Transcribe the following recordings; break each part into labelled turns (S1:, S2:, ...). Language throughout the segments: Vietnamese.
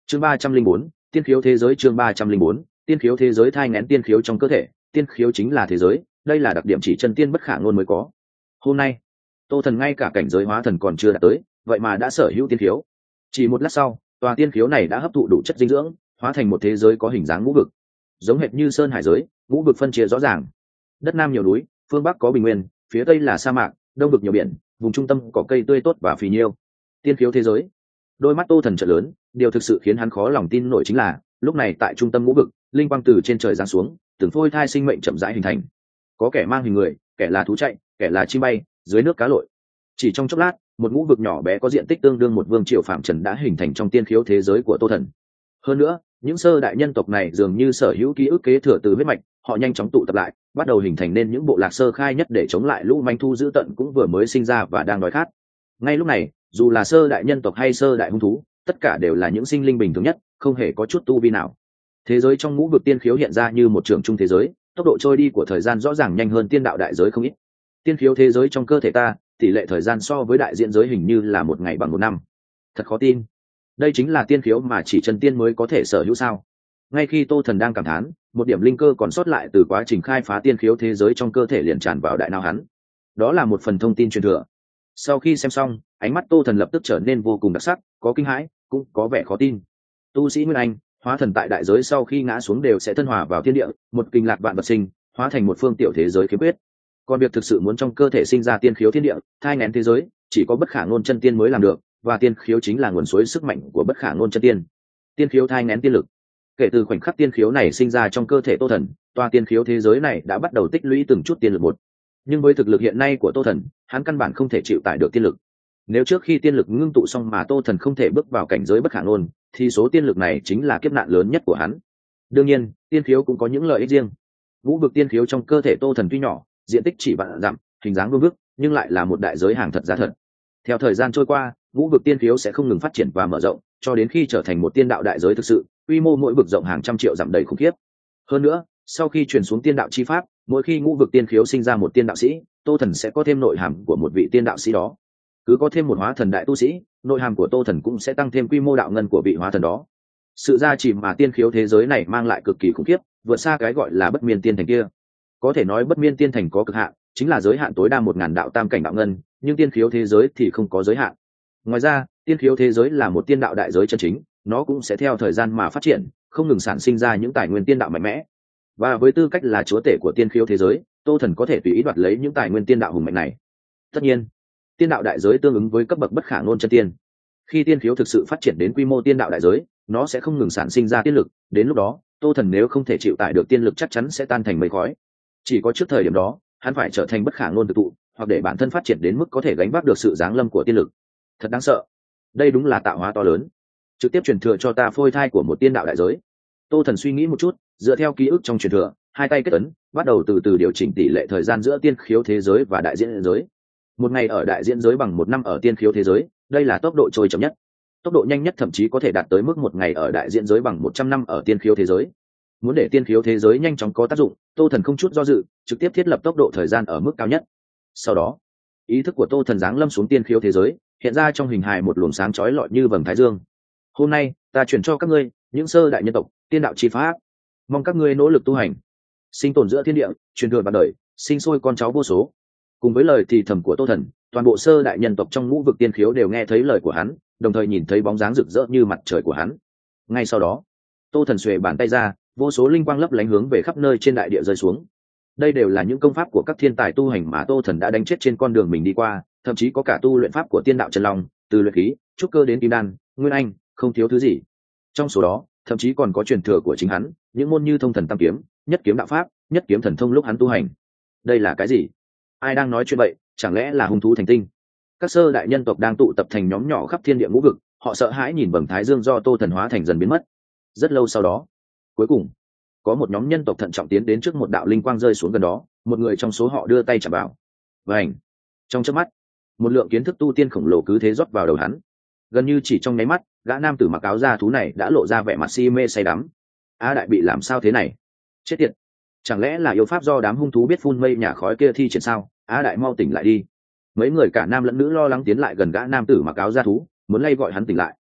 S1: Chương 304, tiên khiếu thế giới. Chương 304, tiên khiếu thế giới. Thai nghén tiên khiếu trong cơ thể, tiên khiếu chính là thế giới, đây là đặc điểm chỉ chân tiên bất khả ngôn mới có. Hôm nay Tô Thần ngay cả cảnh giới hóa thần còn chưa đạt tới, vậy mà đã sở hữu tiên khiếu. Chỉ một lát sau, tòa tiên khiếu này đã hấp thụ đủ chất dinh dưỡng, hóa thành một thế giới có hình dáng ngũ vực, giống hệt như sơn hải giới. Ngũ vực phân chia rõ ràng: đất nam nhiều núi, phương bắc có bình nguyên, phía tây là sa mạc, đông vực nhiều biển, vùng trung tâm có cây tươi tốt và phì nhiêu. Tiên khiếu thế giới. Đôi mắt Tô Thần trợn lớn, điều thực sự khiến hắn khó lòng tin nổi chính là lúc này tại trung tâm ngũ vực, linh quang từ trên trời giáng xuống, từng phôi thai sinh mệnh chậm rãi hình thành. Có kẻ mang hình người, kẻ là thú chạy, kẻ là chim bay, dưới nước cá lội. Chỉ trong chốc lát, một ngũ vực nhỏ bé có diện tích tương đương một vương triều phạm trần đã hình thành trong tiên khiếu thế giới của Tô Thần. Hơn nữa, những sơ đại nhân tộc này dường như sở hữu ký ức kế thừa từ huyết mạch, họ nhanh chóng tụ tập lại, bắt đầu hình thành nên những bộ lạc sơ khai nhất để chống lại lũ manh thu dữ tận cũng vừa mới sinh ra và đang đói khát. Ngay lúc này, dù là sơ đại nhân tộc hay sơ đại hung thú, tất cả đều là những sinh linh bình thường nhất, không hề có chút tu vi nào. Thế giới trong ngũ vực tiên khiếu hiện ra như một trường trung thế giới, tốc độ trôi đi của thời gian rõ ràng nhanh hơn tiên đạo đại giới không ít. Tiên khiếu thế giới trong cơ thể ta, tỷ lệ thời gian so với đại diện giới hình như là một ngày bằng một năm. Thật khó tin. Đây chính là tiên khiếu mà chỉ chân tiên mới có thể sở hữu sao? Ngay khi Tô Thần đang cảm thán, một điểm linh cơ còn sót lại từ quá trình khai phá tiên khiếu thế giới trong cơ thể liền tràn vào đại não hắn. Đó là một phần thông tin truyền thừa. Sau khi xem xong, ánh mắt Tô Thần lập tức trở nên vô cùng đặc sắc, có kinh hãi, cũng có vẻ khó tin. Tu sĩ Nguyên Anh, hóa thần tại đại giới sau khi ngã xuống đều sẽ thân hòa vào thiên địa, một kinh lạc vạn vật sinh, hóa thành một phương tiểu thế giới khiếm quyết. Còn việc thực sự muốn trong cơ thể sinh ra tiên khiếu thiên địa, thai nghén thế giới, chỉ có bất khả ngôn chân tiên mới làm được, và tiên khiếu chính là nguồn suối sức mạnh của bất khả ngôn chân tiên. Tiên khiếu thai nghén tiên lực. Kể từ khoảnh khắc tiên khiếu này sinh ra trong cơ thể Tô Thần, toa tiên khiếu thế giới này đã bắt đầu tích lũy từng chút tiên lực một. Nhưng với thực lực hiện nay của Tô Thần, hắn căn bản không thể chịu tải được tiên lực. Nếu trước khi tiên lực ngưng tụ xong mà Tô Thần không thể bước vào cảnh giới bất khả ngôn, thì số tiên lực này chính là kiếp nạn lớn nhất của hắn. Đương nhiên, tiên khiếu cũng có những lợi ích riêng. Ngũ vực tiên khiếu trong cơ thể Tô Thần tuy nhỏ, diện tích chỉ vạn dặm, hình dáng vương vức, nhưng lại là một đại giới hàng thật giá thật. Theo thời gian trôi qua, ngũ vực tiên khiếu sẽ không ngừng phát triển và mở rộng, cho đến khi trở thành một tiên đạo đại giới thực sự, quy mô mỗi vực rộng hàng trăm triệu dặm đầy khủng khiếp. Hơn nữa, sau khi truyền xuống tiên đạo chi pháp, mỗi khi ngũ vực tiên khiếu sinh ra một tiên đạo sĩ, Tô Thần sẽ có thêm nội hàm của một vị tiên đạo sĩ đó. Cứ có thêm một hóa thần đại tu sĩ, nội hàm của Tô Thần cũng sẽ tăng thêm quy mô đạo ngân của vị hóa thần đó. Sự gia trì mà tiên khiếu thế giới này mang lại cực kỳ khủng khiếp, vượt xa cái gọi là bất miên tiên thành kia. Có thể nói bất miên tiên thành có cực hạn, chính là giới hạn tối đa 1000 đạo tam cảnh đạo ngân, nhưng tiên khiếu thế giới thì không có giới hạn. Ngoài ra, tiên khiếu thế giới là một tiên đạo đại giới chân chính, nó cũng sẽ theo thời gian mà phát triển, không ngừng sản sinh ra những tài nguyên tiên đạo mạnh mẽ. Và với tư cách là chúa tể của tiên khiếu thế giới, Tô Thần có thể tùy ý đoạt lấy những tài nguyên tiên đạo hùng mạnh này. Tất nhiên, tiên đạo đại giới tương ứng với cấp bậc bất khả ngôn chân tiên. Khi tiên khiếu thực sự phát triển đến quy mô tiên đạo đại giới, nó sẽ không ngừng sản sinh ra tiên lực, đến lúc đó, Tô Thần nếu không thể chịu tải được tiên lực chắc chắn sẽ tan thành mây khói. Chỉ có trước thời điểm đó, hắn phải trở thành bất khả ngôn thực tụ, hoặc để bản thân phát triển đến mức có thể gánh vác được sự giáng lâm của tiên lực. Thật đáng sợ. Đây đúng là tạo hóa to lớn. Trực tiếp truyền thừa cho ta phôi thai của một tiên đạo đại giới. Tô Thần suy nghĩ một chút, dựa theo ký ức trong truyền thừa, hai tay kết ấn, bắt đầu từ từ điều chỉnh tỷ lệ thời gian giữa tiên khiếu thế giới và đại diễn giới. Một ngày ở đại diễn giới bằng một năm ở tiên khiếu thế giới, đây là tốc độ trôi chậm nhất. Tốc độ nhanh nhất thậm chí có thể đạt tới mức một ngày ở đại diễn giới bằng 100 năm ở tiên khiếu thế giới. Muốn để tiên khiếu thế giới nhanh chóng có tác dụng, Tô Thần không chút do dự, trực tiếp thiết lập tốc độ thời gian ở mức cao nhất. Sau đó, ý thức của Tô Thần giáng lâm xuống tiên khiếu thế giới, hiện ra trong hình hài một luồng sáng chói lọi như vầng thái dương. Hôm nay, ta truyền cho các ngươi những sơ đại nhân tộc, tiên đạo chi pháp, mong các ngươi nỗ lực tu hành, sinh tồn giữa thiên địa, truyền thừa vạn đời, sinh sôi con cháu vô số. Cùng với lời thì thầm của Tô Thần, toàn bộ sơ đại nhân tộc trong ngũ vực tiên khiếu đều nghe thấy lời của hắn, đồng thời nhìn thấy bóng dáng rực rỡ như mặt trời của hắn. Ngay sau đó, Tô Thần xuề bàn tay ra, vô số linh quang lấp lánh hướng về khắp nơi trên đại địa rơi xuống. Đây đều là những công pháp của các thiên tài tu hành mà Tô Thần đã đánh chết trên con đường mình đi qua, thậm chí có cả tu luyện pháp của tiên đạo chân long, từ luyện khí, trúc cơ đến kim đan, nguyên anh, không thiếu thứ gì. Trong số đó, thậm chí còn có truyền thừa của chính hắn, những môn như thông thần tam kiếm, nhất kiếm đạo pháp, nhất kiếm thần thông lúc hắn tu hành. Đây là cái gì? Ai đang nói chuyện vậy? Chẳng lẽ là hung thú thành tinh? Các sơ đại nhân tộc đang tụ tập thành nhóm nhỏ khắp thiên địa ngũ vực, họ sợ hãi nhìn vầng thái dương do Tô Thần hóa thành dần biến mất. Rất lâu sau đó, cuối cùng, có một nhóm nhân tộc thận trọng tiến đến trước một đạo linh quang rơi xuống gần đó, một người trong số họ đưa tay chạm vào. Vành. Trong chớp mắt, một lượng kiến thức tu tiên khổng lồ cứ thế rót vào đầu hắn. Gần như chỉ trong nháy mắt, gã nam tử mặc áo da thú này đã lộ ra vẻ mặt si mê say đắm. A đại bị làm sao thế này? Chết tiệt! Chẳng lẽ là yêu pháp do đám hung thú biết phun mây nhà khói kia thi triển sao? A đại mau tỉnh lại đi! Mấy người cả nam lẫn nữ lo lắng tiến lại gần gã nam tử mặc áo da thú, muốn lay gọi hắn tỉnh lại.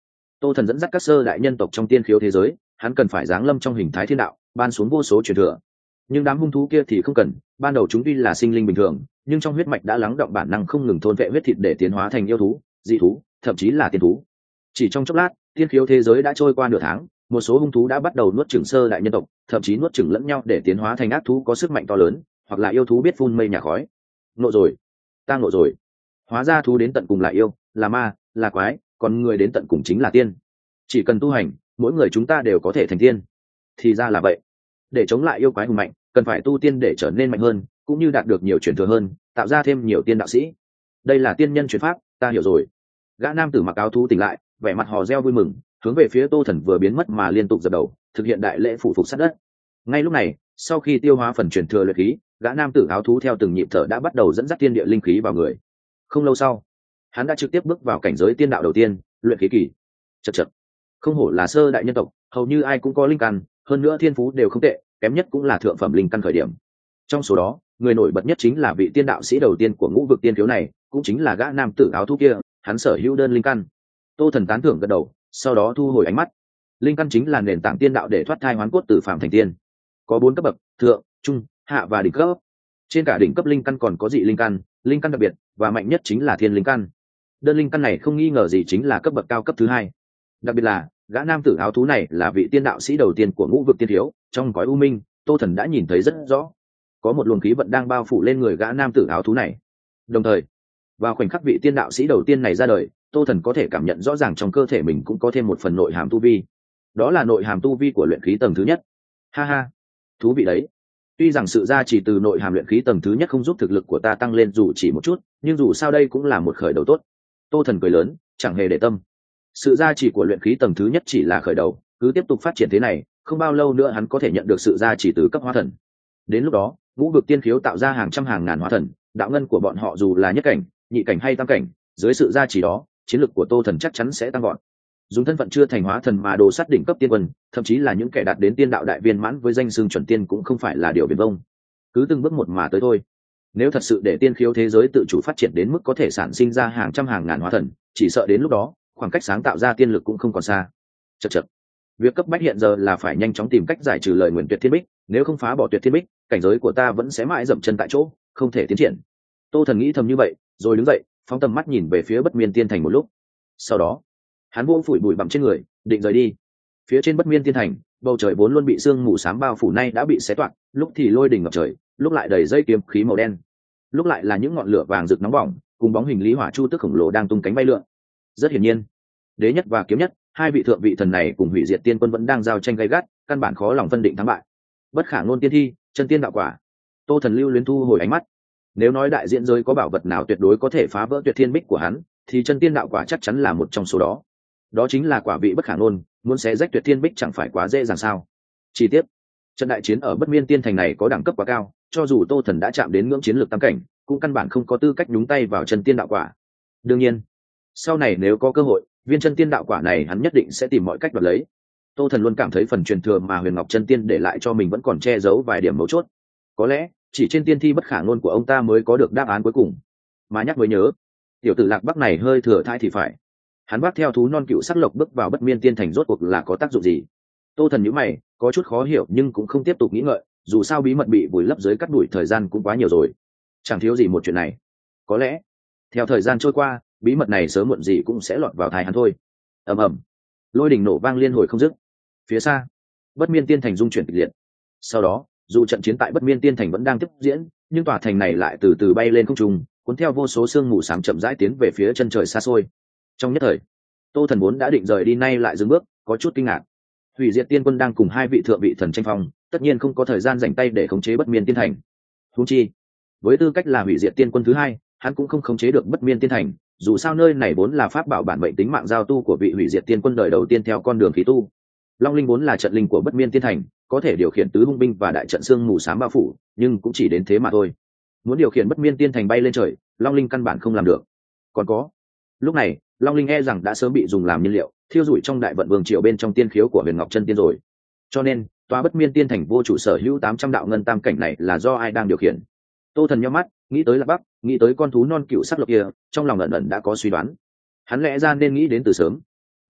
S1: Tô Thần dẫn dắt các sơ đại nhân tộc trong tiên khiếu thế giới, hắn cần phải giáng lâm trong hình thái thiên đạo, ban xuống vô số truyền thừa. Nhưng đám hung thú kia thì không cần, ban đầu chúng tuy là sinh linh bình thường, nhưng trong huyết mạch đã lắng động bản năng không ngừng thôn vệ huyết thịt để tiến hóa thành yêu thú, dị thú, thậm chí là tiên thú. Chỉ trong chốc lát, tiên khiếu thế giới đã trôi qua nửa tháng, một số hung thú đã bắt đầu nuốt chửng sơ đại nhân tộc, thậm chí nuốt chửng lẫn nhau để tiến hóa thành ác thú có sức mạnh to lớn, hoặc là yêu thú biết phun mây nhà khói. Nộ rồi, ta nộ rồi. Hóa ra thú đến tận cùng là yêu, là ma, là quái, còn người đến tận cùng chính là tiên. Chỉ cần tu hành, mỗi người chúng ta đều có thể thành tiên. Thì ra là vậy. Để chống lại yêu quái hùng mạnh, cần phải tu tiên để trở nên mạnh hơn, cũng như đạt được nhiều truyền thừa hơn, tạo ra thêm nhiều tiên đạo sĩ. Đây là tiên nhân truyền pháp, ta hiểu rồi. Gã nam tử mặc áo thú tỉnh lại, vẻ mặt hò reo vui mừng, hướng về phía Tô Thần vừa biến mất mà liên tục dập đầu, thực hiện đại lễ phủ phục sát đất. Ngay lúc này, sau khi tiêu hóa phần truyền thừa luyện khí, gã nam tử áo thú theo từng nhịp thở đã bắt đầu dẫn dắt thiên địa linh khí vào người. Không lâu sau, hắn đã trực tiếp bước vào cảnh giới tiên đạo đầu tiên, luyện khí kỳ. Chậc chậc, không hổ là sơ đại nhân tộc, hầu như ai cũng có linh căn, hơn nữa thiên phú đều không tệ, kém nhất cũng là thượng phẩm linh căn khởi điểm. Trong số đó, người nổi bật nhất chính là vị tiên đạo sĩ đầu tiên của ngũ vực tiên khiếu này, cũng chính là gã nam tử áo thú kia, hắn sở hữu đơn linh căn. Tô Thần tán thưởng gật đầu, sau đó thu hồi ánh mắt. Linh căn chính là nền tảng tiên đạo để thoát thai hoán cốt từ phàm thành tiên. Có 4 cấp bậc: thượng, trung, hạ và đỉnh cấp. Trên cả đỉnh cấp linh căn còn có dị linh căn đặc biệt, và mạnh nhất chính là thiên linh căn. Đơn linh căn này không nghi ngờ gì chính là cấp bậc cao cấp thứ hai. Đặc biệt là gã nam tử áo thú này là vị tiên đạo sĩ đầu tiên của ngũ vực tiên thiếu, trong cõi u minh, Tô Thần đã nhìn thấy rất rõ. Có một luồng khí vận đang bao phủ lên người gã nam tử áo thú này. Đồng thời, vào khoảnh khắc vị tiên đạo sĩ đầu tiên này ra đời, Tô Thần có thể cảm nhận rõ ràng trong cơ thể mình cũng có thêm một phần nội hàm tu vi. Đó là nội hàm tu vi của luyện khí tầng thứ nhất. Ha ha, thú vị đấy. Tuy rằng sự gia trì từ nội hàm luyện khí tầng thứ nhất không giúp thực lực của ta tăng lên dù chỉ một chút, nhưng dù sao đây cũng là một khởi đầu tốt. Tô Thần cười lớn, chẳng hề để tâm. Sự gia trì của luyện khí tầng thứ nhất chỉ là khởi đầu, cứ tiếp tục phát triển thế này, không bao lâu nữa hắn có thể nhận được sự gia trì từ cấp hóa thần. Đến lúc đó, ngũ vực tiên khiếu tạo ra hàng trăm hàng ngàn hóa thần, đạo ngân của bọn họ dù là nhất cảnh, nhị cảnh hay tam cảnh, dưới sự gia trì đó, chiến lực của Tô Thần chắc chắn sẽ tăng vọt. Dùng thân phận chưa thành hóa thần mà đồ sát đỉnh cấp tiên quân, thậm chí là những kẻ đạt đến tiên đạo đại viên mãn với danh xưng chuẩn tiên cũng không phải là điều viển vông. Cứ từng bước một mà tới thôi. Nếu thật sự để tiên khiếu thế giới tự chủ phát triển đến mức có thể sản sinh ra hàng trăm hàng ngàn hóa thần, chỉ sợ đến lúc đó, khoảng cách sáng tạo ra tiên lực cũng không còn xa. Chậc chậc. Việc cấp bách hiện giờ là phải nhanh chóng tìm cách giải trừ lời nguyền tuyệt thiên bích, nếu không phá bỏ tuyệt thiên bích, cảnh giới của ta vẫn sẽ mãi dậm chân tại chỗ, không thể tiến triển. Tô Thần nghĩ thầm như vậy, rồi đứng dậy, phóng tầm mắt nhìn về phía Bất Miên Tiên Thành một lúc. Sau đó, hắn vỗ phủi bụi bặm trên người, định rời đi. Phía trên Bất Miên Tiên Thành, bầu trời vốn luôn bị sương mù xám bao phủ nay đã bị xé toạc, lúc thì lôi đỉnh ngập trời, lúc lại đầy dây kiếm khí màu đen, lúc lại là những ngọn lửa vàng rực nóng bỏng, cùng bóng hình lý hỏa chu tước khổng lồ đang tung cánh bay lượn. Rất hiển nhiên, đế nhất và kiếm nhất, hai vị thượng vị thần này cùng hủy diệt tiên quân vẫn đang giao tranh gay gắt, căn bản khó lòng phân định thắng bại. Bất khả ngôn tiên thi, chân tiên đạo quả. Tô Thần lưu luyến thu hồi ánh mắt. Nếu nói đại diện giới có bảo vật nào tuyệt đối có thể phá vỡ tuyệt thiên bích của hắn, thì chân tiên đạo quả chắc chắn là một trong số đó. Đó chính là quả vị bất khả ngôn, muốn xé rách tuyệt thiên bích chẳng phải quá dễ dàng sao? Chi tiết, trận đại chiến ở Bất Miên Tiên Thành này có đẳng cấp quá cao, cho dù Tô Thần đã chạm đến ngưỡng chiến lược tam cảnh, cũng căn bản không có tư cách nhúng tay vào chân tiên đạo quả. Đương nhiên, sau này nếu có cơ hội, viên chân tiên đạo quả này hắn nhất định sẽ tìm mọi cách đoạt lấy. Tô Thần luôn cảm thấy phần truyền thừa mà Huyền Ngọc chân tiên để lại cho mình vẫn còn che giấu vài điểm mấu chốt. Có lẽ chỉ trên tiên thi bất khả ngôn của ông ta mới có được đáp án cuối cùng. Mà nhắc mới nhớ, tiểu tử Lạc Bắc này hơi thừa thãi thì phải. Hắn vác theo thú non cựu sắc lộc bước vào Bất Miên Tiên Thành rốt cuộc là có tác dụng gì? Tô Thần nhíu mày, có chút khó hiểu nhưng cũng không tiếp tục nghĩ ngợi, dù sao bí mật bị vùi lấp dưới cắt đuổi thời gian cũng quá nhiều rồi, chẳng thiếu gì một chuyện này. Có lẽ theo thời gian trôi qua, bí mật này sớm muộn gì cũng sẽ lọt vào tai hắn thôi. Ầm ầm, lôi đình nổ vang liên hồi không dứt. Phía xa, Bất Miên Tiên Thành rung chuyển kịch liệt. Sau đó, dù trận chiến tại Bất Miên Tiên Thành vẫn đang tiếp diễn, nhưng tòa thành này lại từ từ bay lên không trung, cuốn theo vô số sương mù xám chậm rãi tiến về phía chân trời xa xôi. Trong nhất thời, Tô Thần vốn đã định rời đi nay lại dừng bước, có chút kinh ngạc. Hủy Diệt Tiên Quân đang cùng hai vị thượng vị thần tranh phong, tất nhiên không có thời gian rảnh tay để khống chế Bất Miên Tiên Thành. Huống chi, với tư cách là Hủy Diệt Tiên Quân thứ hai, hắn cũng không khống chế được Bất Miên Tiên Thành, dù sao nơi này vốn là pháp bảo bản mệnh tính mạng giao tu của vị Hủy Diệt Tiên Quân đời đầu tiên theo con đường khí tu. Long linh vốn là trận linh của Bất Miên Tiên Thành, có thể điều khiển tứ hung binh và đại trận xương mù xám bao phủ, nhưng cũng chỉ đến thế mà thôi. Muốn điều khiển Bất Miên Tiên Thành bay lên trời, Long linh căn bản không làm được. Còn có, lúc này, Long linh e rằng đã sớm bị dùng làm nhiên liệu, thiêu rụi trong đại vận vương triều bên trong tiên khiếu của Huyền Ngọc chân tiên rồi. Cho nên, tòa Bất Miên Tiên Thành vô chủ sở hữu 800 đạo ngân tam cảnh này là do ai đang điều khiển? Tô Thần nhíu mắt, nghĩ tới Lạc Bắc, nghĩ tới con thú non cựu sắc lộc kia, trong lòng ẩn ẩn đã có suy đoán. Hắn lẽ ra nên nghĩ đến từ sớm.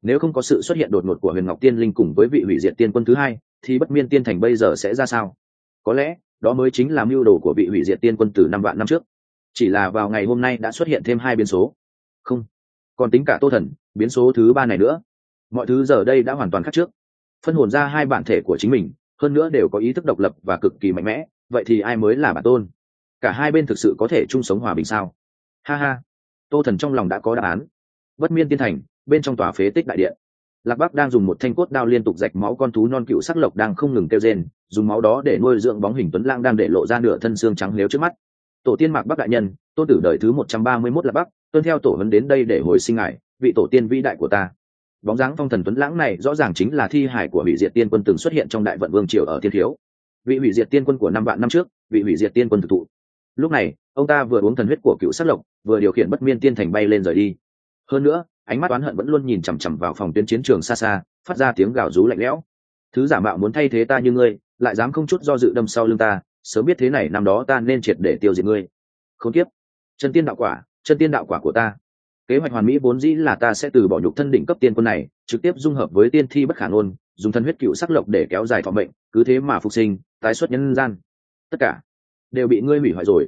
S1: Nếu không có sự xuất hiện đột ngột của Huyền Ngọc Tiên Linh cùng với vị hủy diệt tiên quân thứ hai, thì Bất Miên Tiên Thành bây giờ sẽ ra sao? Có lẽ đó mới chính là mưu đồ của vị hủy diệt tiên quân từ 5 vạn năm trước. Chỉ là vào ngày hôm nay đã xuất hiện thêm 2 biến số. Không, còn tính cả Tô Thần, biến số thứ 3 này nữa. Mọi thứ giờ đây đã hoàn toàn khác trước. Phân hồn ra 2 bản thể của chính mình, hơn nữa đều có ý thức độc lập và cực kỳ mạnh mẽ, vậy thì ai mới là bản tôn? Cả hai bên thực sự có thể chung sống hòa bình sao? Ha ha. Tô Thần trong lòng đã có đáp án. Bất Miên Tiên Thành, bên trong tòa phế tích đại điện, Lạc Bắc đang dùng một thanh cốt đao liên tục rạch máu con thú non cựu sắc lộc đang không ngừng kêu rên, dùng máu đó để nuôi dưỡng bóng hình tuấn lãng đang để lộ ra nửa thân xương trắng liếu trước mắt. Tổ tiên Mạc Bắc đại nhân, tôn tử đời thứ 131 Lạc Bắc, tuân theo tổ huấn đến đây để hồi sinh ngài, vị tổ tiên vĩ đại của ta. Bóng dáng phong thần tuấn lãng này rõ ràng chính là thi hải của hủy diệt tiên quân từng xuất hiện trong đại vận vương triều ở Tiên Thiếu. Vị hủy diệt tiên quân của 5 vạn năm trước, vị hủy diệt tiên quân thực thụ. Lúc này, ông ta vừa uống thần huyết của cựu sắc lộc, vừa điều khiển Bất Miên Tiên Thành bay lên rời đi. Hơn nữa, ánh mắt oán hận vẫn luôn nhìn chằm chằm vào phòng tuyến chiến trường xa xa, phát ra tiếng gào rú lạnh lẽo. Thứ giả mạo muốn thay thế ta như ngươi, lại dám không chút do dự đâm sau lưng ta, sớm biết thế này năm đó ta nên triệt để tiêu diệt ngươi. Khốn kiếp. Chân tiên đạo quả của ta. Kế hoạch hoàn mỹ vốn dĩ là ta sẽ từ bỏ nhục thân đỉnh cấp tiên quân này, trực tiếp dung hợp với tiên thi bất khả ngôn, dùng thân huyết cựu sắc lộc để kéo dài thọ mệnh, cứ thế mà phục sinh, tái xuất nhân gian. Tất cả đều bị ngươi hủy hoại rồi.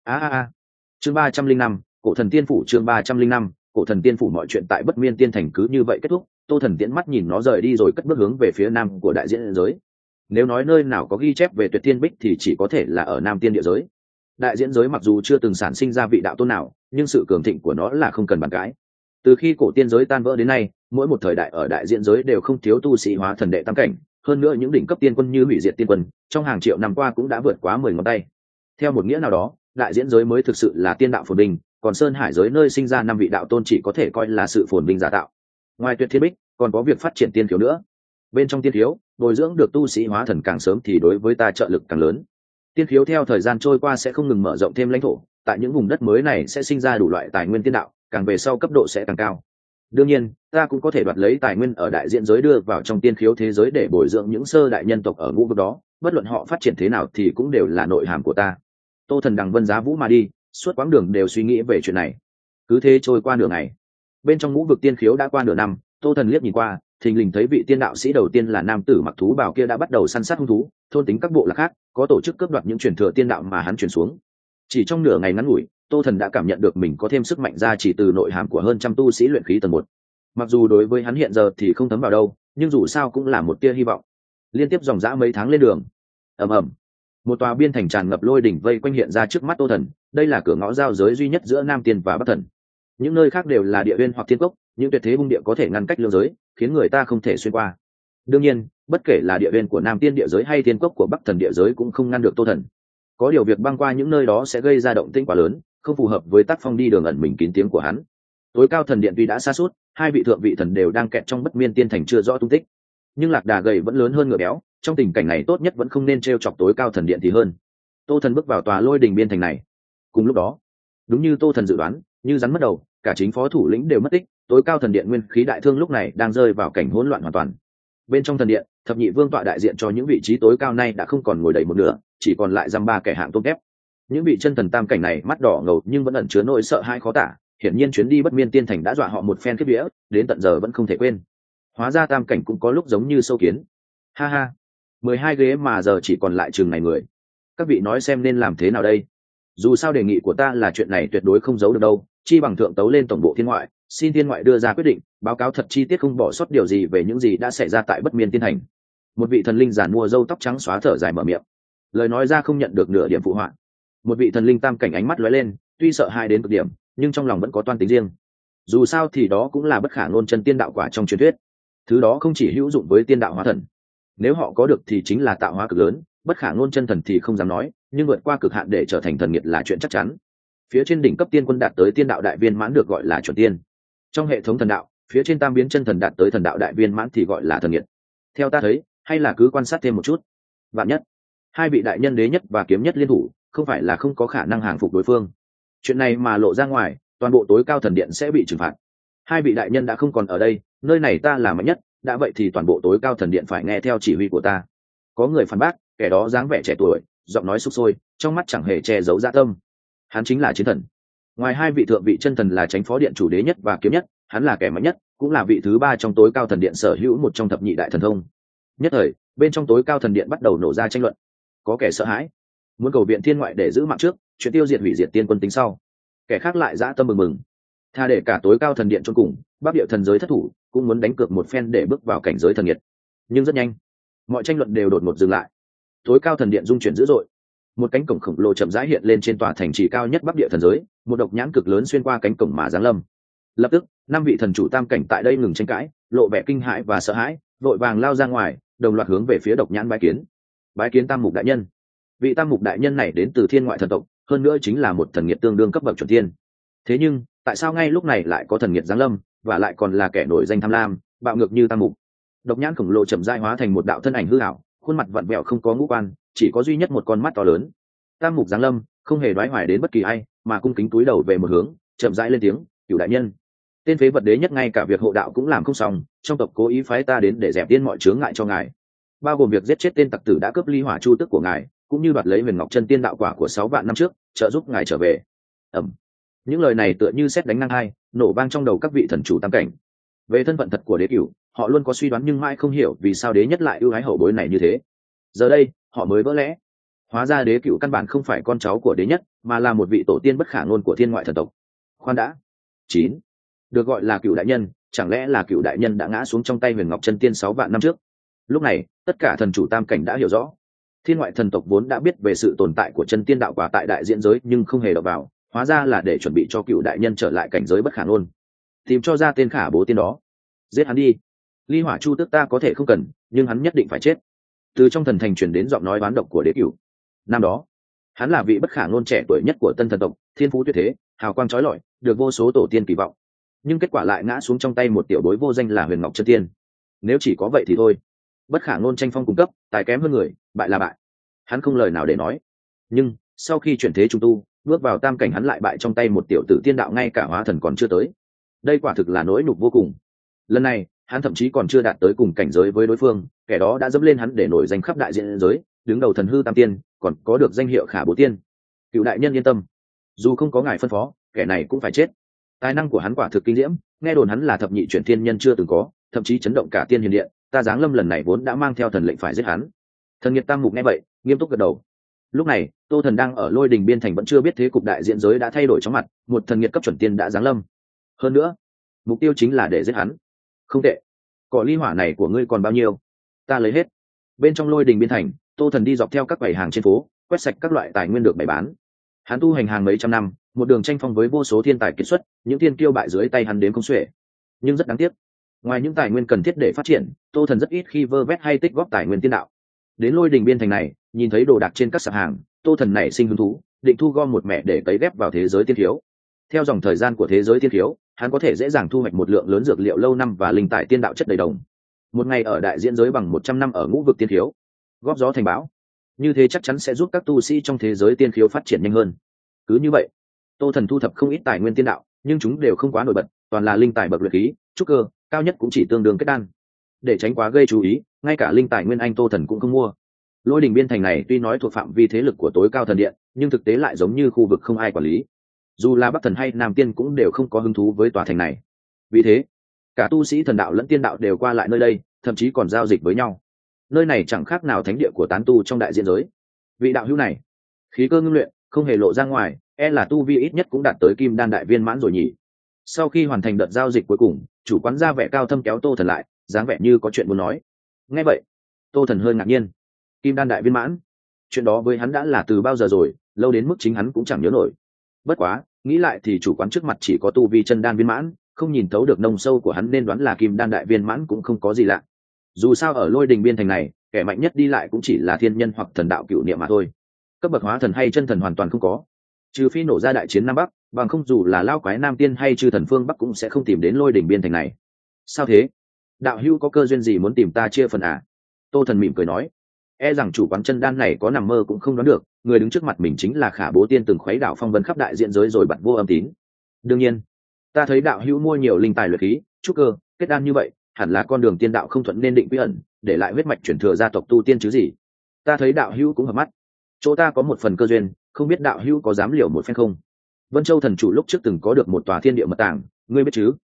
S1: Chương 305, cổ thần tiên phủ. Chương 305, cổ thần tiên phủ. Mọi chuyện tại Bất Miên Tiên Thành cứ như vậy kết thúc. Tô Thần tiễn mắt nhìn nó rời đi rồi cất bước hướng về phía nam của đại diễn giới. Nếu nói nơi nào có ghi chép về Tuyệt Tiên Bích thì chỉ có thể là ở Nam Tiên địa giới. Đại diễn giới mặc dù chưa từng sản sinh ra vị đạo tôn nào, nhưng sự cường thịnh của nó là không cần bàn cãi. Từ khi cổ tiên giới tan vỡ đến nay, mỗi một thời đại ở đại diễn giới đều không thiếu tu sĩ hóa thần đệ tam cảnh, hơn nữa những đỉnh cấp tiên quân như hủy diệt tiên quân, trong hàng triệu năm qua cũng đã vượt quá 10 ngón tay. Theo một nghĩa nào đó, đại diễn giới mới thực sự là tiên đạo phồn vinh, còn sơn hải giới nơi sinh ra 5 vị đạo tôn chỉ có thể coi là sự phồn vinh giả tạo. Ngoài Tuyệt Thiên Bích, còn có việc phát triển tiên thiếu nữa. Bên trong tiên thiếu, bồi dưỡng được tu sĩ hóa thần càng sớm thì đối với ta trợ lực càng lớn. Tiên khiếu theo thời gian trôi qua sẽ không ngừng mở rộng thêm lãnh thổ, tại những vùng đất mới này sẽ sinh ra đủ loại tài nguyên tiên đạo, càng về sau cấp độ sẽ càng cao. Đương nhiên, ta cũng có thể đoạt lấy tài nguyên ở đại diện giới đưa vào trong tiên khiếu thế giới để bồi dưỡng những sơ đại nhân tộc ở ngũ vực đó, bất luận họ phát triển thế nào thì cũng đều là nội hàm của ta. Tô Thần đằng vân giá vũ mà đi, suốt quãng đường đều suy nghĩ về chuyện này. Cứ thế trôi qua nửa ngày. Bên trong ngũ vực tiên khiếu đã qua nửa năm, Tô Thần liếc nhìn qua, thình lình thấy vị tiên đạo sĩ đầu tiên là nam tử mặc thú bào kia đã bắt đầu săn sát hung thú, thôn tính các bộ lạc khác, có tổ chức cướp đoạt những truyền thừa tiên đạo mà hắn truyền xuống. Chỉ trong nửa ngày ngắn ngủi, Tô Thần đã cảm nhận được mình có thêm sức mạnh ra chỉ từ nội hàm của hơn trăm tu sĩ luyện khí tầng 1. Mặc dù đối với hắn hiện giờ thì không thấm vào đâu, nhưng dù sao cũng là một tia hy vọng. Liên tiếp dòng dã mấy tháng lên đường. Ầm ầm. Một tòa biên thành tràn ngập lôi đỉnh vây quanh hiện ra trước mắt Tô Thần, đây là cửa ngõ giao giới duy nhất giữa Nam Tiên và Bắc Thần. Những nơi khác đều là địa uyên hoặc thiên cốc, những tuyệt thế hung địa có thể ngăn cách lương giới, khiến người ta không thể xuyên qua. Đương nhiên, bất kể là địa uyên của Nam Tiên địa giới hay thiên cốc của Bắc Thần địa giới cũng không ngăn được Tô Thần. Có điều việc băng qua những nơi đó sẽ gây ra động tĩnh quá lớn, không phù hợp với tác phong đi đường ẩn mình kín tiếng của hắn. Tối cao thần điện tuy đã xa suốt, 2 vị thượng vị thần đều đang kẹt trong Bất Miên Tiên Thành chưa rõ tung tích. Nhưng lạc đà gầy vẫn lớn hơn ngựa béo, trong tình cảnh này tốt nhất vẫn không nên trêu chọc tối cao thần điện thì hơn. Tô Thần bước vào tòa lôi đình biên thành này. Cùng lúc đó, đúng như Tô Thần dự đoán, như rắn mất đầu, cả chính phó thủ lĩnh đều mất tích, tối cao thần điện nguyên khí đại thương lúc này đang rơi vào cảnh hỗn loạn hoàn toàn. Bên trong thần điện, thập nhị vương tọa đại diện cho những vị trí tối cao nay đã không còn ngồi đầy một nửa, chỉ còn lại dăm ba kẻ hạng tôm tép. Những vị chân thần tam cảnh này mắt đỏ ngầu nhưng vẫn ẩn chứa nỗi sợ hãi khó tả, hiển nhiên chuyến đi Bất Miên Tiên Thành đã dọa họ một phen kiếp vía, đến tận giờ vẫn không thể quên. Hóa ra tam cảnh cũng có lúc giống như sâu kiến. Ha ha, 12 ghế mà giờ chỉ còn lại chừng này người. Các vị nói xem nên làm thế nào đây? Dù sao đề nghị của ta là chuyện này tuyệt đối không giấu được đâu, chi bằng thượng tấu lên tổng bộ thiên ngoại, xin thiên ngoại đưa ra quyết định, báo cáo thật chi tiết không bỏ sót điều gì về những gì đã xảy ra tại Bất Miên Tiên Thành. Một vị thần linh giàn mua râu tóc trắng xóa thở dài mở miệng, lời nói ra không nhận được nửa điểm phụ họa. Một vị thần linh tam cảnh ánh mắt lóe lên, tuy sợ hãi đến cực điểm, nhưng trong lòng vẫn có toan tính riêng. Dù sao thì đó cũng là bất khả ngôn chân tiên đạo quả trong truyền thuyết, thứ đó không chỉ hữu dụng với tiên đạo hóa thần, nếu họ có được thì chính là tạo hóa cực lớn. Bất khả ngôn chân thần thì không dám nói, nhưng vượt qua cực hạn để trở thành thần nghiệt là chuyện chắc chắn. Phía trên đỉnh cấp tiên quân đạt tới tiên đạo đại viên mãn được gọi là chuẩn tiên. Trong hệ thống thần đạo, phía trên tam biến chân thần đạt tới thần đạo đại viên mãn thì gọi là thần nghiệt. Theo ta thấy, hay là cứ quan sát thêm một chút. Vạn nhất 2 vị đại nhân đế nhất và kiếm nhất liên thủ, không phải là không có khả năng hàng phục đối phương. Chuyện này mà lộ ra ngoài, toàn bộ tối cao thần điện sẽ bị trừng phạt. 2 vị đại nhân đã không còn ở đây, nơi này ta là mạnh nhất, đã vậy thì toàn bộ tối cao thần điện phải nghe theo chỉ huy của ta. Có người phản bác, kẻ đó dáng vẻ trẻ tuổi, giọng nói sục sôi, trong mắt chẳng hề che giấu dạ tâm. Hắn chính là chiến thần. Ngoài 2 vị thượng vị chân thần là chánh phó điện chủ đế nhất và kiếm nhất, hắn là kẻ mạnh nhất, cũng là vị thứ ba trong tối cao thần điện sở hữu một trong thập nhị đại thần thông. Nhất thời bên trong tối cao thần điện bắt đầu nổ ra tranh luận, có kẻ sợ hãi muốn cầu viện thiên ngoại để giữ mạng trước, chuyện tiêu diệt hủy diệt tiên quân tính sau, kẻ khác lại dã tâm mừng mừng tha để cả tối cao thần điện chôn cùng, bắc địa thần giới thất thủ cũng muốn đánh cược một phen để bước vào cảnh giới thần nhiệt. Nhưng rất nhanh mọi tranh luận đều đột ngột dừng lại. Tối cao thần điện dung chuyển dữ dội, một cánh cổng khổng lồ chậm rãi hiện lên trên tòa thành trì cao nhất bắc địa thần giới, một độc nhãn cực lớn xuyên qua cánh cổng mà giáng lâm. Lập tức năm vị thần chủ tam cảnh tại đây ngừng tranh cãi, lộ vẻ kinh hãi và sợ hãi, vội vàng lao ra ngoài, đồng loạt hướng về phía độc nhãn bái kiến tam mục đại nhân. Vị tam mục đại nhân này đến từ thiên ngoại thần tộc, hơn nữa chính là một thần nghiệt tương đương cấp bậc chuẩn tiên. Thế nhưng tại sao ngay lúc này lại có thần nghiệt giáng lâm, và lại còn là kẻ nổi danh tham lam bạo ngược như tam mục? Độc nhãn khổng lồ chậm rãi hóa thành một đạo thân ảnh hư ảo, khuôn mặt vặn vẹo không có ngũ quan, chỉ có duy nhất một con mắt to lớn. Tam mục giáng lâm không hề đoái hoài đến bất kỳ ai, mà cung kính túi đầu về một hướng, chậm rãi lên tiếng: Cửu đại nhân, tên phế vật đế nhất ngay cả việc hộ đạo cũng làm không xong, trong tộc cố ý phái ta đến để dẹp tiên mọi chướng ngại cho ngài, bao gồm việc giết chết tên tặc tử đã cướp ly hỏa chu tức của ngài, cũng như đoạt lấy huyền ngọc chân tiên đạo quả của 6 vạn năm trước, trợ giúp ngài trở về. Những lời này tựa như sét đánh ngang hai, nổ vang trong đầu các vị thần chủ tam cảnh. Về thân phận thật của đế cửu, họ luôn có suy đoán nhưng mãi không hiểu vì sao đế nhất lại ưu ái hậu bối này như thế. Giờ đây họ mới vỡ lẽ, hóa ra đế cửu căn bản không phải con cháu của đế nhất, mà là một vị tổ tiên bất khả ngôn của thiên ngoại thần tộc. Khoan đã, được gọi là Cửu đại nhân, chẳng lẽ là Cửu đại nhân đã ngã xuống trong tay huyền ngọc chân tiên 6 vạn năm trước? Lúc này tất cả thần chủ tam cảnh đã hiểu rõ, thiên ngoại thần tộc vốn đã biết về sự tồn tại của chân tiên đạo quả tại đại diễn giới nhưng không hề đọc vào, hóa ra là để chuẩn bị cho Cửu đại nhân trở lại cảnh giới bất khả ngôn, tìm cho ra tên khả bố tiên đó. Giết hắn đi, ly hỏa chu tức ta có thể không cần, nhưng hắn nhất định phải chết. Từ trong thần thành truyền đến giọng nói oán độc của đế cửu. Năm đó hắn là vị bất khả ngôn trẻ tuổi nhất của tân thần tộc, thiên phú tuyệt thế, hào quang chói lọi, được vô số tổ tiên kỳ vọng, nhưng kết quả lại ngã xuống trong tay một tiểu bối vô danh là huyền ngọc chân tiên. Nếu chỉ có vậy thì thôi, bất khả ngôn tranh phong cung cấp, tài kém hơn người, bại là bại, hắn không lời nào để nói. Nhưng sau khi chuyển thế trung tu, bước vào tam cảnh, hắn lại bại trong tay một tiểu tử tiên đạo ngay cả hóa thần còn chưa tới. Đây quả thực là nỗi nhục vô cùng. Lần này hắn thậm chí còn chưa đạt tới cùng cảnh giới với đối phương, kẻ đó đã dẫm lên hắn để nổi danh khắp đại diện giới, đứng đầu thần hư tam tiên, còn có được danh hiệu khả bố tiên. Cửu đại nhân yên tâm, dù không có ngài phân phó, kẻ này cũng phải chết. Tài năng của hắn quả thực kinh diễm, nghe đồn hắn là thập nhị chuyển thiên nhân chưa từng có, thậm chí chấn động cả tiên hiền điện. Ta giáng lâm lần này vốn đã mang theo thần lệnh phải giết hắn. Thần nghiệt tam mục nghe vậy nghiêm túc gật đầu. Lúc này Tô Thần đang ở Lôi Đình Biên thành vẫn chưa biết thế cục đại diện giới đã thay đổi chóng mặt, một thần nghiệt cấp chuẩn tiên đã giáng lâm. Hơn nữa mục tiêu chính là để giết hắn. Không tệ, cỏ ly hỏa này của ngươi còn bao nhiêu? Ta lấy hết. Bên trong Lôi Đình Biên thành, Tô Thần đi dọc theo các quầy hàng trên phố, quét sạch các loại tài nguyên được bày bán. Hắn tu hành hàng mấy trăm năm, một đường tranh phong với vô số thiên tài kiệt xuất, những thiên kiêu bại dưới tay hắn đến không xuể. Nhưng rất đáng tiếc, ngoài những tài nguyên cần thiết để phát triển, Tô Thần rất ít khi vơ vét hay tích góp tài nguyên tiên đạo. Đến Lôi Đình Biên thành này, nhìn thấy đồ đạc trên các sạp hàng, Tô Thần nảy sinh hứng thú, định thu gom một mẻ để cấy ghép vào thế giới tiên khiếu. Theo dòng thời gian của thế giới tiên khiếu, hắn có thể dễ dàng thu hoạch một lượng lớn dược liệu lâu năm và linh tài tiên đạo chất đầy đồng. Một ngày ở đại diễn giới bằng 100 năm ở ngũ vực tiên khiếu, góp gió thành bão. Như thế chắc chắn sẽ giúp các tu sĩ trong thế giới tiên khiếu phát triển nhanh hơn. Cứ như vậy, Tô Thần thu thập không ít tài nguyên tiên đạo, nhưng chúng đều không quá nổi bật, toàn là linh tài bậc luyện khí, trúc cơ, cao nhất cũng chỉ tương đương kết đan. Để tránh quá gây chú ý, ngay cả linh tài nguyên anh Tô Thần cũng không mua. Lôi Đình Biên thành này tuy nói thuộc phạm vi thế lực của tối cao thần điện, nhưng thực tế lại giống như khu vực không ai quản lý. Dù là Bắc Thần hay Nam Tiên cũng đều không có hứng thú với tòa thành này. Vì thế, cả tu sĩ thần đạo lẫn tiên đạo đều qua lại nơi đây, thậm chí còn giao dịch với nhau. Nơi này chẳng khác nào thánh địa của tán tu trong đại diễn giới. Vị đạo hữu này, khí cơ ngưng luyện, không hề lộ ra ngoài, là tu vi ít nhất cũng đạt tới kim đan đại viên mãn rồi nhỉ. Sau khi hoàn thành đợt giao dịch cuối cùng, chủ quán ra vẻ cao thâm kéo Tô Thần lại, dáng vẻ như có chuyện muốn nói. Nghe vậy, Tô Thần hơi ngạc nhiên. Kim đan đại viên mãn, chuyện đó với hắn đã là từ bao giờ rồi, lâu đến mức chính hắn cũng chẳng nhớ nổi. Bất quá nghĩ lại thì chủ quán trước mặt chỉ có tu vi chân đan viên mãn, không nhìn thấu được nông sâu của hắn nên đoán là kim đan đại viên mãn cũng không có gì lạ. Dù sao ở Lôi Đình Biên thành này, kẻ mạnh nhất đi lại cũng chỉ là thiên nhân hoặc thần đạo cựu niệm mà thôi. Cấp bậc hóa thần hay chân thần hoàn toàn không có, trừ phi nổ ra đại chiến Nam Bắc, bằng không dù là lao quái Nam Tiên hay chư thần phương Bắc cũng sẽ không tìm đến Lôi Đình Biên thành này. Sao thế? Đạo hữu có cơ duyên gì muốn tìm ta chia phần à? Tô Thần mỉm cười nói. Rằng chủ quán chân đan này có nằm mơ cũng không đoán được, người đứng trước mặt mình chính là Khả Bố Tiên từng khuấy đảo phong vân khắp đại diện giới rồi bật vô âm tín. Đương nhiên, ta thấy đạo hữu mua nhiều linh tài luyện khí, trúc cơ, kết đan như vậy, hẳn là con đường tiên đạo không thuận nên định quy ẩn, để lại huyết mạch chuyển thừa gia tộc tu tiên chứ gì. Ta thấy đạo hữu cũng hợp mắt, chỗ ta có một phần cơ duyên, không biết đạo hữu có dám liều một phen không? Vân Châu thần chủ lúc trước từng có được một tòa thiên địa mật tàng, ngươi biết chứ?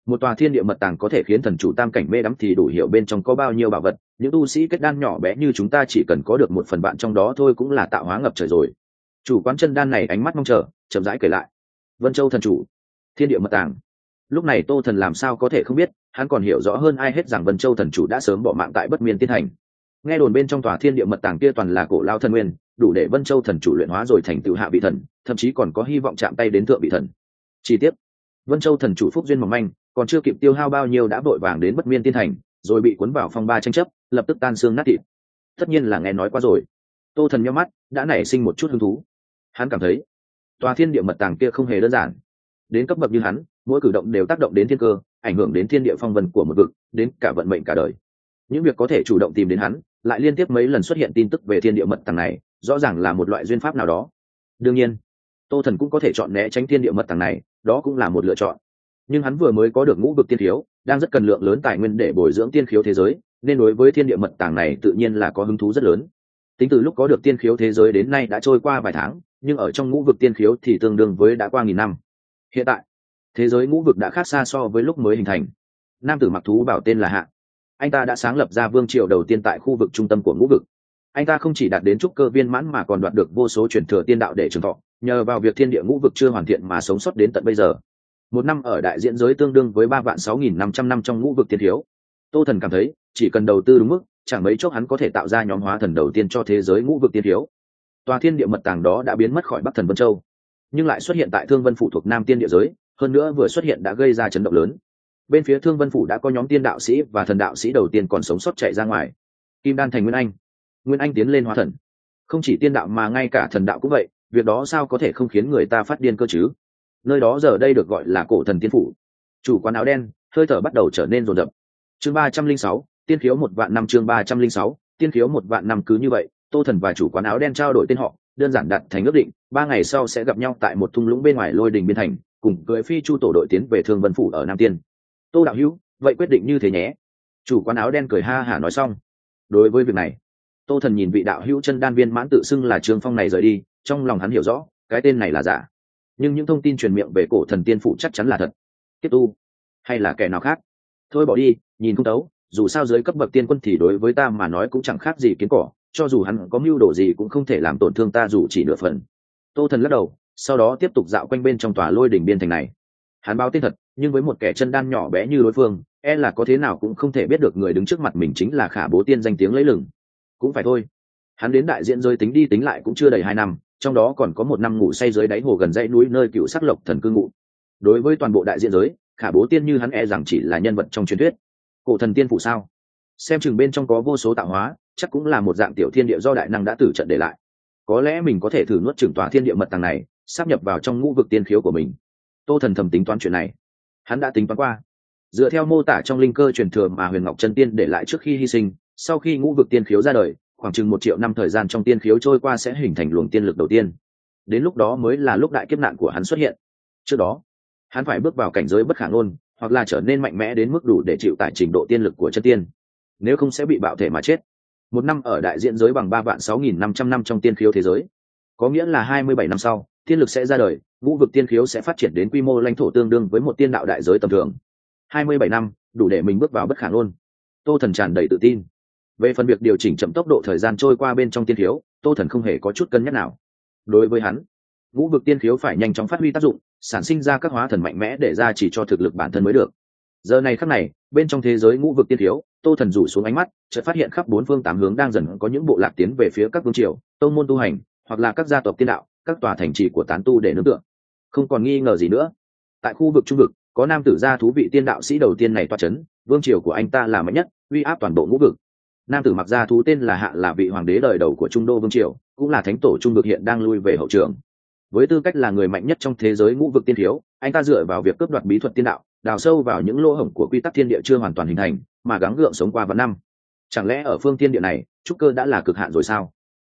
S1: Một tòa thiên địa mật tàng có thể khiến thần chủ tam cảnh mê đắm thì đủ hiểu bên trong có bao nhiêu bảo vật. Những tu sĩ kết đan nhỏ bé như chúng ta chỉ cần có được 1/3 trong đó thôi cũng là tạo hóa ngập trời rồi. Chủ quán chân đan này ánh mắt mong chờ, chậm rãi kể lại. Vân Châu thần chủ, thiên địa mật tàng. Lúc này Tô Thần làm sao có thể không biết, hắn còn hiểu rõ hơn ai hết rằng Vân Châu thần chủ đã sớm bỏ mạng tại Bất Miên Tiên Hành. Nghe đồn bên trong tòa thiên địa mật tàng kia toàn là cổ lao thần nguyên, đủ để Vân Châu thần chủ luyện hóa rồi thành tựu hạ vị thần, thậm chí còn có hy vọng chạm tay đến thượng vị thần. Chi tiết: Vân Châu thần chủ phúc duyên mỏng manh, còn chưa kịp tiêu hao bao nhiêu đã vội vàng đến Bất Miên Tiên Thành, rồi bị cuốn vào phong ba tranh chấp, lập tức tan xương nát thịt. Tất nhiên là nghe nói qua rồi. Tô Thần nhíu mắt, đã nảy sinh một chút hứng thú. Hắn cảm thấy tòa thiên địa mật tàng kia không hề đơn giản. Đến cấp bậc như hắn, mỗi cử động đều tác động đến thiên cơ, ảnh hưởng đến thiên địa phong vân của một vực, đến cả vận mệnh cả đời. Những việc có thể chủ động tìm đến hắn, lại liên tiếp mấy lần xuất hiện tin tức về thiên địa mật tàng này, rõ ràng là một loại duyên pháp nào đó. Đương nhiên, Tô Thần cũng có thể chọn né tránh thiên địa mật tàng này, đó cũng là một lựa chọn. Nhưng hắn vừa mới có được ngũ vực tiên khiếu, đang rất cần lượng lớn tài nguyên để bồi dưỡng tiên khiếu thế giới, nên đối với thiên địa mật tàng này tự nhiên là có hứng thú rất lớn. Tính từ lúc có được tiên khiếu thế giới đến nay đã trôi qua vài tháng, nhưng ở trong ngũ vực tiên khiếu thì tương đương với đã qua 1000 năm. Hiện tại, thế giới ngũ vực đã khác xa so với lúc mới hình thành. Nam tử mặc thú bảo tên là Hạ. Anh ta đã sáng lập ra vương triều đầu tiên tại khu vực trung tâm của ngũ vực. Anh ta không chỉ đạt đến trúc cơ viên mãn mà còn đoạt được vô số truyền thừa tiên đạo để trường thọ, nhờ vào việc thiên địa ngũ vực chưa hoàn thiện mà sống sót đến tận bây giờ. Một năm ở đại diễn giới tương đương với 3.6500 năm trong ngũ vực tiên thiếu. Tô Thần cảm thấy chỉ cần đầu tư đúng mức, chẳng mấy chốc hắn có thể tạo ra nhóm hóa thần đầu tiên cho thế giới ngũ vực tiên thiếu. Tòa thiên địa mật tàng đó đã biến mất khỏi Bắc Thần Vân Châu, nhưng lại xuất hiện tại Thương Vân phủ thuộc Nam Tiên địa giới, hơn nữa vừa xuất hiện đã gây ra chấn động lớn. Bên phía Thương Vân phủ đã có nhóm tiên đạo sĩ và thần đạo sĩ đầu tiên còn sống sót chạy ra ngoài. Kim đan thành Nguyên Anh tiến lên hóa thần. Không chỉ tiên đạo mà ngay cả thần đạo cũng vậy, việc đó sao có thể không khiến người ta phát điên cơ chứ? Nơi đó giờ đây được gọi là Cổ Thần Tiên phủ. Chủ quán áo đen, hơi thở bắt đầu trở nên rồn rập. Chương 306, tiên khiếu 1.000 năm. Chương 306, tiên khiếu 1.000 năm. Cứ như vậy, Tô Thần và chủ quán áo đen trao đổi tên họ, đơn giản đặt thành ước định, 3 ngày sau sẽ gặp nhau tại một thung lũng bên ngoài Lôi Đình biên thành, cùng cưỡi phi chu tổ đội tiến về Thương Vân phủ ở Nam Tiên. Tô đạo hữu, vậy quyết định như thế nhé. Chủ quán áo đen cười ha hả nói xong. Đối với việc này, Tô Thần nhìn vị đạo hữu chân đan viên mãn tự xưng là Trương Phong này rời đi, trong lòng hắn hiểu rõ, cái tên này là giả. Nhưng những thông tin truyền miệng về Cổ Thần Tiên phủ chắc chắn là thật. Tiếp tu, hay là kẻ nào khác? Thôi bỏ đi, nhìn không tấu, dù sao dưới cấp bậc tiên quân thì đối với ta mà nói cũng chẳng khác gì kiến cỏ, cho dù hắn có mưu đồ gì cũng không thể làm tổn thương ta dù chỉ nửa phần. Tô Thần lắc đầu, sau đó tiếp tục dạo quanh bên trong tòa Lôi Đỉnh biên thành này. Hắn báo tên thật, nhưng với một kẻ chân đan nhỏ bé như đối phương, e là có thế nào cũng không thể biết được người đứng trước mặt mình chính là Khả Bố Tiên danh tiếng lẫy lừng. Cũng phải thôi, hắn đến đại diện rơi tính đi tính lại cũng chưa đầy 2 năm, trong đó còn có 1 năm ngủ say dưới đáy hồ gần dãy núi nơi Cựu Sắc Lộc thần cư ngụ. Đối với toàn bộ đại diện giới, Khả Bố Tiên như hắn e rằng chỉ là nhân vật trong truyền thuyết. Cổ Thần Tiên phủ sao? Xem chừng bên trong có vô số tạo hóa, chắc cũng là một dạng tiểu thiên địa do đại năng đã tử trận để lại. Có lẽ mình có thể thử nuốt chửng tòa thiên địa mật tàng này, sáp nhập vào trong ngũ vực tiên khiếu của mình. Tô Thần thầm tính toán chuyện này. Hắn đã tính toán qua. Dựa theo mô tả trong linh cơ truyền thừa mà Huyền Ngọc Chân Tiên để lại trước khi hy sinh, sau khi ngũ vực tiên khiếu ra đời, khoảng chừng 1 triệu năm thời gian trong tiên khiếu trôi qua sẽ hình thành luồng tiên lực đầu tiên. Đến lúc đó mới là lúc đại kiếp nạn của hắn xuất hiện. Trước đó, hắn phải bước vào cảnh giới bất khả ngôn, hoặc là trở nên mạnh mẽ đến mức đủ để chịu tải trình độ tiên lực của chân tiên. Nếu không sẽ bị bạo thể mà chết. 1 năm ở đại diện giới bằng 3.6500 năm trong tiên khiếu thế giới, có nghĩa là 27 năm sau, tiên lực sẽ ra đời, ngũ vực tiên khiếu sẽ phát triển đến quy mô lãnh thổ tương đương với một tiên đạo đại giới tầm thường. 27 năm, đủ để mình bước vào bất khả ngôn. Tô Thần tràn đầy tự tin. Về phần việc điều chỉnh chậm tốc độ thời gian trôi qua bên trong tiên khiếu, Tô Thần không hề có chút cân nhắc nào. Đối với hắn, ngũ vực tiên khiếu phải nhanh chóng phát huy tác dụng, sản sinh ra các hóa thần mạnh mẽ để ra chỉ cho thực lực bản thân mới được. Giờ này khắc này, bên trong thế giới ngũ vực tiên khiếu, Tô Thần rủ xuống ánh mắt, chợt phát hiện khắp 4 phương 8 hướng đang dần có những bộ lạc tiến về phía các vương triều, tông môn tu hành, hoặc là các gia tộc tiên đạo, các tòa thành trì của tán tu để nương tựa. Không còn nghi ngờ gì nữa. Tại khu vực trung vực, có nam tử gia thú vị tiên đạo sĩ đầu tiên này toa chấn, vương triều của anh ta là mạnh nhất, uy áp toàn bộ ngũ vực. Nam tử mặc gia thú tên là Hạ, là vị hoàng đế đời đầu của Trung Đô vương triều, cũng là thánh tổ trung vực hiện đang lui về hậu trường. Với tư cách là người mạnh nhất trong thế giới ngũ vực tiên thiếu, anh ta dựa vào việc cướp đoạt bí thuật tiên đạo, đào sâu vào những lỗ hổng của quy tắc thiên địa chưa hoàn toàn hình thành, mà gắng gượng sống qua vạn năm. Chẳng lẽ ở phương thiên địa này, trúc cơ đã là cực hạn rồi sao?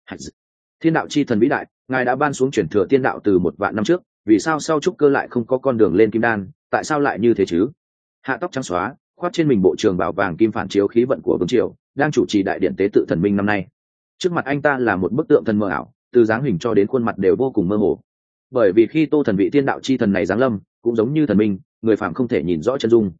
S1: Thiên đạo chi thần vĩ đại, ngài đã ban xuống truyền thừa tiên đạo từ 1 vạn năm trước, vì sao sau trúc cơ lại không có con đường lên kim đan, tại sao lại như thế chứ? Hạ tóc trắng xóa, khoác trên mình bộ trường bào vàng kim phản chiếu khí vận của vương triều, đang chủ trì đại điện tế tự thần minh năm nay. Trước mặt anh ta là một bức tượng thần mơ ảo, từ dáng hình cho đến khuôn mặt đều vô cùng mơ hồ. Bởi vì khi Tô Thần vị tiên đạo chi thần này giáng lâm, cũng giống như thần minh, người phàm không thể nhìn rõ chân dung,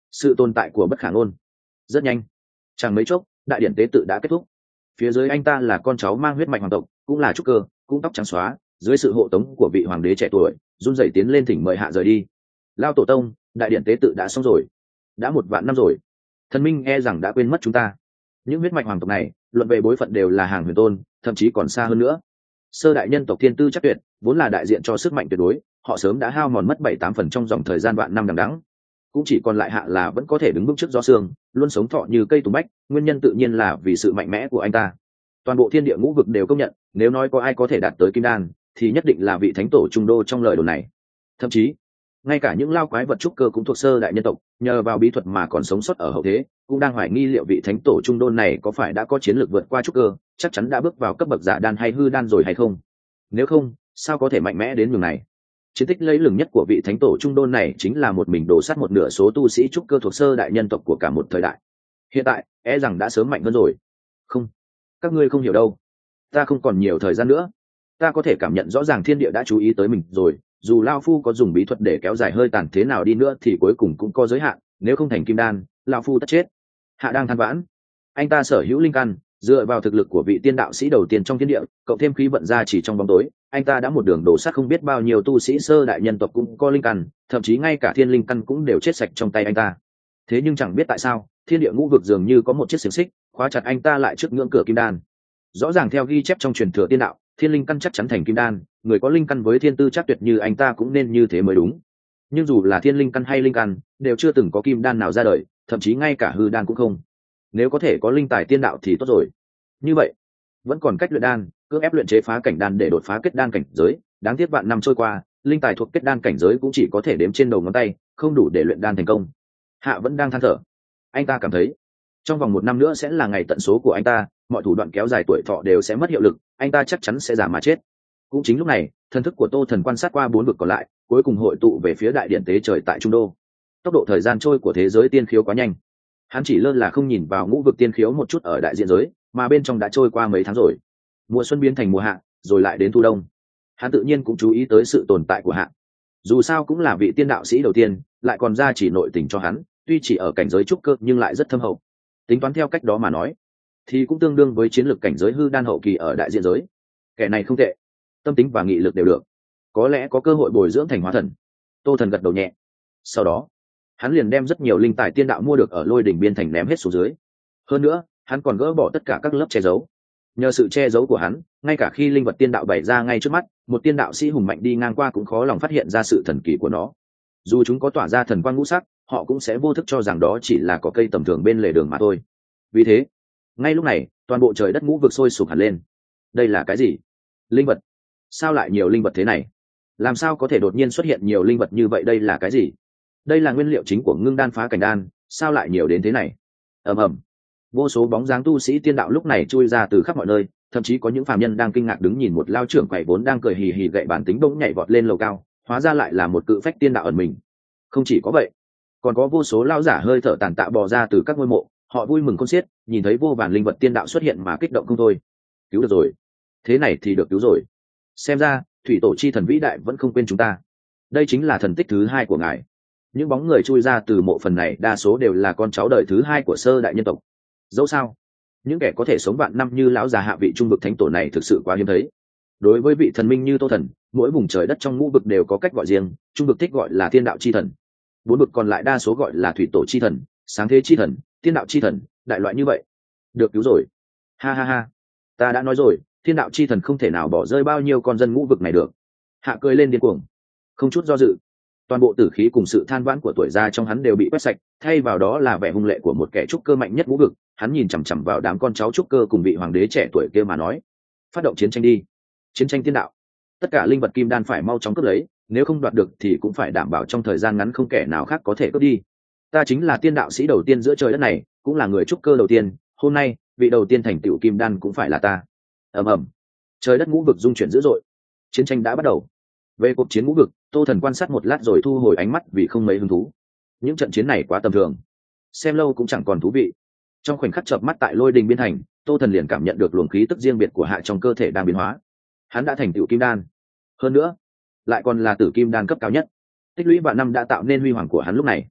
S1: sự tồn tại của bất khả ngôn. Rất nhanh, chẳng mấy chốc đại điển tế tự đã kết thúc. Phía dưới anh ta là con cháu mang huyết mạch hoàng tộc, cũng là trúc cơ, cũng tóc trắng xóa, dưới sự hộ tống của vị hoàng đế trẻ tuổi run rẩy tiến lên thỉnh mời hạ rời đi. Lao tổ tông, đại điển tế tự đã xong rồi, đã 1 vạn năm rồi, thần minh e rằng đã quên mất chúng ta. Những huyết mạch hoàng tộc này luận về bối phận đều là hàng huyền tôn, thậm chí còn xa hơn nữa. Sơ đại nhân tộc thiên tư chắc tuyệt, vốn là đại diện cho sức mạnh tuyệt đối, họ sớm đã hao mòn mất 7-8 phần trong dòng thời gian vạn năm đằng đẵng, cũng chỉ còn lại hạ là vẫn có thể đứng bước trước gió sương, luôn sống thọ như cây tùng bách. Nguyên nhân tự nhiên là vì sự mạnh mẽ của anh ta. Toàn bộ thiên địa ngũ vực đều công nhận, nếu nói có ai có thể đạt tới kim đan thì nhất định là vị thánh tổ trung đô trong lời đồn này. Thậm chí ngay cả những lao quái vật trúc cơ cũng thuộc sơ đại nhân tộc, nhờ vào bí thuật mà còn sống sót ở hậu thế, cũng đang hoài nghi liệu vị thánh tổ trung đô này có phải đã có chiến lược vượt qua trúc cơ, chắc chắn đã bước vào cấp bậc giả đan hay hư đan rồi hay không. Nếu không, sao có thể mạnh mẽ đến nhường này. Chiến tích lẫy lừng nhất của vị thánh tổ trung đô này chính là một mình đổ sát một nửa số tu sĩ trúc cơ thuộc sơ đại nhân tộc của cả một thời đại. Hiện tại e rằng đã sớm mạnh hơn rồi. Không, các ngươi không hiểu đâu, ta không còn nhiều thời gian nữa. Ta có thể cảm nhận rõ ràng thiên địa đã chú ý tới mình rồi, dù lao phu có dùng bí thuật để kéo dài hơi tàn thế nào đi nữa thì cuối cùng cũng có giới hạn, nếu không thành kim đan, lao phu tất chết. Hạ đang than vãn. Anh ta sở hữu linh căn, dựa vào thực lực của vị tiên đạo sĩ đầu tiên trong thiên địa, cộng thêm khí vận ra chỉ trong bóng tối, anh ta đã một đường đổ sát không biết bao nhiêu tu sĩ sơ đại nhân tộc cũng có linh căn, thậm chí ngay cả thiên linh căn cũng đều chết sạch trong tay anh ta. Thế nhưng chẳng biết tại sao, thiên địa ngũ vực dường như có một chiếc xiềng xích khóa chặt anh ta lại trước ngưỡng cửa kim đan. Rõ ràng theo ghi chép trong truyền thừa tiên đạo, thiên linh căn chắc chắn thành kim đan, người có linh căn với thiên tư chắc tuyệt như anh ta cũng nên như thế mới đúng. Nhưng dù là thiên linh căn hay linh căn, đều chưa từng có kim đan nào ra đời, thậm chí ngay cả hư đan cũng không. Nếu có thể có linh tài tiên đạo thì tốt rồi. Như vậy, vẫn còn cách luyện đan, cưỡng ép luyện chế phá cảnh đan để đột phá kết đan cảnh giới. Đáng tiếc vạn năm trôi qua, linh tài thuộc kết đan cảnh giới cũng chỉ có thể đếm trên đầu ngón tay, không đủ để luyện đan thành công. Hạ vẫn đang than thở. Anh ta cảm thấy trong vòng 1 năm nữa sẽ là ngày tận số của anh ta, mọi thủ đoạn kéo dài tuổi thọ đều sẽ mất hiệu lực, anh ta chắc chắn sẽ già mà chết. Cũng chính lúc này, thần thức của Tô Thần quan sát qua 4 vực còn lại, cuối cùng hội tụ về phía đại điện tế trời tại trung đô. Tốc độ thời gian trôi của thế giới tiên khiếu quá nhanh, hắn chỉ lơ là không nhìn vào ngũ vực tiên khiếu một chút ở đại diện giới, mà bên trong đã trôi qua mấy tháng rồi. Mùa xuân biến thành mùa hạ, rồi lại đến thu đông. Hắn tự nhiên cũng chú ý tới sự tồn tại của hạ. Dù sao cũng là vị tiên đạo sĩ đầu tiên, lại còn ra chỉ nội tình cho hắn, tuy chỉ ở cảnh giới trúc cơ nhưng lại rất thâm hậu. Tính toán theo cách đó mà nói, thì cũng tương đương với chiến lược cảnh giới hư đan hậu kỳ ở đại diện giới. Kẻ này không tệ, tâm tính và nghị lực đều được, có lẽ có cơ hội bồi dưỡng thành hóa thần. Tô Thần gật đầu nhẹ. Sau đó hắn liền đem rất nhiều linh tài tiên đạo mua được ở Lôi Đỉnh Biên thành ném hết xuống dưới. Hơn nữa, hắn còn gỡ bỏ tất cả các lớp che giấu. Nhờ sự che giấu của hắn, ngay cả khi linh vật tiên đạo bày ra ngay trước mắt, một tiên đạo sĩ hùng mạnh đi ngang qua cũng khó lòng phát hiện ra sự thần kỳ của nó. Dù chúng có tỏa ra thần quang ngũ sắc, họ cũng sẽ vô thức cho rằng đó chỉ là cỏ cây tầm thường bên lề đường mà thôi. Vì thế, ngay lúc này, toàn bộ trời đất ngũ vực sôi sục hẳn lên. Đây là cái gì? Linh vật? Sao lại nhiều linh vật thế này? Làm sao có thể đột nhiên xuất hiện nhiều linh vật như vậy? Đây là cái gì? Đây là nguyên liệu chính của ngưng đan phá cảnh đan, sao lại nhiều đến thế này? Ầm ầm. Vô số bóng dáng tu sĩ tiên đạo lúc này chui ra từ khắp mọi nơi, thậm chí có những phàm nhân đang kinh ngạc đứng nhìn một lao trưởng quậy vốn đang cười hì hì gậy bản tính bỗng nhảy vọt lên lầu cao, hóa ra lại là một cự phách tiên đạo ẩn mình. Không chỉ có vậy, còn có vô số lao giả hơi thở tàn tạ bò ra từ các ngôi mộ, họ vui mừng khôn xiết, nhìn thấy vô vàn linh vật tiên đạo xuất hiện mà kích động không thôi. Cứu được rồi, thế này thì được cứu rồi. Xem ra thủy tổ chi thần vĩ đại vẫn không quên chúng ta. Đây chính là thần tích thứ 2 của ngài. Những bóng người chui ra từ mộ phần này đa số đều là con cháu đời thứ 2 của sơ đại nhân tộc. Dẫu sao, những kẻ có thể sống vạn năm như lão già hạ vị trung vực thánh tổ này thực sự quá hiếm thấy. Đối với vị thần minh như Tô Thần, mỗi vùng trời đất trong ngũ vực đều có cách gọi riêng. Trung vực thích gọi là thiên đạo chi thần, 4 vực còn lại đa số gọi là thủy tổ chi thần, sáng thế chi thần, thiên đạo chi thần, đại loại như vậy. Được cứu rồi. Ha ha ha, ta đã nói rồi, thiên đạo chi thần không thể nào bỏ rơi bao nhiêu con dân ngũ vực này được. Hạ cười lên điên cuồng, không chút do dự. Toàn bộ tử khí cùng sự than vãn của tuổi già trong hắn đều bị quét sạch, thay vào đó là vẻ hung lệ của một kẻ trúc cơ mạnh nhất ngũ vực. Hắn nhìn chằm chằm vào đám con cháu trúc cơ cùng vị hoàng đế trẻ tuổi kia mà nói: phát động chiến tranh đi, chiến tranh tiên đạo. Tất cả linh vật kim đan phải mau chóng cướp lấy, nếu không đoạt được thì cũng phải đảm bảo trong thời gian ngắn không kẻ nào khác có thể cướp đi. Ta chính là tiên đạo sĩ đầu tiên giữa trời đất này, cũng là người trúc cơ đầu tiên, hôm nay vị đầu tiên thành tựu kim đan cũng phải là ta. Ầm ầm. Trời đất ngũ vực rung chuyển dữ dội, chiến tranh đã bắt đầu. Về cuộc chiến ngũ vực, Tô Thần quan sát một lát rồi thu hồi ánh mắt vì không mấy hứng thú. Những trận chiến này quá tầm thường, xem lâu cũng chẳng còn thú vị. Trong khoảnh khắc chợp mắt tại Lôi Đình Biên thành, Tô Thần liền cảm nhận được luồng khí tức riêng biệt của hạ trong cơ thể đang biến hóa. Hắn đã thành tựu kim đan, hơn nữa lại còn là tử kim đan cấp cao nhất. Tích lũy vạn năm đã tạo nên huy hoàng của hắn lúc này.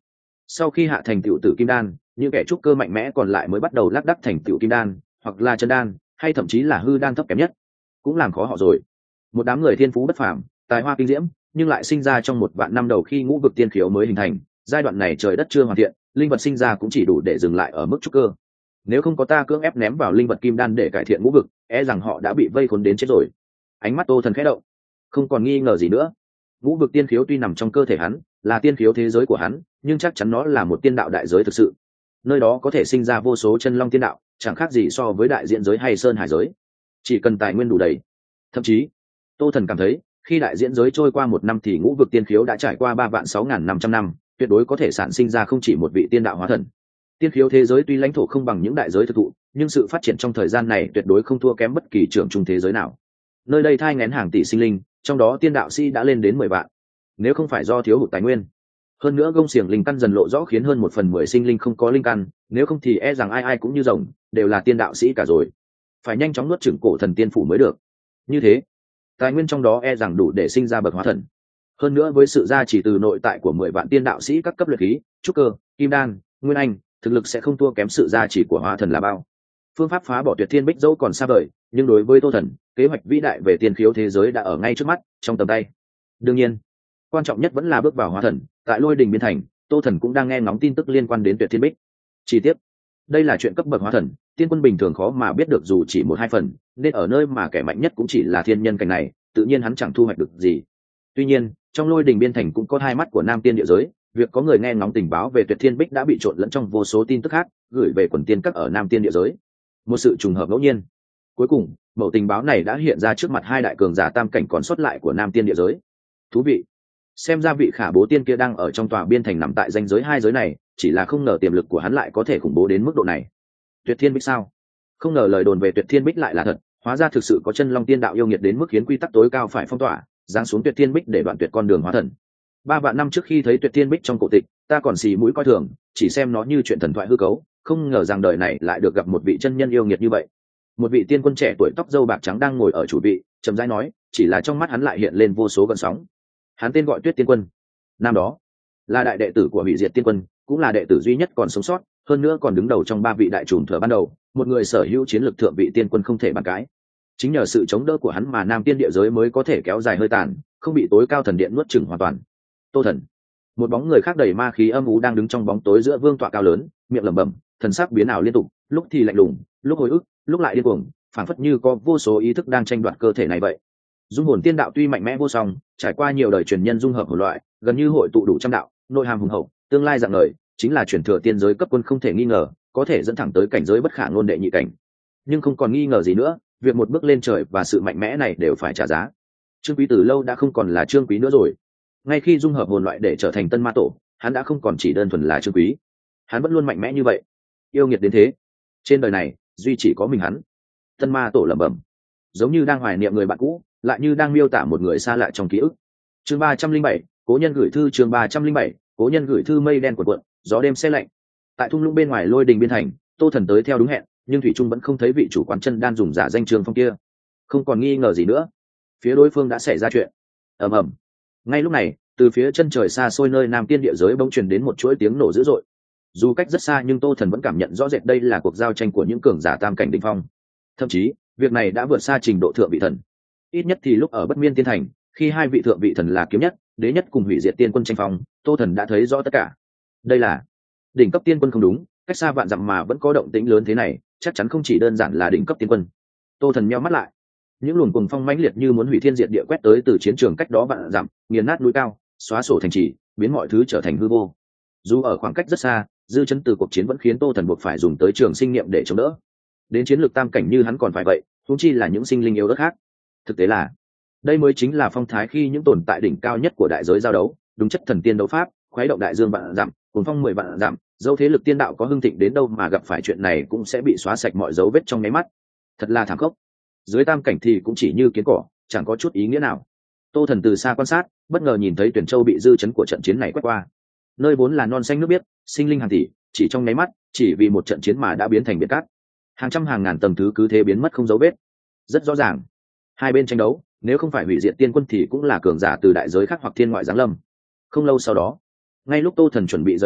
S1: Sau khi hạ thành tựu tử kim đan, những kẻ trúc cơ mạnh mẽ còn lại mới bắt đầu lác đác thành tựu kim đan hoặc là chân đan, hay thậm chí là hư đan thấp kém nhất, cũng làm khó họ rồi. Một đám người thiên phú bất phàm, tài hoa kinh diễm, nhưng lại sinh ra trong một vạn năm đầu khi ngũ vực tiên khiếu mới hình thành. Giai đoạn này trời đất chưa hoàn thiện, linh vật sinh ra cũng chỉ đủ để dừng lại ở mức trúc cơ. Nếu không có ta cưỡng ép ném vào linh vật kim đan để cải thiện ngũ vực, e rằng họ đã bị vây khốn đến chết rồi. Ánh mắt Tô Thần khẽ động, không còn nghi ngờ gì nữa. Ngũ vực tiên khiếu tuy nằm trong cơ thể hắn, là tiên khiếu thế giới của hắn, nhưng chắc chắn nó là một tiên đạo đại giới thực sự. Nơi đó có thể sinh ra vô số chân long tiên đạo, chẳng khác gì so với đại diện giới hay sơn hải giới. Chỉ cần tài nguyên đủ đầy. Thậm chí, Tô Thần cảm thấy, khi đại diễn giới trôi qua 1 năm thì ngũ vực tiên khiếu đã trải qua 3.6.500 năm, tuyệt đối có thể sản sinh ra không chỉ một vị tiên đạo hóa thần. Tiên khiếu thế giới tuy lãnh thổ không bằng những đại giới thực thụ, nhưng sự phát triển trong thời gian này tuyệt đối không thua kém bất kỳ trưởng trung thế giới nào. Nơi đây thai nghén hàng tỷ sinh linh, trong đó tiên đạo sĩ đã lên đến 10 vạn. Nếu không phải do thiếu hụt tài nguyên, hơn nữa gông xiềng linh căn dần lộ rõ khiến hơn 1/10 sinh linh không có linh căn, nếu không thì e rằng ai ai cũng như rồng, đều là tiên đạo sĩ cả rồi. Phải nhanh chóng nuốt chửng cổ thần tiên phủ mới được. Như thế, tài nguyên trong đó e rằng đủ để sinh ra bậc hóa thần. Hơn nữa với sự gia trì từ nội tại của 10 vạn tiên đạo sĩ các cấp luyện khí, trúc cơ, kim đan, nguyên anh, thực lực sẽ không thua kém sự gia trì của hóa thần là bao. Phương pháp phá bỏ tuyệt thiên bích dẫu còn xa vời, nhưng đối với Tô Thần, kế hoạch vĩ đại về tiên khiếu thế giới đã ở ngay trước mắt, trong tầm tay. Đương nhiên, quan trọng nhất vẫn là bước vào hóa thần. Tại Lôi Đình Biên Thành, Tô Thần cũng đang nghe ngóng tin tức liên quan đến tuyệt thiên bích. Chi tiết, đây là chuyện cấp bậc hóa thần, tiên quân bình thường khó mà biết được dù chỉ 1-2 phần, nên ở nơi mà kẻ mạnh nhất cũng chỉ là thiên nhân cảnh này, tự nhiên hắn chẳng thu hoạch được gì. Tuy nhiên, trong Lôi Đình Biên Thành cũng có hai mắt của Nam Tiên địa giới, việc có người nghe ngóng tình báo về tuyệt thiên bích đã bị trộn lẫn trong vô số tin tức khác, gửi về quần tiên các ở Nam Tiên địa giới. Một sự trùng hợp ngẫu nhiên. Cuối cùng, mẩu tình báo này đã hiện ra trước mặt hai đại cường giả tam cảnh còn sót lại của Nam Tiên địa giới. Thú vị. Xem ra vị khả bố tiên kia đang ở trong tòa biên thành nằm tại ranh giới hai giới này, chỉ là không ngờ tiềm lực của hắn lại có thể khủng bố đến mức độ này. Tuyệt thiên bích sao? Không ngờ lời đồn về tuyệt thiên bích lại là thật, hóa ra thực sự có chân long tiên đạo yêu nghiệt đến mức khiến quy tắc tối cao phải phong tỏa, giáng xuống tuyệt thiên bích để đoạn tuyệt con đường hóa thần. 3 vạn năm trước khi thấy tuyệt thiên bích trong cổ tịch, ta còn xì mũi coi thường, chỉ xem nó như chuyện thần thoại hư cấu, không ngờ rằng đời này lại được gặp một vị chân nhân yêu nghiệt như vậy. Một vị tiên quân trẻ tuổi tóc râu bạc trắng đang ngồi ở chủ vị, trầm rãi nói, chỉ là trong mắt hắn lại hiện lên vô số gợn sóng. Hắn tên gọi Tuyết Tiên Quân, năm đó là đại đệ tử của Hủy Diệt Tiên Quân, cũng là đệ tử duy nhất còn sống sót, hơn nữa còn đứng đầu trong 3 vị đại trùm thừa ban đầu, một người sở hữu chiến lược thượng vị tiên quân không thể bàn cãi. Chính nhờ sự chống đỡ của hắn mà Nam Tiên địa giới mới có thể kéo dài hơi tàn, không bị tối cao thần điện nuốt chửng hoàn toàn. Tô Thần, một bóng người khác đầy ma khí âm u đang đứng trong bóng tối giữa vương tọa cao lớn, miệng lẩm bẩm, thần sắc biến ảo liên tục, lúc thì lạnh lùng, lúc hồi ức, lúc lại điên cuồng, phảng phất như có vô số ý thức đang tranh đoạt cơ thể này vậy. Dung hồn tiên đạo tuy mạnh mẽ vô song, trải qua nhiều đời truyền nhân dung hợp hỗn loại, gần như hội tụ đủ trăm đạo, nội hàm hùng hậu, tương lai dạng lời, chính là truyền thừa tiên giới cấp quân không thể nghi ngờ, có thể dẫn thẳng tới cảnh giới bất khả ngôn đệ nhị cảnh. Nhưng không còn nghi ngờ gì nữa, việc một bước lên trời và sự mạnh mẽ này đều phải trả giá. Trương Quý từ lâu đã không còn là Trương Quý nữa rồi. Ngay khi dung hợp hồn loại để trở thành tân ma tổ, hắn đã không còn chỉ đơn thuần là Trương Quý. Hắn vẫn luôn mạnh mẽ như vậy, yêu nghiệt đến thế. Trên đời này, duy chỉ có mình hắn. Tân ma tổ lẩm bẩm, giống như đang hoài niệm người bạn cũ, lại như đang miêu tả một người xa lạ trong ký ức. Chương 307, cố nhân gửi thư. Chương 307, cố nhân gửi thư. Mây đen cuộn cuộn, gió đêm se lạnh. Tại thung lũng bên ngoài Lôi Đình Biên Thành, Tô Thần tới theo đúng hẹn, nhưng thủy trung vẫn không thấy vị chủ quán chân đan dùng giả danh Trương Phong kia. Không còn nghi ngờ gì nữa, phía đối phương đã xảy ra chuyện. Ầm ầm. Ngay lúc này, từ phía chân trời xa xôi nơi Nam Tiên địa giới bỗng truyền đến một chuỗi tiếng nổ dữ dội. Dù cách rất xa nhưng Tô Thần vẫn cảm nhận rõ rệt đây là cuộc giao tranh của những cường giả tam cảnh đỉnh phong. Thậm chí, việc này đã vượt xa trình độ thượng vị thần. Ít nhất thì lúc ở Bất Miên Tiên Thành, khi hai vị thượng vị thần là Kiếm Nhất, Đế Nhất cùng Hủy Diệt Tiên Quân tranh phong, Tô Thần đã thấy rõ tất cả. Đây là đỉnh cấp tiên quân không đúng, cách xa vạn dặm mà vẫn có động tĩnh lớn thế này, chắc chắn không chỉ đơn giản là đỉnh cấp tiên quân. Tô Thần nheo mắt lại, những luồng cuồng phong mãnh liệt như muốn hủy thiên diệt địa quét tới từ chiến trường cách đó vạn dặm, nghiền nát núi cao, xóa sổ thành trì, biến mọi thứ trở thành hư vô. Dù ở khoảng cách rất xa, dư chấn từ cuộc chiến vẫn khiến Tô Thần buộc phải dùng tới trường sinh niệm để chống đỡ. Đến chiến lược tam cảnh như hắn còn phải vậy, huống chi là những sinh linh yếu ớt khác. Thực tế là, đây mới chính là phong thái khi những tồn tại đỉnh cao nhất của đại giới giao đấu, đúng chất thần tiên đấu pháp, khuấy động đại dương vạn dặm, cuồng phong 10 vạn dặm, dẫu thế lực tiên đạo có hưng thịnh đến đâu mà gặp phải chuyện này cũng sẽ bị xóa sạch mọi dấu vết trong nháy mắt. Thật là thảm khốc. Dưới tam cảnh thì cũng chỉ như kiến cỏ, chẳng có chút ý nghĩa nào. Tô Thần từ xa quan sát, bất ngờ nhìn thấy Tuyển Châu bị dư chấn của trận chiến này quét qua. Nơi vốn là non xanh nước biếc, sinh linh hàng tỷ, chỉ trong nháy mắt, chỉ vì một trận chiến mà đã biến thành biển cát. Hàng trăm hàng ngàn tầng thứ cứ thế biến mất không dấu vết. Rất rõ ràng, hai bên tranh đấu, nếu không phải Hủy Diệt Tiên Quân thì cũng là cường giả từ đại giới khác hoặc thiên ngoại giáng lâm. Không lâu sau đó, ngay lúc Tô Thần chuẩn bị rời đi,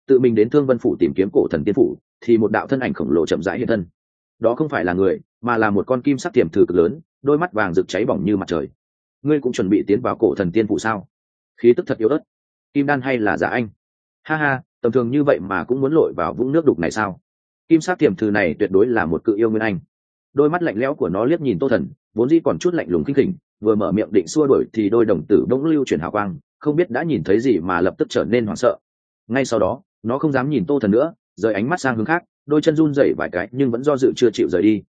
S1: tự mình đến Thương Vân phủ tìm kiếm cổ thần tiên phủ, thì một đạo thân ảnh khổng lồ chậm rãi hiện thân. Đó không phải là người, mà là một con kim sắc tiềm thử cực lớn, đôi mắt vàng rực cháy bỏng như mặt trời. Ngươi cũng chuẩn bị tiến vào cổ thần tiên phủ sao? Khí tức thật yếu ớt. Kim đan hay là giả anh? Ha ha, tầm thường như vậy mà cũng muốn lội vào vũng nước đục này sao? Kim sắc tiềm thử này tuyệt đối là một cự yêu nguyên anh. Đôi mắt lạnh lẽo của nó liếc nhìn Tô Thần, vốn dĩ còn chút lạnh lùng khinh khỉnh, vừa mở miệng định xua đuổi thì đôi đồng tử bỗng lưu chuyển hào quang, không biết đã nhìn thấy gì mà lập tức trở nên hoảng sợ. Ngay sau đó, nó không dám nhìn Tô Thần nữa, rời ánh mắt sang hướng khác, đôi chân run rẩy vài cái nhưng vẫn do dự chưa chịu rời đi.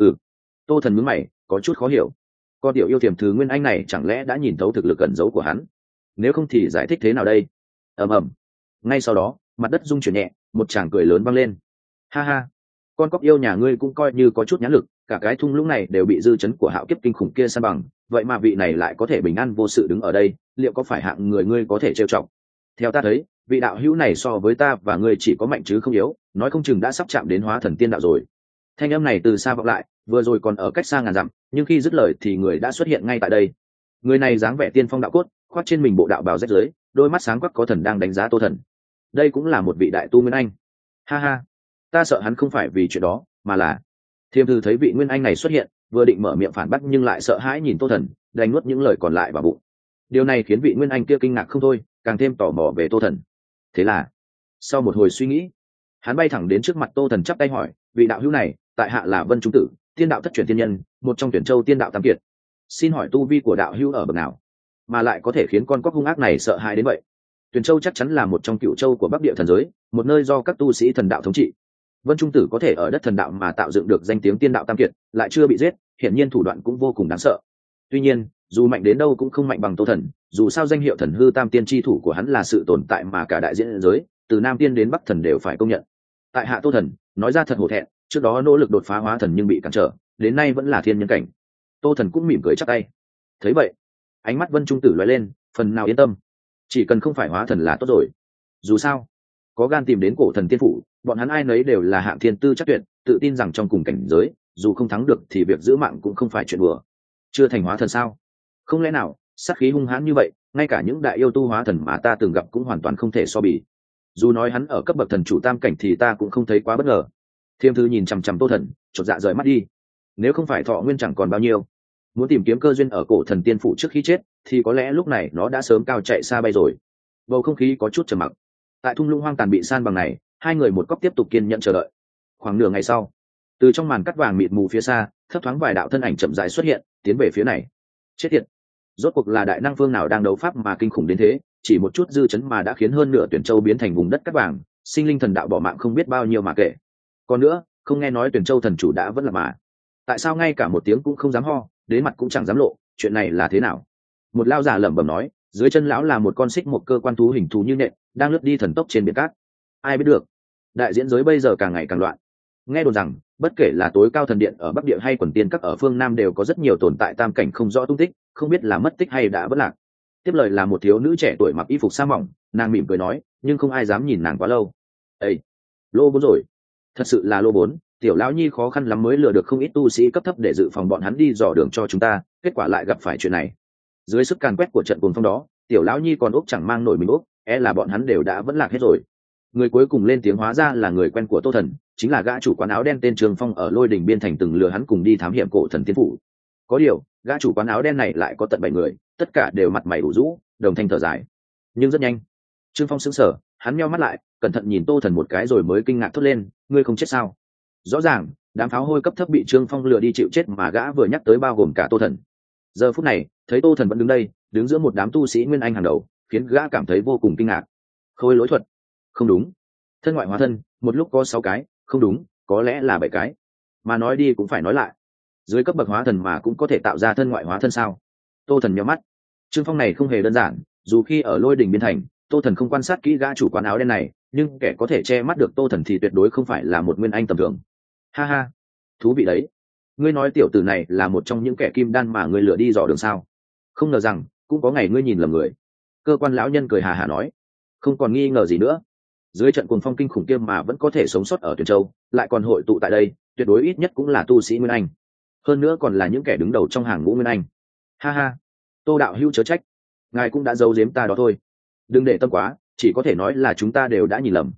S1: Tô Thần nhướng mày, có chút khó hiểu. Con tiểu yêu tiềm thứ nguyên anh này chẳng lẽ đã nhìn thấu thực lực cẩn giấu của hắn? Nếu không thì giải thích thế nào đây? Ầm ầm. Ngay sau đó, mặt đất rung chuyển nhẹ, một tràng cười lớn vang lên. Ha ha, con cóc yêu nhà ngươi cũng coi như có chút nhãn lực, cả cái thung lũng này đều bị dư chấn của hạo kiếp kinh khủng kia san bằng, vậy mà vị này lại có thể bình an vô sự đứng ở đây, liệu có phải hạng người ngươi có thể trêu chọc? Theo ta thấy, vị đạo hữu này so với ta và ngươi chỉ có mạnh chứ không yếu, nói không chừng đã sắp chạm đến hóa thần tiên đạo rồi. Thanh âm này từ xa vọng lại, vừa rồi còn ở cách xa ngàn dặm, nhưng khi dứt lời thì người đã xuất hiện ngay tại đây. Người này dáng vẻ tiên phong đạo cốt, khoác trên mình bộ đạo bào rách rưới, đôi mắt sáng quắc có thần đang đánh giá Tô Thần. Đây cũng là một vị đại tu nguyên anh. Ha ha, ta sợ hắn không phải vì chuyện đó, mà là Thiêm Thư thấy vị nguyên anh này xuất hiện, vừa định mở miệng phản bác nhưng lại sợ hãi nhìn Tô Thần, đành nuốt những lời còn lại vào bụng. Điều này khiến vị nguyên anh kia kinh ngạc không thôi, càng thêm tò mò về Tô Thần. Thế là, sau một hồi suy nghĩ, hắn bay thẳng đến trước mặt Tô Thần chắp tay hỏi, vị đạo hữu này, tại hạ là Vân Trung Tử, tiên đạo thất truyền tiên nhân, một trong tuyển châu tiên đạo tam kiệt. Xin hỏi tu vi của đạo hữu ở bậc nào, mà lại có thể khiến con cóc hung ác này sợ hãi đến vậy? Tuyển châu chắc chắn là một trong cựu châu của Bắc Địa thần giới, một nơi do các tu sĩ thần đạo thống trị. Vân Trung Tử có thể ở đất thần đạo mà tạo dựng được danh tiếng tiên đạo tam kiệt, lại chưa bị giết, hiển nhiên thủ đoạn cũng vô cùng đáng sợ. Tuy nhiên, dù mạnh đến đâu cũng không mạnh bằng Tô Thần, dù sao danh hiệu thần hư tam tiên chi thủ của hắn là sự tồn tại mà cả đại diễn giới, từ Nam Tiên đến Bắc Thần đều phải công nhận. Tại hạ Tô Thần, nói ra thật hổ thẹn, trước đó nỗ lực đột phá hóa thần nhưng bị cản trở, đến nay vẫn là thiên nhân cảnh. Tô Thần cũng mỉm cười chắp tay. Thấy vậy, ánh mắt Vân Trung Tử lóe lên, phần nào yên tâm. Chỉ cần không phải hóa thần là tốt rồi. Dù sao, có gan tìm đến cổ thần tiên phủ, bọn hắn ai nấy đều là hạng thiên tư chắc tuyệt, tự tin rằng trong cùng cảnh giới, dù không thắng được thì việc giữ mạng cũng không phải chuyện đùa. Chưa thành hóa thần sao? Không lẽ nào sát khí hung hãn như vậy, ngay cả những đại yêu tu hóa thần mà ta từng gặp cũng hoàn toàn không thể so bì. Dù nói hắn ở cấp bậc thần chủ tam cảnh thì ta cũng không thấy quá bất ngờ. Thiêm Thư nhìn chằm chằm Tô Thần, chột dạ rời mắt đi. Nếu không phải thọ nguyên chẳng còn bao nhiêu, muốn tìm kiếm cơ duyên ở cổ thần tiên phủ trước khi chết, thì có lẽ lúc này nó đã sớm cao chạy xa bay rồi. Bầu không khí có chút trầm mặc. Tại thung lũng hoang tàn bị san bằng này, hai người một cốc tiếp tục kiên nhẫn chờ đợi. Khoảng nửa ngày sau, từ trong màn cắt vàng mịt mù phía xa, thấp thoáng vài đạo thân ảnh chậm rãi xuất hiện, tiến về phía này. Chết tiệt, rốt cuộc là đại năng phương nào đang đấu pháp mà kinh khủng đến thế, chỉ một chút dư chấn mà đã khiến hơn nửa Tuyển Châu biến thành vùng đất cắt vàng, sinh linh thần đạo bỏ mạng không biết bao nhiêu mà kể. Còn nữa, không nghe nói Tuyển Châu thần chủ đã vẫn là mà, tại sao ngay cả một tiếng cũng không dám ho, đến mặt cũng chẳng dám lộ, chuyện này là thế nào? Một lao giả lẩm bẩm nói, dưới chân lão là một con xích một cơ quan thú hình thù như nện, đang lướt đi thần tốc trên biển cát. Ai biết được, đại diễn giới bây giờ càng ngày càng loạn. Nghe đồn rằng, bất kể là tối cao thần điện ở Bắc Địa hay quần tiên các ở phương Nam đều có rất nhiều tồn tại tam cảnh không rõ tung tích, không biết là mất tích hay đã vất lạc. Tiếp lời là một thiếu nữ trẻ tuổi mặc y phục sa mỏng, nàng mỉm cười nói, nhưng không ai dám nhìn nàng quá lâu. Ê, lô bốn rồi, thật sự là lô bốn. Tiểu lão nhi khó khăn lắm mới lừa được không ít tu sĩ cấp thấp để dự phòng bọn hắn đi dò đường cho chúng ta, kết quả lại gặp phải chuyện này. Dưới sức càn quét của trận cuồng phong đó, tiểu lão nhi còn úp chẳng mang nổi mình úp, là bọn hắn đều đã vẫn lạc hết rồi. Người cuối cùng lên tiếng hóa ra là người quen của Tô Thần, chính là gã chủ quán áo đen tên Trường Phong ở Lôi Đỉnh Biên Thành từng lừa hắn cùng đi thám hiểm cổ thần tiên phủ. Có điều, gã chủ quán áo đen này lại có tận 7 người, tất cả đều mặt mày ủ rũ, đồng thanh thở dài. Nhưng rất nhanh, Trương Phong sững sờ, hắn nheo mắt lại, cẩn thận nhìn Tô Thần một cái rồi mới kinh ngạc thốt lên, ngươi không chết sao? Rõ ràng, đám pháo hôi cấp thấp bị Trương Phong lừa đi chịu chết mà gã vừa nhắc tới bao gồm cả Tô Thần. Giờ phút này, thấy Tô Thần vẫn đứng đây, đứng giữa một đám tu sĩ nguyên anh hàng đầu, khiến gã cảm thấy vô cùng kinh ngạc. Khôi lỗi thuật? Không đúng. Thân ngoại hóa thân, một lúc có 6 cái, không đúng, có lẽ là 7 cái. Mà nói đi cũng phải nói lại. Dưới cấp bậc hóa thần mà cũng có thể tạo ra thân ngoại hóa thân sao? Tô Thần nhíu mắt. Trương Phong này không hề đơn giản, dù khi ở Lôi Đỉnh Biên Thành, Tô Thần không quan sát kỹ gã chủ quán áo đen này, nhưng kẻ có thể che mắt được Tô Thần thì tuyệt đối không phải là một nguyên anh tầm thường. Ha ha, thú vị đấy. Ngươi nói tiểu tử này là một trong những kẻ kim đan mà ngươi lừa đi dò đường sao? Không ngờ rằng cũng có ngày ngươi nhìn lầm người. Cơ quan lão nhân cười hà hà nói, không còn nghi ngờ gì nữa. Dưới trận cuồng phong kinh khủng kia mà vẫn có thể sống sót ở Tuyển Châu, lại còn hội tụ tại đây, tuyệt đối ít nhất cũng là tu sĩ nguyên anh. Hơn nữa còn là những kẻ đứng đầu trong hàng ngũ nguyên anh. Ha ha, Tô đạo hữu chớ trách, ngài cũng đã giấu giếm ta đó thôi. Đừng để tâm quá, chỉ có thể nói là chúng ta đều đã nhìn lầm.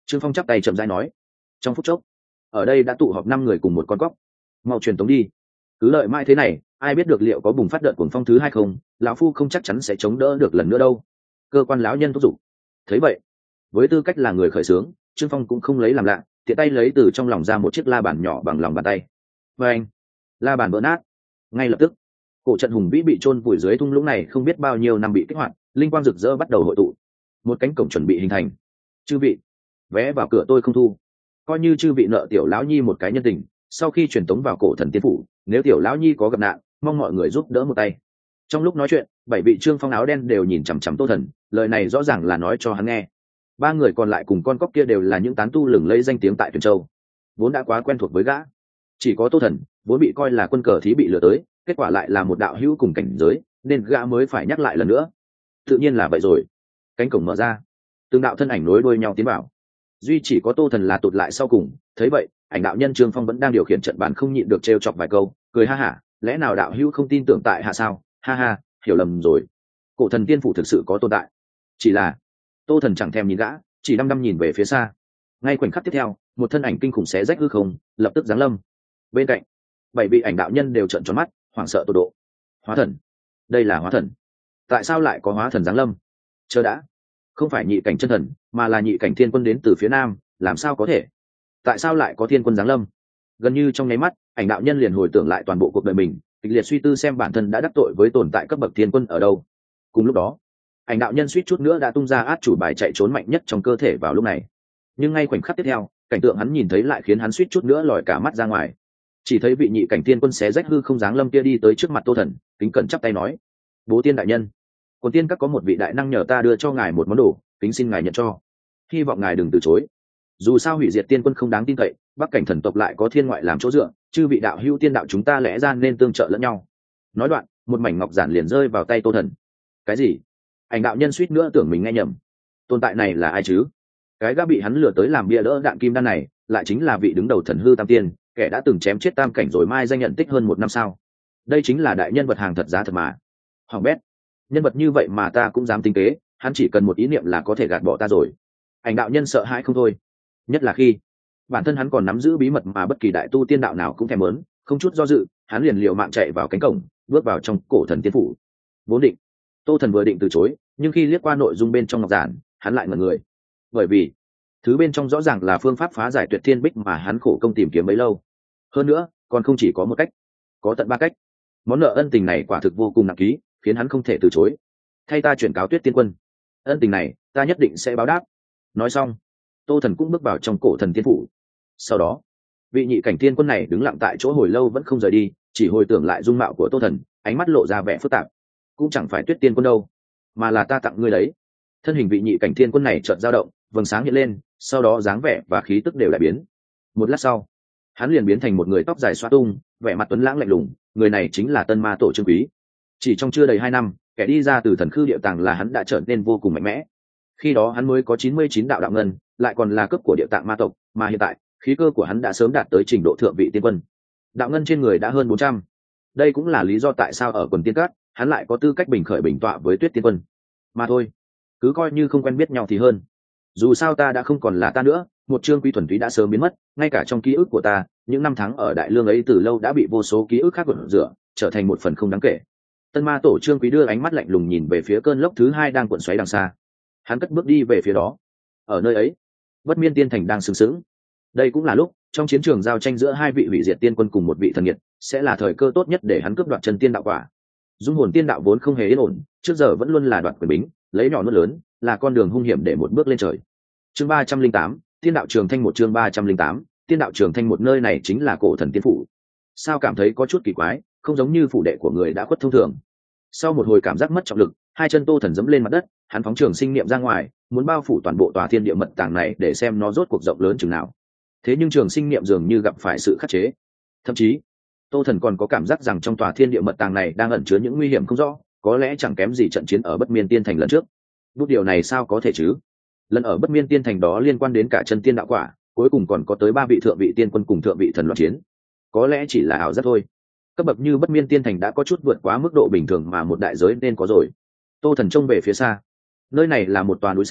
S1: Trương Phong chắp tay chậm rãi nói. Trong phút chốc, ở đây đã tụ họp 5 người cùng một con cóc. Mau truyền tống đi. Cứ đợi mãi thế này, ai biết được liệu có bùng phát đợt cuồng phong thứ hai không, lão phu không chắc chắn sẽ chống đỡ được lần nữa đâu. Cơ quan lão nhân thúc giục. Thấy vậy, với tư cách là người khởi xướng, Trương Phong cũng không lấy làm lạ, tiện tay lấy từ trong lòng ra một chiếc la bàn nhỏ bằng lòng bàn tay. Và anh, la bàn vỡ nát. Ngay lập tức, cổ trận hùng vĩ bị chôn vùi dưới thung lũng này không biết bao nhiêu năm bị kích hoạt, linh quang rực rỡ bắt đầu hội tụ. Một cánh cổng chuẩn bị hình thành. Chư vị, vé vào cửa tôi không thu, coi như chư vị nợ tiểu lão nhi một cái nhân tình. Sau khi truyền tống vào cổ thần tiên phủ, nếu tiểu lão nhi có gặp nạn, mong mọi người giúp đỡ một tay. Trong lúc nói chuyện, 7 vị Trương Phong áo đen đều nhìn chằm chằm Tô Thần, lời này rõ ràng là nói cho hắn nghe. 3 người còn lại cùng con cóc kia đều là những tán tu lừng lẫy danh tiếng tại Tuyền Châu, vốn đã quá quen thuộc với gã. Chỉ có Tô Thần vốn bị coi là quân cờ thí bị lừa tới, kết quả lại là một đạo hữu cùng cảnh giới, nên gã mới phải nhắc lại lần nữa. Tự nhiên là vậy rồi. Cánh cổng mở ra, từng đạo thân ảnh nối đuôi nhau tiến vào. Duy chỉ có Tô Thần là tụt lại sau cùng. Thấy vậy, ảnh đạo nhân Trương Phong vẫn đang điều khiển trận bàn không nhịn được trêu chọc vài câu, cười ha hả, lẽ nào đạo hữu không tin tưởng tại hạ sao? Ha ha, hiểu lầm rồi. Cổ thần tiên phủ thực sự có tồn tại. Chỉ là Tô Thần chẳng thèm nhìn gã, chỉ đăm đăm nhìn về phía xa. Ngay khoảnh khắc tiếp theo, một thân ảnh kinh khủng xé rách hư không, lập tức giáng lâm. Bên cạnh, 7 vị ảnh đạo nhân đều trợn tròn mắt, hoảng sợ tột độ. Hóa thần? Đây là hóa thần? Tại sao lại có hóa thần giáng lâm? Chờ đã, không phải nhị cảnh chân thần, mà là nhị cảnh thiên quân đến từ phía nam, làm sao có thể? Tại sao lại có thiên quân giáng lâm? Gần như trong nháy mắt, ảnh đạo nhân liền hồi tưởng lại toàn bộ cuộc đời mình, kịch liệt suy tư xem bản thân đã đắc tội với tồn tại cấp bậc thiên quân ở đâu. Cùng lúc đó, ảnh đạo nhân suýt chút nữa đã tung ra át chủ bài chạy trốn mạnh nhất trong cơ thể vào lúc này. Nhưng ngay khoảnh khắc tiếp theo, cảnh tượng hắn nhìn thấy lại khiến hắn suýt chút nữa lòi cả mắt ra ngoài. Chỉ thấy vị nhị cảnh thiên quân xé rách hư không giáng lâm kia đi tới trước mặt Tô Thần, kính cẩn chắp tay nói: "Bố tiên đại nhân, Quần tiên các có một vị đại năng nhờ ta đưa cho ngài một món đồ, kính xin ngài nhận cho. Hy vọng ngài đừng từ chối. Dù sao hủy diệt tiên quân không đáng tin cậy, bắc cảnh thần tộc lại có thiên ngoại làm chỗ dựa, chư vị đạo hữu tiên đạo chúng ta lẽ ra nên tương trợ lẫn nhau." Nói đoạn, một mảnh ngọc giản liền rơi vào tay Tô Thần. Cái gì? Ảnh đạo nhân suýt nữa tưởng mình nghe nhầm. Tồn tại này là ai chứ? Cái gã bị hắn lừa tới làm bia đỡ đạn kim đan này, lại chính là vị đứng đầu thần hư tam tiên, kẻ đã từng chém chết tam cảnh rồi mai danh nhận tích hơn 1 năm sau. Đây chính là đại nhân vật hàng thật giá thật mà. Hoàng bét, nhân vật như vậy mà ta cũng dám tính kế, hắn chỉ cần một ý niệm là có thể gạt bỏ ta rồi. Ảnh đạo nhân sợ hãi không thôi, nhất là khi bản thân hắn còn nắm giữ bí mật mà bất kỳ đại tu tiên đạo nào cũng thèm muốn. Không chút do dự, hắn liền liều mạng chạy vào cánh cổng, bước vào trong cổ thần tiên phủ. Vốn định Tô Thần vừa định từ chối, nhưng khi liếc qua nội dung bên trong ngọc giản, hắn lại ngẩn người, bởi vì thứ bên trong rõ ràng là phương pháp phá giải tuyệt thiên bích mà hắn khổ công tìm kiếm bấy lâu. Hơn nữa, còn không chỉ có một cách, có tận 3 cách. Món nợ ân tình này quả thực vô cùng nặng ký, khiến hắn không thể từ chối. Thay ta chuyển cáo Tuyết tiên quân, ân tình này ta nhất định sẽ báo đáp. Nói xong, Tô Thần cũng bước vào trong cổ thần tiên phủ. Sau đó, vị nhị cảnh tiên quân này đứng lặng tại chỗ hồi lâu vẫn không rời đi, chỉ hồi tưởng lại dung mạo của Tô Thần, ánh mắt lộ ra vẻ phức tạp. Cũng chẳng phải Tuyết tiên quân đâu, mà là ta tặng ngươi đấy. Thân hình vị nhị cảnh tiên quân này chợt dao động, vầng sáng hiện lên, sau đó dáng vẻ và khí tức đều lại biến. Một lát sau, hắn liền biến thành một người tóc dài xõa tung, vẻ mặt tuấn lãng lạnh lùng. Người này chính là Tân Ma Tổ Trương Quý. Chỉ trong chưa đầy 2 năm, kẻ đi ra từ thần khư địa tàng là hắn đã trở nên vô cùng mạnh mẽ. Khi đó hắn mới có 99 đạo đạo ngân, lại còn là cấp của địa tạng ma tộc, mà hiện tại khí cơ của hắn đã sớm đạt tới trình độ thượng vị tiên quân. Đạo ngân trên người đã hơn 400. Đây cũng là lý do tại sao ở quần tiên các hắn lại có tư cách bình khởi bình tọa với Tuyết tiên quân. Mà thôi, cứ coi như không quen biết nhau thì hơn. Dù sao ta đã không còn là ta nữa, một Trương Quý thuần túy đã sớm biến mất, ngay cả trong ký ức của ta, những năm tháng ở Đại Lương ấy từ lâu đã bị vô số ký ức khác gột rửa, trở thành một phần không đáng kể. Tân Ma Tổ Trương Quý đưa ánh mắt lạnh lùng nhìn về phía cơn lốc thứ 2 đang cuộn xoáy đằng xa. Hắn cất bước đi về phía đó. Ở nơi ấy, Bất Miên Tiên Thành đang sừng sững. Đây cũng là lúc trong chiến trường giao tranh giữa 2 vị hủy diệt tiên quân cùng một vị thần nghiệt, sẽ là thời cơ tốt nhất để hắn cướp đoạt chân tiên đạo quả. Dung hồn tiên đạo vốn không hề yên ổn, trước giờ vẫn luôn là đoạt quyền bính, lấy nhỏ nuốt lớn, là con đường hung hiểm để một bước lên trời. Chương 308, Tiên đạo trường thanh một. Chương 308, Tiên đạo trường thanh một. Nơi này chính là cổ thần tiên phủ. Sao cảm thấy có chút kỳ quái, không giống như phủ đệ của người đã khuất thông thường. Sau một hồi cảm giác mất trọng lực, 2 chân Tô Thần dẫm lên mặt đất, hắn phóng trường sinh niệm ra ngoài, muốn bao phủ toàn bộ tòa thiên địa mật tàng này để xem nó rốt cuộc rộng lớn chừng nào. Thế nhưng trường sinh niệm dường như gặp phải sự khắc chế. Thậm chí, Tô Thần còn có cảm giác rằng trong tòa thiên địa mật tàng này đang ẩn chứa những nguy hiểm không rõ, có lẽ chẳng kém gì trận chiến ở Bất Miên Tiên Thành lần trước. Bút điều này sao có thể chứ? Lần ở Bất Miên Tiên Thành đó liên quan đến cả chân tiên đạo quả, cuối cùng còn có tới 3 vị thượng vị tiên quân cùng thượng vị thần loạn chiến. Có lẽ chỉ là ảo giác thôi. Cấp bậc như Bất Miên Tiên Thành đã có chút vượt quá mức độ bình thường mà một đại giới nên có rồi. Tô Thần trông về phía xa. Nơi này là một tòa núi xanh,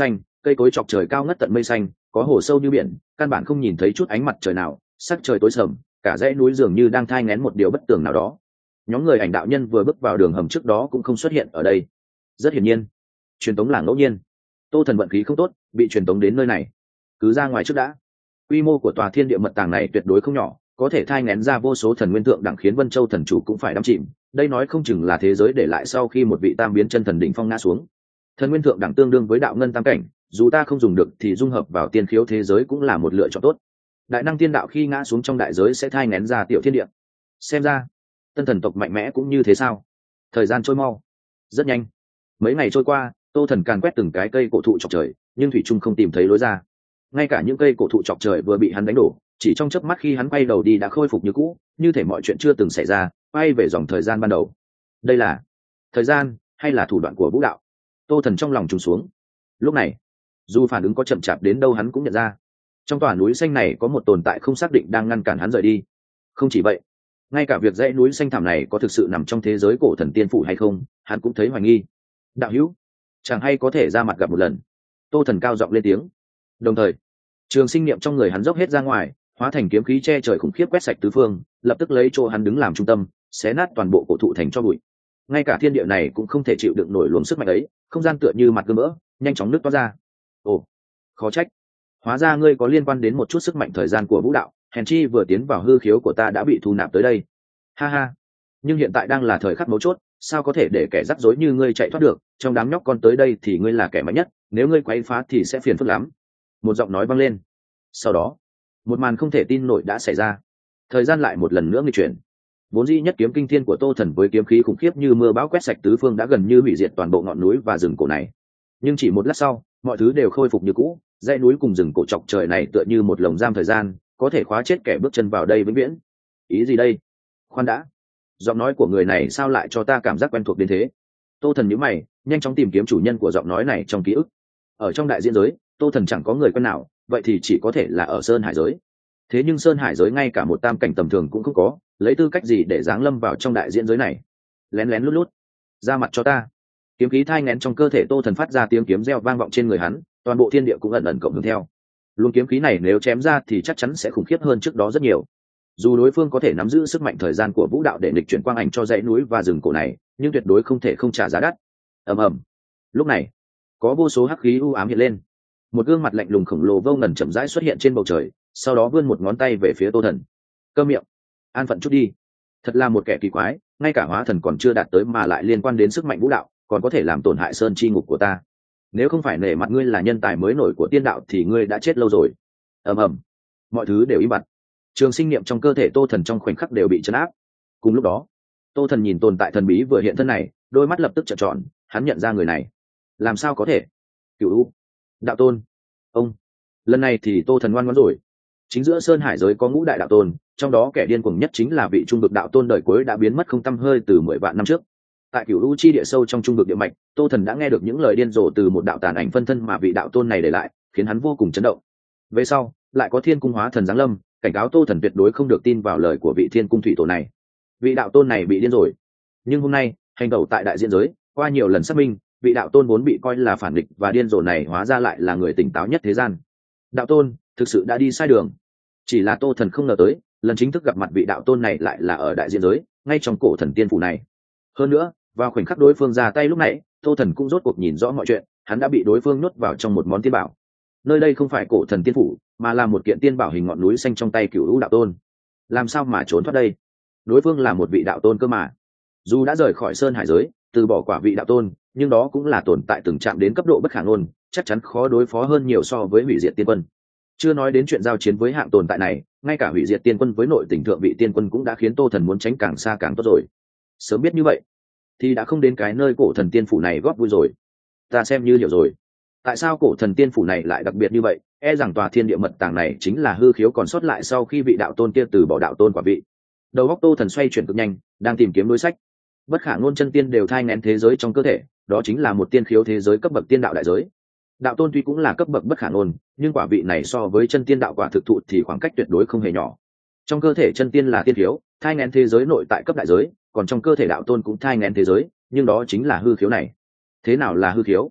S1: cây cối chọc trời cao ngất tận mây xanh, có hồ sâu như biển, căn bản không nhìn thấy chút ánh mặt trời nào, sắc trời tối sầm, cả dãy núi dường như đang thai nghén một điều bất tường nào đó. Nhóm người ảnh đạo nhân vừa bước vào đường hầm trước đó cũng không xuất hiện ở đây. Rất hiển nhiên, truyền tống là ngẫu nhiên. Tô Thần vận khí không tốt, bị truyền tống đến nơi này. Cứ ra ngoài trước đã. Quy mô của tòa thiên địa mật tàng này tuyệt đối không nhỏ, có thể thai nghén ra vô số thần nguyên tượng đẳng khiến Vân Châu thần chủ cũng phải đắm chìm. Đây nói không chừng là thế giới để lại sau khi một vị tam biến chân thần đỉnh phong ngã xuống. Thần nguyên tượng đẳng tương đương với đạo ngân tam cảnh, dù ta không dùng được thì dung hợp vào tiên khiếu thế giới cũng là một lựa chọn tốt. Đại năng tiên đạo khi ngã xuống trong đại giới sẽ thai nghén ra tiểu thiên địa. Xem ra tân thần tộc mạnh mẽ cũng như thế sao? Thời gian trôi mau rất nhanh, mấy ngày trôi qua, Tô Thần càn quét từng cái cây cổ thụ chọc trời, nhưng thủy trung không tìm thấy lối ra. Ngay cả những cây cổ thụ chọc trời vừa bị hắn đánh đổ, chỉ trong chớp mắt khi hắn quay đầu đi đã khôi phục như cũ, như thể mọi chuyện chưa từng xảy ra, quay về dòng thời gian ban đầu. Đây là thời gian hay là thủ đoạn của vũ đạo? Tô Thần trong lòng trùng xuống. Lúc này, dù phản ứng có chậm chạp đến đâu hắn cũng nhận ra, trong tòa núi xanh này có một tồn tại không xác định đang ngăn cản hắn rời đi. Không chỉ vậy, ngay cả việc dãy núi xanh thẳm này có thực sự nằm trong thế giới cổ thần tiên phủ hay không, hắn cũng thấy hoài nghi. Đạo hữu, chẳng hay có thể ra mặt gặp một lần? Tô Thần cao giọng lên tiếng. Đồng thời, trường sinh niệm trong người hắn dốc hết ra ngoài, hóa thành kiếm khí che trời khủng khiếp quét sạch tứ phương, lập tức lấy chỗ hắn đứng làm trung tâm, xé nát toàn bộ cổ thụ thành cho bụi. Ngay cả thiên địa này cũng không thể chịu đựng nổi luồng sức mạnh ấy, không gian tựa như mặt gương mỡ, nhanh chóng nứt toát ra. Ồ, khó trách, hóa ra ngươi có liên quan đến một chút sức mạnh thời gian của vũ đạo, hèn chi vừa tiến vào hư khiếu của ta đã bị thu nạp tới đây. Ha ha, nhưng hiện tại đang là thời khắc mấu chốt, sao có thể để kẻ rắc rối như ngươi chạy thoát được? Trong đám nhóc con tới đây thì ngươi là kẻ mạnh nhất, nếu ngươi quấy phá thì sẽ phiền phức lắm. Một giọng nói vang lên. Sau đó, một màn không thể tin nổi đã xảy ra. Thời gian lại một lần nữa nghịch chuyển. Vốn dĩ nhất kiếm kinh thiên của Tô Thần với kiếm khí khủng khiếp như mưa bão quét sạch tứ phương đã gần như hủy diệt toàn bộ ngọn núi và rừng cổ này. Nhưng chỉ một lát sau, mọi thứ đều khôi phục như cũ. Dãy núi cùng rừng cổ chọc trời này tựa như một lồng giam thời gian, có thể khóa chết kẻ bước chân vào đây vĩnh viễn. Ý gì đây? Khoan đã, giọng nói của người này sao lại cho ta cảm giác quen thuộc đến thế? Tô Thần nhíu mày, nhanh chóng tìm kiếm chủ nhân của giọng nói này trong ký ức. Ở trong đại diễn giới, Tô Thần chẳng có người quen nào, vậy thì chỉ có thể là ở Sơn Hải giới. Thế nhưng Sơn Hải giới ngay cả một tam cảnh tầm thường cũng không có, lấy tư cách gì để giáng lâm vào trong đại diễn giới này? Lén lén lút lút, ra mặt cho ta! Kiếm khí thai nghén trong cơ thể Tô Thần phát ra tiếng kiếm reo vang vọng trên người hắn, toàn bộ thiên địa cũng ẩn ẩn cộng hưởng theo. Luồng kiếm khí này nếu chém ra thì chắc chắn sẽ khủng khiếp hơn trước đó rất nhiều. Dù đối phương có thể nắm giữ sức mạnh thời gian của vũ đạo để nghịch chuyển quang ảnh cho dãy núi và rừng cổ này, nhưng tuyệt đối không thể không trả giá đắt. Ầm ầm. Lúc này, có vô số hắc khí u ám hiện lên. Một gương mặt lạnh lùng khổng lồ vô ngần chậm rãi xuất hiện trên bầu trời, sau đó vươn một ngón tay về phía Tô Thần. Câm miệng, an phận chút đi. Thật là một kẻ kỳ quái, ngay cả hóa thần còn chưa đạt tới mà lại liên quan đến sức mạnh vũ đạo, còn có thể làm tổn hại sơn chi ngục của ta. Nếu không phải nể mặt ngươi là nhân tài mới nổi của tiên đạo thì ngươi đã chết lâu rồi. Ầm ầm. Mọi thứ đều im bặt. Trường sinh niệm trong cơ thể Tô Thần trong khoảnh khắc đều bị chấn áp. Cùng lúc đó, Tô Thần nhìn tồn tại thần bí vừa hiện thân này, đôi mắt lập tức trợn tròn, hắn nhận ra người này. Làm sao có thể? Cửu U, đạo tôn. Ông, lần này thì Tô Thần ngoan ngoãn rồi. Chính giữa Sơn Hải giới có ngũ đại đạo tôn, trong đó kẻ điên cuồng nhất chính là vị trung vực đạo tôn đời cuối đã biến mất không tăm hơi từ 10 vạn năm trước. Tại Cửu U chi địa sâu trong trung vực địa mạch, Tô Thần đã nghe được những lời điên rồ từ một đạo tàn ảnh phân thân mà vị đạo tôn này để lại, khiến hắn vô cùng chấn động. Về sau, lại có Thiên Cung hóa thần giáng lâm, cảnh cáo Tô Thần tuyệt đối không được tin vào lời của vị Thiên Cung thủy tổ này. Vị đạo tôn này bị điên rồi. Nhưng hôm nay, hành tẩu tại đại diễn giới, qua nhiều lần xác minh, vị đạo tôn vốn bị coi là phản địch và điên rồ này hóa ra lại là người tỉnh táo nhất thế gian. Đạo tôn thực sự đã đi sai đường. Chỉ là Tô Thần không ngờ tới, lần chính thức gặp mặt vị đạo tôn này lại là ở đại diễn giới, ngay trong cổ thần tiên phủ này. Hơn nữa, vào khoảnh khắc đối phương ra tay lúc nãy, Tô Thần cũng rốt cuộc nhìn rõ mọi chuyện, hắn đã bị đối phương nuốt vào trong một món tiên bảo. Nơi đây không phải cổ thần tiên phủ, mà là một kiện tiên bảo hình ngọn núi xanh trong tay Cửu U đạo tôn. Làm sao mà trốn thoát đây? Đối phương là một vị đạo tôn cơ mà. Dù đã rời khỏi Sơn Hải giới, từ bỏ quả vị đạo tôn, nhưng đó cũng là tồn tại từng chạm đến cấp độ bất khả ngôn, chắc chắn khó đối phó hơn nhiều so với hủy diệt tiên quân. Chưa nói đến chuyện giao chiến với hạng tồn tại này, ngay cả hủy diệt tiên quân với nội tình thượng vị tiên quân cũng đã khiến Tô Thần muốn tránh càng xa càng tốt rồi. Sớm biết như vậy thì đã không đến cái nơi cổ thần tiên phủ này góp vui rồi. Ta xem như hiểu rồi, tại sao cổ thần tiên phủ này lại đặc biệt như vậy, e rằng tòa thiên địa mật tàng này chính là hư khiếu còn sót lại sau khi vị đạo tôn kia từ bỏ đạo tôn quả vị. Đầu óc Tô Thần xoay chuyển cực nhanh, đang tìm kiếm đối sách. Bất khả ngôn chân tiên đều thai nghén thế giới trong cơ thể, đó chính là một tiên khiếu thế giới cấp bậc tiên đạo đại giới. Đạo tôn tuy cũng là cấp bậc bất khả ngôn, nhưng quả vị này so với chân tiên đạo quả thực thụ thì khoảng cách tuyệt đối không hề nhỏ. Trong cơ thể chân tiên là tiên khiếu, thai nghén thế giới nội tại cấp đại giới, còn trong cơ thể đạo tôn cũng thai nghén thế giới, nhưng đó chính là hư khiếu này. Thế nào là hư khiếu?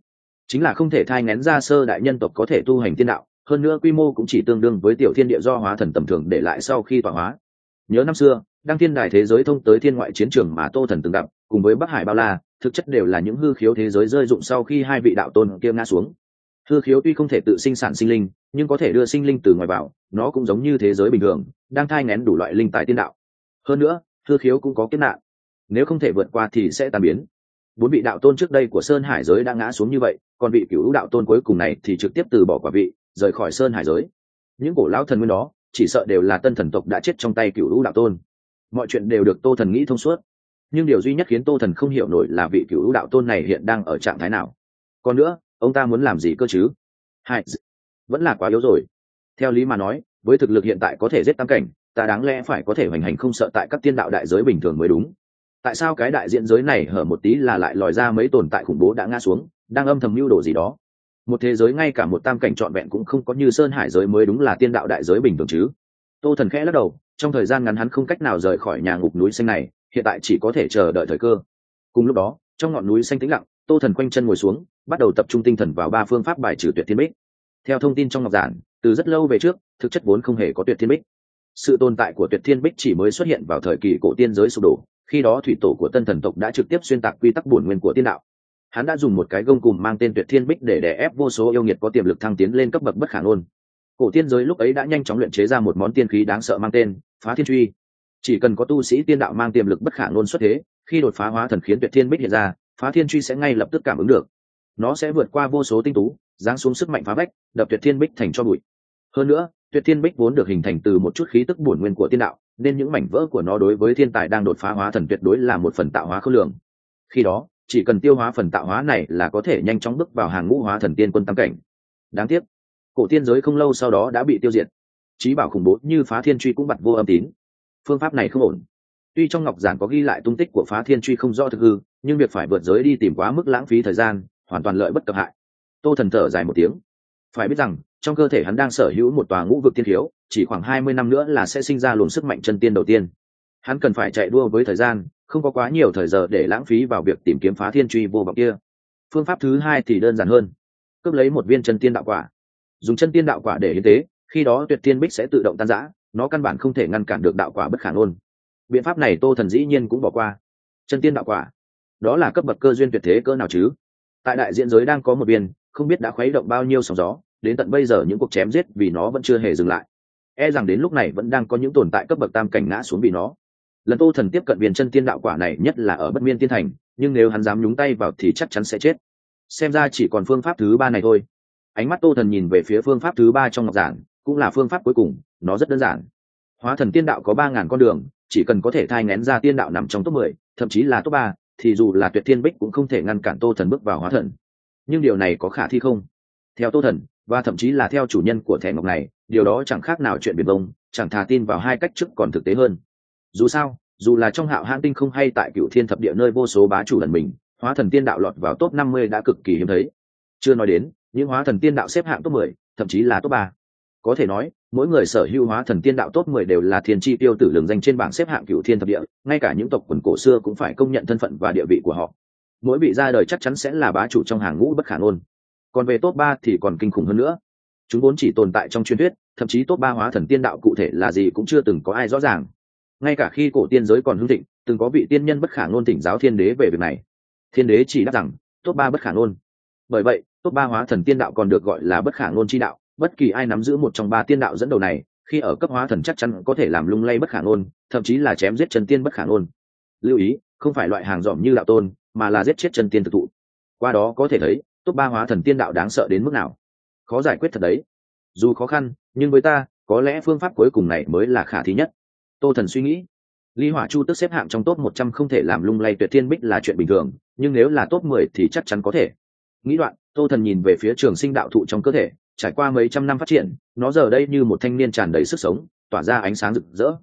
S1: chính là không thể thai ngén ra sơ đại nhân tộc có thể tu hành tiên đạo, hơn nữa quy mô cũng chỉ tương đương với tiểu thiên địa do hóa thần tầm thường để lại sau khi tọa hóa. Nhớ năm xưa đăng thiên đài thế giới thông tới thiên ngoại chiến trường mà Tô Thần từng gặp, cùng với Bắc Hải bao la, thực chất đều là những hư khiếu thế giới rơi dụng sau khi hai vị đạo tôn kia ngã xuống. Hư khiếu tuy không thể tự sinh sản sinh linh, nhưng có thể đưa sinh linh từ ngoài vào, nó cũng giống như thế giới bình thường, đang thai ngén đủ loại linh tài tiên đạo. Hơn nữa, hư khiếu cũng có kiếp nạn, nếu không thể vượt qua thì sẽ tan biến. Bốn vị đạo tôn trước đây của Sơn Hải giới đã ngã xuống như vậy, còn vị cửu đạo tôn cuối cùng này thì trực tiếp từ bỏ quả vị, rời khỏi Sơn Hải giới. Những cổ lão thần nguyên đó, chỉ sợ đều là tân thần tộc đã chết trong tay cửu đạo tôn. Mọi chuyện đều được Tô Thần nghĩ thông suốt, nhưng điều duy nhất khiến Tô Thần không hiểu nổi là vị cửu đạo tôn này hiện đang ở trạng thái nào. Còn nữa, ông ta muốn làm gì cơ chứ? Hai, vẫn là quá yếu rồi. Theo lý mà nói, với thực lực hiện tại có thể giết tam cảnh, ta đáng lẽ phải có thể hoành hành không sợ tại các tiên đạo đại giới bình thường mới đúng. Tại sao cái đại diện giới này hở một tí là lại lòi ra mấy tồn tại khủng bố đã ngã xuống, đang âm thầm mưu đồ gì đó? Một thế giới ngay cả một tam cảnh trọn vẹn cũng không có, như Sơn Hải giới mới đúng là tiên đạo đại giới bình thường chứ? Tô Thần khẽ lắc đầu, trong thời gian ngắn hắn không cách nào rời khỏi nhà ngục núi xanh này, hiện tại chỉ có thể chờ đợi thời cơ. Cùng lúc đó, trong ngọn núi xanh tĩnh lặng, Tô Thần quanh chân ngồi xuống, bắt đầu tập trung tinh thần vào ba phương pháp bài trừ tuyệt thiên bích. Theo thông tin trong ngọc giản, từ rất lâu về trước, thực chất vốn không hề có tuyệt thiên bích. Sự tồn tại của tuyệt thiên bích chỉ mới xuất hiện vào thời kỳ cổ tiên giới sụp đổ, khi đó thủy tổ của tân thần tộc đã trực tiếp xuyên tạc quy tắc bổn nguyên của tiên đạo. Hắn đã dùng một cái gông cùm mang tên tuyệt thiên bích để đè ép vô số yêu nghiệt có tiềm lực thăng tiến lên cấp bậc bất khả ngôn. Cổ tiên giới lúc ấy đã nhanh chóng luyện chế ra một món tiên khí đáng sợ mang tên Phá Thiên Truy. Chỉ cần có tu sĩ tiên đạo mang tiềm lực bất khả ngôn xuất thế, khi đột phá hóa thần khiến tuyệt thiên bích hiện ra, Phá Thiên Truy sẽ ngay lập tức cảm ứng được. Nó sẽ vượt qua vô số tinh tú, giáng xuống sức mạnh phá vách, đập tuyệt thiên bích thành cho bụi. Hơn nữa, tuyệt thiên bích vốn được hình thành từ một chút khí tức bổn nguyên của tiên đạo, nên những mảnh vỡ của nó đối với thiên tài đang đột phá hóa thần tuyệt đối là một phần tạo hóa khôn lường. Khi đó, chỉ cần tiêu hóa phần tạo hóa này là có thể nhanh chóng bước vào hàng ngũ hóa thần tiên quân tam cảnh. Đáng tiếc, cổ tiên giới không lâu sau đó đã bị tiêu diệt. Chí bảo khủng bố như Phá Thiên Truy cũng bặt vô âm tín. Phương pháp này không ổn. Tuy trong ngọc giản có ghi lại tung tích của Phá Thiên Truy không rõ thực hư, nhưng việc phải vượt giới đi tìm quá mức lãng phí thời gian, hoàn toàn lợi bất cập hại. Tô Thần thở dài một tiếng. Phải biết rằng, trong cơ thể hắn đang sở hữu một tòa ngũ vực tiên khiếu, chỉ khoảng 20 năm nữa là sẽ sinh ra luồng sức mạnh chân tiên đầu tiên. Hắn cần phải chạy đua với thời gian, không có quá nhiều thời giờ để lãng phí vào việc tìm kiếm Phá Thiên Truy vô vọng kia. Phương pháp thứ hai thì đơn giản hơn. Cướp lấy một viên chân tiên đạo quả. Dùng chân tiên đạo quả để hiến tế, khi đó tuyệt tiên bích sẽ tự động tan rã, nó căn bản không thể ngăn cản được đạo quả bất khả ngôn. Biện pháp này Tô Thần dĩ nhiên cũng bỏ qua. Chân tiên đạo quả, đó là cấp bậc cơ duyên tuyệt thế cỡ nào chứ? Tại đại diện giới đang có một viên, không biết đã khuấy động bao nhiêu sóng gió, đến tận bây giờ những cuộc chém giết vì nó vẫn chưa hề dừng lại. E rằng đến lúc này vẫn đang có những tồn tại cấp bậc tam cảnh ngã xuống vì nó. Lần Tô Thần tiếp cận viên chân tiên đạo quả này nhất là ở Bất Miên Tiên Thành, nhưng nếu hắn dám nhúng tay vào thì chắc chắn sẽ chết. Xem ra chỉ còn phương pháp thứ ba này thôi. Ánh mắt Tô Thần nhìn về phía phương pháp thứ ba trong ngọc giản, cũng là phương pháp cuối cùng, nó rất đơn giản. Hóa thần tiên đạo có 3000 con đường, chỉ cần có thể thai nghén ra tiên đạo nằm trong top 10, thậm chí là top 3, thì dù là tuyệt thiên bích cũng không thể ngăn cản Tô Thần bước vào hóa thần. Nhưng điều này có khả thi không? Theo Tô Thần, và thậm chí là theo chủ nhân của thẻ ngọc này, điều đó chẳng khác nào chuyện biển bông, chẳng thà tin vào hai cách trước còn thực tế hơn. Dù sao, dù là trong Hạo Hãn Tinh không hay tại Cửu Thiên Thập Địa nơi vô số bá chủ lần mình, hóa thần tiên đạo lọt vào top 50 đã cực kỳ hiếm thấy. Chưa nói đến những hóa thần tiên đạo xếp hạng top 10, thậm chí là top 3. Có thể nói, mỗi người sở hữu hóa thần tiên đạo top 10 đều là thiên chi tiêu tử lừng danh trên bảng xếp hạng Cửu Thiên Thập Địa, ngay cả những tộc quần cổ xưa cũng phải công nhận thân phận và địa vị của họ. Mỗi vị ra đời chắc chắn sẽ là bá chủ trong hàng ngũ bất khả ngôn. Còn về top 3 thì còn kinh khủng hơn nữa. Chúng vốn chỉ tồn tại trong truyền thuyết, thậm chí top 3 hóa thần tiên đạo cụ thể là gì cũng chưa từng có ai rõ ràng. Ngay cả khi cổ tiên giới còn hưng thịnh, từng có vị tiên nhân bất khả ngôn thỉnh giáo thiên đế về việc này. Thiên đế chỉ đáp rằng top 3 bất khả ngôn. Bởi vậy, top 3 hóa thần tiên đạo còn được gọi là bất khả ngôn chi đạo. Bất kỳ ai nắm giữ một trong 3 tiên đạo dẫn đầu này, khi ở cấp hóa thần chắc chắn có thể làm lung lay bất khả ngôn, thậm chí là chém giết chân tiên bất khả ngôn. Lưu ý, không phải loại hàng dỏm như đạo tôn, mà là giết chết chân tiên thực thụ. Qua đó có thể thấy, top 3 hóa thần tiên đạo đáng sợ đến mức nào. Khó giải quyết thật đấy. Dù khó khăn, nhưng với ta, có lẽ phương pháp cuối cùng này mới là khả thi nhất. Tô Thần suy nghĩ. Ly Hỏa Chu Tước xếp hạng trong top 100 không thể làm lung lay tuyệt thiên bích là chuyện bình thường, nhưng nếu là top 10 thì chắc chắn có thể. Nghĩ đoạn, Tô Thần nhìn về phía trường sinh đạo thụ trong cơ thể, trải qua mấy trăm năm phát triển, nó giờ đây như một thanh niên tràn đầy sức sống, tỏa ra ánh sáng rực rỡ.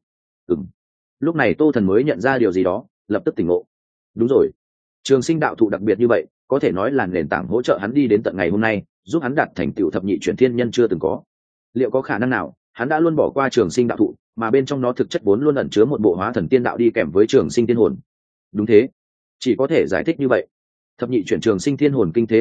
S1: Lúc này Tô Thần mới nhận ra điều gì đó, lập tức tỉnh ngộ. Đúng rồi, trường sinh đạo thụ đặc biệt như vậy, có thể nói là nền tảng hỗ trợ hắn đi đến tận ngày hôm nay, giúp hắn đạt thành tựu thập nhị chuyển thiên nhân chưa từng có. Liệu có khả năng nào hắn đã luôn bỏ qua trường sinh đạo thụ, mà bên trong nó thực chất vốn luôn ẩn chứa một bộ hóa thần tiên đạo đi kèm với trường sinh tiên hồn? Đúng thế, chỉ có thể giải thích như vậy. Thập nhị chuyển trường sinh thiên hồn kinh thế hai tụ,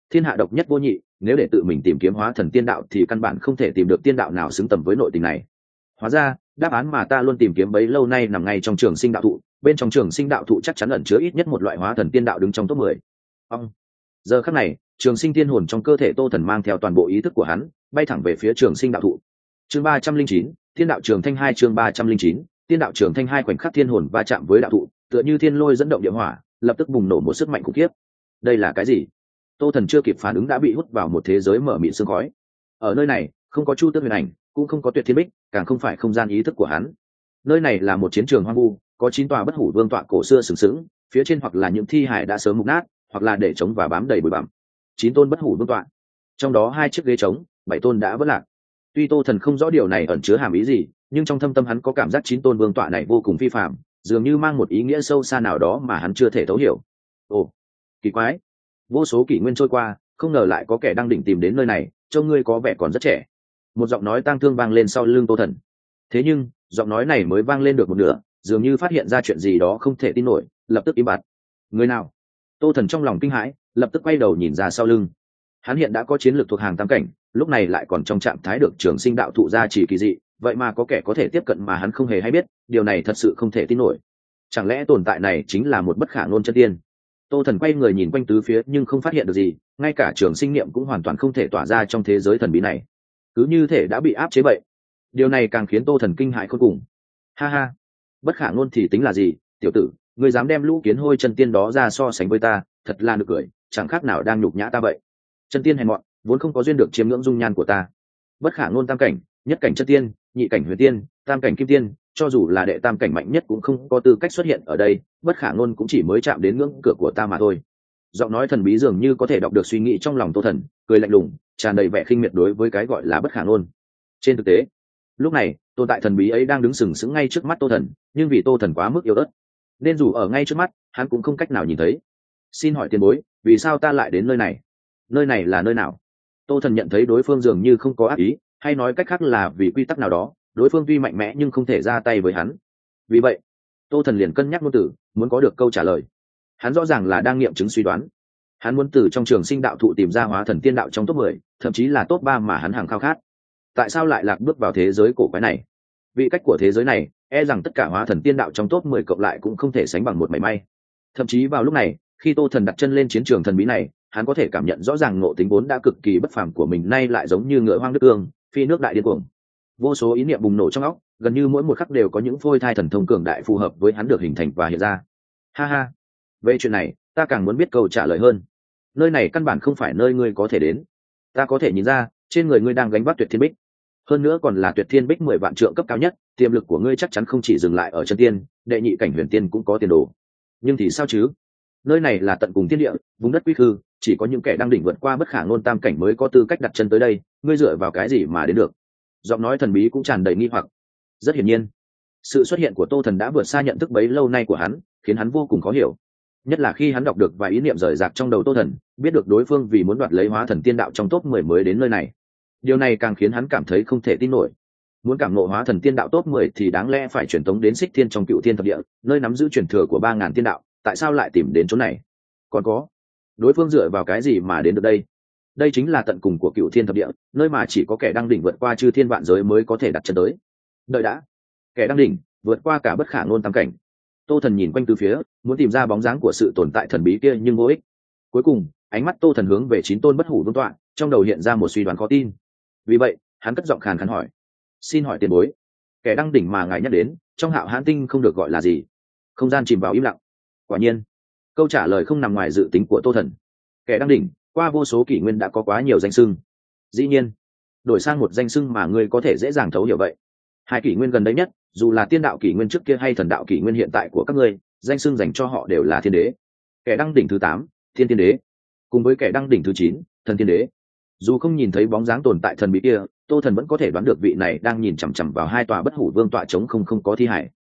S1: thiên hạ độc nhất vô nhị, nếu để tự mình tìm kiếm hóa thần tiên đạo thì căn bản không thể tìm được tiên đạo nào xứng tầm với nội tình này. Hóa ra đáp án mà ta luôn tìm kiếm bấy lâu nay nằm ngay trong trường sinh đạo thụ, bên trong trường sinh đạo thụ chắc chắn ẩn chứa ít nhất một loại hóa thần tiên đạo đứng trong top 10. Ông. Giờ khắc này, trường sinh tiên hồn trong cơ thể Tô Thần mang theo toàn bộ ý thức của hắn, bay thẳng về phía trường sinh đạo thụ. Chương 309, Thiên đạo trường thanh 2 chương 309, Tiên đạo trường thanh 2 khoảnh khắc thiên hồn va chạm với đạo thụ, tựa như thiên lôi dẫn động địa hỏa, lập tức bùng nổ một sức mạnh khủng khiếp. Đây là cái gì? Tô Thần chưa kịp phản ứng đã bị hút vào một thế giới mở mịt sương khói. Ở nơi này, không có Chu Tước Huyền Ảnh, cũng không có Tuyệt Thiên Bích, càng không phải không gian ý thức của hắn. Nơi này là một chiến trường hoang vu, có 9 tòa bất hủ vương tọa cổ xưa sừng sững, phía trên hoặc là những thi hài đã sớm mục nát, hoặc là để trống và bám đầy bụi bặm. 9 tôn bất hủ vương tọa, trong đó 2 chiếc ghế trống, 7 tôn đã vỡ lạc. Tuy Tô Thần không rõ điều này ẩn chứa hàm ý gì, nhưng trong thâm tâm hắn có cảm giác 9 tôn vương tọa này vô cùng phi phàm, dường như mang một ý nghĩa sâu xa nào đó mà hắn chưa thể thấu hiểu. Ồ, kỳ quái! Vô số kỷ nguyên trôi qua, không ngờ lại có kẻ đang định tìm đến nơi này, trông ngươi có vẻ còn rất trẻ. Một giọng nói tang thương vang lên sau lưng Tô Thần. Thế nhưng, giọng nói này mới vang lên được một nửa, dường như phát hiện ra chuyện gì đó không thể tin nổi, lập tức im bặt. Người nào? Tô Thần trong lòng kinh hãi, lập tức quay đầu nhìn ra sau lưng. Hắn hiện đã có chiến lược thuộc hàng tam cảnh, lúc này lại còn trong trạng thái được trường sinh đạo thụ gia chỉ kỳ dị, vậy mà có kẻ có thể tiếp cận mà hắn không hề hay biết, điều này thật sự không thể tin nổi. Chẳng lẽ tồn tại này chính là một bất khả ngôn chân tiên? Tô Thần quay người nhìn quanh tứ phía nhưng không phát hiện được gì, ngay cả trường sinh niệm cũng hoàn toàn không thể tỏa ra trong thế giới thần bí này, cứ như thể đã bị áp chế vậy. Điều này càng khiến Tô Thần kinh hãi khôn cùng. Ha ha, bất khả ngôn thì tính là gì, tiểu tử, ngươi dám đem lũ kiến hôi chân tiên đó ra so sánh với ta, thật là nực cười, chẳng khác nào đang nhục nhã ta vậy. Chân tiên hèn mọn, vốn không có duyên được chiêm ngưỡng dung nhan của ta. Bất khả ngôn tam cảnh, nhất cảnh chân tiên, nhị cảnh huyền tiên, tam cảnh kim tiên, cho dù là đệ tam cảnh mạnh nhất cũng không có tư cách xuất hiện ở đây, bất khả ngôn cũng chỉ mới chạm đến ngưỡng cửa của ta mà thôi. Giọng nói thần bí dường như có thể đọc được suy nghĩ trong lòng Tô Thần, cười lạnh lùng, tràn đầy vẻ khinh miệt đối với cái gọi là bất khả ngôn. Trên thực tế, lúc này tồn tại thần bí ấy đang đứng sừng sững ngay trước mắt Tô Thần, nhưng vì Tô Thần quá mức yếu ớt, nên dù ở ngay trước mắt hắn cũng không cách nào nhìn thấy. Xin hỏi tiền bối, vì sao ta lại đến nơi này? Nơi này là nơi nào? Tô Thần nhận thấy đối phương dường như không có ác ý, hay nói cách khác là vì quy tắc nào đó, đối phương tuy mạnh mẽ nhưng không thể ra tay với hắn. Vì vậy Tô Thần liền cân nhắc ngôn từ, muốn có được câu trả lời. Hắn rõ ràng là đang nghiệm chứng suy đoán. Hắn muốn từ trong trường sinh đạo thụ tìm ra hóa thần tiên đạo trong top 10, thậm chí là top 3 mà hắn hàng khao khát. Tại sao lại lạc bước vào thế giới cổ quái này? Vị cách của thế giới này, e rằng tất cả hóa thần tiên đạo trong top 10 cộng lại cũng không thể sánh bằng một mảy may. Thậm chí vào lúc này, khi Tô Thần đặt chân lên chiến trường thần bí này, hắn có thể cảm nhận rõ ràng ngộ tính vốn đã cực kỳ bất phàm của mình nay lại giống như ngựa hoang nước ương, phi nước đại điên cuồng. Vô số ý niệm bùng nổ trong óc, gần như mỗi một khắc đều có những phôi thai thần thông cường đại phù hợp với hắn được hình thành và hiện ra. Ha ha, về chuyện này ta càng muốn biết câu trả lời hơn. Nơi này căn bản không phải nơi ngươi có thể đến. Ta có thể nhìn ra trên người ngươi đang gánh vác tuyệt thiên bích, hơn nữa còn là tuyệt thiên bích 10 vạn trượng cấp cao nhất, tiềm lực của ngươi chắc chắn không chỉ dừng lại ở chân tiên, đệ nhị cảnh huyền tiên cũng có tiền đồ. Nhưng thì sao chứ? Nơi này là tận cùng thiên địa, vùng đất quy khư, chỉ có những kẻ đang đỉnh vượt qua bất khả ngôn tam cảnh mới có tư cách đặt chân tới đây, ngươi dựa vào cái gì mà đến được? Giọng nói thần bí cũng tràn đầy nghi hoặc. Rất hiển nhiên, sự xuất hiện của Tô Thần đã vượt xa nhận thức bấy lâu nay của hắn, khiến hắn vô cùng khó hiểu. Nhất là khi hắn đọc được vài ý niệm rời rạc trong đầu Tô Thần, biết được đối phương vì muốn đoạt lấy hóa thần tiên đạo trong top 10 mới đến nơi này. Điều này càng khiến hắn cảm thấy không thể tin nổi. Muốn cảm ngộ hóa thần tiên đạo top 10 thì đáng lẽ phải truyền tống đến Xích Thiên trong Cựu Thiên thập địa, nơi nắm giữ truyền thừa của 3000 tiên đạo, tại sao lại tìm đến chỗ này? Còn có, đối phương dựa vào cái gì mà đến được đây? Đây chính là tận cùng của Cựu Thiên thập địa, nơi mà chỉ có kẻ đang đỉnh vượt qua chư thiên vạn giới mới có thể đặt chân tới. Đợi đã, kẻ đang đỉnh vượt qua cả bất khả ngôn tam cảnh. Tô Thần nhìn quanh từ phía, muốn tìm ra bóng dáng của sự tồn tại thần bí kia nhưng vô ích. Cuối cùng, ánh mắt Tô Thần hướng về 9 tôn bất hủ vương tọa, trong đầu hiện ra một suy đoán khó tin. Vì vậy, hắn cất giọng khàn khàn hỏi: "Xin hỏi tiền bối, kẻ đang đỉnh mà ngài nhắc đến, trong Hạo Hãn Tinh không được gọi là gì?" Không gian chìm vào im lặng. Quả nhiên, câu trả lời không nằm ngoài dự tính của Tô Thần. Kẻ đang đỉnh, qua vô số kỷ nguyên đã có quá nhiều danh xưng. Dĩ nhiên, đổi sang một danh xưng mà ngươi có thể dễ dàng thấu hiểu vậy. 2 kỷ nguyên gần đây nhất, dù là tiên đạo kỷ nguyên trước kia hay thần đạo kỷ nguyên hiện tại của các ngươi, danh xưng dành cho họ đều là thiên đế. Kẻ đang đỉnh thứ 8, thiên tiên đế, cùng với kẻ đang đỉnh thứ 9, thần tiên đế. Dù không nhìn thấy bóng dáng tồn tại thần bí kia, Tô Thần vẫn có thể đoán được vị này đang nhìn chằm chằm vào 2 tòa bất hủ vương tọa trống không có thi hải.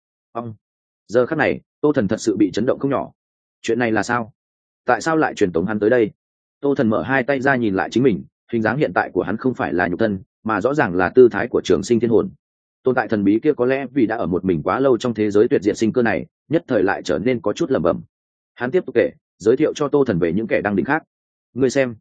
S1: Giờ khắc này, Tô Thần thật sự bị chấn động không nhỏ. Chuyện này là sao? Tại sao lại truyền tống hắn tới đây? Tô Thần mở 2 tay ra nhìn lại chính mình, hình dáng hiện tại của hắn không phải là nhục thân, mà rõ ràng là tư thái của trường sinh thiên hồn. Tồn tại thần bí kia có lẽ vì đã ở một mình quá lâu trong thế giới tuyệt diệt sinh cơ này, nhất thời lại trở nên có chút lẩm bẩm. Hắn tiếp tục kể, giới thiệu cho Tô Thần về những kẻ đang đỉnh khác. Ngươi xem,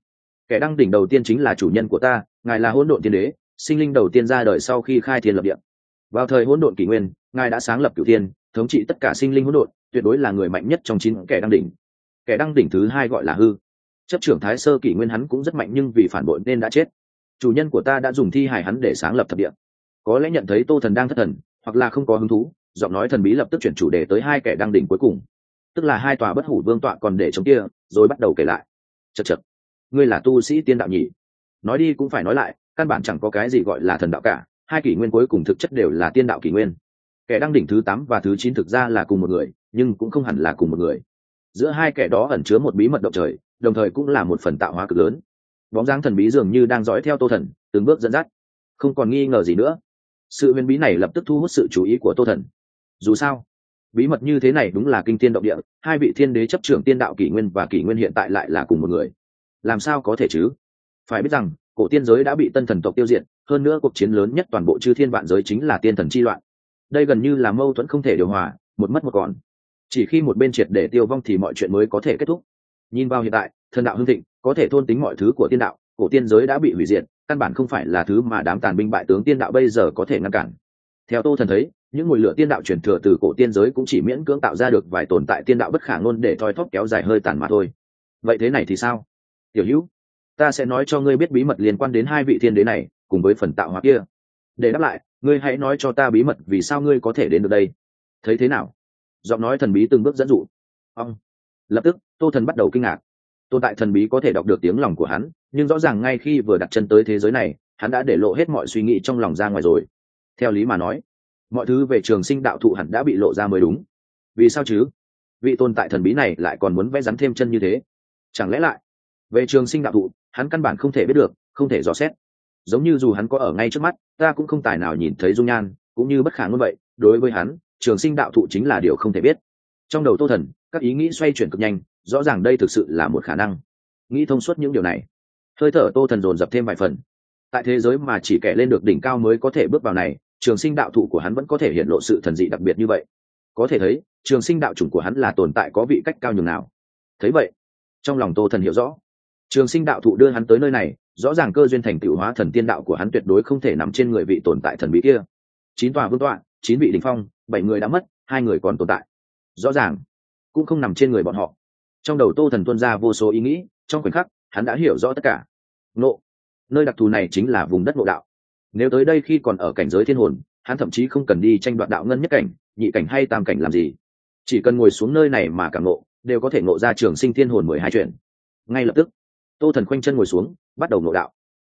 S1: Kẻ đăng đỉnh đầu tiên chính là chủ nhân của ta, ngài là hỗn độn tiên đế, sinh linh đầu tiên ra đời sau khi khai thiên lập địa. Vào thời hỗn độn kỷ nguyên, ngài đã sáng lập cửu thiên, thống trị tất cả sinh linh hỗn độn, tuyệt đối là người mạnh nhất trong 9 kẻ đăng đỉnh. Kẻ đăng đỉnh thứ hai gọi là hư, chấp trưởng thái sơ kỷ nguyên, hắn cũng rất mạnh nhưng vì phản bội nên đã chết. Chủ nhân của ta đã dùng thi hài hắn để sáng lập thập địa. Có lẽ nhận thấy Tô Thần đang thất thần, hoặc là không có hứng thú, giọng nói thần bí lập tức chuyển chủ đề tới hai kẻ đăng đỉnh cuối cùng, tức là hai tòa bất hủ vương tọa còn để chống kia, rồi bắt đầu kể lại. Chậc chậc, ngươi là tu sĩ tiên đạo nhỉ? Nói đi cũng phải nói lại, căn bản chẳng có cái gì gọi là thần đạo cả, hai kỷ nguyên cuối cùng thực chất đều là tiên đạo kỷ nguyên. Kẻ đăng đỉnh thứ 8 và thứ 9 thực ra là cùng một người, nhưng cũng không hẳn là cùng một người. Giữa hai kẻ đó ẩn chứa một bí mật động trời, đồng thời cũng là một phần tạo hóa cực lớn. Bóng dáng thần bí dường như đang dõi theo Tô Thần, từng bước dẫn dắt. Không còn nghi ngờ gì nữa, sự huyền bí này lập tức thu hút sự chú ý của Tô Thần. Dù sao, bí mật như thế này đúng là kinh thiên động địa, hai vị thiên đế chấp trưởng tiên đạo kỷ nguyên và kỷ nguyên hiện tại lại là cùng một người. Làm sao có thể chứ? Phải biết rằng, cổ tiên giới đã bị tân thần tộc tiêu diệt, hơn nữa cuộc chiến lớn nhất toàn bộ chư thiên vạn giới chính là tiên thần chi loạn. Đây gần như là mâu thuẫn không thể điều hòa, một mất một còn. Chỉ khi một bên triệt để tiêu vong thì mọi chuyện mới có thể kết thúc. Nhìn vào hiện tại, thần đạo hưng thịnh, có thể thôn tính mọi thứ của tiên đạo, cổ tiên giới đã bị hủy diệt, căn bản không phải là thứ mà đám tàn binh bại tướng tiên đạo bây giờ có thể ngăn cản. Theo Tô Thần thấy, những mùi lửa tiên đạo truyền thừa từ cổ tiên giới cũng chỉ miễn cưỡng tạo ra được vài tồn tại tiên đạo bất khả ngôn để thoi thóp kéo dài hơi tàn mà thôi. Vậy thế này thì sao? Tiểu Hữu, ta sẽ nói cho ngươi biết bí mật liên quan đến hai vị thiên đế này, cùng với phần tạo hóa kia. Để đáp lại, ngươi hãy nói cho ta bí mật vì sao ngươi có thể đến được đây. Thấy thế nào? Giọng nói thần bí từng bước dẫn dụ. Ông. Lập tức, Tô Thần bắt đầu kinh ngạc. Tồn tại thần bí có thể đọc được tiếng lòng của hắn, nhưng rõ ràng ngay khi vừa đặt chân tới thế giới này, hắn đã để lộ hết mọi suy nghĩ trong lòng ra ngoài rồi. Theo lý mà nói, mọi thứ về trường sinh đạo thụ hẳn đã bị lộ ra mới đúng. Vì sao chứ? Vị tồn tại thần bí này lại còn muốn vẽ rắn thêm chân như thế? Chẳng lẽ lại, về trường sinh đạo thụ, hắn căn bản không thể biết được, không thể dò xét. Giống như dù hắn có ở ngay trước mắt, ta cũng không tài nào nhìn thấy dung nhan, cũng như bất khả ngôn vậy. Đối với hắn, trường sinh đạo thụ chính là điều không thể biết. Trong đầu Tô Thần, các ý nghĩ xoay chuyển cực nhanh, rõ ràng đây thực sự là một khả năng. Nghĩ thông suốt những điều này, hơi thở Tô Thần dồn dập thêm vài phần. Tại thế giới mà chỉ kẻ lên được đỉnh cao mới có thể bước vào này, trường sinh đạo thụ của hắn vẫn có thể hiện lộ sự thần dị đặc biệt như vậy. Có thể thấy, trường sinh đạo chủng của hắn là tồn tại có vị cách cao nhường nào. Thấy vậy, trong lòng Tô Thần hiểu rõ, trường sinh đạo thụ đưa hắn tới nơi này, rõ ràng cơ duyên thành tựu hóa thần tiên đạo của hắn tuyệt đối không thể nằm trên người vị tồn tại thần bí kia. 9 tòa vương tọa, 9 vị đỉnh phong, 7 người đã mất, 2 người còn tồn tại. Rõ ràng cũng không nằm trên người bọn họ. Trong đầu Tô Thần tuôn ra vô số ý nghĩ, trong khoảnh khắc hắn đã hiểu rõ tất cả. Ngộ, nơi đặc thù này chính là vùng đất ngộ đạo. Nếu tới đây khi còn ở cảnh giới thiên hồn, hắn thậm chí không cần đi tranh đoạt đạo ngân nhất cảnh, nhị cảnh hay tam cảnh làm gì, chỉ cần ngồi xuống nơi này mà cảm ngộ, đều có thể ngộ ra trường sinh thiên hồn 12 chuyện. Ngay lập tức, Tô Thần khoanh chân ngồi xuống, bắt đầu ngộ đạo.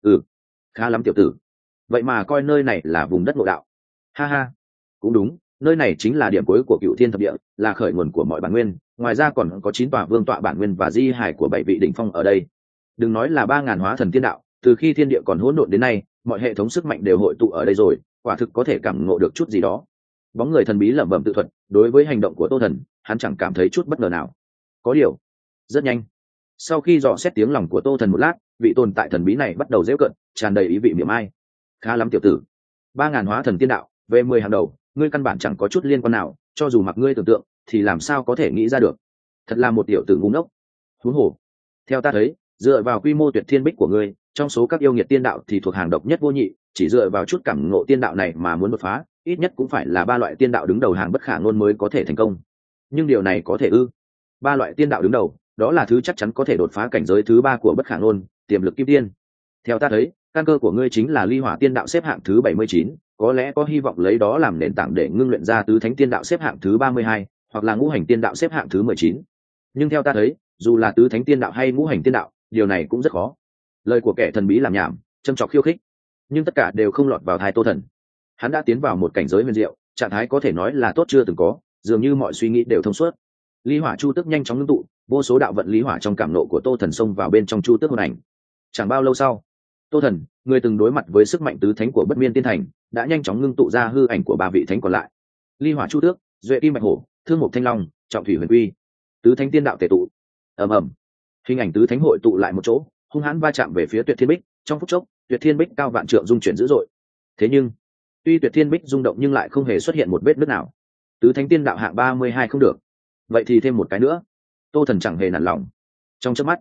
S1: Khá lắm tiểu tử, vậy mà coi nơi này là vùng đất ngộ đạo. Ha ha, cũng đúng, nơi này chính là điểm cuối của cựu thiên thập địa, là khởi nguồn của mọi bản nguyên, ngoài ra còn có 9 tòa vương tọa bản nguyên và di hải của 7 vị đỉnh phong ở đây. Đừng nói là 3000 hóa thần tiên đạo, từ khi thiên địa còn hỗn độn đến nay, mọi hệ thống sức mạnh đều hội tụ ở đây rồi, quả thực có thể cảm ngộ được chút gì đó. Bóng người thần bí lẩm bẩm tự thuật, đối với hành động của Tô Thần, hắn chẳng cảm thấy chút bất ngờ nào. Có điều, rất nhanh, sau khi dò xét tiếng lòng của Tô Thần một lát, vị tồn tại thần bí này bắt đầu giễu cợt, tràn đầy ý vị mỉa mai. Khá lắm tiểu tử, 3000 hóa thần tiên đạo, về 10 hàng đầu, ngươi căn bản chẳng có chút liên quan nào, cho dù mặc ngươi tưởng tượng, thì làm sao có thể nghĩ ra được. Thật là một tiểu tử ngu ngốc. Huống hồ, theo ta thấy, dựa vào quy mô tuyệt thiên bích của ngươi, trong số các yêu nghiệt tiên đạo thì thuộc hàng độc nhất vô nhị, chỉ dựa vào chút cảm ngộ tiên đạo này mà muốn đột phá, ít nhất cũng phải là 3 loại tiên đạo đứng đầu hàng bất khả ngôn mới có thể thành công. Nhưng điều này có thể ư? 3 loại tiên đạo đứng đầu, đó là thứ chắc chắn có thể đột phá cảnh giới thứ 3 của bất khả ngôn, tiềm lực kim tiên. Theo ta thấy, căn cơ của ngươi chính là ly hỏa tiên đạo xếp hạng thứ 79, có lẽ có hy vọng lấy đó làm nền tảng để ngưng luyện ra tứ thánh tiên đạo xếp hạng thứ 32, hoặc là ngũ hành tiên đạo xếp hạng thứ 19. Nhưng theo ta thấy, dù là tứ thánh tiên đạo hay ngũ hành tiên đạo, điều này cũng rất khó. Lời của kẻ thần bí làm nhảm, châm chọc khiêu khích, nhưng tất cả đều không lọt vào tai Tô Thần. Hắn đã tiến vào một cảnh giới huyền diệu, trạng thái có thể nói là tốt chưa từng có, dường như mọi suy nghĩ đều thông suốt. Ly hỏa chu tức nhanh chóng ngưng tụ, vô số đạo vận lý hỏa trong cảm nộ của Tô Thần xông vào bên trong chu tước hồn ảnh. Chẳng bao lâu sau, Tô Thần, người từng đối mặt với sức mạnh tứ thánh của Bất Miên Tiên Thành, đã nhanh chóng ngưng tụ ra hư ảnh của 3 vị thánh còn lại. Ly hỏa chu tước, duệ kim bạch hổ, thương mục thanh long, trọng thủy huyền quy, tứ thánh tiên đạo tề tụ. Ầm ầm, hình ảnh tứ thánh hội tụ lại một chỗ, hung hãn va chạm về phía Tuyệt Thiên Bích. Trong phút chốc, Tuyệt Thiên Bích cao vạn trượng rung chuyển dữ dội. Thế nhưng, tuy Tuyệt Thiên Bích rung động nhưng lại không hề xuất hiện một vết nứt nào. Tứ thánh tiên đạo hạng 32 không được, vậy thì thêm một cái nữa. Tô Thần chẳng hề nản lòng. Trong chớp mắt,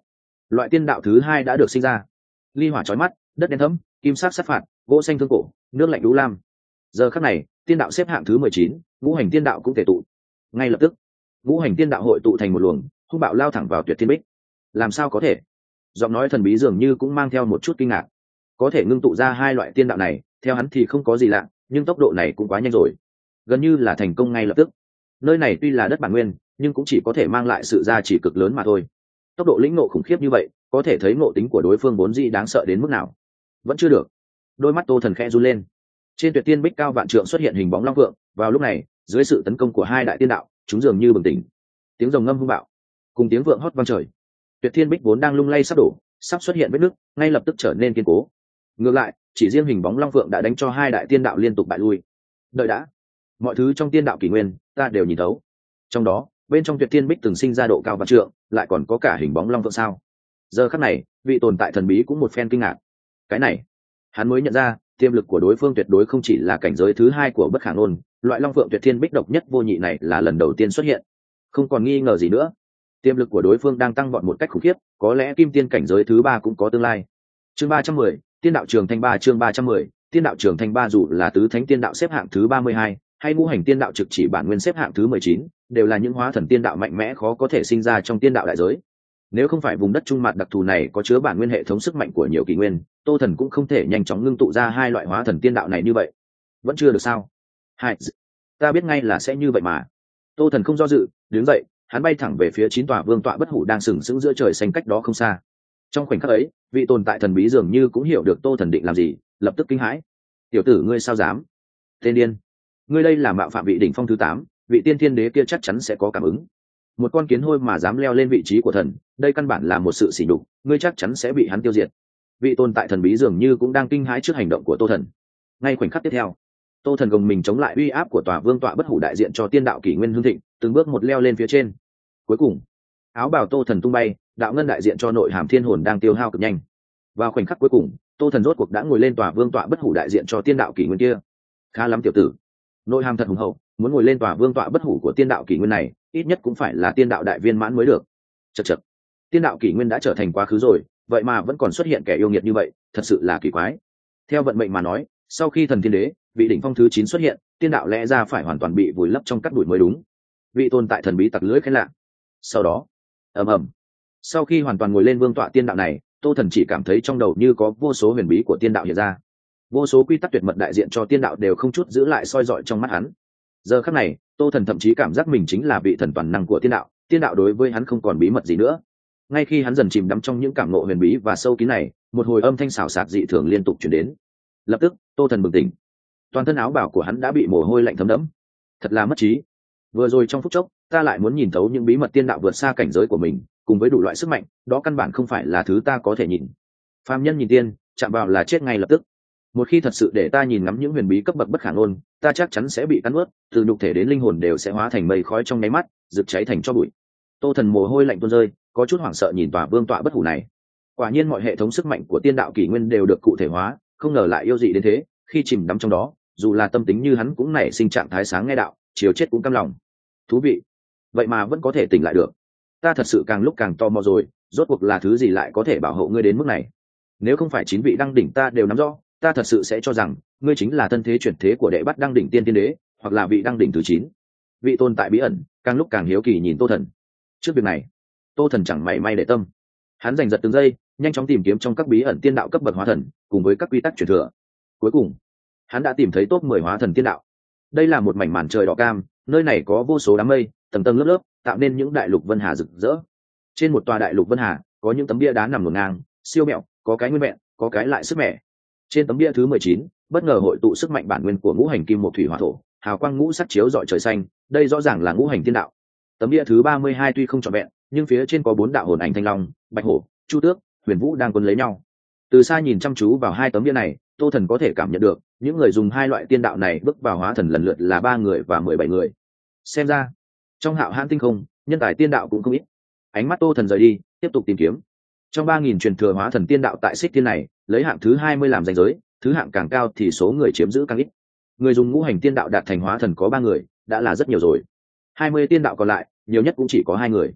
S1: loại tiên đạo thứ hai đã được sinh ra. Ly hỏa chói mắt, đất đen thẫm, kim sắc sát phạt, gỗ xanh thương cổ, nước lạnh đú lam. Giờ khắc này, tiên đạo xếp hạng thứ 19, ngũ hành tiên đạo cũng thể tụ. Ngay lập tức, ngũ hành tiên đạo hội tụ thành một luồng, hung bạo lao thẳng vào Tuyệt Thiên Bích. Làm sao có thể? Giọng nói thần bí dường như cũng mang theo một chút kinh ngạc. Có thể ngưng tụ ra hai loại tiên đạo này, theo hắn thì không có gì lạ, nhưng tốc độ này cũng quá nhanh rồi, gần như là thành công ngay lập tức. Nơi này tuy là đất bản nguyên, nhưng cũng chỉ có thể mang lại sự gia trì cực lớn mà thôi. Tốc độ lĩnh ngộ khủng khiếp như vậy, có thể thấy ngộ tính của đối phương vốn dĩ đáng sợ đến mức nào. Vẫn chưa được. Đôi mắt Tô Thần khẽ run lên. Trên Tuyệt Tiên Bích cao vạn trượng xuất hiện hình bóng long vượng, vào lúc này, dưới sự tấn công của hai đại tiên đạo, chúng dường như bừng tỉnh. Tiếng rồng ngâm hung bạo, cùng tiếng vượng hót vang trời. Tuyệt Thiên Bích vốn đang lung lay sắp đổ, sắp xuất hiện vết nứt, ngay lập tức trở nên kiên cố. Ngược lại, chỉ riêng hình bóng long vượng đã đánh cho hai đại tiên đạo liên tục bại lui. Đợi đã, mọi thứ trong tiên đạo kỷ nguyên, ta đều nhìn thấu. Trong đó, bên trong Tuyệt Thiên Bích từng sinh ra độ cao vạn trượng, lại còn có cả hình bóng long vượng sao? Giờ khắc này, vị tồn tại thần bí cũng một phen kinh ngạc. Cái này, hắn mới nhận ra, tiềm lực của đối phương tuyệt đối không chỉ là cảnh giới thứ hai của bất khả ngôn, loại long vượng Tuyệt Thiên Bích độc nhất vô nhị này là lần đầu tiên xuất hiện. Không còn nghi ngờ gì nữa, tiềm lực của đối phương đang tăng vọt một cách khủng khiếp, có lẽ kim tiên cảnh giới thứ ba cũng có tương lai. Chương 310, Tiên đạo trường thanh 3 chương 310, Tiên đạo trường thanh 3 dù là tứ thánh tiên đạo xếp hạng thứ 32, hay ngũ hành tiên đạo trực chỉ bản nguyên xếp hạng thứ 19, đều là những hóa thần tiên đạo mạnh mẽ khó có thể sinh ra trong tiên đạo đại giới. Nếu không phải vùng đất trung mặt đặc thù này có chứa bản nguyên hệ thống sức mạnh của nhiều kỷ nguyên, Tô Thần cũng không thể nhanh chóng ngưng tụ ra hai loại hóa thần tiên đạo này như vậy. Vẫn chưa được sao? Hai, ta biết ngay là sẽ như vậy mà. Tô Thần không do dự, đứng dậy, hắn bay thẳng về phía 9 tòa vương tọa bất hủ đang sừng sững giữa trời xanh cách đó không xa. Trong khoảnh khắc ấy, vị tồn tại thần bí dường như cũng hiểu được Tô Thần định làm gì, lập tức kinh hãi. Tiểu tử ngươi sao dám? Tên điên, ngươi đây là mạo phạm vị đỉnh phong thứ 8, vị tiên thiên đế kia chắc chắn sẽ có cảm ứng. Một con kiến hôi mà dám leo lên vị trí của thần, đây căn bản là một sự sỉ nhục, ngươi chắc chắn sẽ bị hắn tiêu diệt. Vị tồn tại thần bí dường như cũng đang kinh hãi trước hành động của Tô Thần. Ngay khoảnh khắc tiếp theo, Tô Thần gồng mình chống lại uy áp của tòa vương tọa bất hủ đại diện cho tiên đạo kỷ nguyên hưng thịnh, từng bước một leo lên phía trên. Cuối cùng, áo bào Tô Thần tung bay, đạo ngân đại diện cho nội hàm thiên hồn đang tiêu hao cực nhanh. Vào khoảnh khắc cuối cùng, Tô Thần rốt cuộc đã ngồi lên tòa vương tọa bất hủ đại diện cho tiên đạo kỷ nguyên kia. Khá lắm tiểu tử, nội hàm thật hùng hậu, muốn ngồi lên tòa vương tọa bất hủ của tiên đạo kỷ nguyên này, ít nhất cũng phải là tiên đạo đại viên mãn mới được. Chậc chậc, tiên đạo kỷ nguyên đã trở thành quá khứ rồi, vậy mà vẫn còn xuất hiện kẻ yêu nghiệt như vậy, thật sự là kỳ quái. Theo vận mệnh mà nói, sau khi thần thiên đế, vị đỉnh phong thứ 9 xuất hiện, tiên đạo lẽ ra phải hoàn toàn bị vùi lấp trong cát bụi mới đúng. Vị tồn tại thần bí tặc lưỡi khen lạ. Sau đó, ầm ầm, sau khi hoàn toàn ngồi lên vương tọa tiên đạo này, Tô Thần chỉ cảm thấy trong đầu như có vô số huyền bí của tiên đạo hiện ra, vô số quy tắc tuyệt mật đại diện cho tiên đạo đều không chút giữ lại soi dọi trong mắt hắn. Giờ khắc này, Tô Thần thậm chí cảm giác mình chính là vị thần toàn năng của tiên đạo đối với hắn không còn bí mật gì nữa. Ngay khi hắn dần chìm đắm trong những cảm ngộ huyền bí và sâu kín này, một hồi âm thanh xào xạc dị thường liên tục truyền đến. Lập tức, Tô Thần bừng tỉnh, toàn thân áo bào của hắn đã bị mồ hôi lạnh thấm đẫm. Thật là mất trí. Vừa rồi trong phút chốc, ta lại muốn nhìn thấu những bí mật tiên đạo vượt xa cảnh giới của mình, cùng với đủ loại sức mạnh, đó căn bản không phải là thứ ta có thể nhìn. Phàm nhân nhìn tiên, chạm vào là chết ngay lập tức. Một khi thật sự để ta nhìn ngắm những huyền bí cấp bậc bất khả ngôn, ta chắc chắn sẽ bị cắn ướt, từ nhục thể đến linh hồn đều sẽ hóa thành mây khói trong nháy mắt, rực cháy thành tro bụi. Tô Thần mồ hôi lạnh tuôn rơi, có chút hoảng sợ nhìn tòa vương tọa bất hủ này. Quả nhiên mọi hệ thống sức mạnh của tiên đạo kỷ nguyên đều được cụ thể hóa, không ngờ lại yêu dị đến thế. Khi chìm đắm trong đó, dù là tâm tính như hắn cũng nảy sinh trạng thái sáng nghe đạo, chiều chết cũng căm lòng. Thú vị, vậy mà vẫn có thể tỉnh lại được. Ta thật sự càng lúc càng tò mò rồi, rốt cuộc là thứ gì lại có thể bảo hộ ngươi đến mức này? Nếu không phải 9 vị đăng đỉnh ta đều nắm rõ, ta thật sự sẽ cho rằng ngươi chính là thân thế chuyển thế của đệ bắt đăng đỉnh tiên tiên đế, hoặc là vị đăng đỉnh thứ 9. Vị tồn tại bí ẩn càng lúc càng hiếu kỳ nhìn Tô Thần. Trước việc này, Tô Thần chẳng mảy may để tâm, hắn giành giật từng giây, nhanh chóng tìm kiếm trong các bí ẩn tiên đạo cấp bậc hóa thần, cùng với các quy tắc truyền thừa. Cuối cùng, hắn đã tìm thấy top 10 hóa thần tiên đạo. Đây là một mảnh màn trời đỏ cam, nơi này có vô số đám mây, tầng tầng lớp lớp, tạo nên những đại lục vân hà rực rỡ. Trên một tòa đại lục vân hà, có những tấm bia đá nằm ngổn ngang, siêu mẹo, có cái nguyên vẹn, có cái lại sức mẻ. Trên tấm bia thứ 19, bất ngờ hội tụ sức mạnh bản nguyên của ngũ hành kim một thủy hỏa thổ, hào quang ngũ sắc chiếu rọi trời xanh, đây rõ ràng là ngũ hành tiên đạo. Tấm bia thứ 32 tuy không trọn vẹn, nhưng phía trên có 4 đạo hồn ảnh thanh long, bạch hổ, chu tước, huyền vũ đang quấn lấy nhau. Từ xa nhìn chăm chú vào hai tấm bia này, Tô Thần có thể cảm nhận được, những người dùng hai loại tiên đạo này bước vào hóa thần lần lượt là 3 người và 17 người. Xem ra, trong Hạo Hãn tinh không, nhân tài tiên đạo cũng không ít. Ánh mắt Tô Thần rời đi, tiếp tục tìm kiếm. Trong 3000 truyền thừa hóa thần tiên đạo tại Xích Tiên này, lấy hạng thứ 20 làm ranh giới, thứ hạng càng cao thì số người chiếm giữ càng ít. Người dùng ngũ hành tiên đạo đạt thành hóa thần có 3 người, đã là rất nhiều rồi. 20 tiên đạo còn lại, nhiều nhất cũng chỉ có 2 người.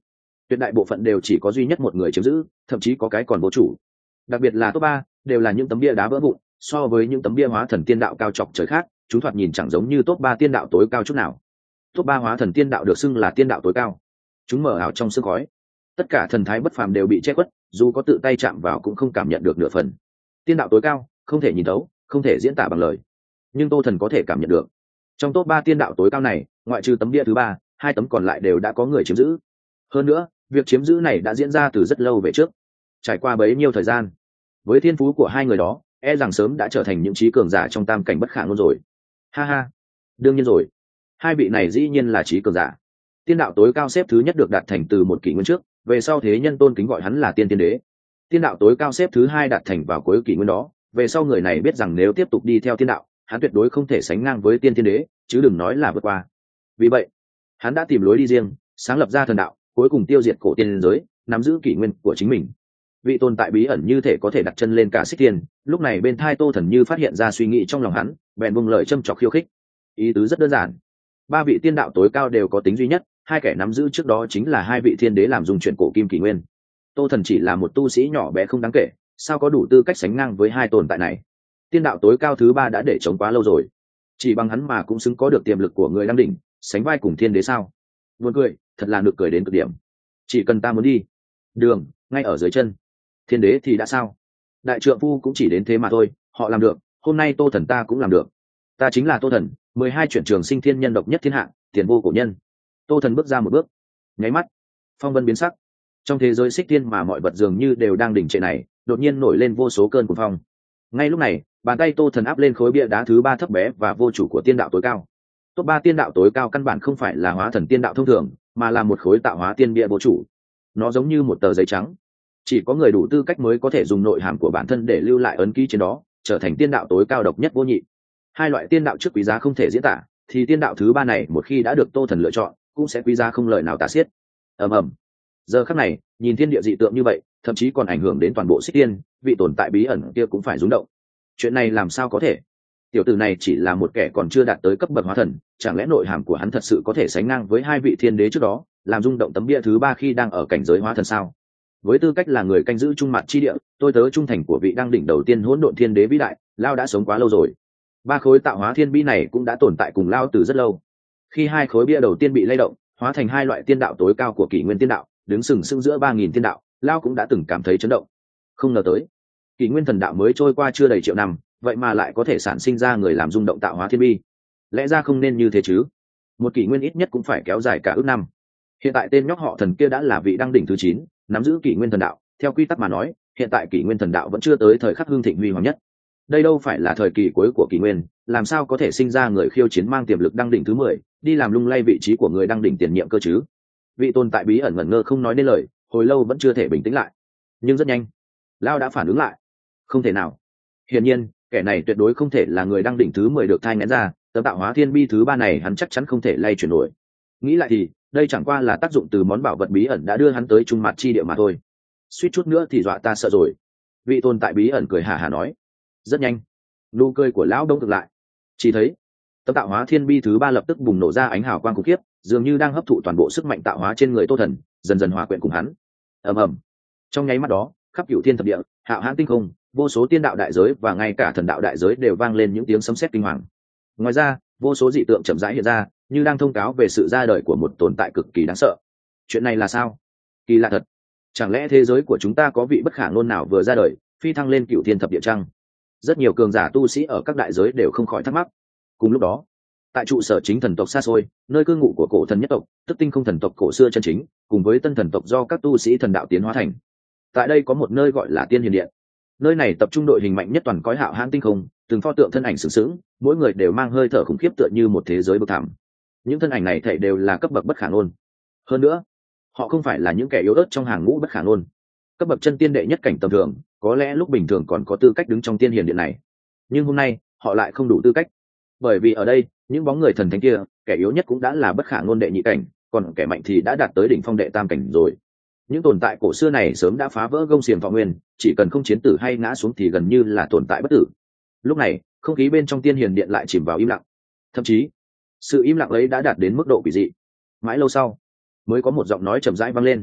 S1: tuyệt đại bộ phận đều chỉ có duy nhất một người chiếm giữ, thậm chí có cái còn vô chủ. Đặc biệt là top 3, đều là những tấm bia đá vỡ vụn, so với những tấm bia hóa thần tiên đạo cao chọc trời khác, chúng thoạt nhìn chẳng giống như top 3 tiên đạo tối cao chút nào. Top 3 hóa thần tiên đạo được xưng là tiên đạo tối cao. Chúng mở ảo trong sương khói, tất cả thần thái bất phàm đều bị che khuất, dù có tự tay chạm vào cũng không cảm nhận được nửa phần. Tiên đạo tối cao, không thể nhìn thấu, không thể diễn tả bằng lời, nhưng Tô Thần có thể cảm nhận được. Trong top 3 tiên đạo tối cao này, ngoại trừ tấm bia thứ 3, 2 tấm còn lại đều đã có người chiếm giữ. Hơn nữa, việc chiếm giữ này đã diễn ra từ rất lâu về trước. Trải qua bấy nhiêu thời gian, với thiên phú của hai người đó, e rằng sớm đã trở thành những trí cường giả trong tam cảnh bất khả ngôn rồi. Ha ha, đương nhiên rồi, hai vị này dĩ nhiên là trí cường giả. Tiên đạo tối cao xếp thứ nhất được đạt thành từ một kỷ nguyên trước, về sau thế nhân tôn kính gọi hắn là tiên tiên đế. Tiên đạo tối cao xếp thứ hai đạt thành vào cuối kỷ nguyên đó, về sau người này biết rằng nếu tiếp tục đi theo tiên đạo, hắn tuyệt đối không thể sánh ngang với tiên tiên đế, chứ đừng nói là vượt qua. Vì vậy, hắn đã tìm lối đi riêng, sáng lập ra thần đạo, cuối cùng tiêu diệt cổ tiên giới, nắm giữ kỷ nguyên của chính mình. Vị tồn tại bí ẩn như thể có thể đặt chân lên cả xích tiên, lúc này bên thai Tô Thần như phát hiện ra suy nghĩ trong lòng hắn, bèn buông lời châm chọc khiêu khích. Ý tứ rất đơn giản, ba vị tiên đạo tối cao đều có tính duy nhất, hai kẻ nắm giữ trước đó chính là hai vị thiên đế làm dùng chuyện cổ kim kỷ nguyên. Tô Thần chỉ là một tu sĩ nhỏ bé không đáng kể, sao có đủ tư cách sánh ngang với hai tồn tại này. Tiên đạo tối cao thứ ba đã để chống quá lâu rồi, chỉ bằng hắn mà cũng xứng có được tiềm lực của người đang đỉnh, sánh vai cùng thiên đế sao? Buồn cười, thật là nực cười đến cực điểm. Chỉ cần ta muốn đi đường ngay ở dưới chân, thiên đế thì đã sao? Đại trượng phu cũng chỉ đến thế mà thôi, họ làm được, hôm nay Tô Thần ta cũng làm được. Ta chính là Tô Thần, 12 chuyển trường sinh thiên nhân độc nhất thiên hạ, tiền vô cổ nhân. Tô Thần bước ra một bước, nháy mắt phong vân biến sắc. Trong thế giới xích thiên mà mọi vật dường như đều đang đỉnh trệ này, đột nhiên nổi lên vô số cơn cuồng phong. Ngay lúc này, bàn tay Tô Thần áp lên khối bia đá thứ ba thấp bé và vô chủ của tiên đạo tối cao. Top 3 tiên đạo tối cao căn bản không phải là hóa thần tiên đạo thông thường, mà là một khối tạo hóa tiên bia vô chủ. Nó giống như một tờ giấy trắng, chỉ có người đủ tư cách mới có thể dùng nội hàm của bản thân để lưu lại ấn ký trên đó, trở thành tiên đạo tối cao độc nhất vô nhị. Hai loại tiên đạo trước quý giá không thể diễn tả, thì tiên đạo thứ ba này một khi đã được Tô Thần lựa chọn, cũng sẽ quý giá không lời nào tả xiết. ầm ầm. Giờ khắc này, nhìn thiên địa dị tượng như vậy, thậm chí còn ảnh hưởng đến toàn bộ xích tiên, vị tồn tại bí ẩn kia cũng phải rung động. Chuyện này làm sao có thể? Tiểu tử này chỉ là một kẻ còn chưa đạt tới cấp bậc hóa thần, chẳng lẽ nội hàm của hắn thật sự có thể sánh ngang với hai vị thiên đế trước đó, làm rung động tấm bia thứ ba khi đang ở cảnh giới hóa thần sao? Với tư cách là người canh giữ trung mặt chi địa, tôi tớ trung thành của vị đang đỉnh đầu tiên hỗn độn thiên đế vĩ đại, Lao đã sống quá lâu rồi. Ba khối tạo hóa thiên bi này cũng đã tồn tại cùng Lao từ rất lâu. Khi hai khối bia đầu tiên bị lay động, hóa thành hai loại tiên đạo tối cao của kỷ nguyên tiên đạo, đứng sừng sững giữa 3000 tiên đạo, Lao cũng đã từng cảm thấy chấn động. Không ngờ tới, kỷ nguyên thần đạo mới trôi qua chưa đầy triệu năm, vậy mà lại có thể sản sinh ra người làm rung động tạo hóa thiên bi. Lẽ ra không nên như thế chứ? Một kỷ nguyên ít nhất cũng phải kéo dài cả ước năm. Hiện tại tên nhóc họ Thần kia đã là vị đăng đỉnh thứ 9, nắm giữ kỷ nguyên thần đạo. Theo quy tắc mà nói, hiện tại kỷ nguyên thần đạo vẫn chưa tới thời khắc hưng thịnh huy hoàng nhất. Đây đâu phải là thời kỳ cuối của kỷ nguyên, làm sao có thể sinh ra người khiêu chiến mang tiềm lực đăng đỉnh thứ 10, đi làm lung lay vị trí của người đăng đỉnh tiền nhiệm cơ chứ? Vị tồn tại bí ẩn ngẩn ngơ không nói nên lời, hồi lâu vẫn chưa thể bình tĩnh lại. Nhưng rất nhanh, Lao đã phản ứng lại. Không thể nào. Hiển nhiên, kẻ này tuyệt đối không thể là người đăng đỉnh thứ 10 được thai nghén ra, tấm tạo hóa thiên bi thứ ba này hắn chắc chắn không thể lay chuyển nổi. Nghĩ lại thì, đây chẳng qua là tác dụng từ món bảo vật bí ẩn đã đưa hắn tới trung mặt chi địa mà thôi. Suýt chút nữa thì dọa ta sợ rồi. Vị tồn tại bí ẩn cười hà hà nói. Rất nhanh, nụ cười của lão đông cực lại. Chỉ thấy, tấm tạo hóa thiên bi thứ ba lập tức bùng nổ ra ánh hào quang khủng khiếp, dường như đang hấp thụ toàn bộ sức mạnh tạo hóa trên người Tô Thần, dần dần hòa quyện cùng hắn. Ầm ầm. Trong nháy mắt đó, khắp cửu thiên thập địa, hạo hãn tinh không, vô số tiên đạo đại giới và ngay cả thần đạo đại giới đều vang lên những tiếng sấm sét kinh hoàng. Ngoài ra, vô số dị tượng chậm rãi hiện ra, như đang thông cáo về sự ra đời của một tồn tại cực kỳ đáng sợ. Chuyện này là sao? Kỳ lạ thật. Chẳng lẽ thế giới của chúng ta có vị bất khả ngôn nào vừa ra đời, phi thăng lên cửu thiên thập địa chăng? Rất nhiều cường giả tu sĩ ở các đại giới đều không khỏi thắc mắc. Cùng lúc đó, tại trụ sở chính thần tộc xa xôi, nơi cư ngụ của cổ thần nhất tộc, tức tinh không thần tộc cổ xưa chân chính, cùng với tân thần tộc do các tu sĩ thần đạo tiến hóa thành. Tại đây có một nơi gọi là Tiên Hiền Điện. Nơi này tập trung đội hình mạnh nhất toàn cõi hạo hãn tinh không, từng pho tượng thân ảnh sừng sững, mỗi người đều mang hơi thở khủng khiếp tựa như một thế giới bậc thẳm. Những thân ảnh này thảy đều là cấp bậc bất khả ngôn. Hơn nữa, họ không phải là những kẻ yếu ớt trong hàng ngũ bất khả ngôn. Cấp bậc chân tiên đệ nhất cảnh tầm thường, có lẽ lúc bình thường còn có tư cách đứng trong Tiên Hiền Điện này, nhưng hôm nay họ lại không đủ tư cách, bởi vì ở đây những bóng người thần thánh kia, kẻ yếu nhất cũng đã là bất khả ngôn đệ nhị cảnh, còn kẻ mạnh thì đã đạt tới đỉnh phong đệ tam cảnh rồi. Những tồn tại cổ xưa này sớm đã phá vỡ gông xiềng thọ nguyên, chỉ cần không chiến tử hay ngã xuống thì gần như là tồn tại bất tử. Lúc này, không khí bên trong Tiên Hiền Điện lại chìm vào im lặng, thậm chí sự im lặng ấy đã đạt đến mức độ quỷ dị. Mãi lâu sau, mới có một giọng nói chậm rãi vang lên.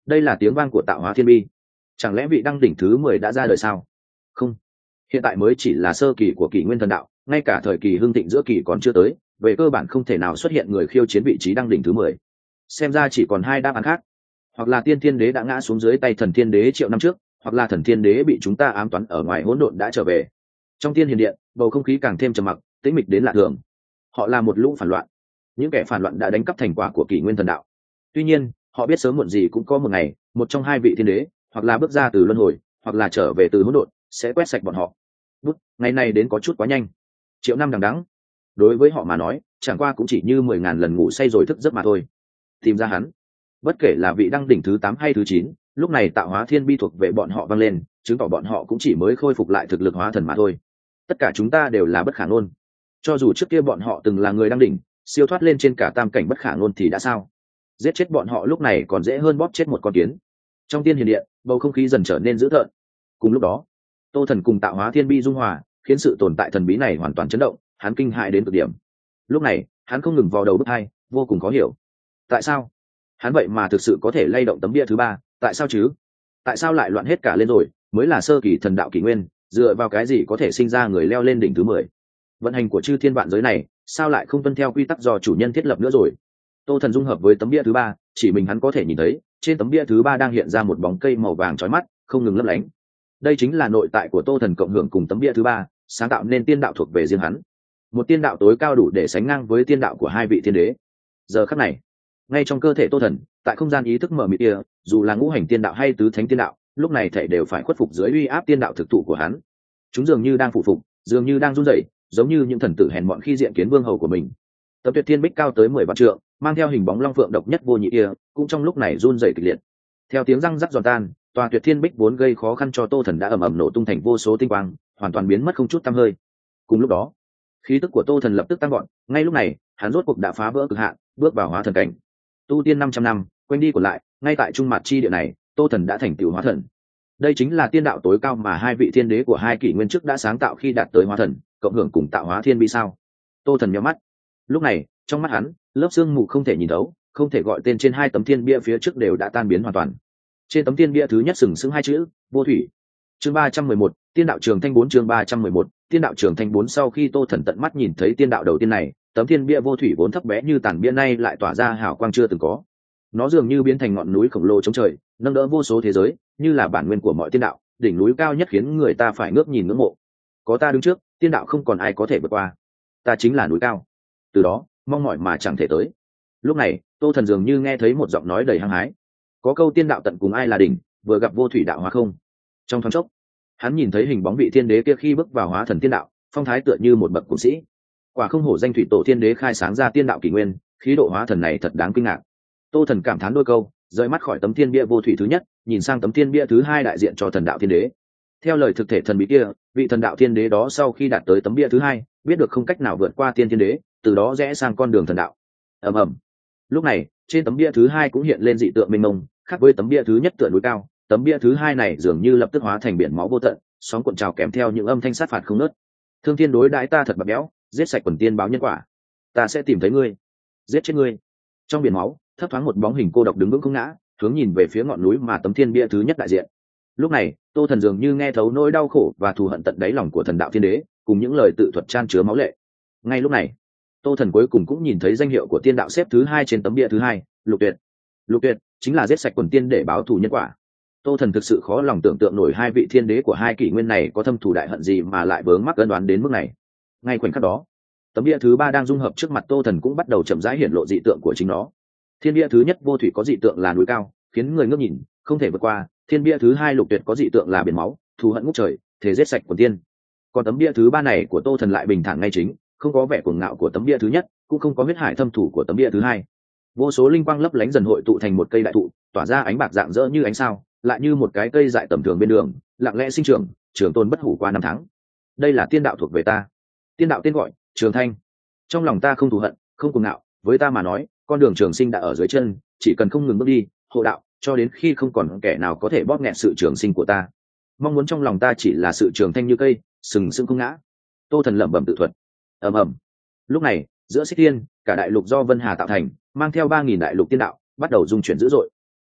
S1: đây là tiếng vang của tạo hóa thiên bi. Chẳng lẽ vị đăng đỉnh thứ 10 đã ra đời sao? Không, hiện tại mới chỉ là sơ kỳ của kỷ nguyên thần đạo, ngay cả thời kỳ hưng thịnh giữa kỳ còn chưa tới, về cơ bản không thể nào xuất hiện người khiêu chiến vị trí đăng đỉnh thứ 10. Xem ra chỉ còn hai đáp án khác, hoặc là tiên thiên đế đã ngã xuống dưới tay thần thiên đế triệu năm trước, hoặc là thần thiên đế bị chúng ta ám toán ở ngoài hỗn độn đã trở về. Trong tiên hiền điện, bầu không khí càng thêm trầm mặc, tĩnh mịch đến lạ thường. Họ là một lũ phản loạn, những kẻ phản loạn đã đánh cắp thành quả của kỷ nguyên thần đạo. Tuy nhiên họ biết sớm muộn gì cũng có một ngày, một trong hai vị thiên đế hoặc là bước ra từ luân hồi, hoặc là trở về từ hỗn độn, sẽ quét sạch bọn họ. Ngày này đến có chút quá nhanh. Triệu năm đằng đẵng, đối với họ mà nói chẳng qua cũng chỉ như 10.000 lần ngủ say rồi thức giấc mà thôi. Tìm ra hắn, bất kể là vị đăng đỉnh thứ 8 hay thứ 9, lúc này tạo hóa thiên bi thuộc về bọn họ vang lên, chứng tỏ bọn họ cũng chỉ mới khôi phục lại thực lực hóa thần mà thôi. Tất cả chúng ta đều là bất khả ngôn. Cho dù trước kia bọn họ từng là người đăng đỉnh, siêu thoát lên trên cả tam cảnh bất khả ngôn thì đã sao? Giết chết bọn họ lúc này còn dễ hơn bóp chết một con kiến. Trong tiên hiền điện, bầu không khí dần trở nên dữ tợn. Cùng lúc đó, Tô Thần cùng tạo hóa thiên bi dung hòa, khiến sự tồn tại thần bí này hoàn toàn chấn động, hắn kinh hãi đến cực điểm. Lúc này hắn không ngừng vào đầu bức hai, vô cùng khó hiểu. Tại sao hắn vậy mà thực sự có thể lay động tấm bia thứ 3? Tại sao chứ? Tại sao lại loạn hết cả lên rồi? Mới là sơ kỳ thần đạo kỷ nguyên, dựa vào cái gì có thể sinh ra người leo lên đỉnh thứ 10? Vận hành của chư thiên vạn giới này sao lại không tuân theo quy tắc do chủ nhân thiết lập nữa rồi? Tô Thần dung hợp với tấm bia thứ 3, chỉ mình hắn có thể nhìn thấy, trên tấm bia thứ 3 đang hiện ra một bóng cây màu vàng chói mắt, không ngừng lấp lánh. Đây chính là nội tại của Tô Thần cộng hưởng cùng tấm bia thứ 3, sáng tạo nên tiên đạo thuộc về riêng hắn. Một tiên đạo tối cao đủ để sánh ngang với tiên đạo của hai vị thiên đế. Giờ khắc này, ngay trong cơ thể Tô Thần, tại không gian ý thức mở mịt kia, dù là ngũ hành tiên đạo hay tứ thánh tiên đạo, lúc này thể đều phải khuất phục dưới uy áp tiên đạo thực thụ của hắn. Chúng dường như đang phụ phục, dường như đang run rẩy, giống như những thần tử hèn mọn khi diện kiến vương hầu của mình. Tấm tuyệt thiên bích cao tới 10 vạn trượng, mang theo hình bóng long phượng độc nhất vô nhị kia, cũng trong lúc này run rẩy kịch liệt. Theo tiếng răng rắc giòn tan, tòa tuyệt thiên bích vốn gây khó khăn cho Tô Thần đã ầm ầm nổ tung thành vô số tinh quang, hoàn toàn biến mất không chút tăm hơi. Cùng lúc đó, khí tức của Tô Thần lập tức tăng gọn, ngay lúc này, hắn rốt cuộc đã phá vỡ cực hạn, bước vào hóa thần cảnh. Tu tiên 500 năm, quanh đi của lại, ngay tại trung mặt chi địa này, Tô Thần đã thành tựu hóa thần. Đây chính là tiên đạo tối cao mà hai vị thiên đế của hai kỷ nguyên trước đã sáng tạo khi đạt tới hóa thần, cộng hưởng cùng tạo hóa thiên bi sao? Tô Thần nhíu mắt. Lúc này, trong mắt hắn, lớp sương mù không thể nhìn thấu, không thể gọi tên trên hai tấm thiên bia phía trước đều đã tan biến hoàn toàn. Trên tấm thiên bia thứ nhất sừng sững hai chữ vô thủy. Chương 311, tiên đạo trường thanh 4. Chương 311, tiên đạo trường thanh 4. Sau khi Tô Thần tận mắt nhìn thấy tiên đạo đầu tiên này, tấm thiên bia vô thủy vốn thấp bé như tàn bia nay lại tỏa ra hào quang chưa từng có. Nó dường như biến thành ngọn núi khổng lồ chống trời, nâng đỡ vô số thế giới, như là bản nguyên của mọi tiên đạo, đỉnh núi cao nhất khiến người ta phải ngước nhìn ngưỡng mộ. Có ta đứng trước, tiên đạo không còn ai có thể vượt qua. Ta chính là núi cao. Từ đó, mong mỏi mà chẳng thể tới. Lúc này, Tô Thần dường như nghe thấy một giọng nói đầy hăng hái. Có câu tiên đạo tận cùng ai là đỉnh, vừa gặp vô thủy đạo hóa không. Trong thoáng chốc, hắn nhìn thấy hình bóng vị thiên đế kia khi bước vào hóa thần tiên đạo, phong thái tựa như một bậc cường sĩ. Quả không hổ danh thủy tổ thiên đế khai sáng ra tiên đạo kỷ nguyên, khí độ hóa thần này thật đáng kinh ngạc. Tô Thần cảm thán đôi câu, rời mắt khỏi tấm thiên bia vô thủy thứ nhất, nhìn sang tấm thiên bia thứ 2 đại diện cho thần đạo thiên đế. Theo lời thực thể thần bí kia, vị thần đạo thiên đế đó sau khi đạt tới tấm bia thứ 2, biết được không cách nào vượt qua tiên thiên đế, từ đó rẽ sang con đường thần đạo. Ầm ầm. Lúc này, trên tấm bia thứ 2 cũng hiện lên dị tượng mênh mông, khác với tấm bia thứ nhất tựa núi cao, tấm bia thứ 2 này dường như lập tức hóa thành biển máu vô tận, sóng cuộn trào kèm theo những âm thanh sát phạt không ngớt. Thương thiên đối đãi ta thật bạc béo, giết sạch quần tiên báo nhân quả. Ta sẽ tìm thấy ngươi, giết chết ngươi. Trong biển máu, thấp thoáng một bóng hình cô độc đứng vững không ngã, hướng nhìn về phía ngọn núi mà tấm thiên bia thứ nhất đại diện. Lúc này, Tô Thần dường như nghe thấu nỗi đau khổ và thù hận tận đáy lòng của thần đạo thiên đế, cùng những lời tự thuật chan chứa máu lệ. Ngay lúc này, Tô Thần cuối cùng cũng nhìn thấy danh hiệu của tiên đạo xếp thứ 2 trên tấm bia thứ 2, Lục Tuyệt. Lục Tuyệt chính là giết sạch quần tiên để báo thù nhân quả. Tô Thần thực sự khó lòng tưởng tượng nổi hai vị thiên đế của hai kỷ nguyên này có thâm thù đại hận gì mà lại vướng mắc ân đoán đến mức này. Ngay khoảnh khắc đó, tấm bia thứ 3 đang dung hợp trước mặt Tô Thần cũng bắt đầu chậm rãi hiển lộ dị tượng của chính nó. Thiên bia thứ nhất vô thủy có dị tượng là núi cao, khiến người ngước nhìn không thể vượt qua. Thiên bia thứ 2 Lục Tuyệt có dị tượng là biển máu, thù hận ngút trời, thể giết sạch quần tiên. Còn tấm bia thứ 3 này của Tô Thần lại bình thản ngay chính, không có vẻ cuồng ngạo của tấm bia thứ nhất, cũng không có huyết hải thâm thủ của tấm bia thứ 2. Vô số linh quang lấp lánh dần hội tụ thành một cây đại thụ, tỏa ra ánh bạc rạng rỡ như ánh sao, lại như một cái cây dại tầm thường bên đường, lặng lẽ sinh trưởng, trường tồn bất hủ qua năm tháng. Đây là tiên đạo thuộc về ta. Tiên đạo tên gọi Trường Thanh. Trong lòng ta không thù hận, không cuồng ngạo, với ta mà nói, con đường trường sinh đã ở dưới chân, chỉ cần không ngừng bước đi, hộ đạo, cho đến khi không còn kẻ nào có thể bóp nghẹt sự trường sinh của ta. Mong muốn trong lòng ta chỉ là sự trường thanh như cây, sừng sững không ngã. Tô Thần lẩm bẩm tự thuật. Ầm ầm. Lúc này, giữa Xích Thiên, cả đại lục do Vân Hà tạo thành, mang theo 3.000 đại lục tiên đạo, bắt đầu dung chuyển dữ dội.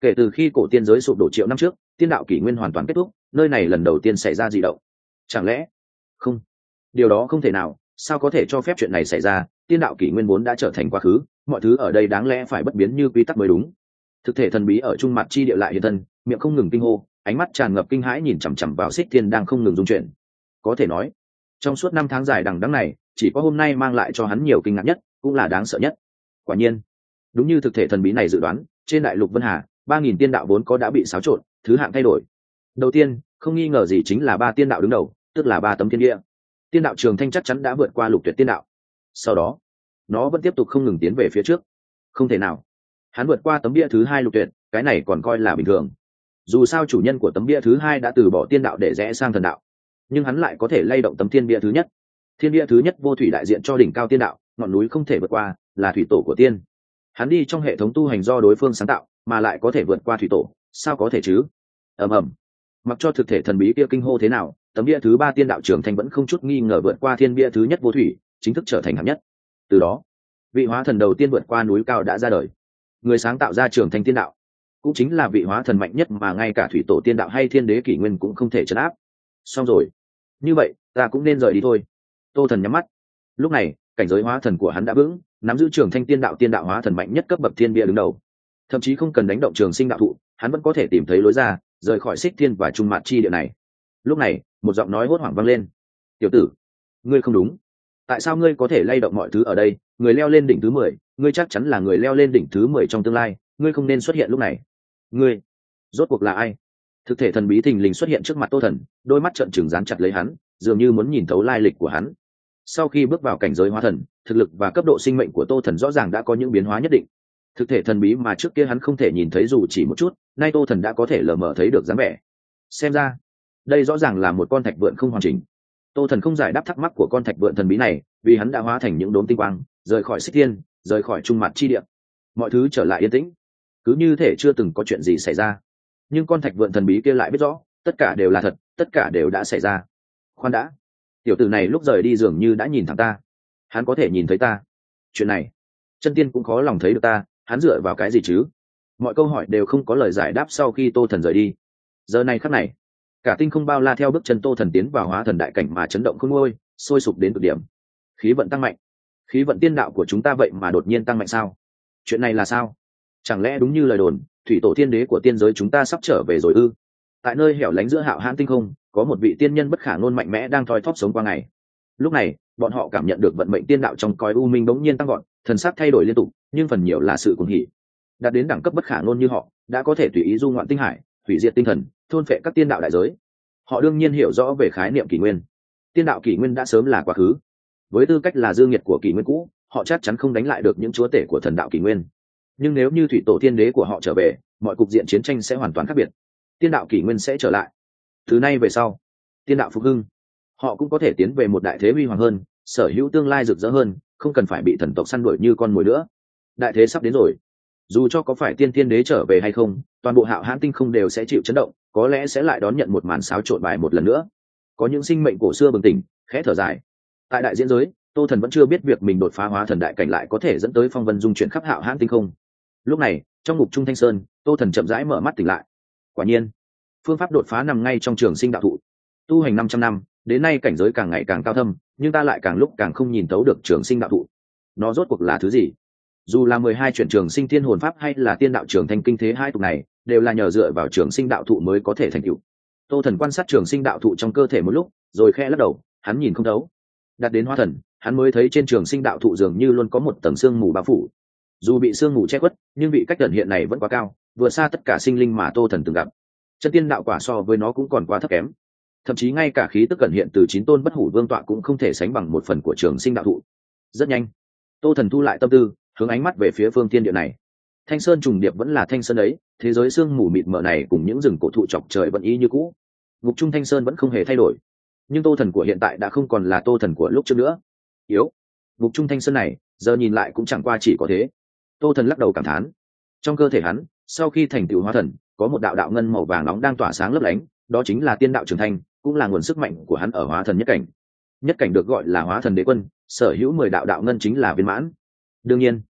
S1: Kể từ khi cổ tiên giới sụp đổ triệu năm trước, tiên đạo kỷ nguyên hoàn toàn kết thúc, nơi này lần đầu tiên xảy ra dị động. Chẳng lẽ không, điều đó không thể nào, sao có thể cho phép chuyện này xảy ra? Tiên đạo kỷ nguyên vốn đã trở thành quá khứ, mọi thứ ở đây đáng lẽ phải bất biến như quy tắc mới đúng. Thực thể thần bí ở trung mặt chi địa lại hiện thân, miệng không ngừng kinh hô, ánh mắt tràn ngập kinh hãi nhìn chằm chằm vào Xích Thiên đang không ngừng dung chuyển. Có thể nói, trong suốt 5 tháng dài đằng đẵng này, chỉ có hôm nay mang lại cho hắn nhiều kinh ngạc nhất, cũng là đáng sợ nhất. Quả nhiên, đúng như thực thể thần bí này dự đoán, trên đại lục Vân Hà, 3000 tiên đạo vốn có đã bị xáo trộn, thứ hạng thay đổi. Đầu tiên, không nghi ngờ gì chính là 3 tiên đạo đứng đầu, tức là 3 tấm thiên địa. Tiên đạo Trường Thanh chắc chắn đã vượt qua Lục Tuyệt tiên đạo. Sau đó, nó vẫn tiếp tục không ngừng tiến về phía trước. Không thể nào, hắn vượt qua tấm bia thứ 2 Lục Tuyệt, cái này còn coi là bình thường. Dù sao chủ nhân của tấm bia thứ 2 đã từ bỏ tiên đạo để rẽ sang thần đạo, nhưng hắn lại có thể lay động tấm thiên bia thứ nhất. Thiên bia thứ nhất vô thủy đại diện cho đỉnh cao tiên đạo, ngọn núi không thể vượt qua, là thủy tổ của tiên. Hắn đi trong hệ thống tu hành do đối phương sáng tạo, mà lại có thể vượt qua thủy tổ, sao có thể chứ? ầm ầm, mặc cho thực thể thần bí kia kinh hô thế nào, tấm bia thứ 3 tiên đạo Trường Thanh vẫn không chút nghi ngờ vượt qua thiên bia thứ nhất vô thủy, chính thức trở thành hạng nhất. Từ đó, vị hóa thần đầu tiên vượt qua núi cao đã ra đời, người sáng tạo ra Trường Thanh tiên đạo, cũng chính là vị hóa thần mạnh nhất mà ngay cả thủy tổ tiên đạo hay thiên đế kỷ nguyên cũng không thể trấn áp. Xong rồi, như vậy ta cũng nên rời đi thôi. Tô Thần nhắm mắt. Lúc này cảnh giới hóa thần của hắn đã vững, nắm giữ Trường Thanh tiên đạo hóa thần mạnh nhất cấp bậc thiên bia đứng đầu, thậm chí không cần đánh động trường sinh đạo thụ, hắn vẫn có thể tìm thấy lối ra rời khỏi Xích Thiên và trung mạn chi địa này. Lúc này một giọng nói hốt hoảng vang lên: tiểu tử, ngươi không đúng. Tại sao ngươi có thể lay động mọi thứ ở đây? Người leo lên đỉnh thứ 10, ngươi chắc chắn là người leo lên đỉnh thứ 10 trong tương lai, ngươi không nên xuất hiện lúc này. Ngươi rốt cuộc là ai? Thực thể thần bí thình lình xuất hiện trước mặt Tô Thần, đôi mắt trợn trừng dán chặt lấy hắn, dường như muốn nhìn thấu lai lịch của hắn. Sau khi bước vào cảnh giới hóa thần, thực lực và cấp độ sinh mệnh của Tô Thần rõ ràng đã có những biến hóa nhất định. Thực thể thần bí mà trước kia hắn không thể nhìn thấy dù chỉ một chút, nay Tô Thần đã có thể lờ mờ thấy được dáng vẻ. Xem ra, đây rõ ràng là một con thạch vượn không hoàn chỉnh. Tô Thần không giải đáp thắc mắc của con thạch vượn thần bí này, vì hắn đã hóa thành những đốm tinh quang, rời khỏi Xích Thiên, rời khỏi trung mặt chi địa. Mọi thứ trở lại yên tĩnh, cứ như thể chưa từng có chuyện gì xảy ra. Nhưng con thạch vượn thần bí kia lại biết rõ, tất cả đều là thật, tất cả đều đã xảy ra. Khoan đã, tiểu tử này lúc rời đi dường như đã nhìn thẳng ta, hắn có thể nhìn thấy ta. Chuyện này, chân tiên cũng khó lòng thấy được ta, hắn dựa vào cái gì chứ? Mọi câu hỏi đều không có lời giải đáp sau khi Tô Thần rời đi. Giờ này khắc này, cả tinh không bao la theo bước chân Tô Thần tiến vào hóa thần đại cảnh mà chấn động không ngôi, sôi sục đến cực điểm. Khí vận tăng mạnh, khí vận tiên đạo của chúng ta vậy mà đột nhiên tăng mạnh sao? Chuyện này là sao? Chẳng lẽ đúng như lời đồn, thủy tổ thiên đế của tiên giới chúng ta sắp trở về rồi ư? Tại nơi hẻo lánh giữa hạo hãn tinh không, có một vị tiên nhân bất khả ngôn mạnh mẽ đang thoi thóp sống qua ngày. Lúc này bọn họ cảm nhận được vận mệnh tiên đạo trong cõi u minh bỗng nhiên tăng gọn, thần sắc thay đổi liên tục, nhưng phần nhiều là sự cuồng hỉ. Đạt đến đẳng cấp bất khả ngôn như họ, đã có thể tùy ý du ngoạn tinh hải, hủy diệt tinh thần, thôn phệ các tiên đạo đại giới. Họ đương nhiên hiểu rõ về khái niệm kỷ nguyên. Tiên đạo kỷ nguyên đã sớm là quá khứ. Với tư cách là dương nhiệt của kỷ nguyên cũ, họ chắc chắn không đánh lại được những chúa tể của thần đạo kỷ nguyên. Nhưng nếu như thủy tổ thiên đế của họ trở về, mọi cục diện chiến tranh sẽ hoàn toàn khác biệt. Tiên đạo kỷ nguyên sẽ trở lại. Từ nay về sau, tiên đạo phục hưng, họ cũng có thể tiến về một đại thế huy hoàng hơn, sở hữu tương lai rực rỡ hơn, không cần phải bị thần tộc săn đuổi như con mồi nữa. Đại thế sắp đến rồi. Dù cho có phải tiên thiên đế trở về hay không, toàn bộ hạo hãn tinh không đều sẽ chịu chấn động, có lẽ sẽ lại đón nhận một màn xáo trộn bài một lần nữa. Có những sinh mệnh cổ xưa bừng tỉnh, khẽ thở dài. Tại đại diễn giới, Tô Thần vẫn chưa biết việc mình đột phá hóa thần đại cảnh lại có thể dẫn tới phong vân dung chuyển khắp hạo hãn tinh không. Lúc này trong ngục trung Thanh Sơn, Tô Thần chậm rãi mở mắt tỉnh lại. Quả nhiên phương pháp đột phá nằm ngay trong trường sinh đạo thụ. Tu hành 500 năm, đến nay cảnh giới càng ngày càng cao thâm, nhưng ta lại càng lúc càng không nhìn thấu được trường sinh đạo thụ. Nó rốt cuộc là thứ gì? Dù là 12 chuyển trường sinh thiên hồn pháp hay là tiên đạo trường thanh kinh thế hai tục này, đều là nhờ dựa vào trường sinh đạo thụ mới có thể thành tựu. Tô Thần quan sát trường sinh đạo thụ trong cơ thể một lúc, rồi khẽ lắc đầu, hắn nhìn không thấu. Đạt đến hóa thần, hắn mới thấy trên trường sinh đạo thụ dường như luôn có một tầng sương mù bao phủ. Dù bị sương mù che khuất, nhưng vị cách gần hiện này vẫn quá cao, vượt xa tất cả sinh linh mà Tô Thần từng gặp. Chân tiên đạo quả so với nó cũng còn quá thấp kém. Thậm chí ngay cả khí tức cẩn hiện từ 9 tôn bất hủ vương tọa cũng không thể sánh bằng một phần của trường sinh đạo thụ. Rất nhanh, Tô Thần thu lại tâm tư, hướng ánh mắt về phía phương thiên địa này. Thanh sơn trùng điệp vẫn là thanh sơn ấy, thế giới sương mù mịt mờ này cùng những rừng cổ thụ chọc trời vẫn y như cũ. Ngục trung Thanh Sơn vẫn không hề thay đổi, nhưng Tô Thần của hiện tại đã không còn là Tô Thần của lúc trước nữa. Yếu, ngục trung Thanh Sơn này giờ nhìn lại cũng chẳng qua chỉ có thế. Tô Thần lắc đầu cảm thán. Trong cơ thể hắn, sau khi thành tựu hóa thần, có một đạo đạo ngân màu vàng nóng đang tỏa sáng lấp lánh, đó chính là tiên đạo trường thanh, cũng là nguồn sức mạnh của hắn ở hóa thần nhất cảnh. Nhất cảnh được gọi là hóa thần đế quân, sở hữu 10 đạo đạo ngân chính là viên mãn. Đương nhiên,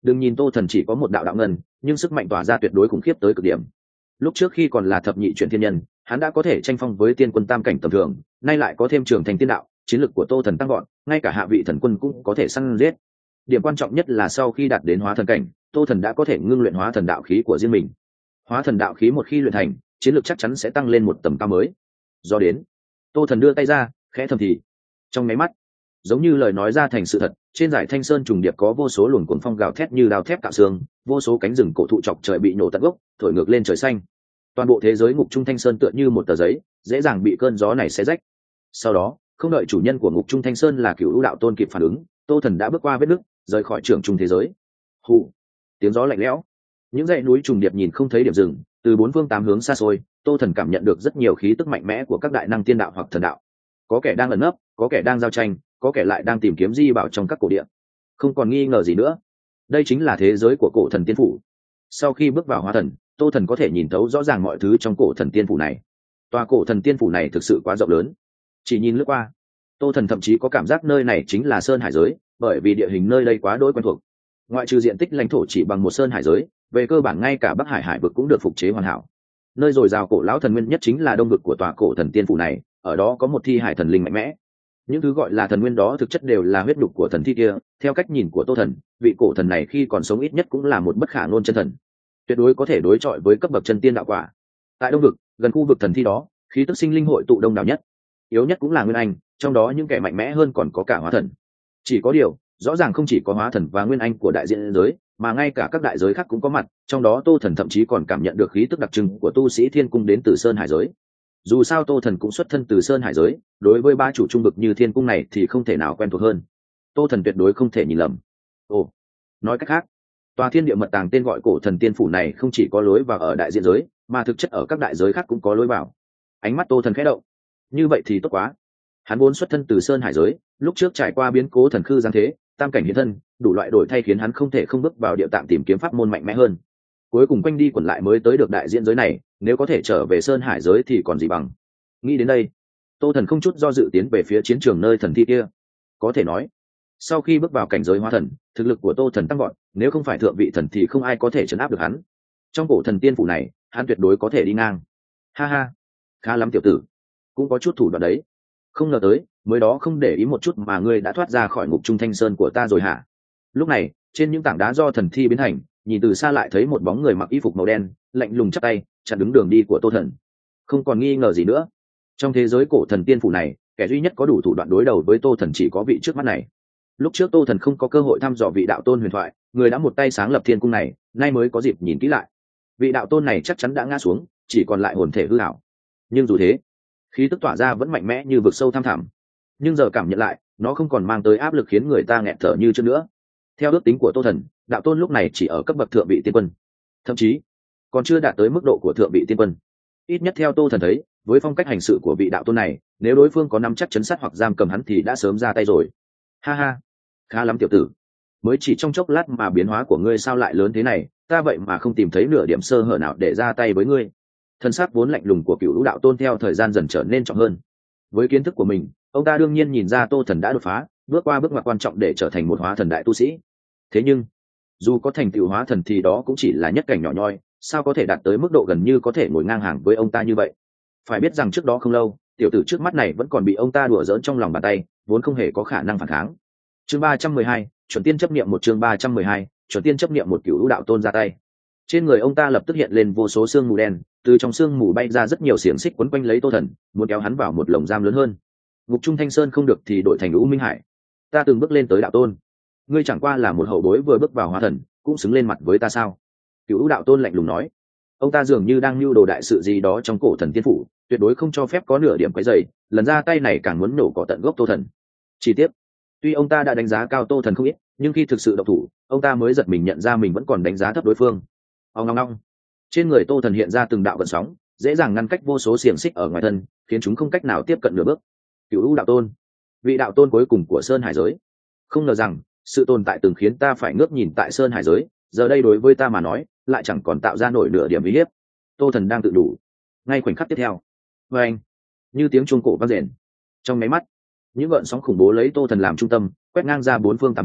S1: Đừng nhìn Tô Thần chỉ có một đạo đạo ngân, nhưng sức mạnh tỏa ra tuyệt đối khủng khiếp tới cực điểm. Lúc trước khi còn là thập nhị chuyển thiên nhân, hắn đã có thể tranh phong với tiên quân tam cảnh tầm thường, nay lại có thêm trường thành tiên đạo, chiến lực của Tô Thần tăng gọn, ngay cả hạ vị thần quân cũng có thể săn giết. Điểm quan trọng nhất là sau khi đạt đến hóa thần cảnh, Tô Thần đã có thể ngưng luyện hóa thần đạo khí của riêng mình. Hóa thần đạo khí một khi luyện thành, chiến lược chắc chắn sẽ tăng lên một tầm cao mới. Do đến, Tô Thần đưa tay ra, khẽ thầm thì. Trong máy mắt, giống như lời nói ra thành sự thật, trên dải Thanh Sơn trùng điệp có vô số luồng cuồng phong gào thét như đao thép cạo xương, vô số cánh rừng cổ thụ chọc trời bị nổ tận gốc, thổi ngược lên trời xanh. Toàn bộ thế giới ngục trung Thanh Sơn tựa như một tờ giấy, dễ dàng bị cơn gió này xé rách. Sau đó, không đợi chủ nhân của ngục trung Thanh Sơn là Cửu Lũ Đạo Tôn kịp phản ứng, Tô Thần đã bước qua vết nứt, rời khỏi trường trung thế giới. Hù, tiếng gió lạnh lẽo, những dãy núi trùng điệp nhìn không thấy điểm dừng, từ bốn phương tám hướng xa xôi, Tô Thần cảm nhận được rất nhiều khí tức mạnh mẽ của các đại năng tiên đạo hoặc thần đạo. Có kẻ đang ẩn nấp, có kẻ đang giao tranh, có kẻ lại đang tìm kiếm di bảo trong các cổ địa. Không còn nghi ngờ gì nữa, đây chính là thế giới của cổ thần tiên phủ. Sau khi bước vào hóa thần, Tô Thần có thể nhìn thấu rõ ràng mọi thứ trong cổ thần tiên phủ này. Tòa cổ thần tiên phủ này thực sự quá rộng lớn, chỉ nhìn lướt qua, Tô Thần thậm chí có cảm giác nơi này chính là sơn hải giới, bởi vì địa hình nơi đây quá đỗi quen thuộc. Ngoại trừ diện tích lãnh thổ chỉ bằng một sơn hải giới, về cơ bản ngay cả Bắc Hải hải vực cũng được phục chế hoàn hảo. Nơi dồi dào cổ lão thần nguyên nhất chính là đông vực của tòa cổ thần tiên phủ này, ở đó có một thi hải thần linh mạnh mẽ. Những thứ gọi là thần nguyên đó thực chất đều là huyết đục của thần thi kia. Theo cách nhìn của Tô Thần, vị cổ thần này khi còn sống ít nhất cũng là một bất khả ngôn chân thần, tuyệt đối có thể đối chọi với cấp bậc chân tiên đạo quả. Tại đông vực, gần khu vực thần thi đó, khí tức sinh linh hội tụ đông đảo nhất, yếu nhất cũng là nguyên anh, trong đó những kẻ mạnh mẽ hơn còn có cả hóa thần. Chỉ có điều, rõ ràng không chỉ có hóa thần và nguyên anh của đại diện giới, mà ngay cả các đại giới khác cũng có mặt, trong đó Tô Thần thậm chí còn cảm nhận được khí tức đặc trưng của tu sĩ thiên cung đến từ sơn hải giới. Dù sao Tô Thần cũng xuất thân từ sơn hải giới, đối với ba chủ trung vực như thiên cung này thì không thể nào quen thuộc hơn. Tô Thần tuyệt đối không thể nhìn lầm. Ồ, nói cách khác, tòa thiên địa mật tàng tên gọi cổ thần tiên phủ này không chỉ có lối vào ở đại diện giới, mà thực chất ở các đại giới khác cũng có lối vào. Ánh mắt Tô Thần khẽ động. Như vậy thì tốt quá. Hắn vốn xuất thân từ sơn hải giới, lúc trước trải qua biến cố thần khư giáng thế, tam cảnh hiện thân, đủ loại đổi thay khiến hắn không thể không bước vào địa tạng tìm kiếm pháp môn mạnh mẽ hơn. Cuối cùng quanh đi quẩn lại mới tới được đại diện giới này, nếu có thể trở về sơn hải giới thì còn gì bằng. Nghĩ đến đây, Tô Thần không chút do dự tiến về phía chiến trường nơi thần thi kia. Có thể nói, sau khi bước vào cảnh giới hóa thần, thực lực của Tô Thần tăng vọt, nếu không phải thượng vị thần thì không ai có thể trấn áp được hắn. Trong cổ thần tiên phủ này, hắn tuyệt đối có thể đi ngang. Ha ha, khá lắm tiểu tử, cũng có chút thủ đoạn đấy. Không ngờ tới, mới đó không để ý một chút mà ngươi đã thoát ra khỏi ngục trung Thanh Sơn của ta rồi hả? Lúc này, trên những tảng đá do thần thi biến thành, nhìn từ xa lại thấy một bóng người mặc y phục màu đen, lạnh lùng chắp tay, chặn đứng đường đi của Tô Thần. Không còn nghi ngờ gì nữa, trong thế giới cổ thần tiên phủ này, kẻ duy nhất có đủ thủ đoạn đối đầu với Tô Thần chỉ có vị trước mắt này. Lúc trước Tô Thần không có cơ hội thăm dò vị đạo tôn huyền thoại, người đã một tay sáng lập thiên cung này, nay mới có dịp nhìn kỹ lại. Vị đạo tôn này chắc chắn đã ngã xuống, chỉ còn lại hồn thể hư ảo. Nhưng dù thế, khí tức tỏa ra vẫn mạnh mẽ như vực sâu thăm thẳm. Nhưng giờ cảm nhận lại, nó không còn mang tới áp lực khiến người ta nghẹt thở như trước nữa. Theo ước tính của Tô Thần, đạo tôn lúc này chỉ ở cấp bậc thượng vị tiên quân, thậm chí còn chưa đạt tới mức độ của thượng vị tiên quân. Ít nhất theo Tô Thần thấy, với phong cách hành sự của vị đạo tôn này, nếu đối phương có nắm chắc chấn sát hoặc giam cầm hắn thì đã sớm ra tay rồi. Ha ha, khá lắm tiểu tử, mới chỉ trong chốc lát mà biến hóa của ngươi sao lại lớn thế này, ta vậy mà không tìm thấy nửa điểm sơ hở nào để ra tay với ngươi. Thân xác vốn lạnh lùng của Cửu Lũ Đạo Tôn theo thời gian dần trở nên trọng hơn. Với kiến thức của mình, ông ta đương nhiên nhìn ra Tô Thần đã đột phá, bước qua bước ngoặt quan trọng để trở thành một hóa thần đại tu sĩ. Thế nhưng, dù có thành tựu hóa thần thì đó cũng chỉ là nhất cảnh nhỏ nhoi, sao có thể đạt tới mức độ gần như có thể ngồi ngang hàng với ông ta như vậy. Phải biết rằng trước đó không lâu, tiểu tử trước mắt này vẫn còn bị ông ta đùa giỡn trong lòng bàn tay, vốn không hề có khả năng phản kháng. Chương 312, chuẩn tiên chấp niệm một. Chương 312, chuẩn tiên chấp niệm một. Cửu Lũ Đạo Tôn ra tay. Trên người ông ta lập tức hiện lên vô số sương mù đen, từ trong sương mù bay ra rất nhiều xiềng xích quấn quanh lấy Tô Thần, muốn kéo hắn vào một lồng giam lớn hơn. Ngục trung Thanh Sơn không được thì đổi thành U Minh Hải. Ta từng bước lên tới đạo tôn, ngươi chẳng qua là một hậu bối vừa bước vào hóa thần, cũng xứng lên mặt với ta sao? Cửu Đạo Tôn lạnh lùng nói. Ông ta dường như đang mưu đồ đại sự gì đó trong cổ thần tiên phủ, tuyệt đối không cho phép có nửa điểm quấy rầy, lần ra tay này càng muốn nổ cỏ tận gốc Tô Thần. Chi tiết, tuy ông ta đã đánh giá cao Tô Thần không ít, nhưng khi thực sự động thủ, ông ta mới giật mình nhận ra mình vẫn còn đánh giá thấp đối phương. Ông ngong ngong, trên người Tô Thần hiện ra từng đạo gợn sóng, dễ dàng ngăn cách vô số xiềng xích ở ngoài thân, khiến chúng không cách nào tiếp cận nửa bước. Cửu Đạo Tôn, vị đạo tôn cuối cùng của sơn hải giới, không ngờ rằng sự tồn tại từng khiến ta phải ngước nhìn tại sơn hải giới, giờ đây đối với ta mà nói lại chẳng còn tạo ra nổi nửa điểm uy hiếp. Tô Thần đang tự đủ. Ngay khoảnh khắc tiếp theo, với anh, như tiếng chuông cổ vang rền, trong máy mắt, những gợn sóng khủng bố lấy Tô Thần làm trung tâm, quét ngang ra bốn phương tám hướng,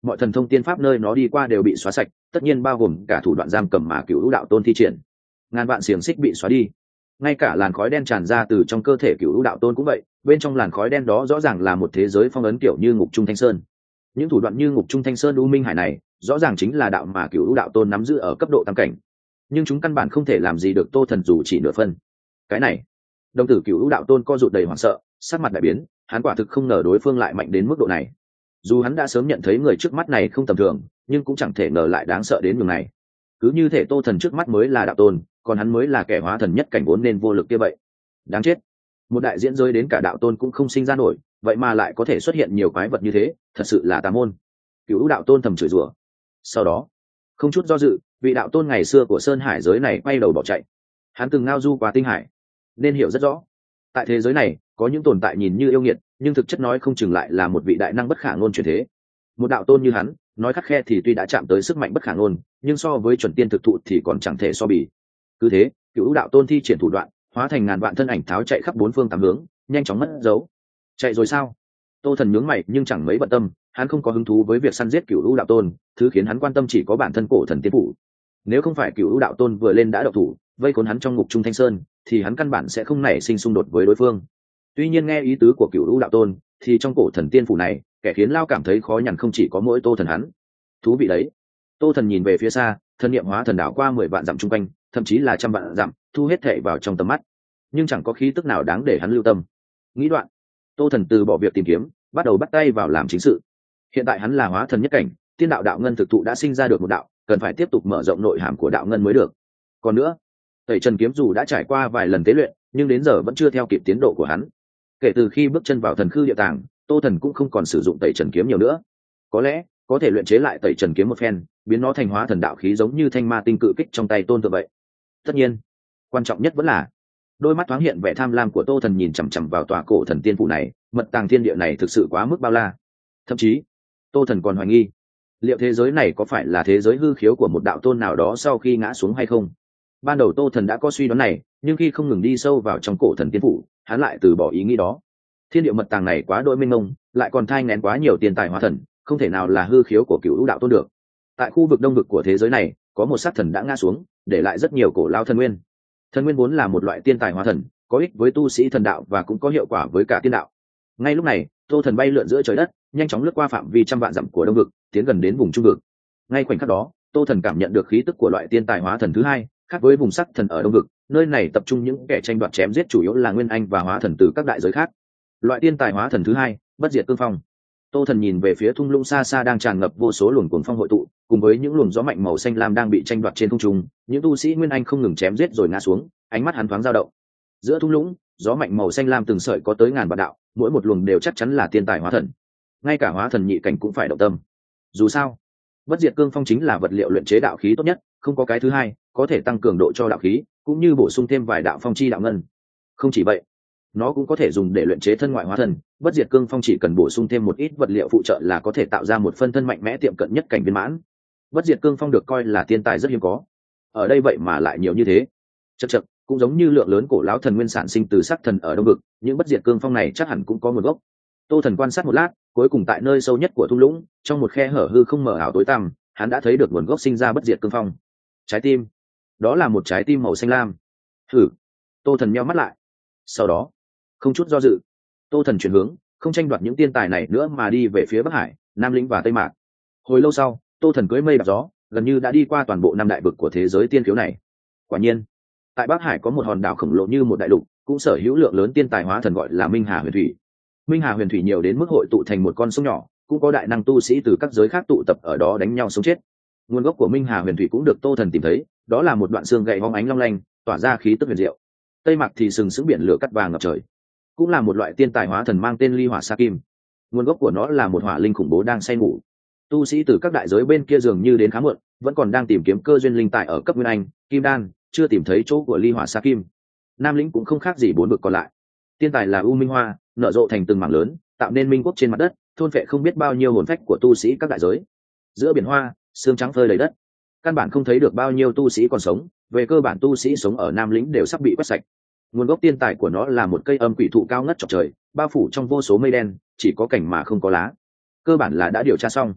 S1: mọi thần thông tiên pháp nơi nó đi qua đều bị xóa sạch, tất nhiên bao gồm cả thủ đoạn giam cầm mà Cửu Lũ đạo tôn thi triển. Ngàn vạn xiềng xích bị xóa đi, ngay cả làn khói đen tràn ra từ trong cơ thể Cửu Lũ đạo tôn cũng vậy. Bên trong làn khói đen đó rõ ràng là một thế giới phong ấn kiểu như Ngục Trung Thanh Sơn. Những thủ đoạn như Ngục Trung Thanh Sơn, U Minh Hải này rõ ràng chính là đạo mà Cửu Lũ đạo tôn nắm giữ ở cấp độ tam cảnh, nhưng chúng căn bản không thể làm gì được Tô Thần dù chỉ nửa phân. Cái này, đồng tử Cửu Lũ đạo tôn co rụt đầy hoảng sợ, sắc mặt đại biến. Hắn quả thực không ngờ đối phương lại mạnh đến mức độ này. Dù hắn đã sớm nhận thấy người trước mắt này không tầm thường, nhưng cũng chẳng thể ngờ lại đáng sợ đến nhường này. Cứ như thể Tô Thần trước mắt mới là đạo tôn, còn hắn mới là kẻ hóa thần nhất cảnh vốn nên vô lực kia vậy. Đáng chết, một đại diễn rơi đến cả đạo tôn cũng không sinh ra nổi, vậy mà lại có thể xuất hiện nhiều quái vật như thế, thật sự là tà môn. Cửu Lũ đạo tôn thầm chửi rủa. Sau đó, không chút do dự, vị đạo tôn ngày xưa của sơn hải giới này quay đầu bỏ chạy. Hắn từng ngao du qua tinh hải, nên hiểu rất rõ, tại thế giới này có những tồn tại nhìn như yêu nghiệt, nhưng thực chất nói không chừng lại là một vị đại năng bất khả ngôn truyền thế. Một đạo tôn như hắn, nói khắt khe thì tuy đã chạm tới sức mạnh bất khả ngôn, nhưng so với chuẩn tiên thực thụ thì còn chẳng thể so bì. Cứ thế, Cửu đạo tôn thi triển thủ đoạn, hóa thành ngàn vạn thân ảnh tháo chạy khắp bốn phương tám hướng, nhanh chóng mất dấu. Chạy rồi sao? Tô Thần nhướng mày nhưng chẳng mấy bận tâm, hắn không có hứng thú với việc săn giết Cửu đạo tôn, thứ khiến hắn quan tâm chỉ có bản thân cổ thần tiên phủ. Nếu không phải Cửu đạo tôn vừa lên đã độc thủ, vây khốn hắn trong Ngục Trung Thanh Sơn, thì hắn căn bản sẽ không nảy sinh xung đột với đối phương. Tuy nhiên nghe ý tứ của Cửu đạo tôn, thì trong cổ thần tiên phủ này, kẻ khiến Lao cảm thấy khó nhằn không chỉ có mỗi Tô Thần hắn. Thú vị đấy. Tô Thần nhìn về phía xa, thân niệm hóa thần đảo qua 10 vạn dặm chung quanh, thậm chí là trăm vạn dặm, thu hết thảy vào trong tầm mắt, nhưng chẳng có khí tức nào đáng để hắn lưu tâm. Nghĩ đoạn, Tô Thần từ bỏ việc tìm kiếm, bắt đầu bắt tay vào làm chính sự. Hiện tại hắn là hóa thần nhất cảnh, tiên đạo đạo ngân thực thụ đã sinh ra được một đạo, cần phải tiếp tục mở rộng nội hàm của đạo ngân mới được. Còn nữa, Tẩy Trần kiếm dù đã trải qua vài lần tế luyện, nhưng đến giờ vẫn chưa theo kịp tiến độ của hắn. Kể từ khi bước chân vào thần khư địa tàng, Tô Thần cũng không còn sử dụng Tẩy Trần kiếm nhiều nữa. Có lẽ có thể luyện chế lại Tẩy Trần kiếm một phen, biến nó thành hóa thần đạo khí giống như thanh ma tinh cự kích trong tay Tôn Tự vậy. Tất nhiên, quan trọng nhất vẫn là đôi mắt thoáng hiện vẻ tham lam của Tô Thần nhìn chằm chằm vào tòa cổ thần tiên phủ này. Mật tàng thiên địa này thực sự quá mức bao la. Thậm chí, Tô Thần còn hoài nghi, liệu thế giới này có phải là thế giới hư khiếu của một đạo tôn nào đó sau khi ngã xuống hay không? Ban đầu Tô Thần đã có suy đoán này, nhưng khi không ngừng đi sâu vào trong cổ thần tiên phủ, hắn lại từ bỏ ý nghĩ đó. Thiên địa mật tàng này quá đỗi mênh mông, lại còn thai nghén quá nhiều tiền tài hóa thần, không thể nào là hư khiếu của Cửu đạo tôn được. Tại khu vực đông vực của thế giới này, có một sát thần đã ngã xuống, để lại rất nhiều cổ lao thần nguyên. Thần nguyên vốn là một loại tiên tài hóa thần, có ích với tu sĩ thần đạo và cũng có hiệu quả với cả tiên đạo. Ngay lúc này, Tô Thần bay lượn giữa trời đất, nhanh chóng lướt qua phạm vi trăm vạn dặm của đông vực, tiến gần đến vùng trung vực. Ngay khoảnh khắc đó, Tô Thần cảm nhận được khí tức của loại tiên tài hóa thần thứ hai, khác với vùng sắc thần ở đông vực, nơi này tập trung những kẻ tranh đoạt chém giết chủ yếu là nguyên anh và hóa thần từ các đại giới khác. Loại tiên tài hóa thần thứ hai, bất diệt cương phong. Tô Thần nhìn về phía thung lũng xa xa đang tràn ngập vô số luồng cuồng phong hội tụ, cùng với những luồng gió mạnh màu xanh lam đang bị tranh đoạt trên không trung, những tu sĩ nguyên anh không ngừng chém giết rồi ngã xuống, ánh mắt hắn thoáng dao động. Giữa thung lũng, gió mạnh màu xanh lam từng sợi có tới ngàn vạn đạo, mỗi một luồng đều chắc chắn là tiên tài hóa thần. Ngay cả hóa thần nhị cảnh cũng phải động tâm. Dù sao, bất diệt cương phong chính là vật liệu luyện chế đạo khí tốt nhất, không có cái thứ hai, có thể tăng cường độ cho đạo khí, cũng như bổ sung thêm vài đạo phong chi đạo ngân. Không chỉ vậy, nó cũng có thể dùng để luyện chế thân ngoại hóa thần. Bất diệt cương phong chỉ cần bổ sung thêm một ít vật liệu phụ trợ là có thể tạo ra một phân thân mạnh mẽ tiệm cận nhất cảnh viên mãn. Bất diệt cương phong được coi là tiên tài rất hiếm có, ở đây vậy mà lại nhiều như thế. Chậc chậc, cũng giống như lượng lớn cổ lão thần nguyên sản sinh từ sắc thần ở đông vực, những bất diệt cương phong này chắc hẳn cũng có nguồn gốc. Tô Thần quan sát một lát, cuối cùng tại nơi sâu nhất của thung lũng, trong một khe hở hư không mờ ảo tối tăm, hắn đã thấy được nguồn gốc sinh ra bất diệt cương phong. Trái tim, đó là một trái tim màu xanh lam. Thử. Tô Thần nheo mắt lại. Sau đó, không chút do dự, Tô Thần chuyển hướng, không tranh đoạt những tiên tài này nữa mà đi về phía Bắc Hải, Nam Lĩnh và Tây Mạc. Hồi lâu sau, Tô Thần cưỡi mây đạp gió, gần như đã đi qua toàn bộ năm đại vực của thế giới tiên khiếu này. Quả nhiên, tại Bắc Hải có một hòn đảo khổng lồ như một đại lục, cũng sở hữu lượng lớn tiên tài hóa thần gọi là Minh Hà Huyền Thủy. Minh Hà Huyền Thủy nhiều đến mức hội tụ thành một con sông nhỏ, cũng có đại năng tu sĩ từ các giới khác tụ tập ở đó đánh nhau sống chết. Nguồn gốc của Minh Hà Huyền Thủy cũng được Tô Thần tìm thấy, đó là một đoạn xương gậy hóng ánh long lanh, tỏa ra khí tức huyền diệu. Tây Mạc thì sừng sững biển lửa cắt vàng ngập trời, cũng là một loại tiên tài hóa thần mang tên Ly Hỏa Sa Kim. Nguồn gốc của nó là một hỏa linh khủng bố đang say ngủ. Tu sĩ từ các đại giới bên kia dường như đến khá muộn, vẫn còn đang tìm kiếm cơ duyên linh tài ở cấp nguyên anh, kim đan, chưa tìm thấy chỗ của Ly Hỏa Sa Kim. Nam Lĩnh cũng không khác gì bốn vực còn lại. Tiên tài là U Minh Hoa, nở rộ thành từng mảng lớn, tạo nên minh quốc trên mặt đất, thôn phệ không biết bao nhiêu hồn phách của tu sĩ các đại giới. Giữa biển hoa, xương trắng phơi đầy đất, căn bản không thấy được bao nhiêu tu sĩ còn sống. Về cơ bản tu sĩ sống ở Nam Lĩnh đều sắp bị quét sạch. Nguồn gốc tiên tài của nó là một cây âm quỷ thụ cao ngất chọc trời, bao phủ trong vô số mây đen, chỉ có cảnh mà không có lá. Cơ bản là đã điều tra xong.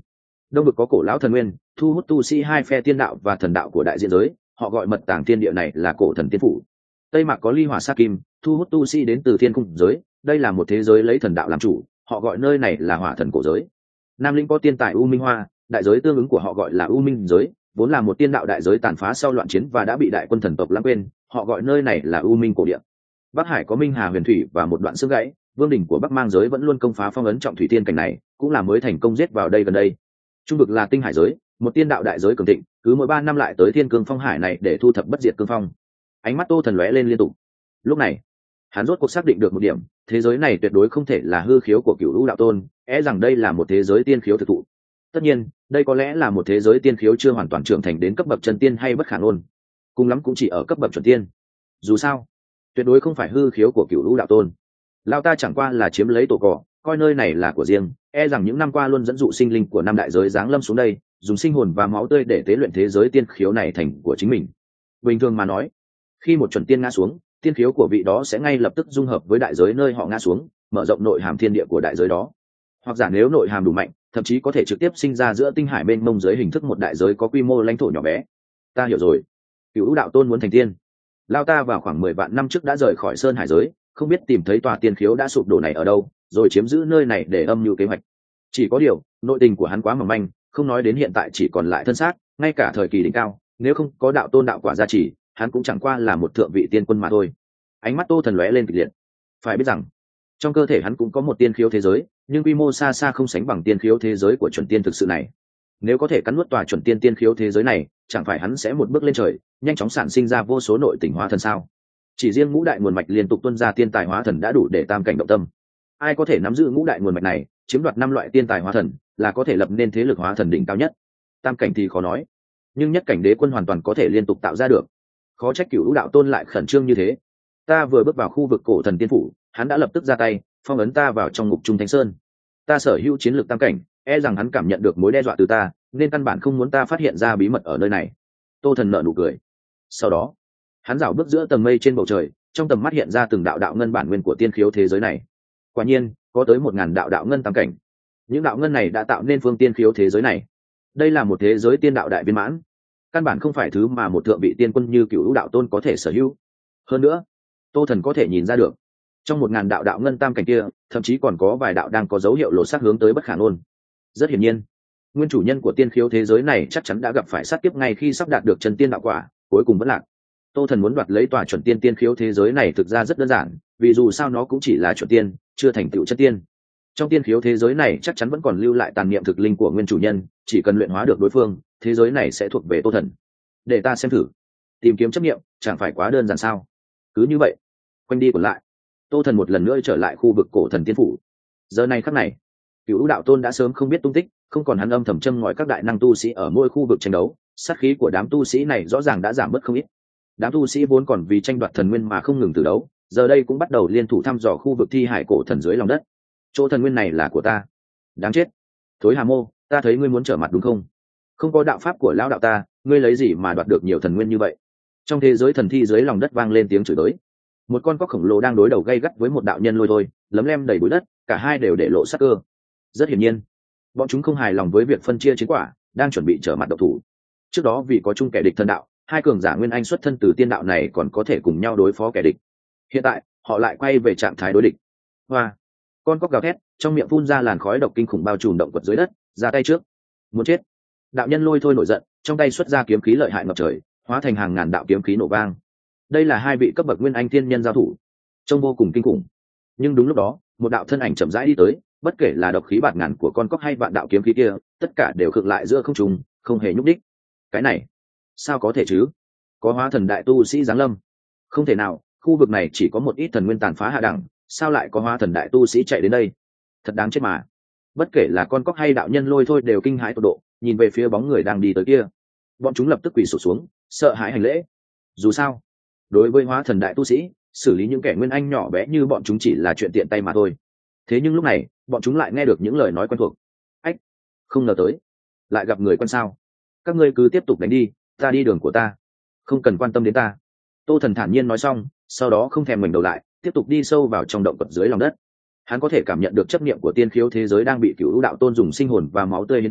S1: đông vực có cổ lão thần nguyên thu hút tu sĩ hai phe tiên đạo và thần đạo của đại diện giới, họ gọi mật tàng tiên địa này là cổ thần tiên phủ. Tây mạc có ly hỏa sa kim thu hút tu sĩ đến từ thiên cung giới, đây là một thế giới lấy thần đạo làm chủ, họ gọi nơi này là hỏa thần cổ giới. Nam lĩnh có tiên tài u minh hoa, đại giới tương ứng của họ gọi là u minh giới, vốn là một tiên đạo đại giới tàn phá sau loạn chiến và đã bị đại quân thần tộc lãng quên, họ gọi nơi này là u minh cổ địa. Bắc hải có minh hà huyền thủy và một đoạn xương gãy, vương đỉnh của bắc mang giới vẫn luôn công phá phong ấn trọng thủy tiên cảnh này, cũng là mới thành công giết vào đây gần đây. Trung vực là tinh hải giới, một tiên đạo đại giới cường thịnh, cứ mỗi 3 năm lại tới thiên cương phong hải này để thu thập bất diệt cương phong. Ánh mắt Tô Thần lóe lên liên tục. Lúc này hắn rốt cuộc xác định được một điểm, thế giới này tuyệt đối không thể là hư khiếu của Cửu Lũ đạo tôn, rằng đây là một thế giới tiên khiếu thực thụ. Tất nhiên đây có lẽ là một thế giới tiên khiếu chưa hoàn toàn trưởng thành đến cấp bậc chân tiên hay bất khả ngôn, cùng lắm cũng chỉ ở cấp bậc chuẩn tiên. Dù sao tuyệt đối không phải hư khiếu của Cửu Lũ đạo tôn. Lao ta chẳng qua là chiếm lấy tổ cỏ, coi nơi này là của riêng, rằng những năm qua luôn dẫn dụ sinh linh của năm đại giới giáng lâm xuống đây, dùng sinh hồn và máu tươi để tế luyện thế giới tiên khiếu này thành của chính mình. Bình thường mà nói, khi một chuẩn tiên ngã xuống, tiên khiếu của vị đó sẽ ngay lập tức dung hợp với đại giới nơi họ ngã xuống, mở rộng nội hàm thiên địa của đại giới đó. Hoặc giả nếu nội hàm đủ mạnh, thậm chí có thể trực tiếp sinh ra giữa tinh hải mênh mông dưới hình thức một đại giới có quy mô lãnh thổ nhỏ bé. Ta hiểu rồi. Cửu đạo tôn muốn thành tiên. Lao ta vào khoảng 10 vạn năm trước đã rời khỏi sơn hải giới, không biết tìm thấy tòa tiên khiếu đã sụp đổ này ở đâu, rồi chiếm giữ nơi này để âm mưu kế hoạch. Chỉ có điều nội tình của hắn quá mỏng manh, không nói đến hiện tại chỉ còn lại thân xác, ngay cả thời kỳ đỉnh cao, nếu không có đạo tôn đạo quả gia trì, hắn cũng chẳng qua là một thượng vị tiên quân mà thôi. Ánh mắt Tô Thần lóe lên kịch liệt. Phải biết rằng trong cơ thể hắn cũng có một tiên khiếu thế giới, nhưng quy mô xa xa không sánh bằng tiên khiếu thế giới của chuẩn tiên thực sự này. Nếu có thể cắn nuốt tòa chuẩn tiên tiên khiếu thế giới này, chẳng phải hắn sẽ một bước lên trời, nhanh chóng sản sinh ra vô số nội tình hóa thần sao? Chỉ riêng ngũ đại nguồn mạch liên tục tuôn ra tiên tài hóa thần đã đủ để tam cảnh động tâm. Ai có thể nắm giữ ngũ đại nguồn mạch này, chiếm đoạt 5 loại tiên tài hóa thần, là có thể lập nên thế lực hóa thần đỉnh cao nhất. Tam cảnh thì khó nói, nhưng nhất cảnh đế quân hoàn toàn có thể liên tục tạo ra được. Khó trách Cửu Lũ đạo tôn lại khẩn trương như thế. Ta vừa bước vào khu vực cổ thần tiên phủ, hắn đã lập tức ra tay phong ấn ta vào trong ngục trung thánh sơn. Ta sở hữu chiến lược tam cảnh, rằng hắn cảm nhận được mối đe dọa từ ta, nên căn bản không muốn ta phát hiện ra bí mật ở nơi này. Tô Thần nở nụ cười. Sau đó hắn rảo bước giữa tầng mây trên bầu trời, trong tầm mắt hiện ra từng đạo đạo ngân bản nguyên của tiên khiếu thế giới này. Quả nhiên có tới 1000 đạo đạo ngân tam cảnh. Những đạo ngân này đã tạo nên phương tiên khiếu thế giới này. Đây là một thế giới tiên đạo đại viên mãn, căn bản không phải thứ mà một thượng vị tiên quân như Cửu Lũ đạo tôn có thể sở hữu. Hơn nữa Tô Thần có thể nhìn ra được, trong 1000 đạo đạo ngân tam cảnh kia, thậm chí còn có vài đạo đang có dấu hiệu lột xác hướng tới bất khả ngôn. Rất hiển nhiên, nguyên chủ nhân của tiên khiếu thế giới này chắc chắn đã gặp phải sát kiếp ngay khi sắp đạt được chân tiên đạo quả, cuối cùng vẫn lạc. Tô Thần muốn đoạt lấy tòa chuẩn tiên tiên khiếu thế giới này thực ra rất đơn giản, vì dù sao nó cũng chỉ là chuẩn tiên, chưa thành tựu chân tiên. Trong tiên khiếu thế giới này chắc chắn vẫn còn lưu lại tàn niệm thực linh của nguyên chủ nhân, chỉ cần luyện hóa được đối phương, thế giới này sẽ thuộc về Tô Thần. Để ta xem thử. Tìm kiếm chấp niệm, chẳng phải quá đơn giản sao? Cứ như vậy, quanh đi quẩn lại, Tô Thần một lần nữa trở lại khu vực cổ thần tiên phủ. Giờ này khắc này, Cửu Lũ đạo tôn đã sớm không biết tung tích, không còn hắn âm thầm châm ngòi các đại năng tu sĩ ở mỗi khu vực tranh đấu, sát khí của đám tu sĩ này rõ ràng đã giảm bớt không ít. Đám tu sĩ vốn còn vì tranh đoạt thần nguyên mà không ngừng từ đấu, giờ đây cũng bắt đầu liên thủ thăm dò khu vực thi hải cổ thần dưới lòng đất. Chỗ thần nguyên này là của ta. Đáng chết. Thối Hà Mô, ta thấy ngươi muốn trở mặt đúng không? Không có đạo pháp của lão đạo ta, ngươi lấy gì mà đoạt được nhiều thần nguyên như vậy? Trong thế giới thần thi dưới lòng đất vang lên tiếng chửi đới. Một con cóc khổng lồ đang đối đầu gay gắt với một đạo nhân lôi thôi, lấm lem đầy bụi đất, cả hai đều để lộ sắc cơ. Rất hiển nhiên, bọn chúng không hài lòng với việc phân chia chiến quả, đang chuẩn bị trở mặt độc thủ. Trước đó vì có chung kẻ địch thần đạo, hai cường giả nguyên anh xuất thân từ tiên đạo này còn có thể cùng nhau đối phó kẻ địch. Hiện tại họ lại quay về trạng thái đối địch. Hoa! Con cóc gào thét, trong miệng phun ra làn khói độc kinh khủng bao trùm động vật dưới đất, ra tay trước. Muốn chết! Đạo nhân lôi thôi nổi giận, trong tay xuất ra kiếm khí lợi hại ngập trời, hóa thành hàng ngàn đạo kiếm khí nổ vang. Đây là hai vị cấp bậc nguyên anh thiên nhân giao thủ, trông vô cùng kinh khủng. Nhưng đúng lúc đó, một đạo thân ảnh chậm rãi đi tới, bất kể là độc khí bạt ngàn của con cóc hay vạn đạo kiếm khí kia, tất cả đều khựng lại giữa không trung, không hề nhúc đích. Cái này, sao có thể chứ? Có hóa thần đại tu sĩ giáng lâm? Không thể nào, khu vực này chỉ có một ít thần nguyên tàn phá hạ đẳng, sao lại có hóa thần đại tu sĩ chạy đến đây? Thật đáng chết mà. Bất kể là con cóc hay đạo nhân lôi thôi đều kinh hãi tột độ, nhìn về phía bóng người đang đi tới kia. Bọn chúng lập tức quỳ sụp xuống, sợ hãi hành lễ. Dù sao, đối với hóa thần đại tu sĩ, xử lý những kẻ nguyên anh nhỏ bé như bọn chúng chỉ là chuyện tiện tay mà thôi. Thế nhưng lúc này bọn chúng lại nghe được những lời nói quen thuộc. Ách, không ngờ tới lại gặp người quen sao. Các ngươi cứ tiếp tục đánh đi, ta đi đường của ta, không cần quan tâm đến ta. Tô Thần thản nhiên nói xong, sau đó không thèm ngoảnh đầu lại, tiếp tục đi sâu vào trong động quật dưới lòng đất. Hắn có thể cảm nhận được chấp niệm của tiên khiếu thế giới đang bị Cửu Lũ đạo tôn dùng sinh hồn và máu tươi hiến tế,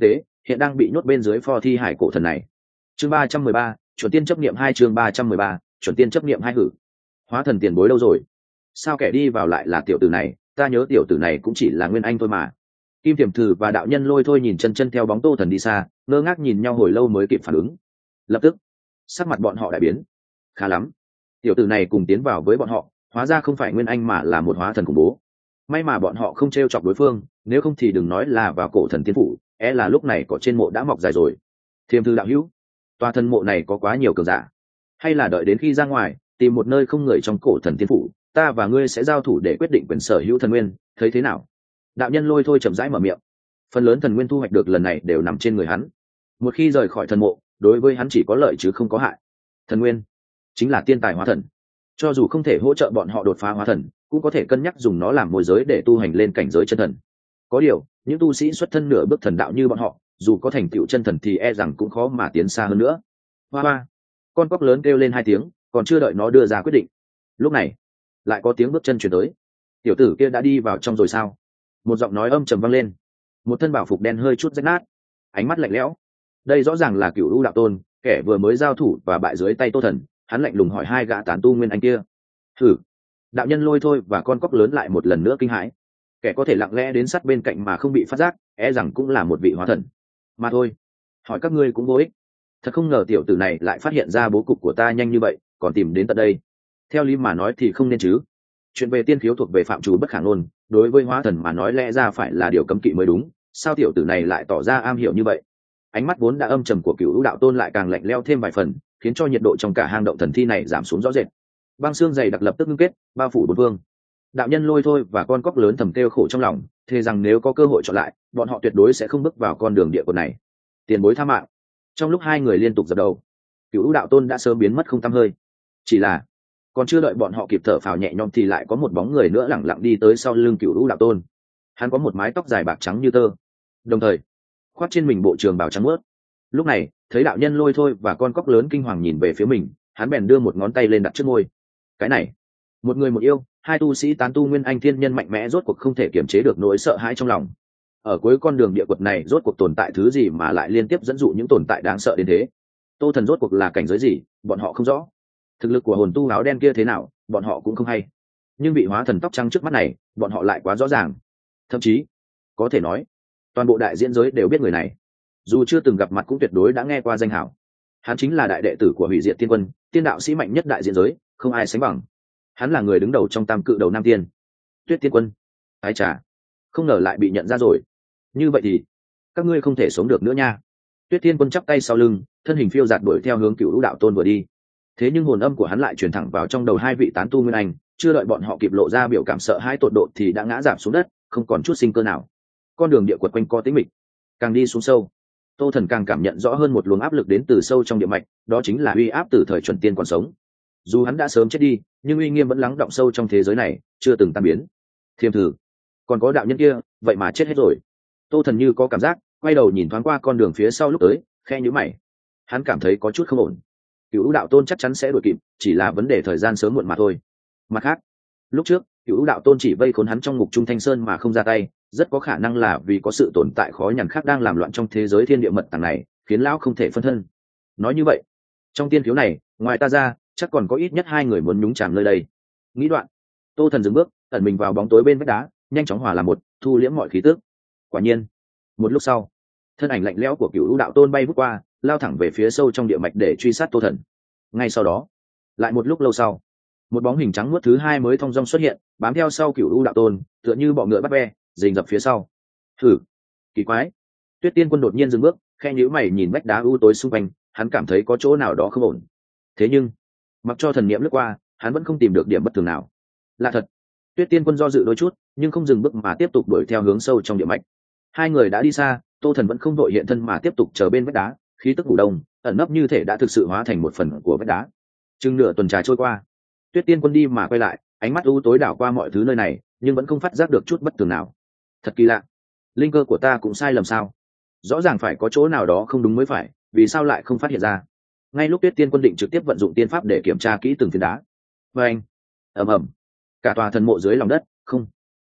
S1: hiện đang bị nhốt bên dưới pho thi hải cổ thần này. Chương 313, chuẩn tiên chấp niệm 2. Chương 313, chuẩn tiên chấp niệm 2. Hử, hóa thần tiền bối đâu rồi? Sao kẻ đi vào lại là tiểu tử này? Ta nhớ tiểu tử này cũng chỉ là nguyên anh thôi mà. Kim Tiềm Thử và đạo nhân Lôi Thôi nhìn chân chân theo bóng Tô Thần đi xa, ngơ ngác nhìn nhau hồi lâu mới kịp phản ứng. Lập tức sắc mặt bọn họ đại biến. Khá lắm, tiểu tử này cùng tiến vào với bọn họ, hóa ra không phải nguyên anh mà là một hóa thần khủng bố. May mà bọn họ không t chọc đối phương, nếu không thì đừng nói là vào cổ thần tiên phủ, là lúc này cỏ trên mộ đã mọc dài rồi. Thiềm Thư đạo hữu, tòa thần mộ này có quá nhiều cường giả, hay là đợi đến khi ra ngoài tìm một nơi không người trong cổ thần tiên phủ, ta và ngươi sẽ giao thủ để quyết định quyền sở hữu thần nguyên, thấy thế nào? Đạo nhân Lôi Thôi chậm rãi mở miệng. Phần lớn thần nguyên thu hoạch được lần này đều nằm trên người hắn, một khi rời khỏi thần mộ đối với hắn chỉ có lợi chứ không có hại. Thần nguyên chính là tiên tài hóa thần, cho dù không thể hỗ trợ bọn họ đột phá hóa thần, cũng có thể cân nhắc dùng nó làm môi giới để tu hành lên cảnh giới chân thần. Có điều những tu sĩ xuất thân nửa bước thần đạo như bọn họ, dù có thành tựu chân thần thì rằng cũng khó mà tiến xa hơn nữa. Hoa hoa, con cóc lớn kêu lên 2 tiếng, còn chưa đợi nó đưa ra quyết định, lúc này lại có tiếng bước chân chuyển tới. Tiểu tử kia đã đi vào trong rồi sao? Một giọng nói âm trầm vang lên. Một thân bảo phục đen hơi chút rách nát, ánh mắt lạnh lẽo. Đây rõ ràng là Cửu U đạo tôn, kẻ vừa mới giao thủ và bại dưới tay Tô Thần. Hắn lạnh lùng hỏi 2 gã tán tu nguyên anh kia. Thử. Đạo nhân Lôi Thôi và con cóc lớn lại một lần nữa kinh hãi. Kẻ có thể lặng lẽ đến sát bên cạnh mà không bị phát giác, rằng cũng là một vị hóa thần mà thôi. Hỏi các ngươi cũng vô ích. Thật không ngờ tiểu tử này lại phát hiện ra bố cục của ta nhanh như vậy, còn tìm đến tận đây. Theo lý mà nói thì không nên chứ. Chuyện về tiên khiếu thuộc về phạm trù bất khả ngôn, đối với hóa thần mà nói lẽ ra phải là điều cấm kỵ mới đúng. Sao tiểu tử này lại tỏ ra am hiểu như vậy? Ánh mắt vốn đã âm trầm của Cửu U đạo tôn lại càng lạnh lẽo thêm vài phần, khiến cho nhiệt độ trong cả hang động thần thi này giảm xuống rõ rệt. Băng xương dày đặc lập tức ngưng kết, bao phủ bốn phương. Đạo nhân Lôi Thôi và con cóc lớn thầm kêu khổ trong lòng, thề rằng nếu có cơ hội chọn lại, bọn họ tuyệt đối sẽ không bước vào con đường địa quật này. Tiền bối tha mạng. Trong lúc 2 người liên tục dập đầu, Cửu U đạo tôn đã sớm biến mất không tăm hơi. Chỉ là còn chưa đợi bọn họ kịp thở phào nhẹ nhõm thì lại có một bóng người nữa lẳng lặng đi tới sau lưng Cửu U đạo tôn. Hắn có một mái tóc dài bạc trắng như tơ, đồng thời khoác trên mình bộ trường bào trắng mướt. Lúc này thấy đạo nhân Lôi Thôi và con cóc lớn kinh hoàng nhìn về phía mình, hắn bèn đưa một ngón tay lên đặt trước môi. Cái này, một người một yêu, 2 tu sĩ tán tu nguyên anh thiên nhân mạnh mẽ rốt cuộc không thể kiềm chế được nỗi sợ hãi trong lòng. Ở cuối con đường địa quật này rốt cuộc tồn tại thứ gì mà lại liên tiếp dẫn dụ những tồn tại đáng sợ đến thế? Tô Thần rốt cuộc là cảnh giới gì, bọn họ không rõ. Thực lực của hồn tu áo đen kia thế nào, bọn họ cũng không hay. Nhưng vị hóa thần tóc trắng trước mắt này, bọn họ lại quá rõ ràng. Thậm chí có thể nói toàn bộ đại diễn giới đều biết người này, dù chưa từng gặp mặt cũng tuyệt đối đã nghe qua danh hảo. Hắn chính là đại đệ tử của Hủy Diệt Tiên Quân, tiên đạo sĩ mạnh nhất đại diễn giới, không ai sánh bằng. Hắn là người đứng đầu trong tam cự đầu Nam Tiên, Tuyết Tiên Quân. Ái chà, không ngờ lại bị nhận ra rồi. Như vậy thì các ngươi không thể sống được nữa nha. Tuyết Tiên Quân chắp tay sau lưng, thân hình phiêu dạt đuổi theo hướng Cửu U đạo tôn vừa đi. Thế nhưng hồn âm của hắn lại truyền thẳng vào trong đầu 2 vị tán tu nguyên anh, chưa đợi bọn họ kịp lộ ra biểu cảm sợ hãi tột độ thì đã ngã rạp xuống đất, không còn chút sinh cơ nào. Con đường địa quật quanh co tĩnh mịch, càng đi xuống sâu, Tô Thần càng cảm nhận rõ hơn một luồng áp lực đến từ sâu trong địa mạch, đó chính là uy áp từ thời chuẩn tiên còn sống. Dù hắn đã sớm chết đi, nhưng uy nghiêm vẫn lắng đọng sâu trong thế giới này, chưa từng tan biến. Thiềm Thử, còn có đạo nhân kia, vậy mà chết hết rồi. Tô Thần như có cảm giác, quay đầu nhìn thoáng qua con đường phía sau lúc tới, khe nhíu mày. Hắn cảm thấy có chút không ổn. Cửu U đạo tôn chắc chắn sẽ đuổi kịp, chỉ là vấn đề thời gian sớm muộn mà thôi. Mặt khác, lúc trước Cửu U đạo tôn chỉ vây khốn hắn trong ngục trung Thanh Sơn mà không ra tay, rất có khả năng là vì có sự tồn tại khó nhằn khác đang làm loạn trong thế giới thiên địa mật tàng này, khiến lão không thể phân thân. Nói như vậy, trong tiên khiếu này, ngoài ta ra, chắc còn có ít nhất 2 người muốn nhúng chàm nơi đây. Nghĩ đoạn, Tô Thần dừng bước, ẩn mình vào bóng tối bên vách đá, nhanh chóng hòa làm một, thu liễm mọi khí tức. Quả nhiên, một lúc sau, thân ảnh lạnh lẽo của Cửu U đạo tôn bay vút qua, lao thẳng về phía sâu trong địa mạch để truy sát Tô Thần. Ngay sau đó, lại một lúc lâu sau, một bóng hình trắng muốt thứ 2 mới thong dong xuất hiện, bám theo sau Cửu U đạo tôn, tựa như bọ ngựa bắt ve, rình rập phía sau. Thử, kỳ quái. Tuyết Tiên Quân đột nhiên dừng bước, khe nhíu mày nhìn vách đá u tối xung quanh, hắn cảm thấy có chỗ nào đó không ổn. Thế nhưng mặc cho thần niệm lướt qua, hắn vẫn không tìm được điểm bất thường nào. Lạ thật. Tuyết Tiên Quân do dự đôi chút, nhưng không dừng bước mà tiếp tục đuổi theo hướng sâu trong địa mạch. 2 người đã đi xa, Tô Thần vẫn không đội hiện thân mà tiếp tục chờ bên vách đá, khí tức ngủ đông ẩn nấp như thể đã thực sự hóa thành một phần của vách đá. Chừng nửa tuần trà trôi qua, Tuyết Tiên Quân đi mà quay lại, ánh mắt u tối đảo qua mọi thứ nơi này, nhưng vẫn không phát giác được chút bất thường nào. Thật kỳ lạ, linh cơ của ta cũng sai lầm sao? Rõ ràng phải có chỗ nào đó không đúng mới phải, vì sao lại không phát hiện ra? Ngay lúc Tuyết Tiên Quân định trực tiếp vận dụng tiên pháp để kiểm tra kỹ từng phiến đá, và anh ầm ầm, cả tòa thần mộ dưới lòng đất không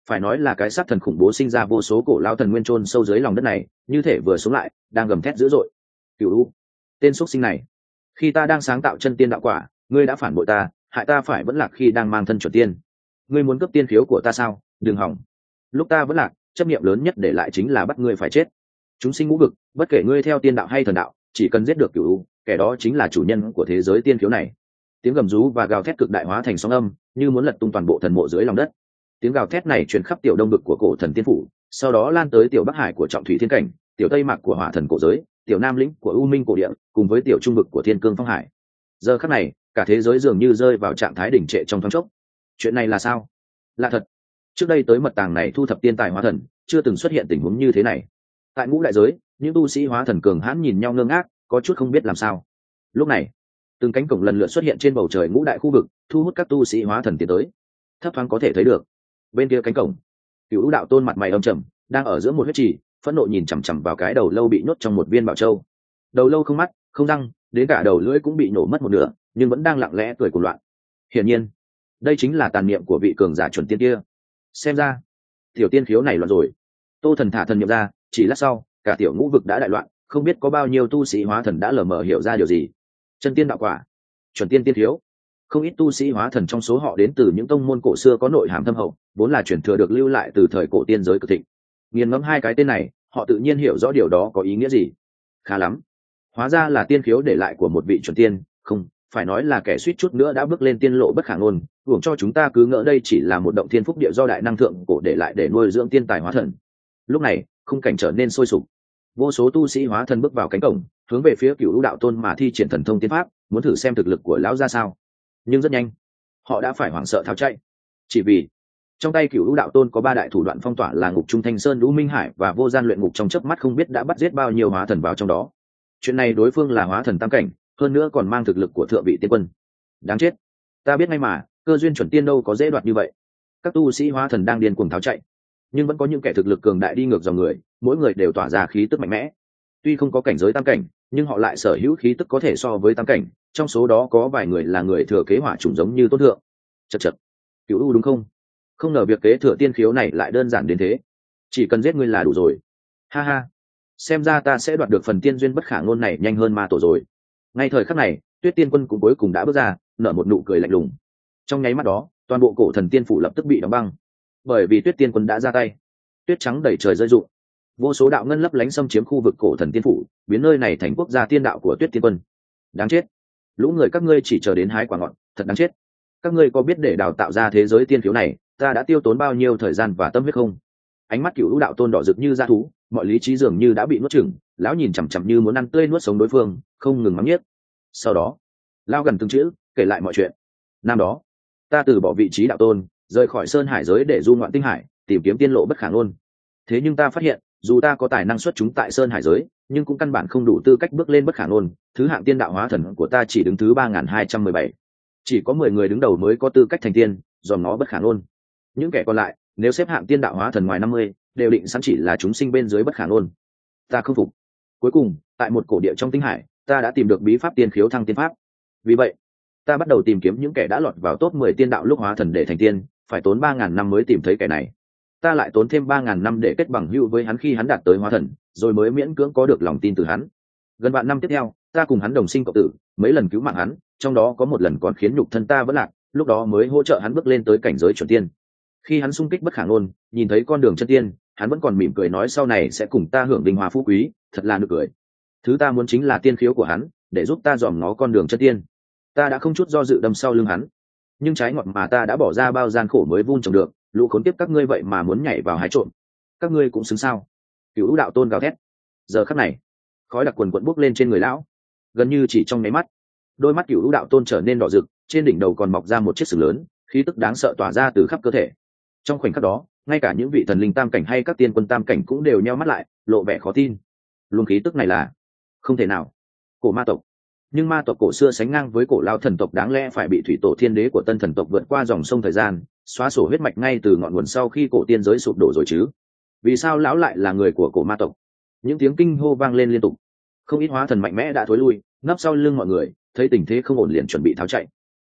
S1: phải nói là cái sát thần khủng bố sinh ra vô số cổ lao thần nguyên chôn sâu dưới lòng đất này, như thể vừa sống lại đang gầm thét dữ dội. Cửu u, tên xuất sinh này, khi ta đang sáng tạo chân tiên đạo quả, ngươi đã phản bội ta, hại ta phải vẫn lạc khi đang mang thân chuẩn tiên. Ngươi muốn cướp tiên khiếu của ta sao? Đừng hỏng. Lúc ta vẫn lạc, chấp niệm lớn nhất để lại chính là bắt ngươi phải chết. Chúng sinh ngũ vực, bất kể ngươi theo tiên đạo hay thần đạo, chỉ cần giết được Cửu u, kẻ đó chính là chủ nhân của thế giới tiên khiếu này. Tiếng gầm rú và gào thét cực đại hóa thành sóng âm, như muốn lật tung toàn bộ thần mộ dưới lòng đất. Tiếng gào thét này truyền khắp tiểu đông vực của cổ thần tiên phủ, sau đó lan tới tiểu bắc hải của trọng thủy thiên cảnh, tiểu tây mạc của hỏa thần cổ giới, tiểu nam lĩnh của u minh cổ địa, cùng với tiểu trung vực của thiên cương phong hải. Giờ khắc này, cả thế giới dường như rơi vào trạng thái đỉnh trệ trong thoáng chốc. Chuyện này là sao? Lạ thật. Trước đây tới mật tàng này thu thập tiên tài hóa thần, chưa từng xuất hiện tình huống như thế này. Tại ngũ đại giới, những tu sĩ hóa thần cường hãn nhìn nhau ngơ ngác, có chút không biết làm sao. Lúc này, từng cánh cổng lần lượt xuất hiện trên bầu trời ngũ đại khu vực, thu hút các tu sĩ hóa thần tiến tới. Thấp thoáng có thể thấy được, bên kia cánh cổng, Cửu đạo tôn mặt mày âm trầm, đang ở giữa một huyết trì, phẫn nộ nhìn chằm chằm vào cái đầu lâu bị nhốt trong một viên bảo châu. Đầu lâu không mắt, không răng, đến cả đầu lưỡi cũng bị nổ mất một nửa, nhưng vẫn đang lặng lẽ cười cuồng loạn. Hiển nhiên, đây chính là tàn niệm của vị cường giả chuẩn tiên kia. Xem ra, tiểu tiên khiếu này loạn rồi. Tô Thần thả thần niệm ra, chỉ lát sau, cả tiểu ngũ vực đã đại loạn, không biết có bao nhiêu tu sĩ hóa thần đã lờ mờ hiểu ra điều gì. Chân tiên đạo quả, chuẩn tiên tiên khiếu. Không ít tu sĩ hóa thần trong số họ đến từ những tông môn cổ xưa có nội hàm thâm hậu, vốn là truyền thừa được lưu lại từ thời cổ tiên giới cực thịnh. Nghiền ngẫm hai cái tên này, họ tự nhiên hiểu rõ điều đó có ý nghĩa gì. Khá lắm, hóa ra là tiên khiếu để lại của một vị chuẩn tiên, không phải nói là kẻ suýt chút nữa đã bước lên tiên lộ bất khả ngôn. Hưởng cho chúng ta cứ ngỡ đây chỉ là một động thiên phúc địa do đại năng thượng cổ để lại để nuôi dưỡng tiên tài hóa thần. Lúc này, khung cảnh trở nên sôi sục. Vô số tu sĩ hóa thần bước vào cánh cổng, hướng về phía Cửu đạo tôn mà thi triển thần thông tiên pháp, muốn thử xem thực lực của lão ra sao. Nhưng rất nhanh, họ đã phải hoảng sợ tháo chạy, chỉ vì trong tay Cửu đạo tôn có ba đại thủ đoạn phong tỏa là ngục trung thanh sơn, lũ minh hải và vô gian luyện ngục, trong chớp mắt không biết đã bắt giết bao nhiêu hóa thần vào trong đó. Chuyện này đối phương là hóa thần tam cảnh, hơn nữa còn mang thực lực của thượng vị tiên quân. Đáng chết, ta biết ngay mà, cơ duyên chuẩn tiên đâu có dễ đoạt như vậy. Các tu sĩ hóa thần đang điên cuồng tháo chạy, nhưng vẫn có những kẻ thực lực cường đại đi ngược dòng người, mỗi người đều tỏa ra khí tức mạnh mẽ. Tuy không có cảnh giới tam cảnh, nhưng họ lại sở hữu khí tức có thể so với tam cảnh, trong số đó có vài người là người thừa kế hỏa chủng giống như Tôn Thượng. Chậc chậc, Cửu U đúng không? Không ngờ việc kế thừa tiên khiếu này lại đơn giản đến thế. Chỉ cần giết ngươi là đủ rồi. Ha ha, xem ra ta sẽ đoạt được phần tiên duyên bất khả ngôn này nhanh hơn ma tổ rồi. Ngay thời khắc này, Tuyết Tiên Quân cũng cuối cùng đã bước ra, nở một nụ cười lạnh lùng. Trong nháy mắt đó, toàn bộ cổ thần tiên phủ lập tức bị đóng băng, bởi vì Tuyết Tiên Quân đã ra tay. Tuyết trắng đầy trời rơi rụng, vô số đạo ngân lấp lánh xâm chiếm khu vực cổ thần tiên phủ, biến nơi này thành quốc gia tiên đạo của Tuyết Tiên Quân. Đáng chết, lũ người các ngươi chỉ chờ đến hái quả ngọt, thật đáng chết. Các ngươi có biết để đào tạo ra thế giới tiên khiếu này, ta đã tiêu tốn bao nhiêu thời gian và tâm huyết không? Ánh mắt Cửu đạo tôn đỏ rực như dã thú, mọi lý trí dường như đã bị nuốt chửng, lão nhìn chằm chằm như muốn ăn tươi nuốt sống đối phương, không ngừng mắng nhiếc. Sau đó, lão gần từng chữ kể lại mọi chuyện. Năm đó, ta từ bỏ vị trí đạo tôn, rời khỏi sơn hải giới để du ngoạn tinh hải, tìm kiếm tiên lộ bất khả ngôn. Thế nhưng ta phát hiện, dù ta có tài năng xuất chúng tại sơn hải giới, nhưng cũng căn bản không đủ tư cách bước lên bất khả ngôn. Thứ hạng tiên đạo hóa thần của ta chỉ đứng thứ 3217. Chỉ có 10 người đứng đầu mới có tư cách thành tiên, dòm nó bất khả ngôn. Những kẻ còn lại, nếu xếp hạng tiên đạo hóa thần ngoài 50, đều định sẵn chỉ là chúng sinh bên dưới bất khả ngôn. Ta không phục. Cuối cùng, tại một cổ địa trong tinh hải, ta đã tìm được bí pháp tiên khiếu thăng tiên pháp. Vì vậy, ta bắt đầu tìm kiếm những kẻ đã lọt vào top 10 tiên đạo lúc hóa thần để thành tiên, phải tốn 3000 năm mới tìm thấy kẻ này. Ta lại tốn thêm 3000 năm để kết bằng hữu với hắn khi hắn đạt tới hóa thần, rồi mới miễn cưỡng có được lòng tin từ hắn. Gần vạn năm tiếp theo, ta cùng hắn đồng sinh cộng tử, mấy lần cứu mạng hắn, trong đó có một lần còn khiến nhục thân ta vẫn lạc, lúc đó mới hỗ trợ hắn bước lên tới cảnh giới chuẩn tiên. Khi hắn xung kích bất khả ngôn, nhìn thấy con đường chân tiên, hắn vẫn còn mỉm cười nói sau này sẽ cùng ta hưởng vinh hoa phú quý, thật là nực cười. Thứ ta muốn chính là tiên khiếu của hắn, để giúp ta dòm nó con đường chân tiên. Ta đã không chút do dự đâm sau lưng hắn, nhưng trái ngọt mà ta đã bỏ ra bao gian khổ mới vun trồng được, lũ khốn tiếp các ngươi vậy mà muốn nhảy vào hái trộm. Các ngươi cũng xứng sao? Cửu đạo tôn gào thét. Giờ khắc này, khói đặc quần quận bốc lên trên người lão, gần như chỉ trong nháy mắt, đôi mắt Cửu đạo tôn trở nên đỏ rực, trên đỉnh đầu còn mọc ra một chiếc sừng lớn, khí tức đáng sợ tỏa ra từ khắp cơ thể. Trong khoảnh khắc đó, ngay cả những vị thần linh tam cảnh hay các tiên quân tam cảnh cũng đều nheo mắt lại, lộ vẻ khó tin. Luồng khí tức này là không thể nào cổ ma tộc. Nhưng ma tộc cổ xưa sánh ngang với cổ lao thần tộc, đáng lẽ phải bị thủy tổ thiên đế của tân thần tộc vượt qua dòng sông thời gian, xóa sổ huyết mạch ngay từ ngọn nguồn sau khi cổ tiên giới sụp đổ rồi chứ. Vì sao lão lại là người của cổ ma tộc? Những tiếng kinh hô vang lên liên tục. Không ít hóa thần mạnh mẽ đã thối lui, nấp sau lưng mọi người, thấy tình thế không ổn liền chuẩn bị tháo chạy.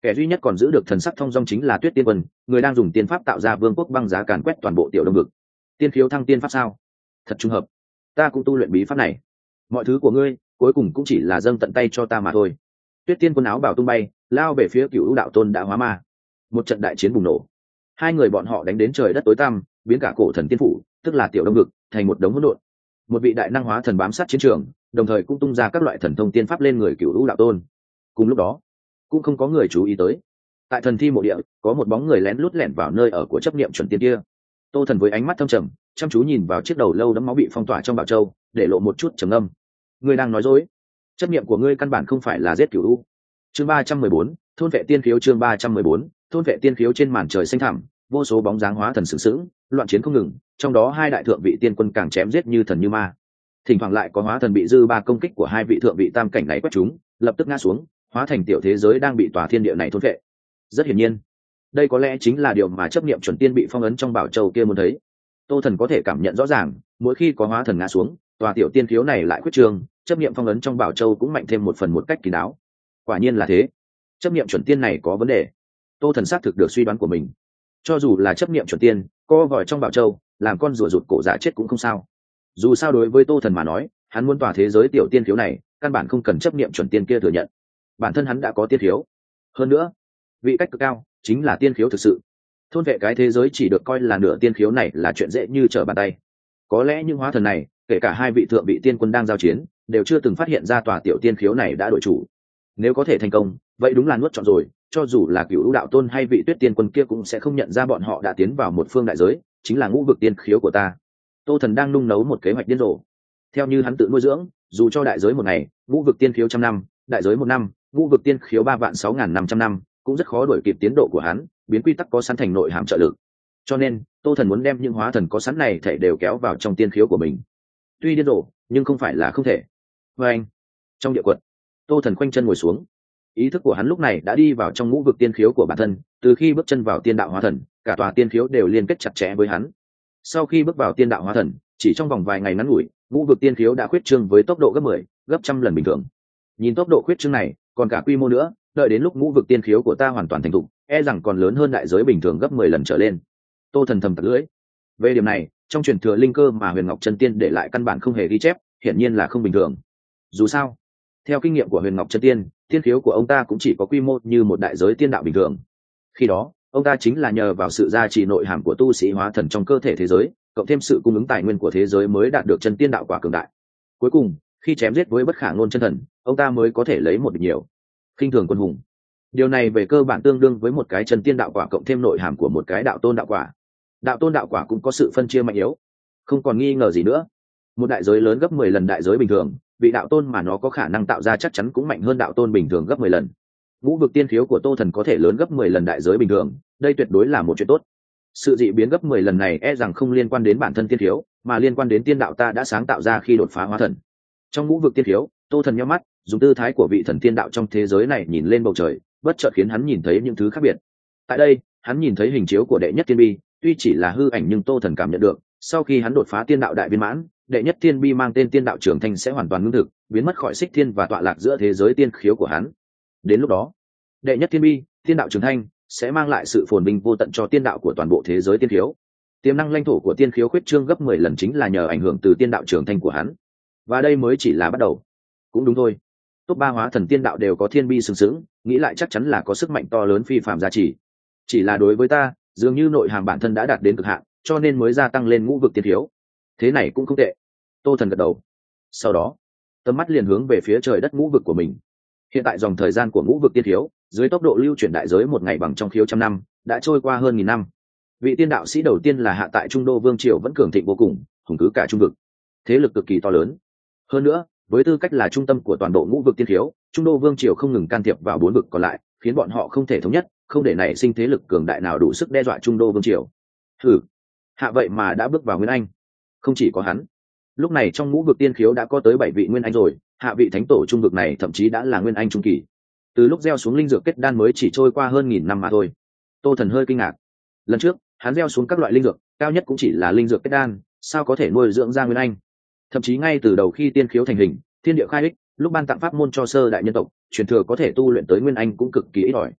S1: Kẻ duy nhất còn giữ được thần sắc thong dong chính là Tuyết Tiên Quân, người đang dùng tiên pháp tạo ra vương quốc băng giá càn quét toàn bộ tiểu đông vực. Tiên khiếu thăng tiên pháp sao? Thật trùng hợp, ta cũng tu luyện bí pháp này. Mọi thứ của ngươi cuối cùng cũng chỉ là dâng tận tay cho ta mà thôi. Tuyết Tiên Quân áo bào tung bay, lao về phía Cửu Đạo Tôn đã hóa ma. Một trận đại chiến bùng nổ, hai người bọn họ đánh đến trời đất tối tăm, biến cả cổ thần tiên phủ, tức là tiểu đông vực, thành một đống hỗn độn. Một vị đại năng hóa thần bám sát chiến trường, đồng thời cũng tung ra các loại thần thông tiên pháp lên người Cửu Đạo Tôn. Cùng lúc đó, cũng không có người chú ý tới, tại thần thi mộ địa có một bóng người lén lút lẻn vào nơi ở của chấp niệm chuẩn tiên kia. Tô Thần với ánh mắt thâm trầm chăm chú nhìn vào chiếc đầu lâu đẫm máu bị phong tỏa trong bảo châu, để lộ một chút trầm ngâm. Ngươi đang nói dối, chấp niệm của ngươi căn bản không phải là giết Cửu U. Chương 314, thôn vệ tiên khiếu. Chương 314, thôn vệ tiên khiếu. Trên màn trời xanh thẳm, vô số bóng dáng hóa thần sừng sững, loạn chiến không ngừng, trong đó hai đại thượng vị tiên quân càng chém giết như thần như ma. Thỉnh thoảng lại có hóa thần bị dư ba công kích của hai vị thượng vị tam cảnh này quét chúng, lập tức ngã xuống, hóa thành tiểu thế giới đang bị tòa thiên địa này thôn vệ. Rất hiển nhiên, đây có lẽ chính là điều mà chấp niệm chuẩn tiên bị phong ấn trong bảo châu kia muốn thấy. Tô Thần có thể cảm nhận rõ ràng, mỗi khi có hóa thần ngã xuống, tòa tiểu tiên khiếu này lại khuyết trường, chấp niệm phong ấn trong bảo châu cũng mạnh thêm một phần một cách kín đáo. Quả nhiên là thế, chấp niệm chuẩn tiên này có vấn đề. Tô Thần xác thực được suy đoán của mình. Cho dù là chấp niệm chuẩn tiên, co vòi trong bảo châu, làm con rùa rụt cổ dạ chết cũng không sao. Dù sao đối với Tô Thần mà nói, hắn muốn tòa thế giới tiểu tiên khiếu này, căn bản không cần chấp niệm chuẩn tiên kia thừa nhận. Bản thân hắn đã có tiên khiếu. Hơn nữa, vị cách cực cao chính là tiên khiếu thực sự. Thôn vệ cái thế giới chỉ được coi là nửa tiên khiếu này là chuyện dễ như trở bàn tay. Có lẽ những hóa thần này, kể cả hai vị thượng vị tiên quân đang giao chiến, đều chưa từng phát hiện ra tòa tiểu tiên khiếu này đã đổi chủ. Nếu có thể thành công, vậy đúng là nuốt trọn rồi, cho dù là Cửu Đạo Tôn hay vị Tuyết Tiên Quân kia cũng sẽ không nhận ra bọn họ đã tiến vào một phương đại giới, chính là ngũ vực tiên khiếu của ta. Tô Thần đang nung nấu một kế hoạch điên rồ. Theo như hắn tự nuôi dưỡng, dù cho đại giới một ngày, ngũ vực tiên khiếu 100 năm, đại giới 1 năm, ngũ vực tiên khiếu 3.6.500 năm, cũng rất khó đuổi kịp tiến độ của hắn, biến quy tắc có sẵn thành nội hàm trợ lực. Cho nên, Tô Thần muốn đem những hóa thần có sẵn này thể đều kéo vào trong tiên khiếu của mình. Tuy điên rồ, nhưng không phải là không thể. Và anh, trong địa quật, Tô Thần khoanh chân ngồi xuống. Ý thức của hắn lúc này đã đi vào trong ngũ vực tiên khiếu của bản thân, từ khi bước chân vào tiên đạo hóa thần, cả tòa tiên khiếu đều liên kết chặt chẽ với hắn. Sau khi bước vào tiên đạo hóa thần, chỉ trong vòng vài ngày ngắn ngủi, ngũ vực tiên khiếu đã khuyết trương với tốc độ gấp 10, gấp trăm lần bình thường. Nhìn tốc độ khuyết trương này, còn cả quy mô nữa, đợi đến lúc ngũ vực tiên khiếu của ta hoàn toàn thành thục, e rằng còn lớn hơn đại giới bình thường gấp 10 lần trở lên. Tô Thần thầm tặc lưỡi. Về điểm này, trong truyền thừa linh cơ mà Huyền Ngọc Chân Tiên để lại căn bản không hề ghi chép, hiển nhiên là không bình thường. Dù sao, theo kinh nghiệm của Huyền Ngọc Chân Tiên, tiên khiếu của ông ta cũng chỉ có quy mô như một đại giới tiên đạo bình thường. Khi đó, ông ta chính là nhờ vào sự gia trì nội hàm của tu sĩ hóa thần trong cơ thể thế giới, cộng thêm sự cung ứng tài nguyên của thế giới mới đạt được chân tiên đạo quả cường đại. Cuối cùng, khi chém giết với bất khả ngôn chân thần, ông ta mới có thể lấy một địch nhiều, khinh thường quân hùng. Điều này về cơ bản tương đương với một cái chân tiên đạo quả cộng thêm nội hàm của một cái đạo tôn đạo quả. Đạo tôn đạo quả cũng có sự phân chia mạnh yếu, không còn nghi ngờ gì nữa. Một đại giới lớn gấp 10 lần đại giới bình thường, vị đạo tôn mà nó có khả năng tạo ra chắc chắn cũng mạnh hơn đạo tôn bình thường gấp 10 lần. Ngũ vực tiên khiếu của Tô Thần có thể lớn gấp 10 lần đại giới bình thường, đây tuyệt đối là một chuyện tốt. Sự dị biến gấp 10 lần này e rằng không liên quan đến bản thân tiên khiếu, mà liên quan đến tiên đạo ta đã sáng tạo ra khi đột phá hóa thần. Trong ngũ vực tiên khiếu, Tô Thần nhắm mắt, dùng tư thái của vị thần tiên đạo trong thế giới này nhìn lên bầu trời, bất chợt khiến hắn nhìn thấy những thứ khác biệt. Tại đây, hắn nhìn thấy hình chiếu của đệ nhất tiên bi, tuy chỉ là hư ảnh nhưng Tô Thần cảm nhận được, sau khi hắn đột phá tiên đạo đại viên mãn, đệ nhất tiên bi mang tên tiên đạo trưởng thành sẽ hoàn toàn ngưng thực, biến mất khỏi xích thiên và tọa lạc giữa thế giới tiên khiếu của hắn. Đến lúc đó, đệ nhất tiên bi, tiên đạo trưởng thành sẽ mang lại sự phồn vinh vô tận cho tiên đạo của toàn bộ thế giới tiên khiếu. Tiềm năng lãnh thổ của tiên khiếu khuyết trương gấp 10 lần chính là nhờ ảnh hưởng từ tiên đạo trưởng thành của hắn. Và đây mới chỉ là bắt đầu. Cũng đúng thôi. Top 3 hóa thần tiên đạo đều có thiên bi sừng sững, nghĩ lại chắc chắn là có sức mạnh to lớn phi phàm giá trị. Chỉ là đối với ta, dường như nội hàm bản thân đã đạt đến cực hạn, cho nên mới gia tăng lên ngũ vực tiên khiếu. Thế này cũng không tệ. Tô Thần gật đầu. Sau đó, tầm mắt liền hướng về phía trời đất ngũ vực của mình. Hiện tại dòng thời gian của ngũ vực tiên khiếu, dưới tốc độ lưu chuyển đại giới một ngày bằng trong khiếu trăm năm, đã trôi qua hơn 1000 năm. Vị tiên đạo sĩ đầu tiên là hạ tại Trung Đô Vương triều vẫn cường thịnh vô cùng, hùng cứ cả trung vực. Thế lực cực kỳ to lớn. Hơn nữa, với tư cách là trung tâm của toàn bộ ngũ vực tiên khiếu, Trung Đô Vương triều không ngừng can thiệp vào 4 vực còn lại, khiến bọn họ không thể thống nhất, không để nảy sinh thế lực cường đại nào đủ sức đe dọa Trung Đô Vương triều. Thử, hạ vậy mà đã bước vào Nguyên Anh. Không chỉ có hắn, lúc này trong ngũ vực tiên khiếu đã có tới 7 vị Nguyên Anh rồi, hạ vị thánh tổ trung vực này thậm chí đã là Nguyên Anh trung kỳ. Từ lúc gieo xuống linh dược kết đan mới chỉ trôi qua hơn 1000 năm mà thôi. Tô Thần hơi kinh ngạc. Lần trước, hắn gieo xuống các loại linh dược, cao nhất cũng chỉ là linh dược kết đan, sao có thể nuôi dưỡng ra Nguyên Anh? Thậm chí ngay từ đầu khi tiên khiếu thành hình, thiên địa khai ích, lúc ban tặng pháp môn cho sơ đại nhân tộc, truyền thừa có thể tu luyện tới Nguyên Anh cũng cực kỳ ít ỏi.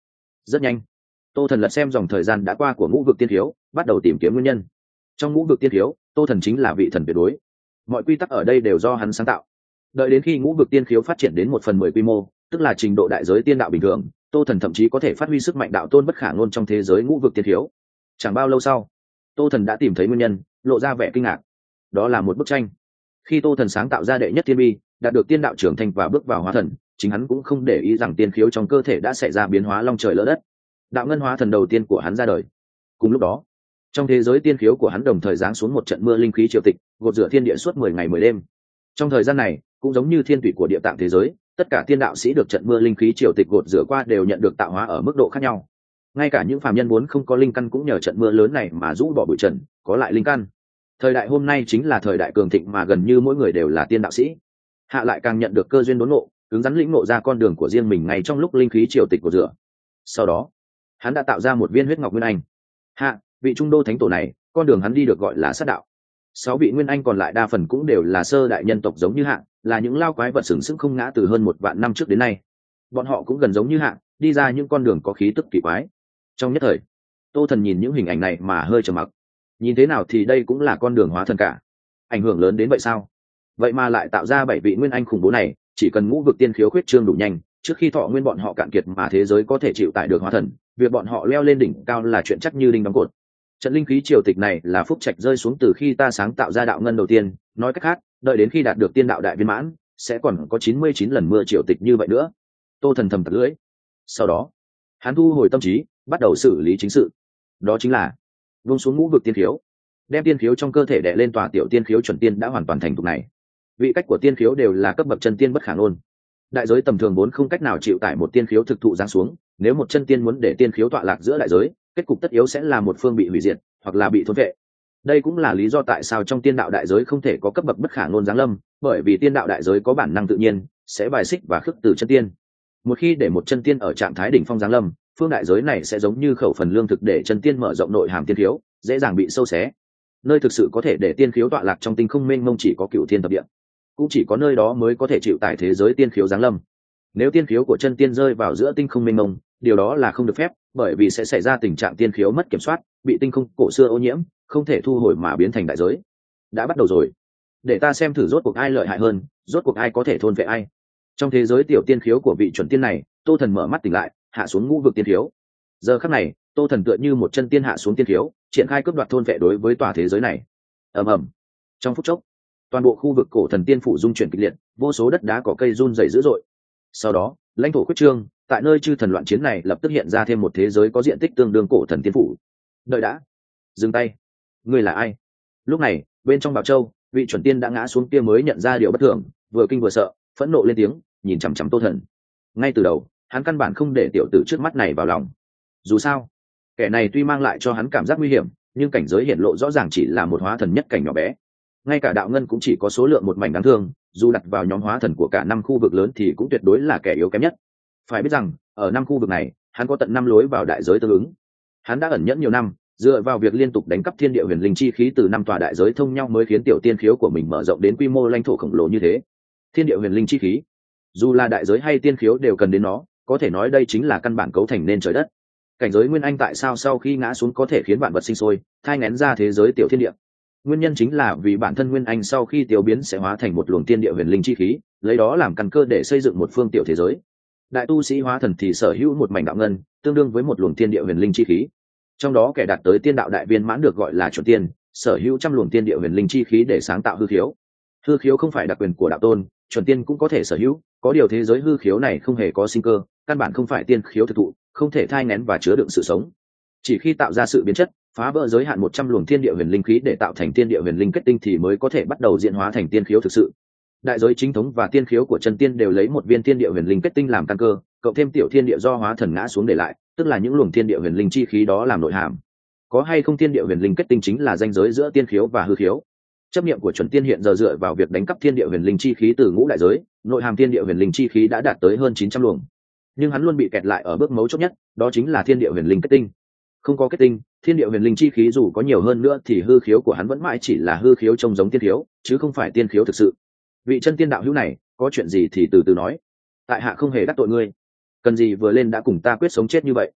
S1: Rất nhanh, Tô Thần lật xem dòng thời gian đã qua của ngũ vực tiên khiếu, bắt đầu tìm kiếm nguyên nhân. Trong ngũ vực tiên khiếu, Tô Thần chính là vị thần tuyệt đối, mọi quy tắc ở đây đều do hắn sáng tạo. Đợi đến khi ngũ vực tiên khiếu phát triển đến 1/10 quy mô, tức là trình độ đại giới tiên đạo bình thường, Tô Thần thậm chí có thể phát huy sức mạnh đạo tôn bất khả ngôn trong thế giới ngũ vực tiên khiếu. Chẳng bao lâu sau, Tô Thần đã tìm thấy nguyên nhân, lộ ra vẻ kinh ngạc. Đó là một bức tranh. Khi Tô Thần sáng tạo ra đệ nhất tiên bi, đạt được tiên đạo trưởng thành và bước vào hóa thần, chính hắn cũng không để ý rằng tiên khiếu trong cơ thể đã xảy ra biến hóa long trời lỡ đất. Đạo ngân hóa thần đầu tiên của hắn ra đời. Cùng lúc đó, trong thế giới tiên khiếu của hắn đồng thời giáng xuống một trận mưa linh khí triều tịch, gột rửa thiên địa suốt 10 ngày 10 đêm. Trong thời gian này, cũng giống như thiên tụy của địa tạng thế giới, tất cả tiên đạo sĩ được trận mưa linh khí triều tịch gột rửa qua đều nhận được tạo hóa ở mức độ khác nhau. Ngay cả những phàm nhân vốn không có linh căn cũng nhờ trận mưa lớn này mà rũ bỏ bụi trần, có lại linh căn. Thời đại hôm nay chính là thời đại cường thịnh mà gần như mỗi người đều là tiên đạo sĩ. Hạ lại càng nhận được cơ duyên đốn ngộ, cứng rắn lĩnh ngộ ra con đường của riêng mình ngay trong lúc linh khí triều tịch gột rửa. Sau đó, hắn đã tạo ra một viên huyết ngọc nguyên anh. Hạ, vị trung đô thánh tổ này, con đường hắn đi được gọi là sát đạo. 6 vị nguyên anh còn lại đa phần cũng đều là sơ đại nhân tộc giống như Hạ, là những lao quái vật sừng sững không ngã từ hơn 1 vạn năm trước đến nay. Bọn họ cũng gần giống như Hạ, đi ra những con đường có khí tức kỳ quái. Trong nhất thời, Tô Thần nhìn những hình ảnh này mà hơi trầm mặc. Nhìn thế nào thì đây cũng là con đường hóa thần cả. Ảnh hưởng lớn đến vậy sao? Vậy mà lại tạo ra 7 vị nguyên anh khủng bố này, chỉ cần ngũ vực tiên khiếu khuyết trương đủ nhanh, trước khi thọ nguyên bọn họ cạn kiệt mà thế giới có thể chịu tải được hóa thần, việc bọn họ leo lên đỉnh cao là chuyện chắc như đinh đóng cột. Trận linh khí triều tịch này là phúc trạch rơi xuống từ khi ta sáng tạo ra đạo ngân đầu tiên, nói cách khác, đợi đến khi đạt được tiên đạo đại viên mãn, sẽ còn có 99 lần mưa triều tịch như vậy nữa. Tô Thần thầm tặc lưỡi. Sau đó, hắn thu hồi tâm trí, bắt đầu xử lý chính sự. Đó chính là vung xuống ngũ vực tiên khiếu, đem tiên khiếu trong cơ thể đè lên tòa tiểu tiên khiếu chuẩn tiên đã hoàn toàn thành thục này. Vị cách của tiên khiếu đều là cấp bậc chân tiên bất khả ngôn. Đại giới tầm thường vốn không cách nào chịu tải một tiên khiếu thực thụ giáng xuống, nếu một chân tiên muốn để tiên khiếu tọa lạc giữa đại giới, kết cục tất yếu sẽ là một phương bị hủy diệt hoặc là bị thôn vệ. Đây cũng là lý do tại sao trong tiên đạo đại giới không thể có cấp bậc bất khả ngôn giáng lâm, bởi vì tiên đạo đại giới có bản năng tự nhiên sẽ bài xích và khước từ chân tiên. Một khi để một chân tiên ở trạng thái đỉnh phong giáng lâm, phương đại giới này sẽ giống như khẩu phần lương thực để chân tiên mở rộng nội hàm tiên khiếu, dễ dàng bị sâu xé. Nơi thực sự có thể để tiên khiếu tọa lạc trong tinh không mênh mông chỉ có Cửu Thiên Thập Địa, cũng chỉ có nơi đó mới có thể chịu tải thế giới tiên khiếu giáng lâm. Nếu tiên khiếu của chân tiên rơi vào giữa tinh không mênh mông, điều đó là không được phép, bởi vì sẽ xảy ra tình trạng tiên khiếu mất kiểm soát, bị tinh không cổ xưa ô nhiễm, không thể thu hồi mà biến thành đại giới. Đã bắt đầu rồi, để ta xem thử rốt cuộc ai lợi hại hơn, rốt cuộc ai có thể thôn vệ ai. Trong thế giới tiểu tiên khiếu của vị chuẩn tiên này, Tô Thần mở mắt tỉnh lại, hạ xuống ngũ vực tiên khiếu. Giờ khắc này, Tô Thần tựa như một chân tiên hạ xuống tiên khiếu, triển khai cướp đoạt thôn vệ đối với tòa thế giới này. Ầm ầm. Trong phút chốc, toàn bộ khu vực cổ thần tiên phủ rung chuyển kịch liệt, vô số đất đá cỏ cây run rẩy dữ dội. Sau đó, lãnh thổ quyết trương, tại nơi chư thần loạn chiến này lập tức hiện ra thêm một thế giới có diện tích tương đương cổ thần tiên phủ. Đợi đã, dừng tay. Ngươi là ai? Lúc này, bên trong Bảo Châu, vị chuẩn tiên đã ngã xuống kia mới nhận ra điều bất thường, vừa kinh vừa sợ, phẫn nộ lên tiếng, nhìn chằm chằm Tô Thần. Ngay từ đầu, hắn căn bản không để tiểu tử trước mắt này vào lòng. Dù sao, kẻ này tuy mang lại cho hắn cảm giác nguy hiểm, nhưng cảnh giới hiện lộ rõ ràng chỉ là một hóa thần nhất cảnh nhỏ bé. Ngay cả đạo ngân cũng chỉ có số lượng một mảnh đáng thương, dù đặt vào nhóm hóa thần của cả 5 khu vực lớn thì cũng tuyệt đối là kẻ yếu kém nhất. Phải biết rằng, ở 5 khu vực này, hắn có tận 5 lối vào đại giới tương ứng. Hắn đã ẩn nhẫn nhiều năm, dựa vào việc liên tục đánh cắp thiên địa huyền linh chi khí từ 5 tòa đại giới thông nhau mới khiến tiểu tiên khiếu của mình mở rộng đến quy mô lãnh thổ khổng lồ như thế. Thiên địa huyền linh chi khí, dù là đại giới hay tiên khiếu đều cần đến nó, có thể nói đây chính là căn bản cấu thành nên trời đất. Cảnh giới nguyên anh tại sao sau khi ngã xuống có thể khiến vạn vật sinh sôi, thai nghén ra thế giới tiểu thiên địa? Nguyên nhân chính là vì bản thân nguyên anh sau khi tiêu biến sẽ hóa thành một luồng tiên địa huyền linh chi khí, lấy đó làm căn cơ để xây dựng một phương tiểu thế giới. Đại tu sĩ hóa thần thì sở hữu một mảnh đạo ngân, tương đương với một luồng tiên địa huyền linh chi khí. Trong đó kẻ đạt tới tiên đạo đại viên mãn được gọi là chuẩn tiên, sở hữu trăm luồng tiên địa huyền linh chi khí để sáng tạo hư khiếu. Hư khiếu không phải đặc quyền của đạo tôn, chuẩn tiên cũng có thể sở hữu, có điều thế giới hư khiếu này không hề có sinh cơ, căn bản không phải tiên khiếu thực thụ, không thể thai nghén và chứa đựng sự sống. Chỉ khi tạo ra sự biến chất, phá vỡ giới hạn 100 luồng thiên địa huyền linh khí để tạo thành tiên địa huyền linh kết tinh thì mới có thể bắt đầu diễn hóa thành tiên khiếu thực sự. Đại giới chính thống và tiên khiếu của chân tiên đều lấy một viên thiên địa huyền linh kết tinh làm căn cơ, cộng thêm tiểu thiên địa do hóa thần ngã xuống để lại, tức là những luồng thiên địa huyền linh chi khí đó làm nội hàm. Có hay không thiên địa huyền linh kết tinh chính là ranh giới giữa tiên khiếu và hư khiếu. Chấp niệm của chuẩn tiên hiện giờ dựa vào việc đánh cắp thiên địa huyền linh chi khí từ ngũ đại giới, nội hàm thiên địa huyền linh chi khí đã đạt tới hơn 900 luồng. Nhưng hắn luôn bị kẹt lại ở bước mấu chốt nhất, đó chính là thiên địa huyền linh kết tinh. Không có kết tinh, thiên địa huyền linh chi khí dù có nhiều hơn nữa thì hư khiếu của hắn vẫn mãi chỉ là hư khiếu trông giống tiên khiếu, chứ không phải tiên khiếu thực sự. Vị chân tiên đạo hữu này, có chuyện gì thì từ từ nói. Tại hạ không hề đắc tội ngươi, cần gì vừa lên đã cùng ta quyết sống chết như vậy.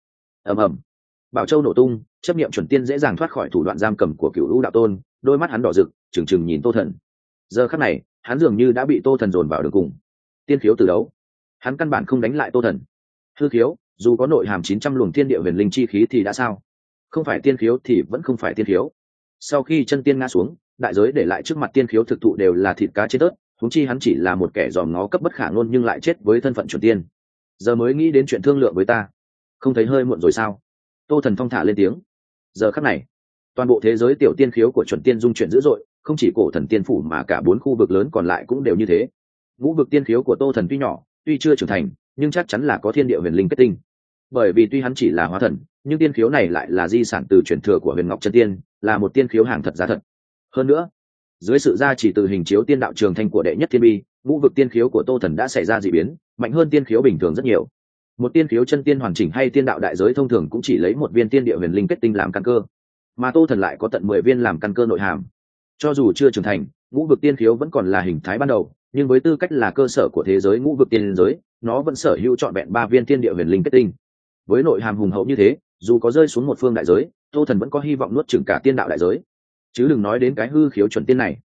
S1: ầm ầm, bảo châu nổ tung, chấp niệm chuẩn tiên dễ dàng thoát khỏi thủ đoạn giam cầm của cựu lũ đạo tôn, đôi mắt hắn đỏ rực trừng trừng nhìn Tô Thần. Giờ khắc này hắn dường như đã bị Tô Thần dồn vào đường cùng. Tiên khiếu từ đấu, hắn căn bản không đánh lại Tô Thần. Hư khiếu, dù có nội hàm 900 luồng thiên địa huyền linh chi khí thì đã sao, không phải tiên khiếu thì vẫn không phải tiên khiếu. Sau khi chân tiên ngã xuống, đại giới để lại trước mặt tiên khiếu thực thụ đều là thịt cá chết tớt, huống chi hắn chỉ là một kẻ dòm ngó cấp bất khả ngôn nhưng lại chết với thân phận chuẩn tiên. Giờ mới nghĩ đến chuyện thương lượng với ta, không thấy hơi muộn rồi sao? Tô Thần thong thả lên tiếng. Giờ khắc này toàn bộ thế giới tiểu tiên khiếu của chuẩn tiên dung chuyển dữ dội, không chỉ cổ thần tiên phủ mà cả 4 khu vực lớn còn lại cũng đều như thế. Ngũ vực tiên khiếu của Tô Thần tuy nhỏ, tuy chưa trưởng thành, nhưng chắc chắn là có thiên địa huyền linh kết tinh. Bởi vì tuy hắn chỉ là hóa thần, nhưng tiên khiếu này lại là di sản từ truyền thừa của Huyền Ngọc Chân Tiên, là một tiên khiếu hàng thật giá thật. Hơn nữa, dưới sự gia chỉ từ hình chiếu tiên đạo trường thanh của đệ nhất thiên bi, ngũ vực tiên khiếu của Tô Thần đã xảy ra dị biến, mạnh hơn tiên khiếu bình thường rất nhiều. Một tiên khiếu chân tiên hoàn chỉnh hay tiên đạo đại giới thông thường cũng chỉ lấy một viên tiên địa huyền linh kết tinh làm căn cơ, mà Tô Thần lại có tận 10 viên làm căn cơ nội hàm. Cho dù chưa trưởng thành, ngũ vực tiên khiếu vẫn còn là hình thái ban đầu, nhưng với tư cách là cơ sở của thế giới ngũ vực tiên giới, nó vẫn sở hữu trọn vẹn 3 viên tiên địa huyền linh kết tinh. Với nội hàm hùng hậu như thế, dù có rơi xuống một phương đại giới, Tô Thần vẫn có hy vọng nuốt chửng cả tiên đạo đại giới, chứ đừng nói đến cái hư khiếu chuẩn tiên này.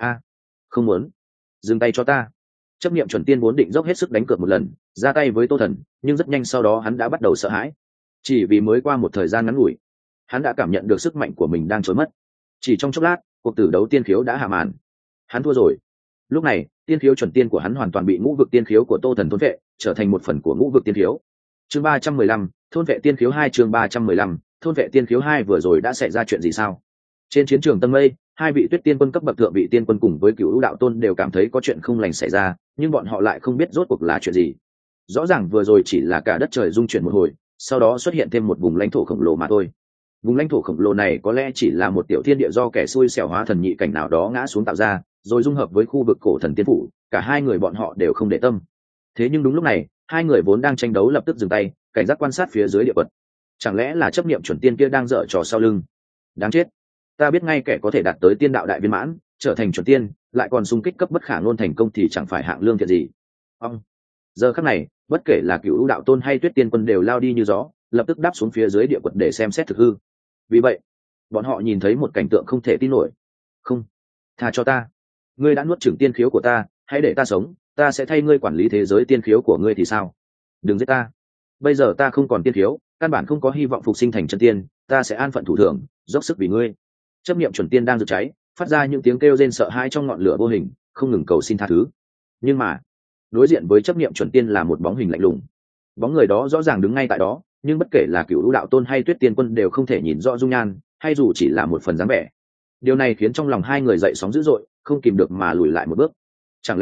S1: Không muốn, dừng tay cho ta. Chấp niệm chuẩn tiên vốn định dốc hết sức đánh cược một lần, ra tay với Tô Thần, nhưng rất nhanh sau đó hắn đã bắt đầu sợ hãi. Chỉ vì mới qua một thời gian ngắn ngủi, hắn đã cảm nhận được sức mạnh của mình đang trôi mất. Chỉ trong chốc lát, cuộc tử đấu tiên khiếu đã hạ màn. Hắn thua rồi. Lúc này, tiên khiếu chuẩn tiên của hắn hoàn toàn bị ngũ vực tiên khiếu của Tô Thần thôn vệ, trở thành một phần của ngũ vực tiên khiếu. Chương 315, thôn vệ tiên khiếu 2. Chương 315, thôn vệ tiên khiếu 2. Vừa rồi đã xảy ra chuyện gì sao? Trên chiến trường Tân Mây, 2 vị Tuyết Tiên quân cấp bậc thượng vị tiên quân cùng với Cửu Lũ đạo tôn đều cảm thấy có chuyện không lành xảy ra, nhưng bọn họ lại không biết rốt cuộc là chuyện gì. Rõ ràng vừa rồi chỉ là cả đất trời rung chuyển một hồi, sau đó xuất hiện thêm một vùng lãnh thổ khổng lồ mà thôi. Vùng lãnh thổ khổng lồ này có lẽ chỉ là một tiểu thiên địa do kẻ xui xẻo hóa thần nhị cảnh nào đó ngã xuống tạo ra, rồi dung hợp với khu vực cổ thần tiên phủ, cả hai người bọn họ đều không để tâm. Thế nhưng đúng lúc này, hai người vốn đang tranh đấu lập tức dừng tay, cảnh giác quan sát phía dưới địa quật. Chẳng lẽ là chấp niệm chuẩn tiên kia đang dở trò sau lưng? Đáng chết, ta biết ngay kẻ có thể đạt tới tiên đạo đại viên mãn, trở thành chuẩn tiên, lại còn xung kích cấp bất khả ngôn thành công thì chẳng phải hạng lương thiện gì. Giờ khắc này, bất kể là Cửu Lũ đạo tôn hay Tuyết Tiên quân đều lao đi như gió, lập tức đáp xuống phía dưới địa quật để xem xét thực hư. Vì vậy, bọn họ nhìn thấy một cảnh tượng không thể tin nổi. Không, tha cho ta, ngươi đã nuốt chửng tiên khiếu của ta, hãy để ta sống, ta sẽ thay ngươi quản lý thế giới tiên khiếu của ngươi thì sao? Đừng giết ta, bây giờ ta không còn tiên khiếu, căn bản không có hy vọng phục sinh thành chân tiên, ta sẽ an phận thủ thường, dốc sức vì ngươi. Chấp niệm chuẩn tiên đang rực cháy, phát ra những tiếng kêu rên sợ hãi trong ngọn lửa vô hình, không ngừng cầu xin tha thứ. Nhưng mà đối diện với chấp niệm chuẩn tiên là một bóng hình lạnh lùng. Bóng người đó rõ ràng đứng ngay tại đó, nhưng bất kể là Cửu Lũ đạo tôn hay Tuyết Tiên quân đều không thể nhìn rõ dung nhan, hay dù chỉ là một phần dáng vẻ. Điều này khiến trong lòng hai người dậy sóng dữ dội, không kìm được mà lùi lại một bước. Chẳng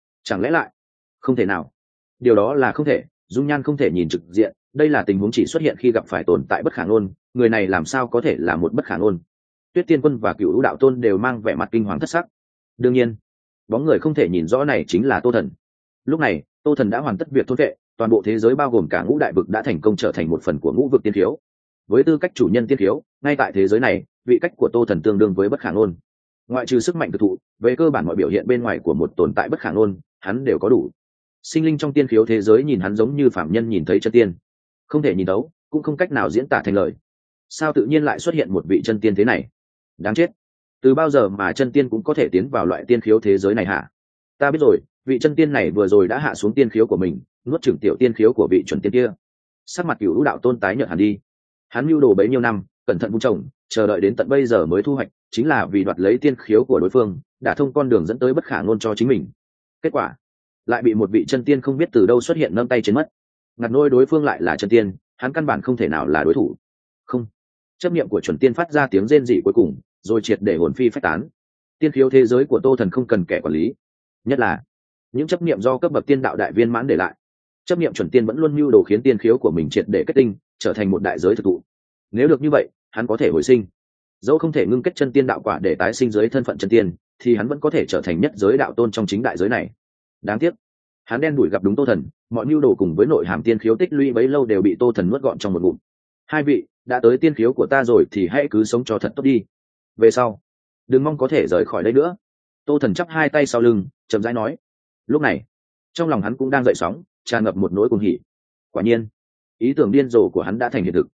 S1: lẽ lại? Không thể nào, điều đó là không thể. Dung nhan không thể nhìn trực diện, đây là tình huống chỉ xuất hiện khi gặp phải tồn tại bất khả ngôn, người này làm sao có thể là một bất khả ngôn? Tuyết Tiên quân và Cửu Lũ đạo tôn đều mang vẻ mặt kinh hoàng thất sắc. Đương nhiên, bóng người không thể nhìn rõ này chính là Tô Thần. Lúc này, Tô Thần đã hoàn tất việc thôn vệ, toàn bộ thế giới bao gồm cả ngũ đại vực đã thành công trở thành một phần của ngũ vực tiên khiếu. Với tư cách chủ nhân tiên khiếu, ngay tại thế giới này, vị cách của Tô Thần tương đương với bất khả ngôn. Ngoại trừ sức mạnh thực thụ, về cơ bản mọi biểu hiện bên ngoài của một tồn tại bất khả ngôn, hắn đều có đủ. Sinh linh trong tiên khiếu thế giới nhìn hắn giống như phạm nhân nhìn thấy chân tiên, không thể nhìn đấu, cũng không cách nào diễn tả thành lời. Sao tự nhiên lại xuất hiện một vị chân tiên thế này? Đáng chết, từ bao giờ mà chân tiên cũng có thể tiến vào loại tiên khiếu thế giới này hả? Ta biết rồi, vị chân tiên này vừa rồi đã hạ xuống tiên khiếu của mình, nuốt chửng tiểu tiên khiếu của vị chuẩn tiên kia. Sắc mặt Cửu Lũ đạo tôn tái nhợt hẳn đi. Hắn mưu đồ bấy nhiêu năm, cẩn thận vun trồng, chờ đợi đến tận bây giờ mới thu hoạch, chính là vì đoạt lấy tiên khiếu của đối phương, đã thông con đường dẫn tới bất khả ngôn cho chính mình. Kết quả lại bị một vị chân tiên không biết từ đâu xuất hiện nâng tay trên mất. Ngặt nôi đối phương lại là chân tiên, hắn căn bản không thể nào là đối thủ. Không, chấp niệm của chuẩn tiên phát ra tiếng rên rỉ cuối cùng, rồi triệt để hồn phi phách tán. Tiên khiếu thế giới của Tô Thần không cần kẻ quản lý, nhất là những chấp niệm do cấp bậc tiên đạo đại viên mãn để lại. Chấp niệm chuẩn tiên vẫn luôn mưu đồ khiến tiên khiếu của mình triệt để kết tinh, trở thành một đại giới thực thụ. Nếu được như vậy, hắn có thể hồi sinh. Dẫu không thể ngưng kết chân tiên đạo quả để tái sinh dưới thân phận chân tiên, thì hắn vẫn có thể trở thành nhất giới đạo tôn trong chính đại giới này. Đáng tiếc, hắn đen đủi gặp đúng Tô Thần, mọi mưu đồ cùng với nội hàm tiên khiếu tích lũy bấy lâu đều bị Tô Thần nuốt gọn trong một ngụm. Hai vị đã tới tiên khiếu của ta rồi thì hãy cứ sống cho thật tốt đi. Về sau, đừng mong có thể rời khỏi đây nữa. Tô Thần chắp hai tay sau lưng, chậm rãi nói. Lúc này, trong lòng hắn cũng đang dậy sóng, tràn ngập một nỗi cuồng hỉ. Quả nhiên, ý tưởng điên rồ của hắn đã thành hiện thực.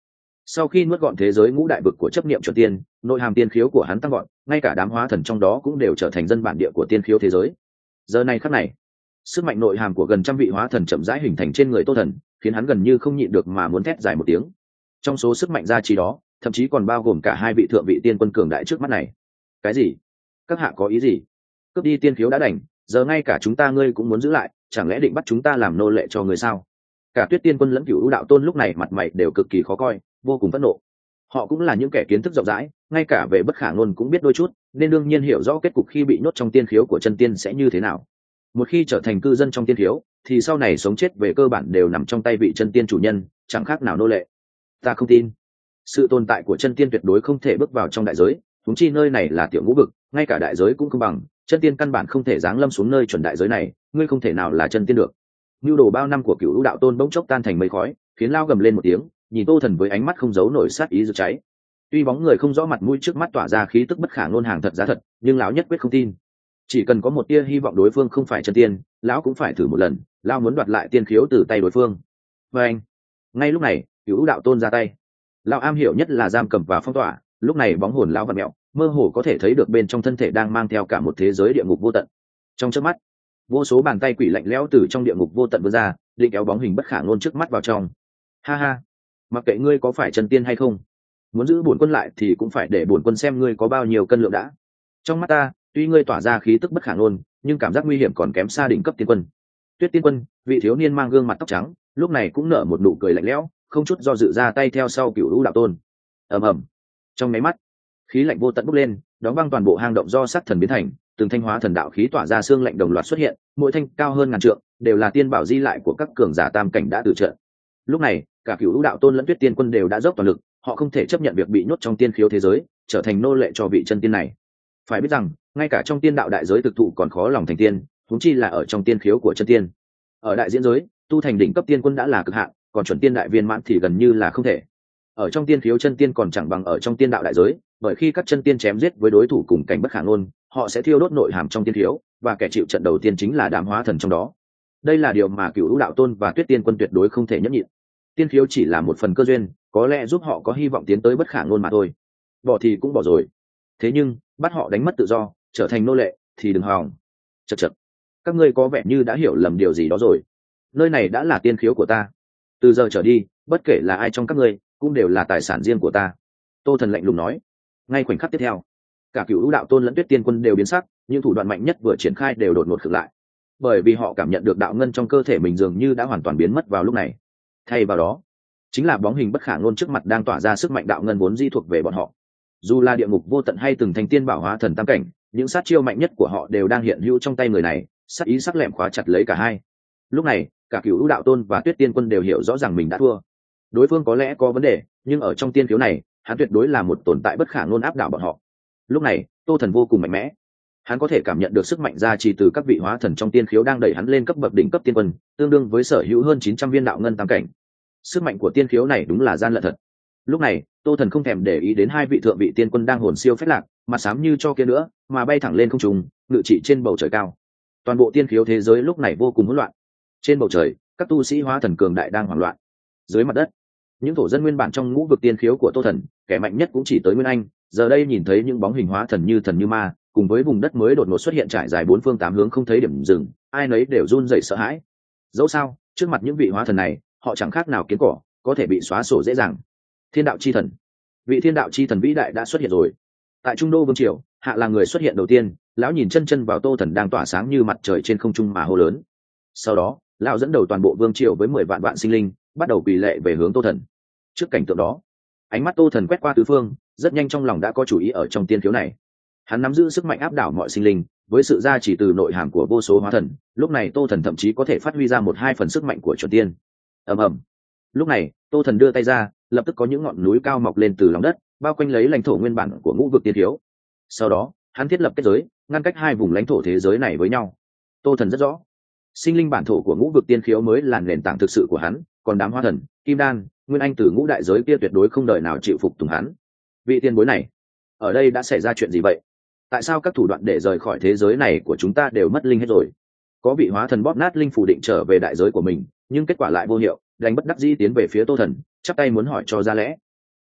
S1: Sau khi nuốt gọn thế giới ngũ đại vực của chấp niệm chuẩn tiên, nội hàm tiên khiếu của hắn tăng gọn, ngay cả đám hóa thần trong đó cũng đều trở thành dân bản địa của tiên khiếu thế giới. Giờ này khắc này, sức mạnh nội hàm của gần trăm vị hóa thần chậm rãi hình thành trên người Tô Thần, khiến hắn gần như không nhịn được mà muốn thét dài một tiếng. Trong số sức mạnh gia trì đó, thậm chí còn bao gồm cả hai vị thượng vị tiên quân cường đại trước mắt này. Cái gì? Các hạ có ý gì? Cướp đi tiên khiếu đã đành, giờ ngay cả chúng ta ngươi cũng muốn giữ lại, chẳng lẽ định bắt chúng ta làm nô lệ cho người sao? Cả Tuyết Tiên Quân lẫn Cửu U Đạo Tôn lúc này mặt mày đều cực kỳ khó coi, vô cùng phẫn nộ. Họ cũng là những kẻ kiến thức rộng rãi, ngay cả về bất khả ngôn cũng biết đôi chút, nên đương nhiên hiểu rõ kết cục khi bị nhốt trong tiên khiếu của chân tiên sẽ như thế nào. Một khi trở thành cư dân trong tiên khiếu, thì sau này sống chết về cơ bản đều nằm trong tay vị chân tiên chủ nhân, chẳng khác nào nô lệ. Ta không tin. Sự tồn tại của chân tiên tuyệt đối không thể bước vào trong đại giới, huống chi nơi này là tiểu ngũ vực, ngay cả đại giới cũng không bằng, chân tiên căn bản không thể giáng lâm xuống nơi chuẩn đại giới này, ngươi không thể nào là chân tiên được. Nưu đồ bao năm của Cửu U Đạo Tôn bỗng chốc tan thành mây khói, khiến lao gầm lên một tiếng, nhìn Tô Thần với ánh mắt không giấu nổi sát ý rực cháy. Tuy bóng người không rõ mặt mũi trước mắt tỏa ra khí tức bất khả ngôn hàng thật giá thật, nhưng lão nhất quyết không tin. Chỉ cần có một tia hy vọng đối phương không phải chân tiên, lão cũng phải thử một lần, lão muốn đoạt lại tiên khiếu từ tay đối phương. Và anh, ngay lúc này, Cửu U Đạo Tôn ra tay. Lão am hiểu nhất là giam cầm và phong tỏa, lúc này bóng hồn lão vặn mẹo, mơ hồ có thể thấy được bên trong thân thể đang mang theo cả một thế giới địa ngục vô tận. Trong chớp mắt, vô số bàn tay quỷ lạnh lẽo từ trong địa ngục vô tận vươn ra, định kéo bóng hình bất khả ngôn trước mắt vào trong. Ha ha, mặc kệ ngươi có phải chân tiên hay không, muốn giữ bổn quân lại thì cũng phải để bổn quân xem ngươi có bao nhiêu cân lượng đã. Trong mắt ta, tuy ngươi tỏa ra khí tức bất khả ngôn, nhưng cảm giác nguy hiểm còn kém xa đỉnh cấp tiên quân. Tuyết Tiên Quân, vị thiếu niên mang gương mặt tóc trắng, lúc này cũng nở một nụ cười lạnh lẽo, không chút do dự ra tay theo sau Cửu U Đạo Tôn. Ầm ầm. Trong mấy mắt, khí lạnh vô tận bốc lên, đóng băng toàn bộ hang động do sát thần biến thành, từng thanh hóa thần đạo khí tỏa ra xương lạnh đồng loạt xuất hiện, mỗi thanh cao hơn ngàn trượng, đều là tiên bảo di lại của các cường giả tam cảnh đã từ trận. Lúc này, cả Cửu U Đạo Tôn lẫn Tuyết Tiên Quân đều đã dốc toàn lực, họ không thể chấp nhận việc bị nhốt trong tiên khiếu thế giới, trở thành nô lệ cho vị chân tiên này. Phải biết rằng, ngay cả trong tiên đạo đại giới thực thụ còn khó lòng thành tiên, huống chi là ở trong tiên khiếu của chân tiên. Ở đại diễn giới, tu thành đỉnh cấp tiên quân đã là cực hạn, còn chuẩn tiên đại viên mãn thì gần như là không thể. Ở trong tiên khiếu chân tiên còn chẳng bằng ở trong tiên đạo đại giới, bởi khi các chân tiên chém giết với đối thủ cùng cảnh bất khả ngôn, họ sẽ thiêu đốt nội hàm trong tiên khiếu, và kẻ chịu trận đầu tiên chính là đám hóa thần trong đó. Đây là điều mà Cửu U Đạo Tôn và Tuyết Tiên Quân tuyệt đối không thể nhẫn nhịn. Tiên khiếu chỉ là một phần cơ duyên, có lẽ giúp họ có hy vọng tiến tới bất khả ngôn mà thôi. Bỏ thì cũng bỏ rồi. Thế nhưng, bắt họ đánh mất tự do, trở thành nô lệ, thì đừng hòng. Chậc chậc, các ngươi có vẻ như đã hiểu lầm điều gì đó rồi. Nơi này đã là tiên khiếu của ta. Từ giờ trở đi, bất kể là ai trong các ngươi, cũng đều là tài sản riêng của ta. Tô Thần lạnh lùng nói. Ngay khoảnh khắc tiếp theo, cả Cửu U Đạo Tôn lẫn Tuyết Tiên Quân đều biến sắc, những thủ đoạn mạnh nhất vừa triển khai đều đột ngột khựng lại, bởi vì họ cảm nhận được đạo ngân trong cơ thể mình dường như đã hoàn toàn biến mất vào lúc này. Thay vào đó, chính là bóng hình bất khả ngôn trước mặt đang tỏa ra sức mạnh đạo ngân vốn di thuộc về bọn họ. Dù là địa ngục vô tận hay từng thành tiên bảo hóa thần tam cảnh, những sát chiêu mạnh nhất của họ đều đang hiện hữu trong tay người này, sát ý sắc lẹm khóa chặt lấy cả hai. Lúc này, cả Cửu U Đạo Tôn và Tuyết Tiên Quân đều hiểu rõ rằng mình đã thua. Đối phương có lẽ có vấn đề, nhưng ở trong tiên khiếu này, hắn tuyệt đối là một tồn tại bất khả ngôn áp đảo bọn họ. Lúc này, Tô Thần vô cùng mạnh mẽ. Hắn có thể cảm nhận được sức mạnh gia trì từ các vị hóa thần trong tiên khiếu đang đẩy hắn lên cấp bậc đỉnh cấp tiên quân, tương đương với sở hữu hơn 900 viên đạo ngân tam cảnh. Sức mạnh của tiên khiếu này đúng là gian lận thật. Lúc này, Tô Thần không thèm để ý đến hai vị thượng vị tiên quân đang hồn siêu phách lạc, mặt xám như cho kia nữa, mà bay thẳng lên không trung, ngự trị trên bầu trời cao. Toàn bộ tiên khiếu thế giới lúc này vô cùng hỗn loạn. Trên bầu trời, các tu sĩ hóa thần cường đại đang hoảng loạn. Dưới mặt đất, những thổ dân nguyên bản trong ngũ vực tiên khiếu của Tô Thần, kẻ mạnh nhất cũng chỉ tới Nguyên Anh, giờ đây nhìn thấy những bóng hình hóa thần như ma, cùng với vùng đất mới đột ngột xuất hiện trải dài bốn phương tám hướng không thấy điểm dừng, ai nấy đều run rẩy sợ hãi. Dẫu sao, trước mặt những vị hóa thần này, họ chẳng khác nào kiến cỏ, có thể bị xóa sổ dễ dàng. Thiên đạo chi thần, vị thiên đạo chi thần vĩ đại đã xuất hiện rồi. Tại Trung Đô Vương Triều, Hạ là người xuất hiện đầu tiên, lão nhìn chân chân vào Tô Thần đang tỏa sáng như mặt trời trên không trung mà hô lớn. Sau đó, lão dẫn đầu toàn bộ Vương Triều với 10 vạn vạn sinh linh, bắt đầu quỳ lệ về hướng Tô Thần. Trước cảnh tượng đó, ánh mắt Tô Thần quét qua tứ phương, rất nhanh trong lòng đã có chủ ý ở trong tiên khiếu này. Hắn nắm giữ sức mạnh áp đảo mọi sinh linh, với sự gia trì từ nội hàm của vô số hóa thần, lúc này Tô Thần thậm chí có thể phát huy ra 1-2 phần sức mạnh của chuẩn tiên. Ầm ầm. Lúc này, Tô Thần đưa tay ra, lập tức có những ngọn núi cao mọc lên từ lòng đất, bao quanh lấy lãnh thổ nguyên bản của ngũ vực tiên khiếu. Sau đó, hắn thiết lập kết giới, ngăn cách hai vùng lãnh thổ thế giới này với nhau. Tô Thần rất rõ, sinh linh bản thổ của ngũ vực tiên khiếu mới là nền tảng thực sự của hắn, còn đám hóa thần, kim đan, nguyên anh từ ngũ đại giới kia tuyệt đối không đời nào chịu phục tùng hắn. Vị tiền bối này, ở đây đã xảy ra chuyện gì vậy? Tại sao các thủ đoạn để rời khỏi thế giới này của chúng ta đều mất linh hết rồi? Có vị hóa thần bóp nát linh phủ định trở về đại giới của mình, nhưng kết quả lại vô hiệu, đành bất đắc dĩ tiến về phía Tô Thần, chắp tay muốn hỏi cho ra lẽ.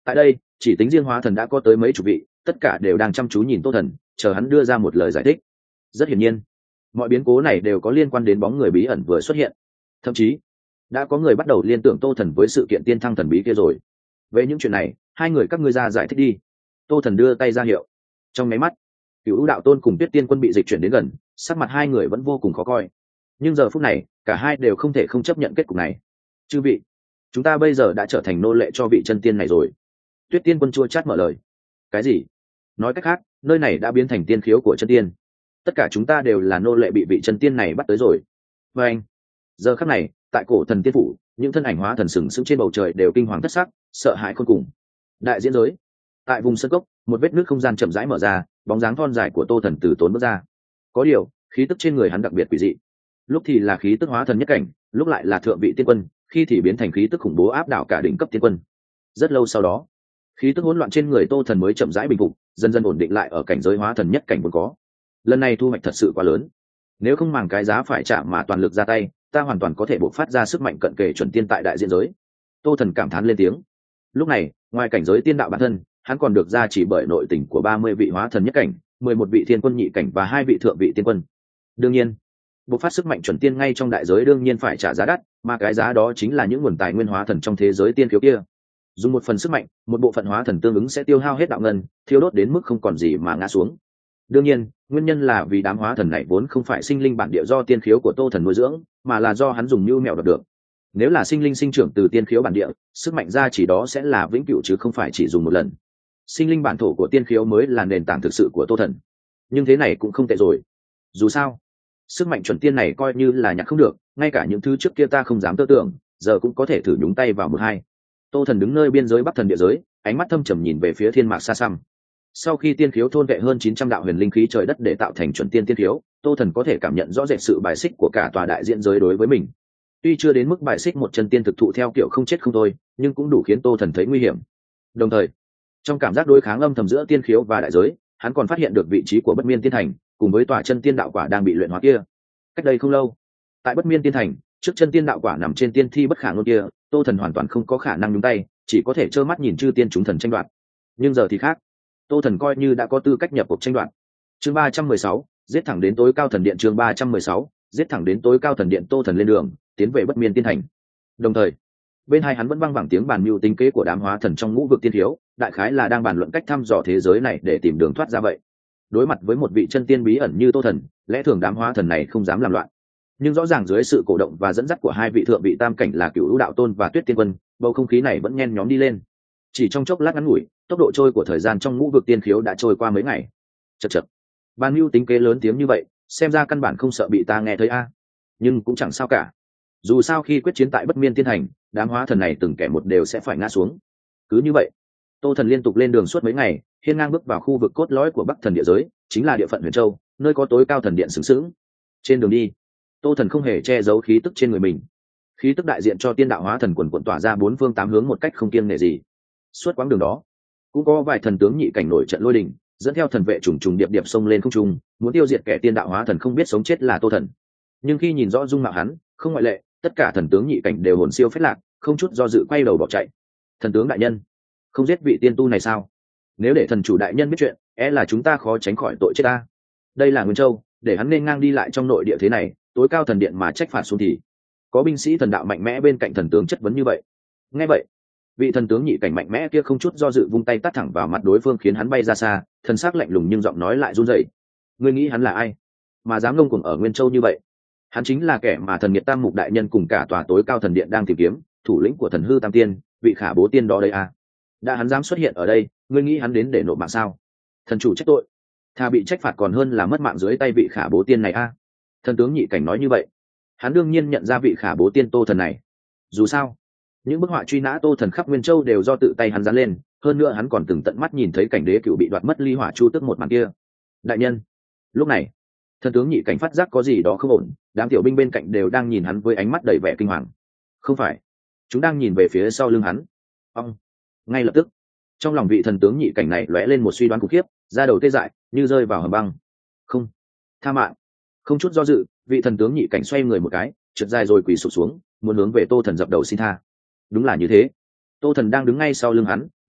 S1: Tại đây chỉ tính riêng hóa thần đã có tới mấy chục vị, tất cả đều đang chăm chú nhìn Tô Thần, chờ hắn đưa ra một lời giải thích. Rất hiển nhiên, mọi biến cố này đều có liên quan đến bóng người bí ẩn vừa xuất hiện, thậm chí đã có người bắt đầu liên tưởng Tô Thần với sự kiện tiên thăng thần bí kia rồi. Về những chuyện này, hai người các ngươi ra giải thích đi. Tô Thần đưa tay ra hiệu. Trong máy mắt, Cửu Đạo Tôn cùng Tuyết Tiên Quân bị dịch chuyển đến gần, sắc mặt hai người vẫn vô cùng khó coi. Nhưng giờ phút này, cả hai đều không thể không chấp nhận kết cục này. Chư vị, chúng ta bây giờ đã trở thành nô lệ cho vị chân tiên này rồi. Tuyết Tiên Quân chua chát mở lời. Cái gì? Nói cách khác, nơi này đã biến thành tiên khiếu của chân tiên. Tất cả chúng ta đều là nô lệ bị vị chân tiên này bắt tới rồi. Và anh, giờ khắc này, tại cổ thần tiên phủ, những thân ảnh hóa thần sừng sững trên bầu trời đều kinh hoàng thất sắc, sợ hãi khôn cùng. Đại diễn giới, tại vùng sân cốc, một vết nước không gian chậm rãi mở ra, bóng dáng thon dài của Tô Thần từ tốn bước ra. Có điều, khí tức trên người hắn đặc biệt quỷ dị. Lúc thì là khí tức hóa thần nhất cảnh, lúc lại là thượng vị tiên quân, khi thì biến thành khí tức khủng bố áp đảo cả đỉnh cấp tiên quân. Rất lâu sau đó, khí tức hỗn loạn trên người Tô Thần mới chậm rãi bình phục, dần dần ổn định lại ở cảnh giới hóa thần nhất cảnh vốn có. Lần này thu hoạch thật sự quá lớn, nếu không màng cái giá phải trả mà toàn lực ra tay, ta hoàn toàn có thể bộc phát ra sức mạnh cận kề chuẩn tiên tại đại diễn giới. Tô Thần cảm thán lên tiếng. Lúc này, ngoài cảnh giới tiên đạo bản thân, hắn còn được gia chỉ bởi nội tình của 30 vị hóa thần nhất cảnh, 11 vị thiên quân nhị cảnh và 2 vị thượng vị tiên quân. Đương nhiên, bộc phát sức mạnh chuẩn tiên ngay trong đại giới đương nhiên phải trả giá đắt, mà cái giá đó chính là những nguồn tài nguyên hóa thần trong thế giới tiên khiếu kia. Dùng một phần sức mạnh, một bộ phận hóa thần tương ứng sẽ tiêu hao hết đạo ngân, thiêu đốt đến mức không còn gì mà ngã xuống. Đương nhiên, nguyên nhân là vì đám hóa thần này vốn không phải sinh linh bản địa do tiên khiếu của Tô Thần nuôi dưỡng, mà là do hắn dùng mưu mẹo đoạt được. Nếu là sinh linh sinh trưởng từ tiên khiếu bản địa, sức mạnh ra chỉ đó sẽ là vĩnh cửu chứ không phải chỉ dùng một lần. Sinh linh bản thổ của tiên khiếu mới là nền tảng thực sự của Tô Thần. Nhưng thế này cũng không tệ rồi. Dù sao, sức mạnh chuẩn tiên này coi như là nhặt không được, ngay cả những thứ trước kia ta không dám tơ tưởng, giờ cũng có thể thử nhúng tay vào một hai. Tô Thần đứng nơi biên giới Bắc Thần địa giới, ánh mắt thâm trầm nhìn về phía thiên mạc xa xăm. Sau khi tiên khiếu thôn vệ hơn 900 đạo huyền linh khí trời đất để tạo thành chuẩn tiên tiên khiếu, Tô Thần có thể cảm nhận rõ rệt sự bài xích của cả tòa đại diễn giới đối với mình. Tuy chưa đến mức bài xích một chân tiên thực thụ theo kiểu không chết không thôi, nhưng cũng đủ khiến Tô Thần thấy nguy hiểm. Đồng thời, trong cảm giác đối kháng âm thầm giữa tiên khiếu và đại giới, hắn còn phát hiện được vị trí của Bất Miên Tiên Thành, cùng với tòa chân tiên đạo quả đang bị luyện hóa kia. Cách đây không lâu, tại Bất Miên Tiên Thành, trước chân tiên đạo quả nằm trên tiên thi bất khả ngôn kia, Tô Thần hoàn toàn không có khả năng nhúng tay, chỉ có thể trơ mắt nhìn chư tiên chúng thần tranh đoạt. Nhưng giờ thì khác, Tô Thần coi như đã có tư cách nhập cuộc tranh đoạt. Chương 316, giết thẳng đến tối cao thần điện. Chương 316, giết thẳng đến tối cao thần điện. Tô Thần lên đường, tiến về Bất Miên Tiên Thành. Đồng thời, bên hai hắn vẫn vang vẳng tiếng bàn mưu tính kế của đám hóa thần trong ngũ vực tiên thiếu, đại khái là đang bàn luận cách thăm dò thế giới này để tìm đường thoát ra vậy. Đối mặt với một vị chân tiên bí ẩn như Tô Thần, lẽ thường đám hóa thần này không dám làm loạn. Nhưng rõ ràng dưới sự cổ động và dẫn dắt của hai vị thượng vị tam cảnh là Cửu Đạo Tôn và Tuyết Tiên Quân, bầu không khí này vẫn nhen nhóm đi lên. Chỉ trong chốc lát ngắn ngủi, tốc độ trôi của thời gian trong ngũ vực tiên khiếu đã trôi qua mấy ngày. Chậc chậc, ban mưu tính kế lớn tiếng như vậy, xem ra căn bản không sợ bị ta nghe thấy a. Nhưng cũng chẳng sao cả. Dù sao khi quyết chiến tại Bất Miên Tiên Thành, đám hóa thần này từng kẻ một đều sẽ phải ngã xuống. Cứ như vậy, Tô Thần liên tục lên đường suốt mấy ngày, hiên ngang bước vào khu vực cốt lõi của Bắc Thần địa giới, chính là địa phận Huyền Châu, nơi có tối cao thần điện sừng sững. Trên đường đi, Tô Thần không hề che giấu khí tức trên người mình. Khí tức đại diện cho tiên đạo hóa thần quần quần tỏa ra bốn phương tám hướng một cách không kiêng nể gì. Suốt quãng đường đó, cũng có vài thần tướng nhị cảnh nổi trận lôi đình, dẫn theo thần vệ trùng trùng điệp điệp xông lên không trung, muốn tiêu diệt kẻ tiên đạo hóa thần không biết sống chết là Tô Thần. Nhưng khi nhìn rõ dung mạo hắn, không ngoại lệ, tất cả thần tướng nhị cảnh đều hồn siêu phách lạc, không chút do dự quay đầu bỏ chạy. Thần tướng đại nhân, không giết vị tiên tu này sao? Nếu để thần chủ đại nhân biết chuyện, là chúng ta khó tránh khỏi tội chết ta. Đây là Nguyên Châu, để hắn nên ngang đi lại trong nội địa thế này, tối cao thần điện mà trách phạt xuống thì có binh sĩ thần đạo mạnh mẽ bên cạnh thần tướng chất vấn như vậy. Nghe vậy, vị thần tướng nhị cảnh mạnh mẽ kia không chút do dự vung tay tát thẳng vào mặt đối phương khiến hắn bay ra xa, thần sắc lạnh lùng nhưng giọng nói lại run rẩy. Ngươi nghĩ hắn là ai mà dám ngông cuồng ở Nguyên Châu như vậy? Hắn chính là kẻ mà thần Nhiệt Tam Mục đại nhân cùng cả tòa tối cao thần điện đang tìm kiếm, thủ lĩnh của thần hư tam tiên, vị Khả Bố tiên đó đây à? Đã hắn dám xuất hiện ở đây, ngươi nghĩ hắn đến để nộp mạng sao? Thần chủ trách tội, thà bị trách phạt còn hơn là mất mạng dưới tay vị Khả Bố tiên này a. Thần tướng nhị cảnh nói như vậy, hắn đương nhiên nhận ra vị Khả Bố tiên Tô Thần này. Dù sao, những bức họa truy nã Tô Thần khắp Nguyên Châu đều do tự tay hắn dán lên, hơn nữa hắn còn từng tận mắt nhìn thấy cảnh đế cựu bị đoạt mất ly hỏa chu tức một màn kia. Đại nhân, lúc này, thần tướng nhị cảnh phát giác có gì đó không ổn, đám tiểu binh bên cạnh đều đang nhìn hắn với ánh mắt đầy vẻ kinh hoàng. Không phải, chúng đang nhìn về phía sau lưng hắn. Ông, ngay lập tức, trong lòng vị thần tướng nhị cảnh này lóe lên một suy đoán khủng khiếp, da đầu tê dại như rơi vào hầm băng. Không, tha mạng. Không chút do dự, vị thần tướng nhị cảnh xoay người một cái, trượt dài rồi quỳ sụp xuống, muốn hướng về Tô Thần dập đầu xin tha. Đúng là như thế. Tô Thần đang đứng ngay sau lưng hắn,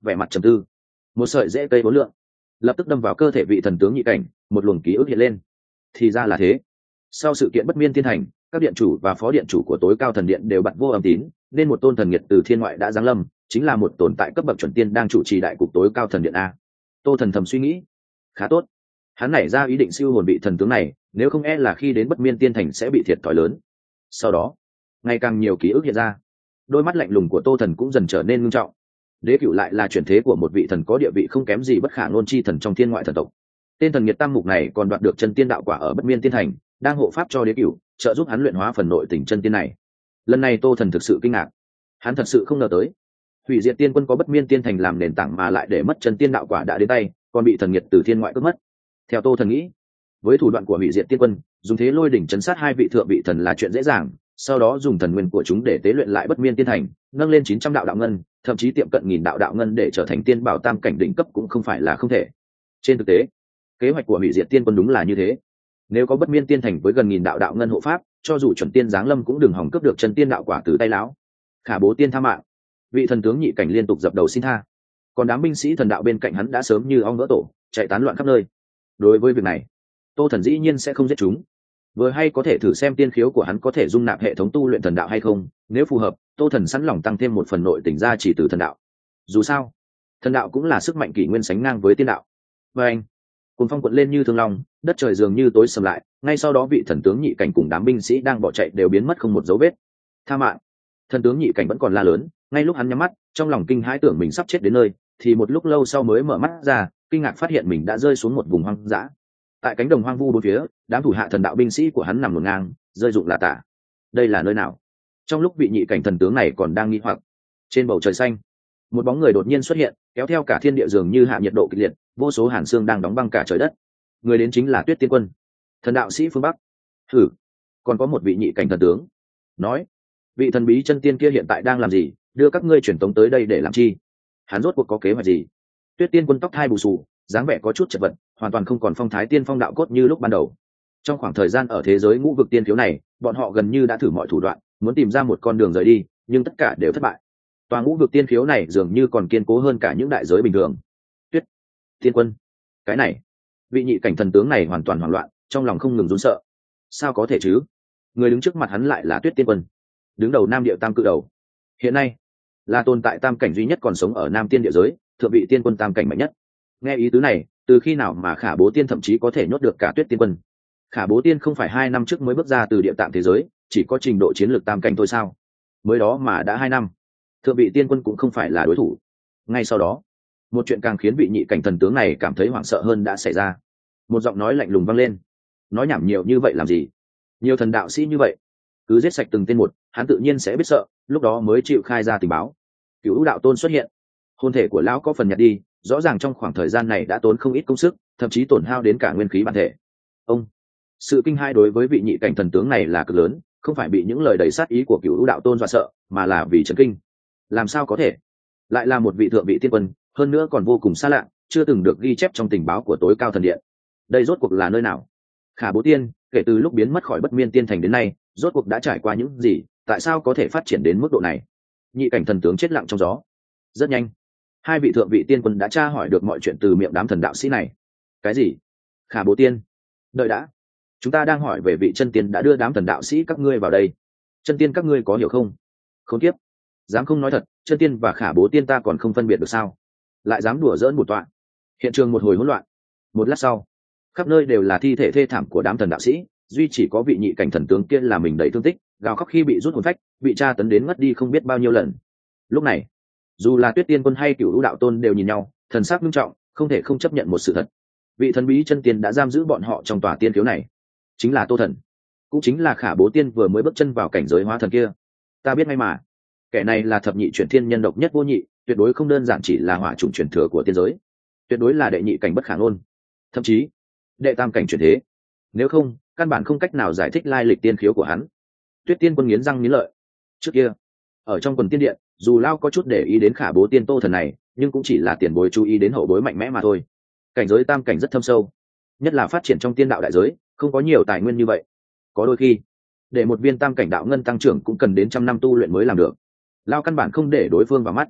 S1: vẻ mặt trầm tư. Một sợi rễ cây bốn lượng lập tức đâm vào cơ thể vị thần tướng nhị cảnh, một luồng ký ức hiện lên. Thì ra là thế. Sau sự kiện bất miên thiên thành, các điện chủ và phó điện chủ của tối cao thần điện đều bặt vô âm tín, nên một tôn thần nghiệt từ thiên ngoại đã giáng lâm, chính là một tồn tại cấp bậc chuẩn tiên đang chủ trì đại cục tối cao thần điện a. Tô Thần thầm suy nghĩ. Khá tốt. Hắn nảy ra ý định siêu hồn vị thần tướng này, nếu không e là khi đến bất miên tiên thành sẽ bị thiệt thòi lớn. Sau đó, ngày càng nhiều ký ức hiện ra, đôi mắt lạnh lùng của Tô Thần cũng dần trở nên nghiêm trọng. Đế Cửu lại là chuyển thế của một vị thần có địa vị không kém gì bất khả ngôn chi thần trong thiên ngoại thần tộc. Tên thần nghiệt tam mục này còn đoạt được chân tiên đạo quả ở bất miên tiên thành, đang hộ pháp cho Đế Cửu, trợ giúp hắn luyện hóa phần nội tình chân tiên này. Lần này Tô Thần thực sự kinh ngạc, hắn thật sự không ngờ tới, hủy diệt tiên quân có bất miên tiên thành làm nền tảng mà lại để mất chân tiên đạo quả đã đến tay, còn bị thần nghiệt từ thiên ngoại cướp mất. Theo Tô Thần nghĩ, với thủ đoạn của hủy diệt tiên quân, dùng thế lôi đỉnh chấn sát hai vị thượng vị thần là chuyện dễ dàng, sau đó dùng thần nguyên của chúng để tế luyện lại bất miên tiên thành, nâng lên 900 đạo đạo ngân, thậm chí tiệm cận 1000 đạo đạo ngân để trở thành tiên bảo tam cảnh đỉnh cấp cũng không phải là không thể. Trên thực tế, kế hoạch của hủy diệt tiên quân đúng là như thế. Nếu có bất miên tiên thành với gần 1000 đạo đạo ngân hộ pháp, cho dù chuẩn tiên giáng lâm cũng đừng hòng cướp được chân tiên đạo quả từ tay lão. Khả Bố Tiên tha mạng, vị thần tướng nhị cảnh liên tục dập đầu xin tha. Còn đám binh sĩ thần đạo bên cạnh hắn đã sớm như ong vỡ tổ, chạy tán loạn khắp nơi. Đối với việc này, Tô Thần dĩ nhiên sẽ không giết chúng. Vừa hay có thể thử xem tiên khiếu của hắn có thể dung nạp hệ thống tu luyện thần đạo hay không, nếu phù hợp, Tô Thần sẵn lòng tăng thêm một phần nội tình ra chỉ từ thần đạo. Dù sao, thần đạo cũng là sức mạnh kỷ nguyên sánh ngang với tiên đạo. Và anh, cùng phong quận lên như thương long, đất trời dường như tối sầm lại, ngay sau đó vị thần tướng nhị cảnh cùng đám binh sĩ đang bỏ chạy đều biến mất không một dấu vết. Tha mạng. Thần tướng nhị cảnh vẫn còn la lớn, ngay lúc hắn nhắm mắt, trong lòng kinh hãi tưởng mình sắp chết đến nơi, thì một lúc lâu sau mới mở mắt ra, kinh ngạc phát hiện mình đã rơi xuống một vùng hoang dã. Tại cánh đồng hoang vu bốn phía, đám thủ hạ thần đạo binh sĩ của hắn nằm ngổn ngang, rơi rụng là tả. Đây là nơi nào? Trong lúc vị nhị cảnh thần tướng này còn đang nghi hoặc, trên bầu trời xanh, một bóng người đột nhiên xuất hiện, kéo theo cả thiên địa dường như hạ nhiệt độ kịch liệt, vô số hàn xương đang đóng băng cả trời đất. Người đến chính là Tuyết Tiên Quân, thần đạo sĩ phương Bắc. Thử, còn có một vị nhị cảnh thần tướng. Nói, vị thần bí chân tiên kia hiện tại đang làm gì, đưa các ngươi truyền tống tới đây để làm chi? Hắn rốt cuộc có kế hoạch gì? Tuyết Tiên Quân tóc thai bù xù, dáng vẻ có chút chật vật, hoàn toàn không còn phong thái tiên phong đạo cốt như lúc ban đầu. Trong khoảng thời gian ở thế giới ngũ vực tiên khiếu này, bọn họ gần như đã thử mọi thủ đoạn, muốn tìm ra một con đường rời đi, nhưng tất cả đều thất bại. Toàn ngũ vực tiên khiếu này dường như còn kiên cố hơn cả những đại giới bình thường. Tuyết Tiên Quân, cái này, vị nhị cảnh thần tướng này hoàn toàn hoảng loạn, trong lòng không ngừng run sợ. Sao có thể chứ? Người đứng trước mặt hắn lại là Tuyết Tiên Quân, đứng đầu Nam Địa Tam Cự Đầu. Hiện nay là tồn tại tam cảnh duy nhất còn sống ở Nam Tiên địa giới, thượng vị tiên quân tam cảnh mạnh nhất. Nghe ý tứ này, từ khi nào mà Khả Bố Tiên thậm chí có thể nhốt được cả Tuyết Tiên Quân? Khả Bố Tiên không phải 2 năm trước mới bước ra từ địa tạm thế giới, chỉ có trình độ chiến lược tam cảnh thôi sao? Mới đó mà đã 2 năm, thượng vị tiên quân cũng không phải là đối thủ. Ngay sau đó, một chuyện càng khiến vị nhị cảnh thần tướng này cảm thấy hoảng sợ hơn đã xảy ra. Một giọng nói lạnh lùng vang lên. Nói nhảm nhiều như vậy làm gì? Nhiều thần đạo sĩ như vậy, cứ giết sạch từng tên một, hắn tự nhiên sẽ biết sợ, lúc đó mới chịu khai ra tình báo. Cửu đạo tôn xuất hiện, hồn thể của lão có phần nhạt đi, rõ ràng trong khoảng thời gian này đã tốn không ít công sức, thậm chí tổn hao đến cả nguyên khí bản thể. Ông, sự kinh hai đối với vị nhị cảnh thần tướng này là cực lớn, không phải bị những lời đầy sát ý của Cửu đạo tôn dọa sợ, mà là vì chấn kinh. Làm sao có thể? Lại là một vị thượng vị tiên quân, hơn nữa còn vô cùng xa lạ, chưa từng được ghi chép trong tình báo của tối cao thần điện. Đây rốt cuộc là nơi nào? Khả Bố Tiên, kể từ lúc biến mất khỏi bất miên tiên thành đến nay, rốt cuộc đã trải qua những gì, tại sao có thể phát triển đến mức độ này? Nhị cảnh thần tướng chết lặng trong gió. Rất nhanh, hai vị thượng vị tiên quân đã tra hỏi được mọi chuyện từ miệng đám thần đạo sĩ này. Cái gì? Khả Bố Tiên, đợi đã, chúng ta đang hỏi về vị chân tiên đã đưa đám thần đạo sĩ các ngươi vào đây. Chân tiên các ngươi có hiểu không? Khốn kiếp, dám không nói thật, chân tiên và Khả Bố Tiên ta còn không phân biệt được sao? Lại dám đùa giỡn một tọa. Hiện trường một hồi hỗn loạn. Một lát sau, khắp nơi đều là thi thể thê thảm của đám thần đạo sĩ, duy chỉ có vị nhị cảnh thần tướng kia là mình đầy thương tích, gào khóc khi bị rút hồn phách, bị tra tấn đến ngất đi không biết bao nhiêu lần. Lúc này, dù là Tuyết Tiên Quân hay Cửu Lũ đạo tôn đều nhìn nhau, thần sắc nghiêm trọng, không thể không chấp nhận một sự thật. Vị thần bí chân tiên đã giam giữ bọn họ trong tòa tiên khiếu này, chính là Tô Thần, cũng chính là Khả Bố Tiên vừa mới bước chân vào cảnh giới hóa thần kia. Ta biết ngay mà, kẻ này là thập nhị chuyển thiên nhân độc nhất vô nhị, tuyệt đối không đơn giản chỉ là hỏa chủng truyền thừa của tiên giới, tuyệt đối là đệ nhị cảnh bất khả ngôn, thậm chí đệ tam cảnh chuyển thế. Nếu không, căn bản không cách nào giải thích lai lịch tiên khiếu của hắn. Tuyết Tiên Quân nghiến răng nghiến lợi. Trước kia, ở trong quần tiên điện, dù lao có chút để ý đến Khả Bố Tiên Tô Thần này, nhưng cũng chỉ là tiền bối chú ý đến hậu bối mạnh mẽ mà thôi. Cảnh giới tam cảnh rất thâm sâu, nhất là phát triển trong tiên đạo đại giới, không có nhiều tài nguyên như vậy. Có đôi khi, để một viên tam cảnh đạo ngân tăng trưởng cũng cần đến trăm năm tu luyện mới làm được. Lao căn bản không để đối phương vào mắt.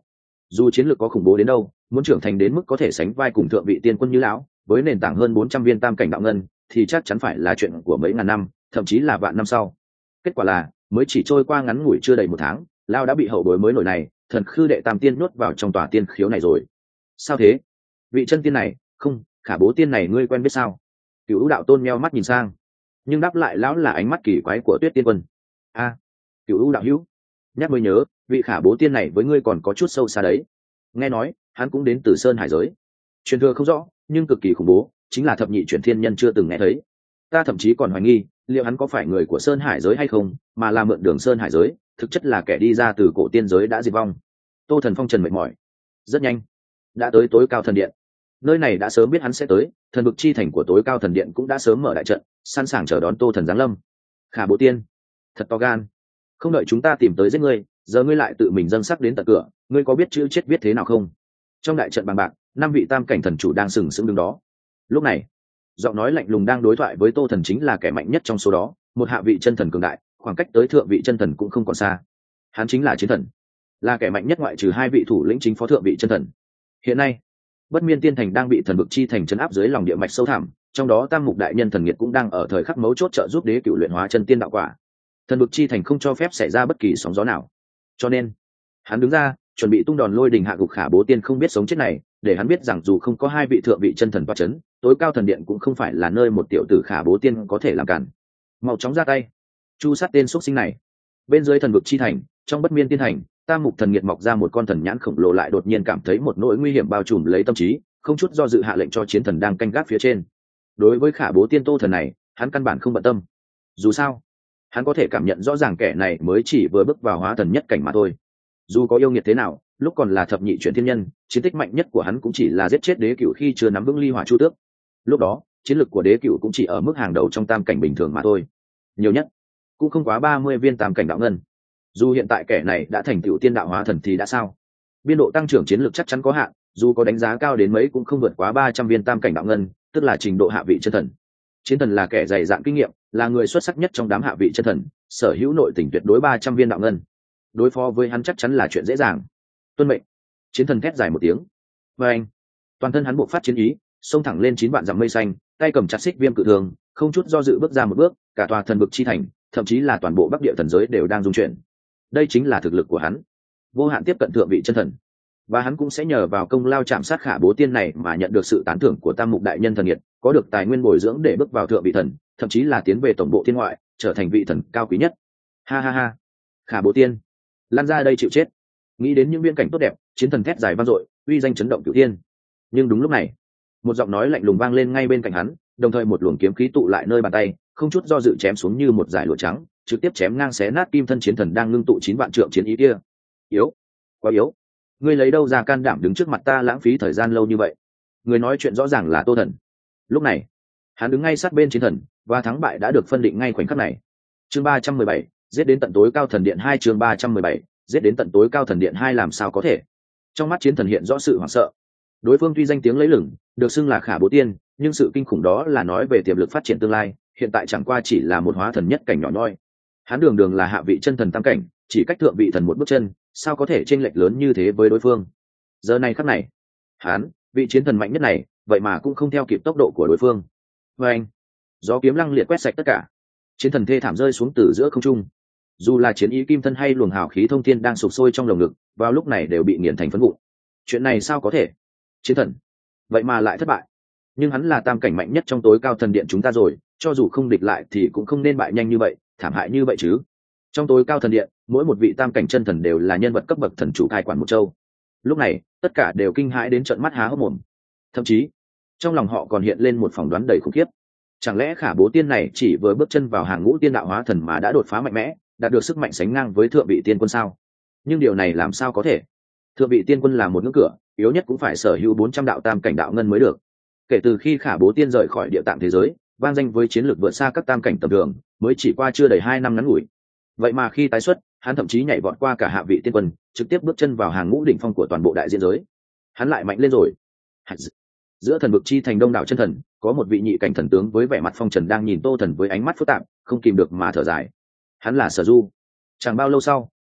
S1: Dù chiến lược có khủng bố đến đâu, muốn trưởng thành đến mức có thể sánh vai cùng thượng vị tiên quân như lão, với nền tảng hơn 400 viên tam cảnh đạo ngân, thì chắc chắn phải là chuyện của mấy ngàn năm, thậm chí là vạn năm sau. Kết quả là, mới chỉ trôi qua ngắn ngủi chưa đầy 1 tháng, lão đã bị hậu bối mới nổi này, thần khư đệ tam tiên nuốt vào trong tòa tiên khiếu này rồi. Sao thế? Vị chân tiên này, không, Khả Bố tiên này ngươi quen biết sao? Cửu đạo tôn meo mắt nhìn sang, nhưng đáp lại lão là ánh mắt kỳ quái của Tuyết tiên quân. A, Cửu đạo hữu, nhắc mới nhớ, vị Khả Bố tiên này với ngươi còn có chút sâu xa đấy. Nghe nói hắn cũng đến từ Sơn Hải giới, truyền thừa không rõ nhưng cực kỳ khủng bố, chính là thập nhị chuyển thiên nhân chưa từng nghe thấy. Ta thậm chí còn hoài nghi liệu hắn có phải người của Sơn Hải giới hay không, mà là mượn đường Sơn Hải giới, thực chất là kẻ đi ra từ cổ tiên giới đã diệt vong. Tô Thần phong trần mệt mỏi, rất nhanh đã tới tối cao thần điện. Nơi này đã sớm biết hắn sẽ tới, thần vực chi thành của tối cao thần điện cũng đã sớm mở đại trận, sẵn sàng chờ đón Tô Thần giáng lâm. Khả Bố tiên, thật to gan, không đợi chúng ta tìm tới giết ngươi, giờ ngươi lại tự mình dâng sắc đến tận cửa, ngươi có biết chữ chết viết thế nào không? Trong đại trận bằng bạc, 5 vị tam cảnh thần chủ đang sừng sững đứng đó. Lúc này, giọng nói lạnh lùng đang đối thoại với Tô Thần chính là kẻ mạnh nhất trong số đó, một hạ vị chân thần cường đại, khoảng cách tới thượng vị chân thần cũng không còn xa. Hắn chính là Chiến Thần, là kẻ mạnh nhất ngoại trừ 2 vị thủ lĩnh chính phó thượng vị chân thần. Hiện nay, Bất Miên Tiên Thành đang bị thần vực chi thành trấn áp dưới lòng địa mạch sâu thẳm, trong đó Tam Mục đại nhân thần nghiệt cũng đang ở thời khắc mấu chốt trợ giúp đế cửu luyện hóa chân tiên đạo quả. Thần vực chi thành không cho phép xảy ra bất kỳ sóng gió nào, cho nên hắn đứng ra chuẩn bị tung đòn lôi đình hạ gục Khả Bố tiên không biết sống chết này, để hắn biết rằng dù không có 2 vị thượng vị chân thần toa chấn, tối cao thần điện cũng không phải là nơi một tiểu tử Khả Bố tiên có thể làm cản. Mau chóng ra tay, chu sát tên xuất sinh này. Bên dưới thần vực chi thành, trong Bất Miên Tiên Thành, Tam Mục thần nghiệt mọc ra một con thần nhãn khổng lồ, lại đột nhiên cảm thấy một nỗi nguy hiểm bao trùm lấy tâm trí, không chút do dự hạ lệnh cho chiến thần đang canh gác phía trên. Đối với Khả Bố tiên Tô Thần này, hắn căn bản không bận tâm. Dù sao, hắn có thể cảm nhận rõ ràng kẻ này mới chỉ vừa bước vào hóa thần nhất cảnh mà thôi. Dù có yêu nghiệt thế nào, lúc còn là thập nhị chuyển thiên nhân, chiến tích mạnh nhất của hắn cũng chỉ là giết chết đế cửu khi chưa nắm vững ly hỏa chu tước. Lúc đó, chiến lực của đế cửu cũng chỉ ở mức hàng đầu trong tam cảnh bình thường mà thôi, nhiều nhất cũng không quá 30 viên tam cảnh đạo ngân. Dù hiện tại kẻ này đã thành tựu tiên đạo hóa thần thì đã sao? Biên độ tăng trưởng chiến lược chắc chắn có hạn, dù có đánh giá cao đến mấy cũng không vượt quá 300 viên tam cảnh đạo ngân, tức là trình độ hạ vị chân thần. Chiến thần là kẻ dày dạn kinh nghiệm, là người xuất sắc nhất trong đám hạ vị chân thần, sở hữu nội tình tuyệt đối 300 viên đạo ngân. Đối phó với hắn chắc chắn là chuyện dễ dàng. Tuân mệnh. Chiến thần thét dài một tiếng. Và anh, toàn thân hắn buộc phát chiến ý, xông thẳng lên 9 vạn dặm mây xanh, tay cầm chặt xích viêm cự thường, không chút do dự bước ra một bước, cả tòa thần vực chi thành, thậm chí là toàn bộ Bắc Địa thần giới đều đang rung chuyển. Đây chính là thực lực của hắn, vô hạn tiếp cận thượng vị chân thần, và hắn cũng sẽ nhờ vào công lao chạm sát Khả Bố tiên này mà nhận được sự tán thưởng của Tam Mục đại nhân thần nghiệt, có được tài nguyên bồi dưỡng để bước vào thượng vị thần, thậm chí là tiến về tổng bộ thiên ngoại, trở thành vị thần cao quý nhất. Ha ha ha, Khả Bố tiên, lan ra đây chịu chết. Nghĩ đến những viễn cảnh tốt đẹp, chiến thần thét dài vang dội, uy danh chấn động cửu thiên. Nhưng đúng lúc này, một giọng nói lạnh lùng vang lên ngay bên cạnh hắn, đồng thời một luồng kiếm khí tụ lại nơi bàn tay, không chút do dự chém xuống như một dải lụa trắng, trực tiếp chém ngang xé nát kim thân chiến thần đang ngưng tụ 9 vạn trượng chiến ý kia. Yếu, quá yếu. Ngươi lấy đâu ra can đảm đứng trước mặt ta lãng phí thời gian lâu như vậy? Người nói chuyện rõ ràng là Tô Thần. Lúc này, hắn đứng ngay sát bên chiến thần, và thắng bại đã được phân định ngay khoảnh khắc này. Chương 317, giết đến tận tối cao thần điện 2. Chương 317, giết đến tận tối cao thần điện 2. Làm sao có thể? Trong mắt chiến thần hiện rõ sự hoảng sợ. Đối phương tuy danh tiếng lấy lửng, được xưng là Khả Bố tiên, nhưng sự kinh khủng đó là nói về tiềm lực phát triển tương lai, hiện tại chẳng qua chỉ là một hóa thần nhất cảnh nhỏ nhoi. Hắn đường đường là hạ vị chân thần tam cảnh, chỉ cách thượng vị thần một bước chân, sao có thể chênh lệch lớn như thế với đối phương? Giờ này khắc này, hắn, vị chiến thần mạnh nhất này, vậy mà cũng không theo kịp tốc độ của đối phương. Và anh, gió kiếm lăng liệt quét sạch tất cả, chiến thần thê thảm rơi xuống từ giữa không trung. Dù là chiến ý kim thân hay luồng hào khí thông thiên đang sục sôi trong lồng ngực, vào lúc này đều bị nghiền thành phấn vụn. Chuyện này sao có thể? Chiến thần, vậy mà lại thất bại. Nhưng hắn là tam cảnh mạnh nhất trong tối cao thần điện chúng ta rồi, cho dù không địch lại thì cũng không nên bại nhanh như vậy, thảm hại như vậy chứ. Trong tối cao thần điện, mỗi một vị tam cảnh chân thần đều là nhân vật cấp bậc thần chủ cai quản một châu. Lúc này, tất cả đều kinh hãi đến trợn mắt há hốc mồm. Thậm chí, trong lòng họ còn hiện lên một phỏng đoán đầy khủng khiếp. Chẳng lẽ Khả Bố tiên này chỉ vừa bước chân vào hàng ngũ tiên đạo hóa thần mà đã đột phá mạnh mẽ, đạt được sức mạnh sánh ngang với thượng vị tiên quân sao? Nhưng điều này làm sao có thể? Thượng vị tiên quân là một ngưỡng cửa, yếu nhất cũng phải sở hữu 400 đạo tam cảnh đạo ngân mới được. Kể từ khi Khả Bố tiên rời khỏi địa tạng thế giới, vang danh với chiến lược vượt xa các tam cảnh tầm thường, mới chỉ qua chưa đầy 2 năm ngắn ngủi. Vậy mà khi tái xuất, hắn thậm chí nhảy vọt qua cả hạ vị tiên quân, trực tiếp bước chân vào hàng ngũ đỉnh phong của toàn bộ đại diễn giới. Hắn lại mạnh lên rồi. Giữa thần vực chi thành đông đảo chân thần, có một vị nhị cảnh thần tướng với vẻ mặt phong trần đang nhìn Tô Thần với ánh mắt phức tạp, không kìm được mà thở dài. Hắn là Sở Du. Chẳng bao lâu sau,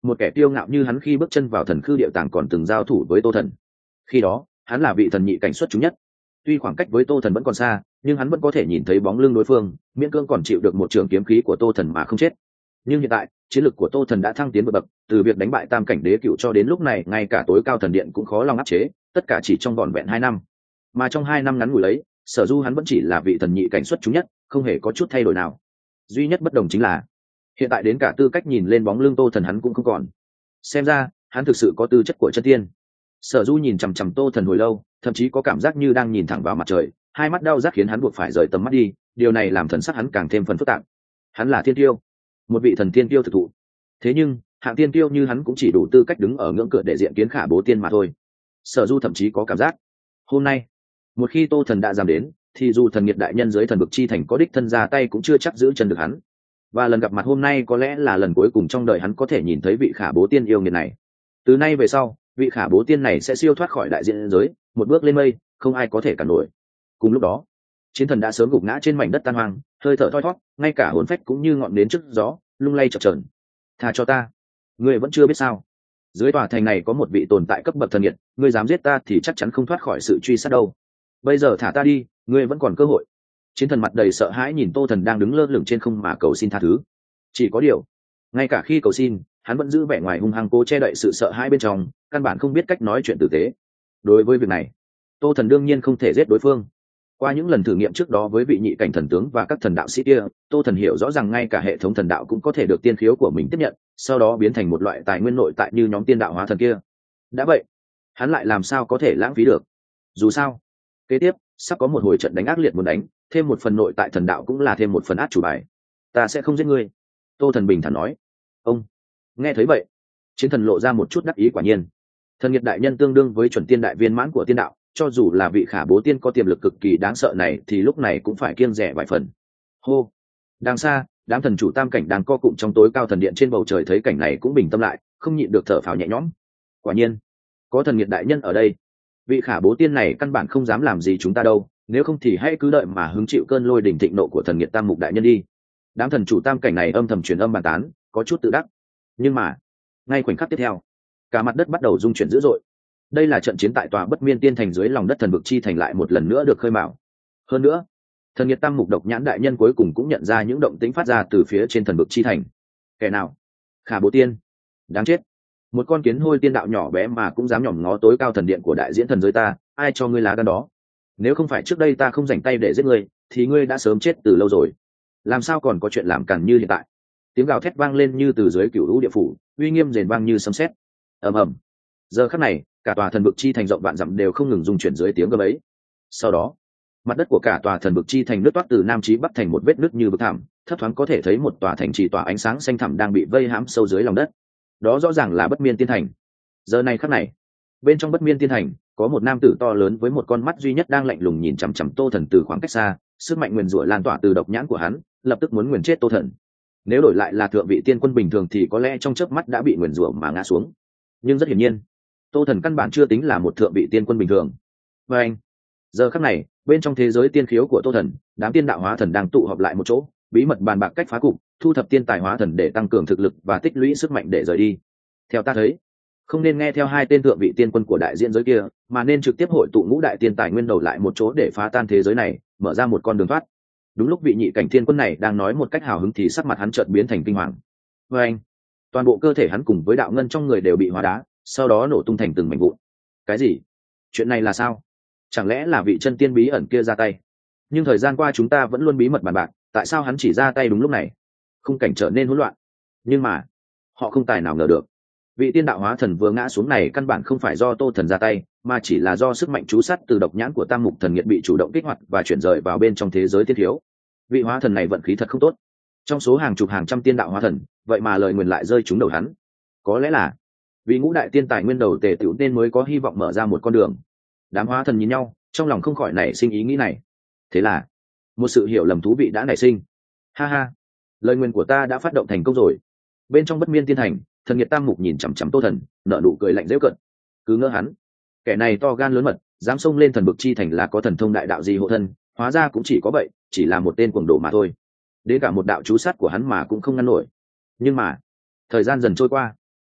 S1: một kẻ kiêu ngạo như hắn khi bước chân vào thần khư địa tàng còn từng giao thủ với Tô Thần. Khi đó hắn là vị thần nhị cảnh xuất chúng nhất, tuy khoảng cách với Tô Thần vẫn còn xa nhưng hắn vẫn có thể nhìn thấy bóng lưng đối phương, miễn cưỡng còn chịu được một trường kiếm khí của Tô Thần mà không chết. Nhưng hiện tại chiến lược của Tô Thần đã thăng tiến vượt bậc, từ việc đánh bại tam cảnh đế cựu cho đến lúc này ngay cả tối cao thần điện cũng khó lòng áp chế, tất cả chỉ trong vỏn vẹn 2 năm. Mà trong 2 năm ngắn ngủi ấy, Sở Du hắn vẫn chỉ là vị thần nhị cảnh xuất chúng nhất, không hề có chút thay đổi nào. Duy nhất bất đồng chính là hiện tại đến cả tư cách nhìn lên bóng lưng Tô Thần hắn cũng không còn. Xem ra hắn thực sự có tư chất của chân tiên. Sở Du nhìn chằm chằm Tô Thần hồi lâu, thậm chí có cảm giác như đang nhìn thẳng vào mặt trời, hai mắt đau rát khiến hắn buộc phải rời tầm mắt đi, điều này làm thần sắc hắn càng thêm phần phức tạp. Hắn là thiên tiêu, một vị thần tiên tiêu thực thụ, thế nhưng hạng tiên tiêu như hắn cũng chỉ đủ tư cách đứng ở ngưỡng cửa để diện kiến Khả Bố Tiên mà thôi. Sở Du thậm chí có cảm giác hôm nay một khi Tô Thần đã dám đến thì dù thần nghiệt đại nhân dưới thần vực chi thành có đích thân ra tay cũng chưa chắc giữ chân được hắn, và lần gặp mặt hôm nay có lẽ là lần cuối cùng trong đời hắn có thể nhìn thấy vị Khả Bố Tiên yêu nghiệt này. Từ nay về sau vị Khả Bố Tiên này sẽ siêu thoát khỏi đại diện giới, một bước lên mây không ai có thể cản nổi. Cùng lúc đó chiến thần đã sớm gục ngã trên mảnh đất tan hoang, hơi thở thoi thót, ngay cả hồn phách cũng như ngọn nến trước gió lung lay chập chờn. Tha cho ta, ngươi vẫn chưa biết sao, dưới tòa thành này có một vị tồn tại cấp bậc thần nghiệt, ngươi dám giết ta thì chắc chắn không thoát khỏi sự truy sát đâu. Bây giờ thả ta đi, ngươi vẫn còn cơ hội. Chiến thần mặt đầy sợ hãi nhìn Tô Thần đang đứng lơ lửng trên không mà cầu xin tha thứ. Chỉ có điều ngay cả khi cầu xin hắn vẫn giữ vẻ ngoài hung hăng, cố che đậy sự sợ hãi bên trong, căn bản không biết cách nói chuyện tử tế. Đối với việc này Tô Thần đương nhiên không thể giết đối phương. Qua những lần thử nghiệm trước đó với vị nhị cảnh thần tướng và các thần đạo sĩ kia, Tô Thần hiểu rõ rằng ngay cả hệ thống thần đạo cũng có thể được tiên khiếu của mình tiếp nhận, sau đó biến thành một loại tài nguyên nội tại như nhóm tiên đạo hóa thần kia. Đã vậy hắn lại làm sao có thể lãng phí được? Dù sao kế tiếp sắp có một hồi trận đánh ác liệt muốn đánh, thêm một phần nội tại thần đạo cũng là thêm một phần át chủ bài. Ta sẽ không giết ngươi, Tô Thần bình thản nói. Ông nghe thấy vậy, chiến thần lộ ra một chút đắc ý. Quả nhiên thần nghiệt đại nhân tương đương với chuẩn tiên đại viên mãn của tiên đạo, cho dù là vị Khả Bố Tiên có tiềm lực cực kỳ đáng sợ này thì lúc này cũng phải kiêng rẻ vài phần. Hô, đằng xa đám thần chủ tam cảnh đang co cụm trong tối cao thần điện trên bầu trời thấy cảnh này cũng bình tâm lại, không nhịn được thở phào nhẹ nhõm. Quả nhiên có thần nghiệt đại nhân ở đây, vị Khả Bố Tiên này căn bản không dám làm gì chúng ta đâu, nếu không thì hãy cứ đợi mà hứng chịu cơn lôi đỉnh thịnh nộ của thần nghiệt tam mục đại nhân đi. Đám thần chủ tam cảnh này âm thầm truyền âm bàn tán, có chút tự đắc. Nhưng mà ngay khoảnh khắc tiếp theo, cả mặt đất bắt đầu rung chuyển dữ dội. Đây là trận chiến tại tòa Bất Miên Tiên thành dưới lòng đất thần vực chi thành lại một lần nữa được khơi mào. Hơn nữa thần nghiệt tam mục độc nhãn đại nhân cuối cùng cũng nhận ra những động tĩnh phát ra từ phía trên thần vực chi thành. Kẻ nào? Khả Bố Tiên. Đáng chết, một con kiến hôi tiên đạo nhỏ bé mà cũng dám nhòm ngó tối cao thần điện của đại diễn thần giới ta, ai cho ngươi lá gan đó? Nếu không phải trước đây ta không rảnh tay để giết ngươi thì ngươi đã sớm chết từ lâu rồi, làm sao còn có chuyện làm càn như hiện tại? Tiếng gào thét vang lên như từ dưới cửu lũ địa phủ, uy nghiêm rền vang như sấm sét. Ầm ầm. Giờ khắc này cả tòa thần vực chi thành rộng vạn dặm đều không ngừng rung chuyển dưới tiếng gầm ấy. Sau đó mặt đất của cả tòa thần vực chi thành nứt toát từ nam chí bắc thành một vết nứt như vực thẳm, thấp thoáng có thể thấy một tòa thành trì tỏa ánh sáng xanh thẳm đang bị vây hãm sâu dưới lòng đất. Đó rõ ràng là Bất Miên Tiên thành. Giờ này khắc này bên trong Bất Miên Tiên thành có một nam tử to lớn với một con mắt duy nhất đang lạnh lùng nhìn chằm chằm Tô Thần từ khoảng cách xa, sức mạnh nguyền rủa lan tỏa từ độc nhãn của hắn, lập tức muốn nguyền chết Tô Thần. Nếu đổi lại là thượng vị tiên quân bình thường thì có lẽ trong chớp mắt đã bị nguyền rủa mà ngã xuống, nhưng rất hiển nhiên Tô Thần căn bản chưa tính là một thượng vị tiên quân bình thường. Và anh giờ khắc này bên trong thế giới tiên khiếu của Tô Thần, đám tiên đạo hóa thần đang tụ họp lại một chỗ, bí mật bàn bạc cách phá cục, thu thập tiên tài hóa thần để tăng cường thực lực và tích lũy sức mạnh để rời đi. Theo ta thấy, không nên nghe theo hai tên thượng vị tiên quân của đại diện giới kia, mà nên trực tiếp hội tụ ngũ đại tiên tài nguyên đầu lại một chỗ để phá tan thế giới này, mở ra một con đường thoát. Đúng lúc vị nhị cảnh thiên quân này đang nói một cách hào hứng thì sắc mặt hắn chợt biến thành kinh hoàng. Và anh toàn bộ cơ thể hắn cùng với đạo ngân trong người đều bị hóa đá, sau đó nổ tung thành từng mảnh vụn. Cái gì? Chuyện này là sao? Chẳng lẽ là vị chân tiên bí ẩn kia ra tay? Nhưng thời gian qua chúng ta vẫn luôn bí mật bàn bạc, tại sao hắn chỉ ra tay đúng lúc này? Khung cảnh trở nên hỗn loạn. Nhưng mà họ không tài nào ngờ được, vị tiên đạo hóa thần vừa ngã xuống này căn bản không phải do Tô Thần ra tay, mà chỉ là do sức mạnh chú sát từ độc nhãn của tam mục thần nghiệt bị chủ động kích hoạt và chuyển rời vào bên trong thế giới tiên thiếu. Vị hóa thần này vận khí thật không tốt, trong số hàng chục hàng trăm tiên đạo hóa thần, vậy mà lời nguyền lại rơi trúng đầu hắn. Có lẽ là vì ngũ đại tiên tài nguyên đầu tề tựu nên mới có hy vọng mở ra một con đường. Đám hóa thần nhìn nhau, trong lòng không khỏi nảy sinh ý nghĩ này. Thế là một sự hiểu lầm thú vị đã nảy sinh. Ha ha, lời nguyền của ta đã phát động thành công rồi. Bên trong Bất Miên Tiên thành, thần nghiệt tam mục nhìn chằm chằm Tô Thần, nở nụ cười lạnh dễu cận. Cứ ngỡ hắn, kẻ này to gan lớn mật, dám xông lên thần vực chi thành là có thần thông đại đạo gì hộ thân, hóa ra cũng chỉ có vậy, chỉ là một tên cuồng đồ mà thôi. Đến cả một đạo chú sát của hắn mà cũng không ngăn nổi. Nhưng mà thời gian dần trôi qua,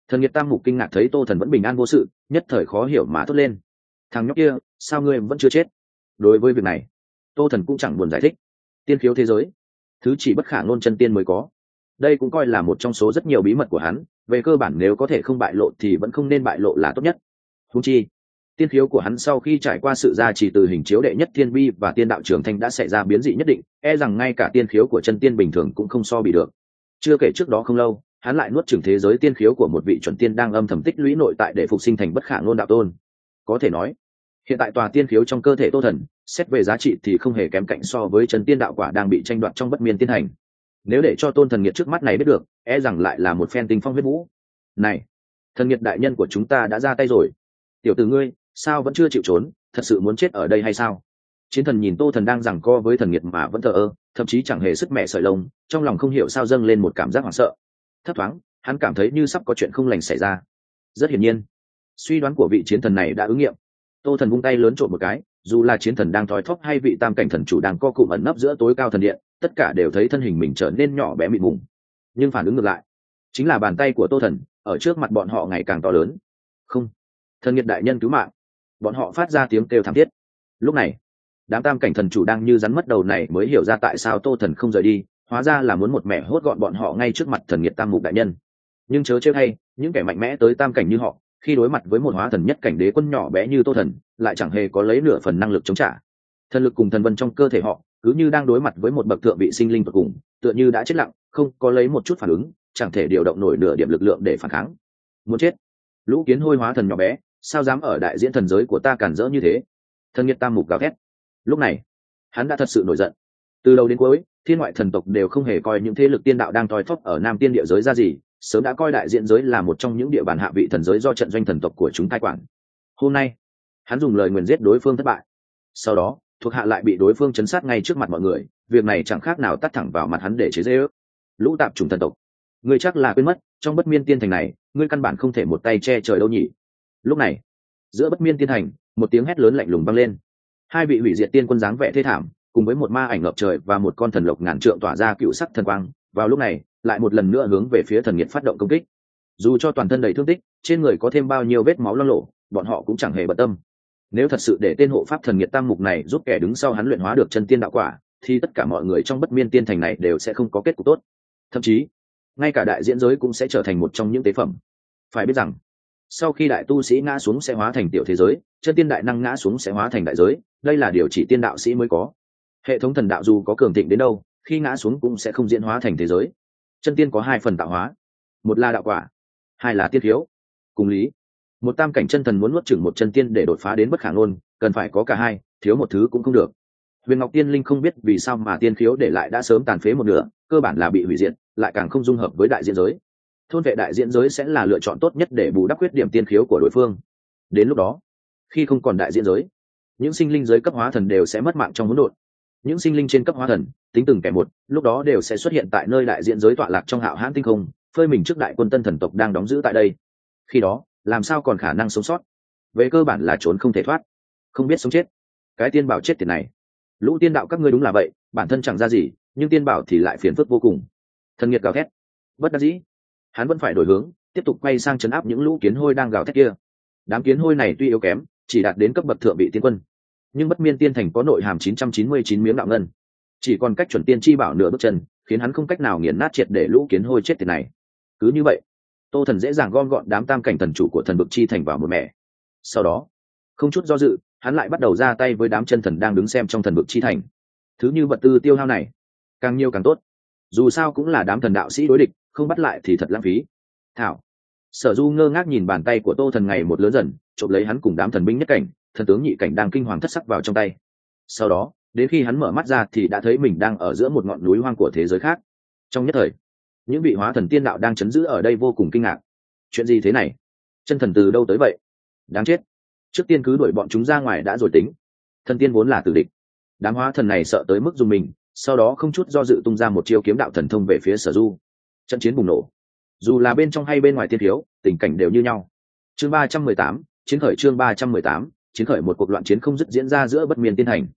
S1: Thần Nhiệt Tam Mục kinh ngạc thấy Tô Thần vẫn bình an vô sự, nhất thời khó hiểu mà thốt lên: thằng nhóc kia, sao ngươi vẫn chưa chết? Đối với việc này, Tô Thần cũng chẳng buồn giải thích. Tiên khiếu thế giới, thứ chỉ bất khả ngôn chân tiên mới có, đây cũng coi là một trong số rất nhiều bí mật của hắn, về cơ bản nếu có thể không bại lộ thì vẫn không nên bại lộ là tốt nhất. Huống chi tiên khiếu của hắn sau khi trải qua sự gia trì từ hình chiếu đệ nhất thiên bi và tiên đạo trường thanh đã xảy ra biến dị nhất định, e rằng ngay cả tiên khiếu của chân tiên bình thường cũng không so bị được. Chưa kể trước đó không lâu, hắn lại nuốt chửng thế giới tiên khiếu của một vị chuẩn tiên đang âm thầm tích lũy nội tại để phục sinh thành bất khả ngôn đạo tôn. Có thể nói, hiện tại tòa tiên khiếu trong cơ thể Tô Thần, xét về giá trị thì không hề kém cạnh so với chân tiên đạo quả đang bị tranh đoạt trong bất miên tiên hành. Nếu để cho Tôn Thần Nghiệt trước mắt này biết được, e rằng lại là một phen tinh phong huyết vũ. Này, Thần Nghiệt đại nhân của chúng ta đã ra tay rồi. Tiểu tử ngươi, sao vẫn chưa chịu trốn, thật sự muốn chết ở đây hay sao? Chiến Thần nhìn Tô Thần đang giằng co với Thần Nghiệt mà vẫn thờ ơ, thậm chí chẳng hề sức mẹ sợi lông, trong lòng không hiểu sao dâng lên một cảm giác hoảng sợ. Thấp thoáng, hắn cảm thấy như sắp có chuyện không lành xảy ra. Rất hiển nhiên, suy đoán của vị chiến thần này đã ứng nghiệm. Tô Thần vung tay lớn trộn một cái, dù là chiến thần đang thói thóp hay vị tam cảnh thần chủ đang co cụm ẩn nấp giữa tối cao thần điện, tất cả đều thấy thân hình mình trở nên nhỏ bé mịn mùng. Nhưng phản ứng ngược lại, chính là bàn tay của Tô Thần ở trước mặt bọn họ ngày càng to lớn. Không, Thần Nghiệt đại nhân cứu mạng! Bọn họ phát ra tiếng kêu thảm thiết. Lúc này, đám tam cảnh thần chủ đang như rắn mất đầu này mới hiểu ra tại sao Tô Thần không rời đi, hóa ra là muốn một mẻ hốt gọn bọn họ ngay trước mặt Thần Nghiệt Tam Mục đại nhân. Nhưng chớ trêu hay, những kẻ mạnh mẽ tới tam cảnh như họ, khi đối mặt với một hóa thần nhất cảnh đế quân nhỏ bé như Tô Thần, lại chẳng hề có lấy nửa phần năng lực chống trả. Thần lực cùng thần vân trong cơ thể họ cứ như đang đối mặt với một bậc thượng vị sinh linh tột cùng, tựa như đã chết lặng, không có lấy một chút phản ứng, chẳng thể điều động nổi nửa điểm lực lượng để phản kháng. Muốn chết! Lũ kiến hôi hóa thần nhỏ bé, sao dám ở đại diễn thần giới của ta cản rỡ như thế? Thần Nghiệt Tam Mục gào thét. Lúc này, hắn đã thật sự nổi giận. Từ đầu đến cuối, thiên ngoại thần tộc đều không hề coi những thế lực tiên đạo đang toi thóp ở Nam Tiên địa giới ra gì, sớm đã coi đại diện giới là một trong những địa bàn hạ vị thần giới do trận doanh thần tộc của chúng cai quản. Hôm nay, hắn dùng lời nguyền giết đối phương thất bại, sau đó thuộc hạ lại bị đối phương chấn sát ngay trước mặt mọi người, việc này chẳng khác nào tắt thẳng vào mặt hắn để chế giễu. Lũ tạp chủng thần tộc, ngươi chắc là quên mất, trong bất miên tiên thành này, ngươi căn bản không thể một tay che trời đâu nhỉ? Lúc này, giữa bất miên tiên thành, một tiếng hét lớn lạnh lùng vang lên. Hai vị hủy diệt tiên quân dáng vẻ thê thảm, cùng với một ma ảnh ngập trời và một con thần lộc ngàn trượng tỏa ra cựu sắc thần quang, vào lúc này lại một lần nữa hướng về phía Thần Nghiệt phát động công kích. Dù cho toàn thân đầy thương tích, trên người có thêm bao nhiêu vết máu loang lổ, bọn họ cũng chẳng hề bận tâm. Nếu thật sự để tên hộ pháp Thần Nghiệt Tam Mục này giúp kẻ đứng sau hắn luyện hóa được chân tiên đạo quả, thì tất cả mọi người trong bất miên tiên thành này đều sẽ không có kết cục tốt, thậm chí ngay cả đại diễn giới cũng sẽ trở thành một trong những tế phẩm. Phải biết rằng, sau khi đại tu sĩ ngã xuống sẽ hóa thành tiểu thế giới, chân tiên đại năng ngã xuống sẽ hóa thành đại giới, đây là điều chỉ tiên đạo sĩ mới có. Hệ thống thần đạo dù có cường thịnh đến đâu, khi ngã xuống cũng sẽ không diễn hóa thành thế giới. Chân tiên có hai phần tạo hóa, một là đạo quả, hai là tiên khiếu. Cùng lý, một tam cảnh chân thần muốn nuốt chửng một chân tiên để đột phá đến bất khả ngôn, cần phải có cả hai, thiếu một thứ cũng không được. Huyền Ngọc Tiên Linh không biết vì sao mà tiên khiếu để lại đã sớm tàn phế một nửa, cơ bản là bị hủy diệt, lại càng không dung hợp với đại diễn giới. Thôn vệ đại diễn giới sẽ là lựa chọn tốt nhất để bù đắp khuyết điểm tiên khiếu của đối phương. Đến lúc đó, khi không còn đại diễn giới, những sinh linh giới cấp hóa thần đều sẽ mất mạng trong hỗn độn. Những sinh linh trên cấp hóa thần, tính từng kẻ một, lúc đó đều sẽ xuất hiện tại nơi đại diễn giới tọa lạc trong Hạo Hãn tinh không, phơi mình trước đại quân tân thần tộc đang đóng giữ tại đây. Khi đó, làm sao còn khả năng sống sót? Về cơ bản là trốn không thể thoát, không biết sống chết. Cái tiên bảo chết tiệt này, lũ tiên đạo các ngươi đúng là vậy, bản thân chẳng ra gì, nhưng tiên bảo thì lại phiền phức vô cùng. Thần Nghiệt gào thét, bất đắc dĩ, hắn vẫn phải đổi hướng, tiếp tục quay sang trấn áp những lũ kiến hôi đang gào thét kia. Đám kiến hôi này tuy yếu kém, chỉ đạt đến cấp bậc thượng vị tiên quân, nhưng bất miên tiên thành có nội hàm 999 miếng đạo ngân, chỉ còn cách chuẩn tiên chi bảo nửa bước chân, khiến hắn không cách nào nghiền nát triệt để lũ kiến hôi chết tiệt này. Cứ như vậy, Tô Thần dễ dàng gom gọn đám tam cảnh thần chủ của thần vực chi thành vào một mẻ. Sau đó, không chút do dự, hắn lại bắt đầu ra tay với đám chân thần đang đứng xem trong thần vực chi thành. Thứ như vật tư tiêu hao này, càng nhiều càng tốt. Dù sao cũng là đám thần đạo sĩ đối địch, không bắt lại thì thật lãng phí. Thảo. Sở Du ngơ ngác nhìn bàn tay của Tô Thần ngày một lớn dần, chộp lấy hắn cùng đám thần binh nhất cảnh, thần tướng nhị cảnh đang kinh hoàng thất sắc vào trong tay. Sau đó, đến khi hắn mở mắt ra thì đã thấy mình đang ở giữa một ngọn núi hoang của thế giới khác. Trong nhất thời, những vị hóa thần tiên đạo đang chấn giữ ở đây vô cùng kinh ngạc. Chuyện gì thế này? Chân thần từ đâu tới vậy? Đáng chết! Trước tiên cứ đuổi bọn chúng ra ngoài đã rồi tính. Thần tiên vốn là tử địch. Đám hóa thần này sợ tới mức dùng mình, sau đó không chút do dự tung ra một chiêu kiếm đạo thần thông về phía Sở Du. Trận chiến bùng nổ. Dù là bên trong hay bên ngoài tiên thiếu, tình cảnh đều như nhau. Chương 318, chiến khởi chương 318, chiến khởi một cuộc loạn chiến không dứt diễn ra giữa bất miên tiên thành.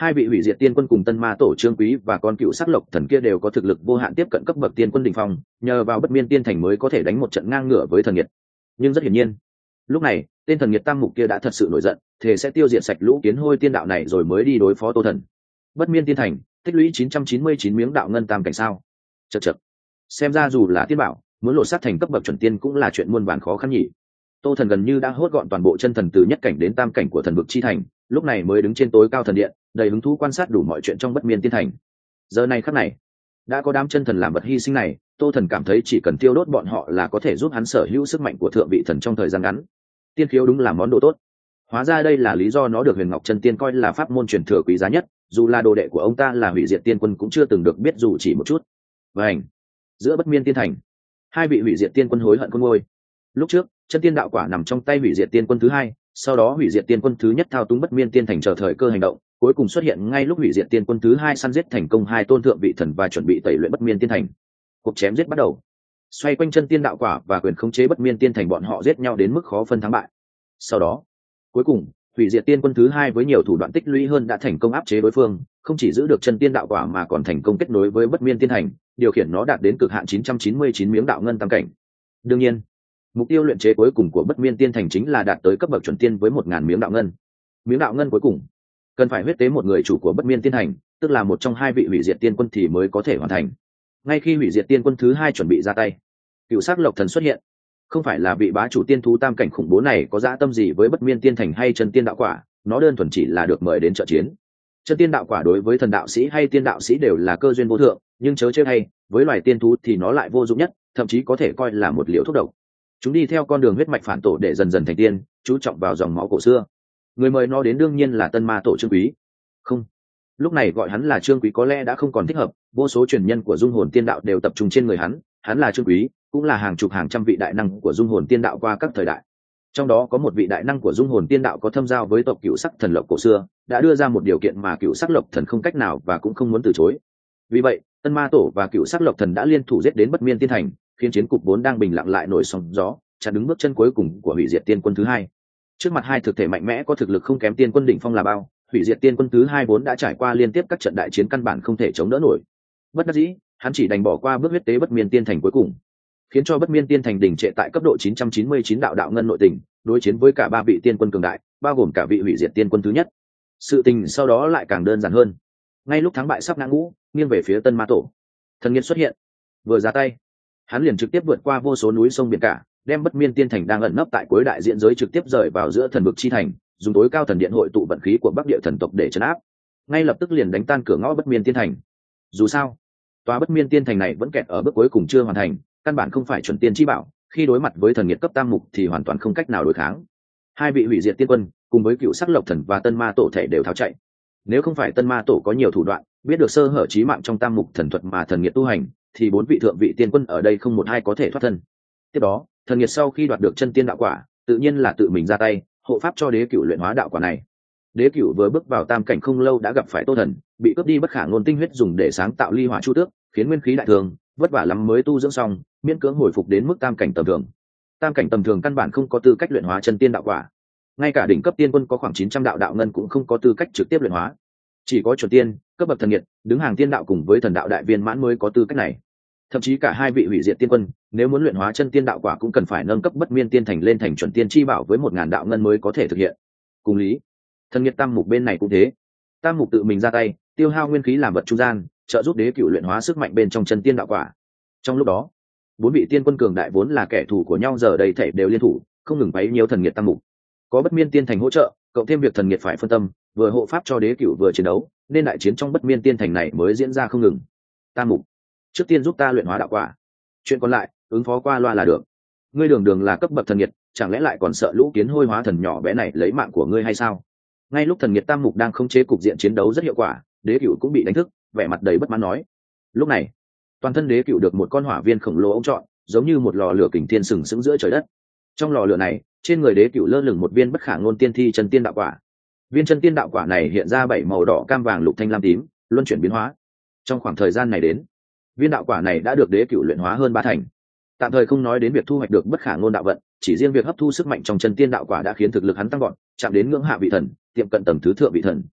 S1: Hai vị hủy diệt tiên quân cùng tân ma tổ Trương Quý và con cựu sắc lộc thần kia đều có thực lực vô hạn tiếp cận cấp bậc tiên quân đỉnh phong, nhờ vào bất miên tiên thành mới có thể đánh một trận ngang ngửa với thần nhiệt. Nhưng rất hiển nhiên, lúc này tên thần nhiệt tam mục kia đã thật sự nổi giận, thề sẽ tiêu diệt sạch lũ kiến hôi tiên đạo này rồi mới đi đối phó Tô Thần. Bất miên tiên thành tích lũy 999 miếng đạo ngân tam cảnh sao? Chậc chậc, xem ra dù là tiên bảo muốn lột xác thành cấp bậc chuẩn tiên cũng là chuyện muôn vàn khó khăn nhỉ. Tô Thần gần như đã hốt gọn toàn bộ chân thần từ nhất cảnh đến tam cảnh của thần vực chi thành, lúc này mới đứng trên tối cao thần điện, đầy hứng thú quan sát đủ mọi chuyện trong bất miên tiên thành. Giờ này khắc này, đã có đám chân thần làm vật hy sinh này, Tô Thần cảm thấy chỉ cần tiêu đốt bọn họ là có thể giúp hắn sở hữu sức mạnh của thượng vị thần trong thời gian ngắn. Tiên khiếu đúng là món đồ tốt. Hóa ra đây là lý do nó được Huyền Ngọc Chân Tiên coi là pháp môn truyền thừa quý giá nhất, dù là đồ đệ của ông ta là hủy diệt tiên quân cũng chưa từng được biết dù chỉ một chút. Vành, giữa bất miên tiên thành, hai vị hủy diệt tiên quân hối hận khôn nguôi. Lúc trước, chân tiên đạo quả nằm trong tay hủy diệt tiên quân thứ hai, sau đó hủy diệt tiên quân thứ nhất thao túng bất miên tiên thành chờ thời cơ hành động, cuối cùng xuất hiện ngay lúc hủy diệt tiên quân thứ hai săn giết thành công hai tôn thượng vị thần và chuẩn bị tẩy luyện bất miên tiên thành. Cuộc chém giết bắt đầu. Xoay quanh chân tiên đạo quả và quyền khống chế bất miên tiên thành, bọn họ giết nhau đến mức khó phân thắng bại. Sau đó, cuối cùng, hủy diệt tiên quân thứ hai với nhiều thủ đoạn tích lũy hơn đã thành công áp chế đối phương, không chỉ giữ được chân tiên đạo quả mà còn thành công kết nối với bất miên tiên thành, điều khiển nó đạt đến cực hạn 999 miếng đạo ngân tam cảnh. Đương nhiên, mục tiêu luyện chế cuối cùng của bất miên tiên thành chính là đạt tới cấp bậc chuẩn tiên với 1000 miếng đạo ngân. Miếng đạo ngân cuối cùng cần phải huyết tế một người chủ của bất miên tiên thành, tức là một trong hai vị hủy diệt tiên quân thì mới có thể hoàn thành. Ngay khi hủy diệt tiên quân thứ hai chuẩn bị ra tay, cựu sắc lộc thần xuất hiện. Không phải là vị bá chủ tiên thú tam cảnh khủng bố này có dã tâm gì với bất miên tiên thành hay chân tiên đạo quả, nó đơn thuần chỉ là được mời đến trợ chiến. Chân tiên đạo quả đối với thần đạo sĩ hay tiên đạo sĩ đều là cơ duyên vô thượng, nhưng chớ chơi hay, với loài tiên thú thì nó lại vô dụng nhất, thậm chí có thể coi là một liều thuốc độc. Chúng đi theo con đường huyết mạch phản tổ để dần dần thành tiên, chú trọng vào dòng máu cổ xưa. Người mời nó đến đương nhiên là tân ma tổ Trương Quý. Không, lúc này gọi hắn là Trương Quý có lẽ đã không còn thích hợp, vô số truyền nhân của dung hồn tiên đạo đều tập trung trên người hắn là Trương Quý, cũng là hàng chục hàng trăm vị đại năng của dung hồn tiên đạo qua các thời đại. Trong đó có một vị đại năng của dung hồn tiên đạo có thâm giao với tộc cựu sắc thần lộc cổ xưa, đã đưa ra một điều kiện mà cựu sắc lộc thần không cách nào và cũng không muốn từ chối. Vì vậy, tân ma tổ và cựu sắc lộc thần đã liên thủ giết đến bất miên tiên thành, khiến chiến cục vốn đang bình lặng lại nổi sóng gió, chặn đứng bước chân cuối cùng của hủy diệt tiên quân thứ hai. Trước mặt hai thực thể mạnh mẽ có thực lực không kém tiên quân đỉnh phong là bao, hủy diệt tiên quân thứ hai vốn đã trải qua liên tiếp các trận đại chiến căn bản không thể chống đỡ nổi. Bất đắc dĩ, hắn chỉ đành bỏ qua bước huyết tế bất miên tiên thành cuối cùng, khiến cho bất miên tiên thành đình trệ tại cấp độ 999 đạo ngân nội tình, đối chiến với cả ba vị tiên quân cường đại, bao gồm cả vị hủy diệt tiên quân thứ nhất. Sự tình sau đó lại càng đơn giản hơn. Ngay lúc thắng bại sắp ngã ngũ, nghiêng về phía tân ma tổ, thần nghiệt xuất hiện. Vừa ra tay, hắn liền trực tiếp vượt qua vô số núi sông biển cả, đem bất miên tiên thành đang ẩn nấp tại cuối đại diện giới trực tiếp rời vào giữa thần vực chi thành, dùng tối cao thần điện hội tụ vận khí của bắc địa thần tộc để trấn áp, ngay lập tức liền đánh tan cửa ngõ bất miên tiên thành. Dù sao, tòa bất miên tiên thành này vẫn kẹt ở bước cuối cùng chưa hoàn thành, căn bản không phải chuẩn tiên chi bảo, khi đối mặt với thần nghiệt cấp tam mục thì hoàn toàn không cách nào đối kháng. Hai vị hủy diệt tiên quân cùng với cựu sắc lộc thần và tân ma tổ thể đều tháo chạy. Nếu không phải tân ma tổ có nhiều thủ đoạn, biết được sơ hở chí mạng trong tam mục thần thuật mà thần nghiệt tu hành, thì bốn vị thượng vị tiên quân ở đây không một ai có thể thoát thân. Tiếp đó, thần nghiệt sau khi đoạt được chân tiên đạo quả, tự nhiên là tự mình ra tay hộ pháp cho đế cửu luyện hóa đạo quả này. Đế cửu vừa bước vào tam cảnh không lâu đã gặp phải Tô Thần, bị cướp đi bất khả ngôn tinh huyết dùng để sáng tạo ly hỏa chu tước, khiến nguyên khí đại thường, vất vả lắm mới tu dưỡng xong, miễn cưỡng hồi phục đến mức tam cảnh tầm thường. Tam cảnh tầm thường căn bản không có tư cách luyện hóa chân tiên đạo quả, ngay cả đỉnh cấp tiên quân có khoảng 900 đạo ngân cũng không có tư cách trực tiếp luyện hóa. Chỉ có chuẩn tiên, cấp bậc thần nghiệt, đứng hàng tiên đạo cùng với thần đạo đại viên mãn mới có tư cách này. Thậm chí cả hai vị hủy diệt tiên quân, nếu muốn luyện hóa chân tiên đạo quả cũng cần phải nâng cấp bất miên tiên thành lên thành chuẩn tiên chi bảo với 1000 đạo ngân mới có thể thực hiện. Cùng lý, thần nghiệt tam mục bên này cũng thế. Tam mục tự mình ra tay, tiêu hao nguyên khí làm vật trung gian, trợ giúp đế cửu luyện hóa sức mạnh bên trong chân tiên đạo quả. Trong lúc đó, bốn vị tiên quân cường đại vốn là kẻ thù của nhau giờ đây thể đều liên thủ, không ngừng bấy nhiêu thần nghiệt tam mục. Có bất miên tiên thành hỗ trợ, cộng thêm việc thần nghiệt phải phân tâm, vừa hộ pháp cho đế cửu vừa chiến đấu, nên đại chiến trong bất miên tiên thành này mới diễn ra không ngừng. Tam mục, trước tiên giúp ta luyện hóa đạo quả, chuyện còn lại ứng phó qua loa là được. Ngươi đường đường là cấp bậc thần nghiệt, chẳng lẽ lại còn sợ lũ kiến hôi hóa thần nhỏ bé này lấy mạng của ngươi hay sao? Ngay lúc thần nghiệt tam mục đang khống chế cục diện chiến đấu rất hiệu quả, đế cửu cũng bị đánh thức, vẻ mặt đầy bất mãn nói. Lúc này, toàn thân đế cửu được một con hỏa viên khổng lồ ống trọn, giống như một lò lửa kình thiên sừng sững giữa trời đất. Trong lò lửa này, trên người đế cửu lơ lửng một viên bất khả ngôn tiên thi chân tiên đạo quả. Viên chân tiên đạo quả này hiện ra 7 màu đỏ, cam, vàng, lục, thanh, lam, tím, luân chuyển biến hóa. Trong khoảng thời gian này đến, viên đạo quả này đã được đế cửu luyện hóa hơn 3 thành. Tạm thời không nói đến việc thu hoạch được bất khả ngôn đạo vận, chỉ riêng việc hấp thu sức mạnh trong chân tiên đạo quả đã khiến thực lực hắn tăng vọt, chạm đến ngưỡng hạ vị thần, tiệm cận tầng thứ thượng vị thần.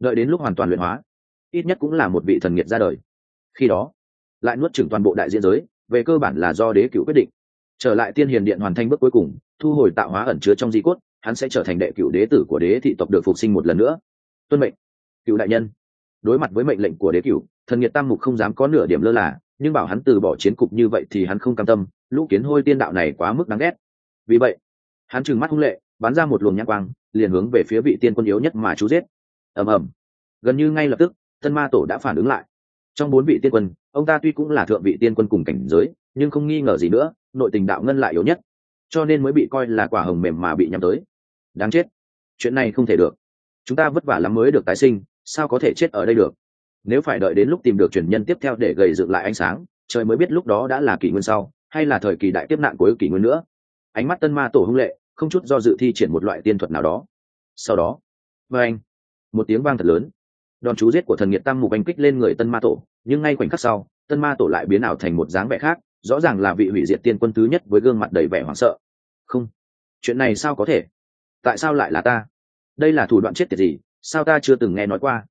S1: đợi đến lúc hoàn toàn luyện hóa ít nhất cũng là một vị thần nghiệt ra đời, khi đó lại nuốt chửng toàn bộ đại diễn giới, về cơ bản là do đế cửu quyết định. Trở lại tiên hiền điện hoàn thành bước cuối cùng, thu hồi tạo hóa ẩn chứa trong di cốt, hắn sẽ trở thành đệ cửu đế tử của đế thị tộc, được phục sinh một lần nữa. Tuân mệnh, cửu đại nhân. Đối mặt với mệnh lệnh của đế cửu, thần nghiệt tam mục không dám có nửa điểm lơ là, nhưng bảo hắn từ bỏ chiến cục như vậy thì hắn không cam tâm. Lũ kiến hôi tiên đạo này quá mức đáng ghét, vì vậy hắn trừng mắt hung lệ, bắn ra một luồng nhãn quang, liền hướng về phía vị tiên quân yếu nhất mà chú giết. ầm ầm, gần như ngay lập tức tân ma tổ đã phản ứng lại. Trong 4 vị tiên quân, ông ta tuy cũng là thượng vị tiên quân cùng cảnh giới, nhưng không nghi ngờ gì nữa, nội tình đạo ngân lại yếu nhất, cho nên mới bị coi là quả hồng mềm mà bị nhắm tới. Đáng chết, chuyện này không thể được, chúng ta vất vả lắm mới được tái sinh, sao có thể chết ở đây được? Nếu phải đợi đến lúc tìm được truyền nhân tiếp theo để gầy dựng lại ánh sáng, trời mới biết lúc đó đã là kỷ nguyên sau hay là thời kỳ đại kiếp nạn cuối kỷ nguyên nữa. Ánh mắt tân ma tổ hung lệ, không chút do dự thi triển một loại tiên thuật nào đó. Sau đó, với anh, một tiếng vang thật lớn, đòn chú giết của thần nghiệt tam mục anh kích lên người tân ma tổ, nhưng ngay khoảnh khắc sau, tân ma tổ lại biến ảo thành một dáng vẻ khác, rõ ràng là vị hủy diệt tiên quân thứ nhất với gương mặt đầy vẻ hoảng sợ. Không, chuyện này sao có thể? Tại sao lại là ta? Đây là thủ đoạn chết tiệt gì, sao ta chưa từng nghe nói qua?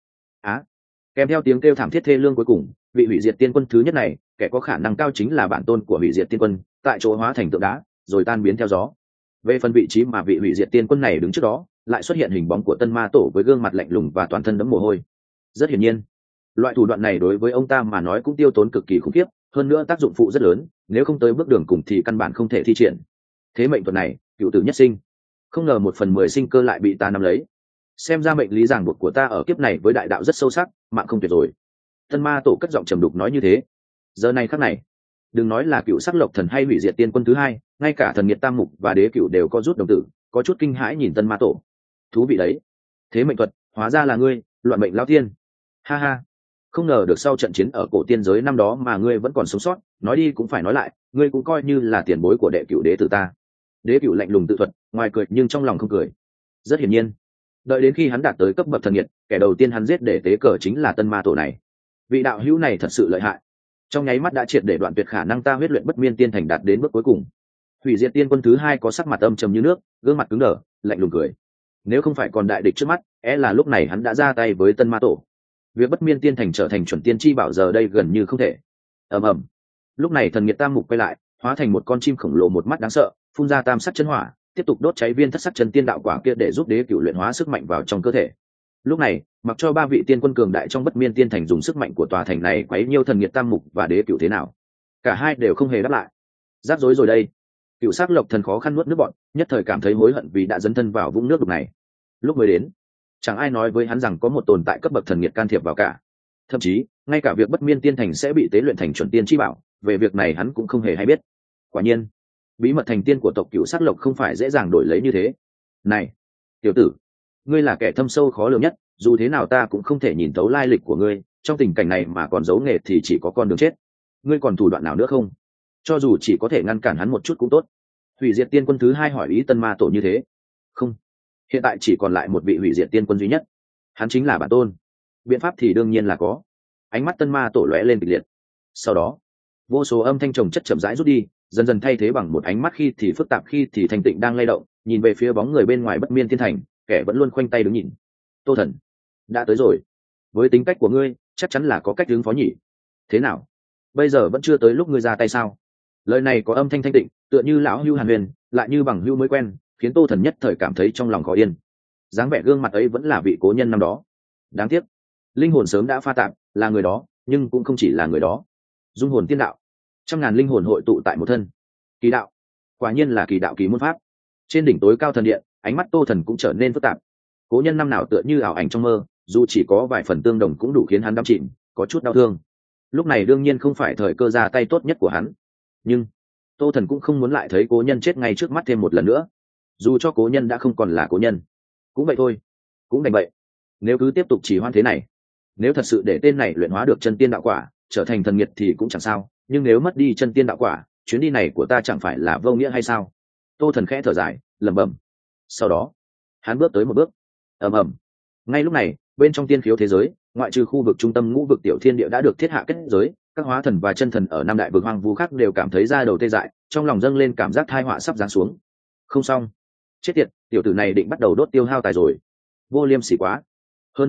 S1: Kèm theo tiếng kêu thảm thiết thê lương cuối cùng, vị hủy diệt tiên quân thứ nhất này, kẻ có khả năng cao chính là bản tôn của hủy diệt tiên quân, tại chỗ hóa thành tượng đá rồi tan biến theo gió. Về phần vị trí mà vị hủy diệt tiên quân này đứng trước đó, lại xuất hiện hình bóng của tân ma tổ với gương mặt lạnh lùng và toàn thân đẫm mồ hôi. Rất hiển nhiên, loại thủ đoạn này đối với ông ta mà nói cũng tiêu tốn cực kỳ khủng khiếp, hơn nữa tác dụng phụ rất lớn, nếu không tới bước đường cùng thì căn bản không thể thi triển. Thế mệnh thuật này, cựu tử nhất sinh, không ngờ 1/10 sinh cơ lại bị ta nắm lấy. Xem ra mệnh lý ràng buộc của ta ở kiếp này với đại đạo rất sâu sắc, mạng không tuyệt rồi. Tân ma tổ cất giọng trầm đục nói như thế. Giờ này khắc này, đừng nói là cựu sắc lộc thần hay hủy diệt tiên quân thứ hai, ngay cả thần nghiệt tam mục và đế cựu đều có rút đồng tử, có chút kinh hãi nhìn tân ma tổ. Thú vị đấy, thế mệnh thuật hóa ra là ngươi, loạn mệnh lao tiên. Ha ha, không ngờ được sau trận chiến ở cổ tiên giới năm đó mà ngươi vẫn còn sống sót. Nói đi cũng phải nói lại, ngươi cũng coi như là tiền bối của đệ cựu đế tử ta. Đế cựu lạnh lùng tự thuật, ngoài cười nhưng trong lòng không cười. Rất hiển nhiên, đợi đến khi hắn đạt tới cấp bậc thần nghiệt, kẻ đầu tiên hắn giết để tế cờ chính là tân ma tổ này. Vị đạo hữu này thật sự lợi hại, trong nháy mắt đã triệt để đoạn tuyệt khả năng ta huyết luyện bất miên tiên thành đạt đến bước cuối cùng. Hủy diệt tiên quân thứ hai có sắc mặt âm trầm như nước, gương mặt cứng đờ, lạnh lùng cười. Nếu không phải còn đại địch trước mắt, là lúc này hắn đã ra tay với tân ma tổ. Việc bất miên tiên thành trở thành chuẩn tiên chi bảo giờ đây gần như không thể. ầm ầm, lúc này thần nghiệt tam mục quay lại, hóa thành một con chim khổng lồ một mắt đáng sợ, phun ra tam sắc chân hỏa, tiếp tục đốt cháy viên thất sắc chân tiên đạo quả kia để giúp đế cửu luyện hóa sức mạnh vào trong cơ thể. Lúc này, mặc cho 3 vị tiên quân cường đại trong bất miên tiên thành dùng sức mạnh của tòa thành này quấy nhiêu thần nghiệt tam mục và đế cửu thế nào, cả hai đều không hề đáp lại. Rắc rối rồi đây. Cựu sắc lộc thần khó khăn nuốt nước bọt, nhất thời cảm thấy hối hận vì đã dấn thân vào vũng nước đục này. Lúc mới đến, chẳng ai nói với hắn rằng có một tồn tại cấp bậc thần nghiệt can thiệp vào cả. Thậm chí, ngay cả việc bất miên tiên thành sẽ bị tế luyện thành chuẩn tiên chi bảo, về việc này hắn cũng không hề hay biết. Quả nhiên, bí mật thành tiên của tộc Cựu sắc lộc không phải dễ dàng đổi lấy như thế. Này, tiểu tử, ngươi là kẻ thâm sâu khó lường nhất, dù thế nào ta cũng không thể nhìn thấu lai lịch của ngươi, trong tình cảnh này mà còn giấu nghề thì chỉ có con đường chết. Ngươi còn thủ đoạn nào nữa không? Cho dù chỉ có thể ngăn cản hắn một chút cũng tốt. Hủy diệt tiên quân thứ hai hỏi ý tân ma tổ như thế. Không, hiện tại chỉ còn lại một vị hủy diệt tiên quân duy nhất, hắn chính là bản tôn. Biện pháp thì đương nhiên là có. Ánh mắt tân ma tổ lóe lên kịch liệt. Sau đó, vô số âm thanh trồng chất chậm rãi rút đi, dần dần thay thế bằng một ánh mắt khi thì phức tạp khi thì thanh tịnh đang lay động, nhìn về phía bóng người bên ngoài bất miên thiên thành, kẻ vẫn luôn khoanh tay đứng nhìn. Tô Thần, đã tới rồi. Với tính cách của ngươi, chắc chắn là có cách ứng phó nhỉ. Thế nào, bây giờ vẫn chưa tới lúc ngươi ra tay sao? Lời này có âm thanh thanh tịnh, tựa như lão hưu hàn huyền, lại như bằng hưu mới quen, khiến Tô Thần nhất thời cảm thấy trong lòng khó yên. Dáng vẻ gương mặt ấy vẫn là vị cố nhân năm đó. Đáng tiếc, linh hồn sớm đã pha tạp, là người đó, nhưng cũng không chỉ là người đó. Dung hồn tiên đạo, 100.000 linh hồn hội tụ tại một thân. Kỳ đạo, quả nhiên là kỳ đạo kỳ môn pháp. Trên đỉnh tối cao thần điện, ánh mắt Tô Thần cũng trở nên phức tạp. Cố nhân năm nào tựa như ảo ảnh trong mơ, dù chỉ có vài phần tương đồng cũng đủ khiến hắn đắm chìm, có chút đau thương. Lúc này đương nhiên không phải thời cơ ra tay tốt nhất của hắn, nhưng Tô Thần cũng không muốn lại thấy cố nhân chết ngay trước mắt thêm một lần nữa. Dù cho cố nhân đã không còn là cố nhân, cũng vậy thôi, cũng đành vậy. Nếu cứ tiếp tục trì hoãn thế này, nếu thật sự để tên này luyện hóa được chân tiên đạo quả, trở thành thần nghiệt thì cũng chẳng sao, nhưng nếu mất đi chân tiên đạo quả, chuyến đi này của ta chẳng phải là vô nghĩa hay sao? Tô Thần khẽ thở dài, lẩm bẩm. Sau đó, hắn bước tới một bước. Ầm ầm. Ngay lúc này, bên trong tiên khiếu thế giới, ngoại trừ khu vực trung tâm ngũ vực tiểu thiên địa đã được thiết hạ kết giới, các hóa thần và chân thần ở năm đại vực hoang vu khác đều cảm thấy da đầu tê dại, trong lòng dâng lên cảm giác tai họa sắp giáng xuống. Không xong, chết tiệt, tiểu tử này định bắt đầu đốt tiêu hao tài rồi. Vô liêm sỉ quá. Hơn nữa,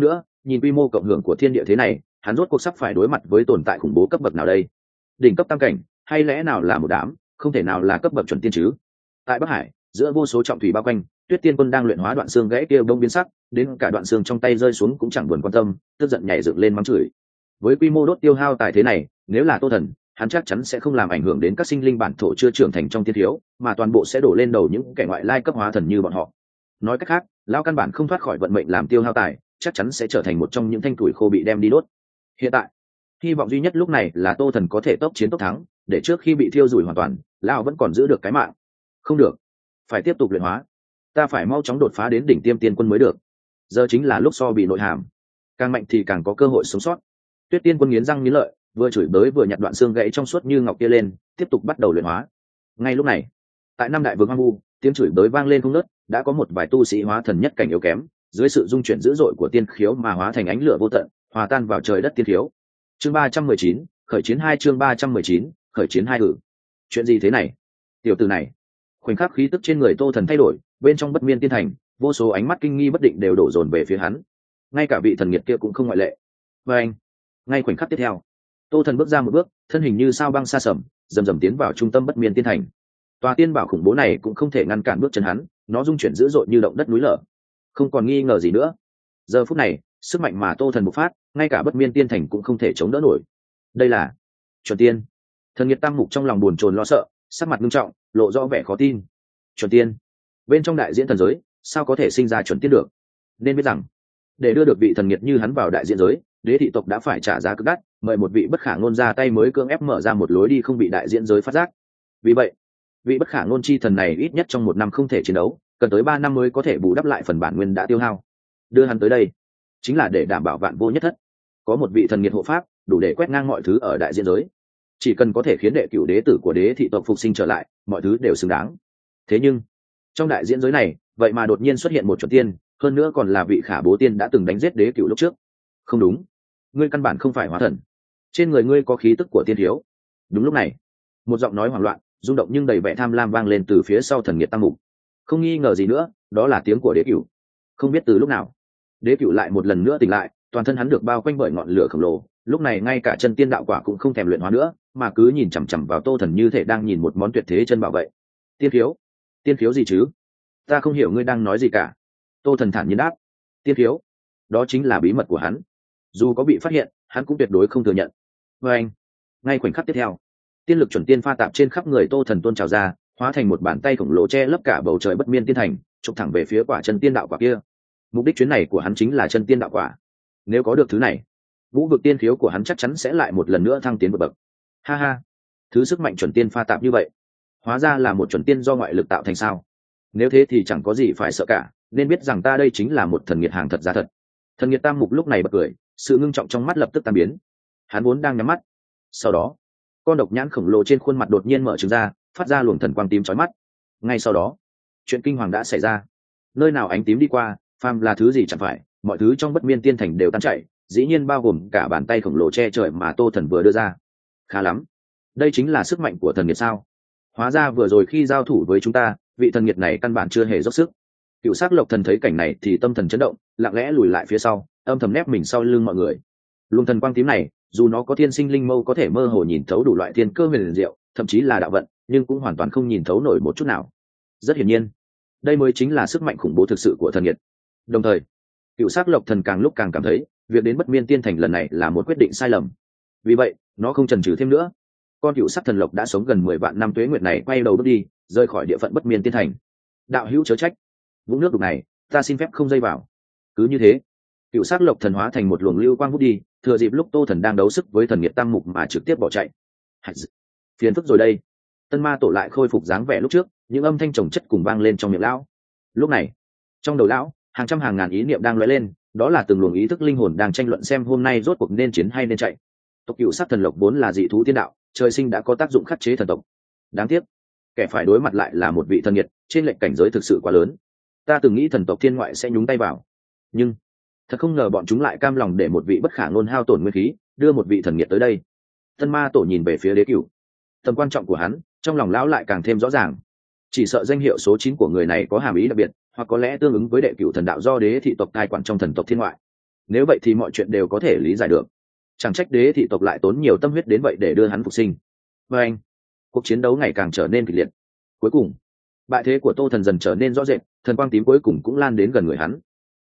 S1: nhìn quy mô cộng hưởng của thiên địa thế này, hắn rốt cuộc sắp phải đối mặt với tồn tại khủng bố cấp bậc nào đây? Đỉnh cấp tam cảnh, hay lẽ nào là một đám, không thể nào là cấp bậc chuẩn tiên chứ? Tại Bắc Hải, giữa vô số trọng thủy bao quanh, Tuyết Tiên Quân đang luyện hóa đoạn xương gãy kia bông biến sắc, đến cả đoạn xương trong tay rơi xuống cũng chẳng buồn quan tâm, tức giận nhảy dựng lên mắng chửi. Với quy mô đốt tiêu hao tài thế này, nếu là Tô Thần, hắn chắc chắn sẽ không làm ảnh hưởng đến các sinh linh bản thổ chưa trưởng thành trong tiên thiếu, mà toàn bộ sẽ đổ lên đầu những kẻ ngoại lai cấp hóa thần như bọn họ. Nói cách khác, lão căn bản không thoát khỏi vận mệnh làm tiêu hao tài, chắc chắn sẽ trở thành một trong những thanh tuổi khô bị đem đi đốt. Hiện tại, hy vọng duy nhất lúc này là Tô Thần có thể tốc chiến tốc thắng, để trước khi bị thiêu rủi hoàn toàn, lão vẫn còn giữ được cái mạng. Không được, phải tiếp tục luyện hóa, ta phải mau chóng đột phá đến đỉnh tiêm tiên quân mới được. Giờ chính là lúc so bị nội hàm, càng mạnh thì càng có cơ hội sống sót. Tuyết Tiên Quân nghiến răng nghiến lợi, vừa chửi bới vừa nhặt đoạn xương gãy trong suốt như ngọc kia lên, tiếp tục bắt đầu luyện hóa. Ngay lúc này, tại năm đại vực hoang vu, tiếng chửi bới vang lên không ngớt, đã có một vài tu sĩ hóa thần nhất cảnh yếu kém, dưới sự dung chuyển dữ dội của tiên khiếu mà hóa thành ánh lửa vô tận, hòa tan vào trời đất tiên khiếu. Chương 319, khởi chiến 2 chương 319, khởi chiến 2 hử. Chuyện gì thế này? Tiểu tử này. Khoảnh khắc khí tức trên người Tô Thần thay đổi, bên trong Bất Miên Tiên Thành, vô số ánh mắt kinh nghi bất định đều đổ dồn về phía hắn. Ngay cả vị thần nghiệt kia cũng không ngoại lệ. Và anh, ngay khoảnh khắc tiếp theo, Tô Thần bước ra một bước, thân hình như sao băng xa sầm, rầm rầm tiến vào trung tâm Bất Miên Tiên Thành. Tòa tiên bảo khủng bố này cũng không thể ngăn cản bước chân hắn, nó rung chuyển dữ dội như động đất núi lở. Không còn nghi ngờ gì nữa. Giờ phút này, sức mạnh mà Tô Thần bộc phát, ngay cả Bất Miên Tiên Thành cũng không thể chống đỡ nổi. Đây là chuẩn tiên. Thần Nghiệt Tam Mục trong lòng buồn chồn lo sợ, sắc mặt nghiêm trọng, lộ rõ vẻ khó tin. Chuẩn tiên? Bên trong đại diễn thần giới, sao có thể sinh ra chuẩn tiên được? Nên biết rằng, để đưa được vị thần nghiệt như hắn vào đại diễn giới, đế thị tộc đã phải trả giá cực đắt, mời một vị bất khả ngôn ra tay mới cưỡng ép mở ra một lối đi không bị đại diễn giới phát giác. Vì vậy, vị bất khả ngôn chi thần này ít nhất trong 1 năm không thể chiến đấu, cần tới 3 năm mới có thể bù đắp lại phần bản nguyên đã tiêu hao. Đưa hắn tới đây, chính là để đảm bảo vạn vô nhất thất. Có một vị thần nghiệt hộ pháp, đủ để quét ngang mọi thứ ở đại diễn giới. Chỉ cần có thể khiến đệ cửu đế tử của đế thị tộc phục sinh trở lại, mọi thứ đều xứng đáng. Thế nhưng, trong đại diễn giới này, vậy mà đột nhiên xuất hiện một chuẩn tiên, hơn nữa còn là vị khả bố tiên đã từng đánh giết đế cửu lúc trước. Không đúng, ngươi căn bản không phải hóa thần, trên người ngươi có khí tức của tiên thiếu. Đúng lúc này, một giọng nói hoảng loạn, rung động nhưng đầy vẻ tham lam vang lên từ phía sau thần nghiệt Tam Mục. Không nghi ngờ gì nữa, đó là tiếng của đế cửu. Không biết từ lúc nào, đế cửu lại một lần nữa tỉnh lại, toàn thân hắn được bao quanh bởi ngọn lửa khổng lồ, lúc này ngay cả chân tiên đạo quả cũng không thèm luyện hóa nữa, mà cứ nhìn chằm chằm vào Tô Thần như thể đang nhìn một món tuyệt thế chân bảo vậy. Tiên khiếu? Tiên khiếu gì chứ? Ta không hiểu ngươi đang nói gì cả. Tô Thần thản nhiên đáp. Tiên khiếu, đó chính là bí mật của hắn. Dù có bị phát hiện, hắn cũng tuyệt đối không thừa nhận. Và anh, ngay khoảnh khắc tiếp theo, tiên lực chuẩn tiên pha tạp trên khắp người Tô Thần tuôn trào ra, hóa thành một bàn tay khổng lồ che lấp cả bầu trời Bất Miên Tiên Thành, chụp thẳng về phía quả chân tiên đạo quả kia. Mục đích chuyến này của hắn chính là chân tiên đạo quả. Nếu có được thứ này, vũ vực tiên khiếu của hắn chắc chắn sẽ lại một lần nữa thăng tiến một bậc. Ha ha, thứ sức mạnh chuẩn tiên pha tạp như vậy, hóa ra là một chuẩn tiên do ngoại lực tạo thành sao? Nếu thế thì chẳng có gì phải sợ cả, nên biết rằng ta đây chính là một thần nghiệt hàng thật giá thật. Thần nghiệt Tam Mục lúc này bật cười, sự ngưng trọng trong mắt lập tức tan biến. Hắn vốn đang nhắm mắt, sau đó, con độc nhãn khổng lồ trên khuôn mặt đột nhiên mở trừng ra, phát ra luồng thần quang tím chói mắt. Ngay sau đó, chuyện kinh hoàng đã xảy ra. Nơi nào ánh tím đi qua, phàm là thứ gì chẳng phải, mọi thứ trong Bất Miên Tiên Thành đều tan chảy, dĩ nhiên bao gồm cả bàn tay khổng lồ che trời mà Tô Thần vừa đưa ra. Khá lắm, đây chính là sức mạnh của thần nghiệt sao? Hóa ra vừa rồi khi giao thủ với chúng ta, vị thần nghiệt này căn bản chưa hề dốc sức. Cựu Sắc Lộc Thần thấy cảnh này thì tâm thần chấn động, lặng lẽ lùi lại phía sau, âm thầm nép mình sau lưng mọi người. Luồng thần quang tím này, dù nó có thiên sinh linh mâu có thể mơ hồ nhìn thấu đủ loại thiên cơ huyền diệu, thậm chí là đạo vận, nhưng cũng hoàn toàn không nhìn thấu nổi một chút nào. Rất hiển nhiên, đây mới chính là sức mạnh khủng bố thực sự của thần nghiệt. Đồng thời, Cựu Sắc Lộc Thần càng lúc càng cảm thấy, việc đến Bất Miên Tiên Thành lần này là một quyết định sai lầm. Vì vậy, nó không chần chừ thêm nữa. Con Cựu Sắc Thần Lộc đã sống gần 10 vạn năm tuế nguyệt này quay đầu bước đi, rời khỏi địa phận Bất Miên Tiên Thành. Đạo hữu chớ trách, vũng nước đục này, ta xin phép không dây vào. Cứ như thế, Cựu Sắc Lộc Thần hóa thành một luồng lưu quang vút đi, thừa dịp lúc Tô Thần đang đấu sức với thần nghiệt Tam Mục mà trực tiếp bỏ chạy. Phiền phức rồi đây. Tân Ma Tổ lại khôi phục dáng vẻ lúc trước, những âm thanh chồng chất cùng vang lên trong miệng lão. Lúc này, trong đầu lão, hàng trăm hàng ngàn ý niệm đang lóe lên, đó là từng luồng ý thức linh hồn đang tranh luận xem hôm nay rốt cuộc nên chiến hay nên chạy. Tộc Cựu Sắc Thần Lộc vốn là dị thú tiên đạo, trời sinh đã có tác dụng khắc chế thần tộc. Đáng tiếc, kẻ phải đối mặt lại là một vị thần nghiệt, trên lệnh cảnh giới thực sự quá lớn. Ta từng nghĩ thần tộc thiên ngoại sẽ nhúng tay vào, nhưng thật không ngờ bọn chúng lại cam lòng để một vị bất khả ngôn hao tổn nguyên khí, đưa một vị thần nghiệt tới đây. Tân Ma Tổ nhìn về phía Đế Cửu, tầm quan trọng của hắn trong lòng lão lại càng thêm rõ ràng. Chỉ sợ danh hiệu số 9 của người này có hàm ý đặc biệt, hoặc có lẽ tương ứng với đệ cửu thần đạo do đế thị tộc cai quản trong thần tộc thiên ngoại. nếu vậy thì mọi chuyện đều có thể lý giải được. Chẳng trách đế thị tộc lại tốn nhiều tâm huyết đến vậy để đưa hắn phục sinh. Và anh, cuộc chiến đấu ngày càng trở nên kịch liệt. Cuối cùng, bại thế của Tô Thần dần trở nên rõ rệt, thần quang tím cuối cùng cũng lan đến gần người hắn.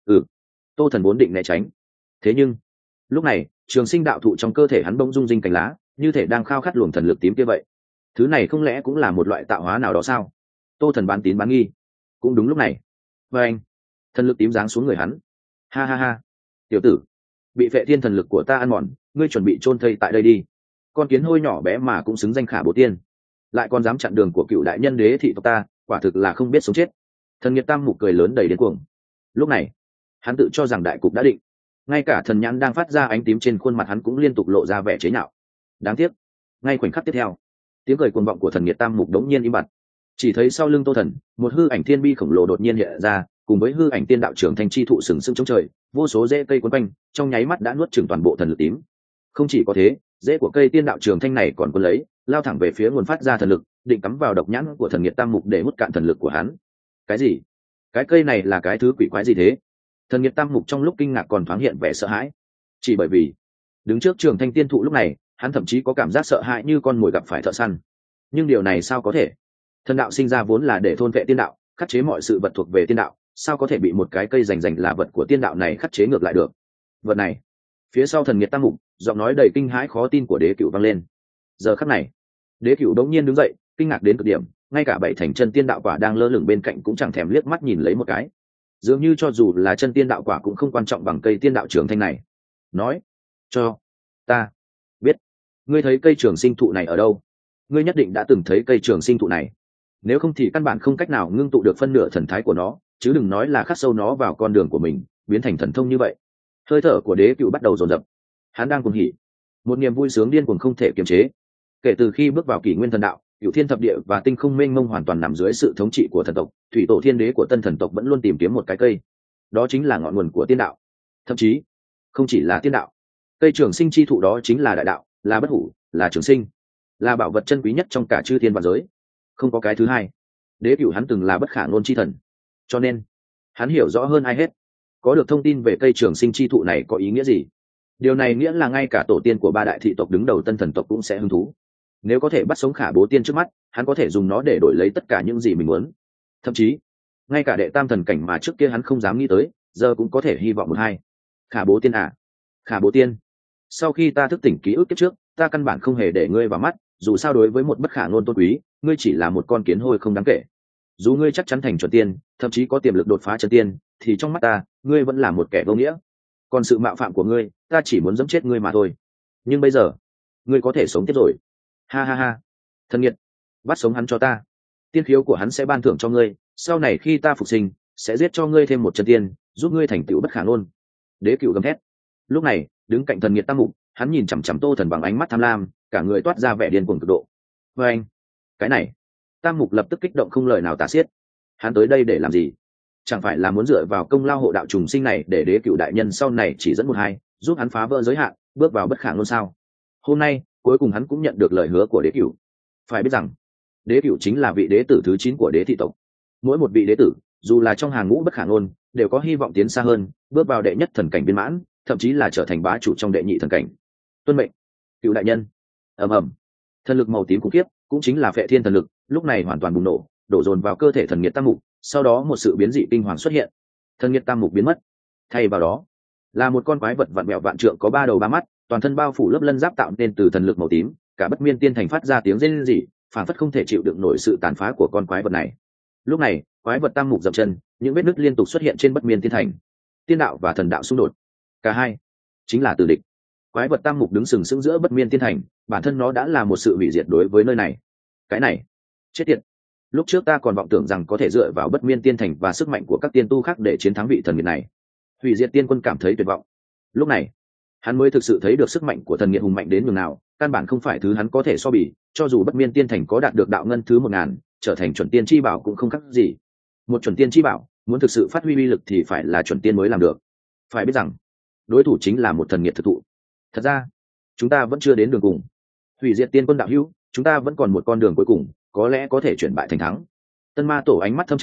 S1: Tô Thần vốn định né tránh, thế nhưng lúc này trường sinh đạo thụ trong cơ thể hắn bỗng rung rinh cành lá, như thể đang khao khát luồng thần lực tím kia vậy. Thứ này không lẽ cũng là một loại tạo hóa nào đó sao? Tô Thần bán tín bán nghi. Cũng đúng lúc này, và anh, thần lực tím giáng xuống người hắn. Ha ha ha, tiểu tử, bị phệ thiên thần lực của ta ăn mòn, ngươi chuẩn bị chôn thây tại đây đi. Con kiến hôi nhỏ bé mà cũng xứng danh Khả Bố Tiên, lại còn dám chặn đường của cựu đại nhân đế thị tộc ta, quả thực là không biết sống chết. Thần Nhiệt Tam Mục cười lớn đầy điên cuồng. Lúc này hắn tự cho rằng đại cục đã định, ngay cả thần nhãn đang phát ra ánh tím trên khuôn mặt hắn cũng liên tục lộ ra vẻ chế nhạo. Đáng tiếc, ngay khoảnh khắc tiếp theo, tiếng cười cuồng vọng của Thần Nhiệt Tam Mục đống nhiên im bặt. Chỉ thấy sau lưng Tô Thần, một hư ảnh thiên bi khổng lồ đột nhiên hiện ra, cùng với hư ảnh tiên đạo trưởng thanh chi thụ sừng sững chống trời, vô số rễ cây quấn quanh, trong nháy mắt đã nuốt chửng toàn bộ thần lực tím. Không chỉ có thế, rễ của cây tiên đạo trường thanh này còn cuốn lấy, lao thẳng về phía nguồn phát ra thần lực, định cắm vào độc nhãn của Thần Nhiệt Tam Mục để hút cạn thần lực của hắn. Cái gì? Cái cây này là cái thứ quỷ quái gì thế? Thần Nhiệt Tam Mục trong lúc kinh ngạc còn thoáng hiện vẻ sợ hãi. Chỉ bởi vì đứng trước trường thanh tiên thụ lúc này, hắn thậm chí có cảm giác sợ hãi như con mồi gặp phải thợ săn. Nhưng điều này sao có thể? Thần đạo sinh ra vốn là để thôn vệ tiên đạo, khắc chế mọi sự vật thuộc về tiên đạo, sao có thể bị một cái cây rành rành là vật của tiên đạo này khắc chế ngược lại được? Vật này, phía sau Thần Nhiệt Tam Mục, giọng nói đầy kinh hãi khó tin của Đế Cửu vang lên. Giờ khắc này, Đế Cửu đống nhiên đứng dậy, kinh ngạc đến cực điểm, ngay cả bảy thành chân tiên đạo quả đang lơ lửng bên cạnh cũng chẳng thèm liếc mắt nhìn lấy một cái. Dường như cho dù là chân tiên đạo quả cũng không quan trọng bằng cây tiên đạo trường thanh này. Nói cho ta biết, ngươi thấy cây trường sinh thụ này ở đâu? Ngươi nhất định đã từng thấy cây trường sinh thụ này, nếu không thì căn bản không cách nào ngưng tụ được phân nửa thần thái của nó, chứ đừng nói là khắc sâu nó vào con đường của mình, biến thành thần thông như vậy. Hơi thở của Đế Cửu bắt đầu dồn dập, hắn đang cuồng hỉ, một niềm vui sướng điên cuồng không thể kiềm chế. Kể từ khi bước vào kỷ nguyên thần đạo, cửu thiên thập địa và tinh không mênh mông hoàn toàn nằm dưới sự thống trị của thần tộc, thủy tổ thiên đế của tân thần tộc vẫn luôn tìm kiếm một cái cây, đó chính là ngọn nguồn của tiên đạo. Thậm chí không chỉ là tiên đạo, cây trường sinh chi thụ đó chính là đại đạo, là bất hủ, là trường sinh, là bảo vật chân quý nhất trong cả chư thiên vạn giới, không có cái thứ hai. Đế Cửu hắn từng là bất khả ngôn chi thần, cho nên hắn hiểu rõ hơn ai hết có được thông tin về cây trường sinh chi thụ này có ý nghĩa gì. Điều này nghĩa là ngay cả tổ tiên của ba đại thị tộc đứng đầu tân thần tộc cũng sẽ hứng thú. Nếu có thể bắt sống Khả Bố Tiên trước mắt, hắn có thể dùng nó để đổi lấy tất cả những gì mình muốn. Thậm chí ngay cả đệ tam thần cảnh mà trước kia hắn không dám nghĩ tới, giờ cũng có thể hy vọng một hai. Khả Bố Tiên à, Khả Bố Tiên, sau khi ta thức tỉnh ký ức kiếp trước, ta căn bản không hề để ngươi vào mắt, dù sao đối với một bất khả ngôn tôn quý, ngươi chỉ là một con kiến hôi không đáng kể. Dù ngươi chắc chắn thành chuẩn tiên, thậm chí có tiềm lực đột phá chân tiên, thì trong mắt ta, ngươi vẫn là một kẻ vô nghĩa. Còn sự mạo phạm của ngươi, ta chỉ muốn giẫm chết ngươi mà thôi. Nhưng bây giờ, ngươi có thể sống tiếp rồi. Ha ha ha, Thần Nhiệt, bắt sống hắn cho ta. Tiên khiếu của hắn sẽ ban thưởng cho ngươi, sau này khi ta phục sinh, sẽ giết cho ngươi thêm một chân tiên, giúp ngươi thành tựu bất khả ngôn. Đế Cửu gầm thét. Lúc này, đứng cạnh Thần Nhiệt Tam Mục, hắn nhìn chằm chằm Tô Thần bằng ánh mắt tham lam, cả người toát ra vẻ điên cuồng cực độ. Và anh, cái này, Tam Mục lập tức kích động không lời nào tả xiết. Hắn tới đây để làm gì? Chẳng phải là muốn dựa vào công lao hộ đạo trùng sinh này để Đế Cửu đại nhân sau này chỉ dẫn một hai, giúp hắn phá vỡ giới hạn, bước vào bất khả ngôn sao? Hôm nay, cuối cùng hắn cũng nhận được lời hứa của Đế Cửu. Phải biết rằng, Đế Cửu chính là vị đế tử thứ 9 của đế thị tộc. Mỗi một vị đế tử, dù là trong hàng ngũ bất khả ngôn, đều có hy vọng tiến xa hơn, bước vào đệ nhất thần cảnh viên mãn, thậm chí là trở thành bá chủ trong đệ nhị thần cảnh. Tuân mệnh, Cửu đại nhân. Ầm ầm, thần lực màu tím khủng khiếp, cũng chính là phệ thiên thần lực, lúc này hoàn toàn bùng nổ, đổ dồn vào cơ thể Thần Nhiệt Tam Mục. Sau đó một sự biến dị kinh hoàng xuất hiện, Thần Nhiệt Tam Mục biến mất, thay vào đó là một con quái vật vạn mẹo vạn trượng, có 3 đầu 3 mắt, toàn thân bao phủ lớp lân giáp tạo nên từ thần lực màu tím. Cả Bất Miên Tiên Thành phát ra tiếng rên rỉ, phản phất không thể chịu đựng nổi sự tàn phá của con quái vật này. Lúc này, quái vật Tam Mục dậm chân, những vết nứt liên tục xuất hiện trên Bất Miên Tiên Thành. Tiên đạo và thần đạo xung đột, cả hai chính là tử địch. Quái vật Tam Mục đứng sừng sững giữa Bất Miên Tiên Thành, bản thân nó đã là một sự hủy diệt đối với nơi này. Cái này, chết tiệt. Lúc trước ta còn vọng tưởng rằng có thể dựa vào Bất Miên Tiên Thành và sức mạnh của các tiên tu khác để chiến thắng vị thần nghiệt này. Hủy diệt tiên quân cảm thấy tuyệt vọng. Lúc này, hắn mới thực sự thấy được sức mạnh của thần nghiệt hùng mạnh đến nhường nào, căn bản không phải thứ hắn có thể so bì. Cho dù Bất Miên Tiên Thành có đạt được đạo ngân thứ 1000, trở thành chuẩn tiên chi bảo cũng không khác gì. Một chuẩn tiên chi bảo, muốn thực sự phát huy uy lực thì phải là chuẩn tiên mới làm được. Phải biết rằng, đối thủ chính là một thần nghiệt thực thụ. Thật ra, chúng ta vẫn chưa đến đường cùng. Hủy diệt tiên quân đạo hữu, chúng ta vẫn còn một con đường cuối cùng, có lẽ có thể chuyển bại thành thắng. Tân Ma Tổ ánh mắt thâm trầm,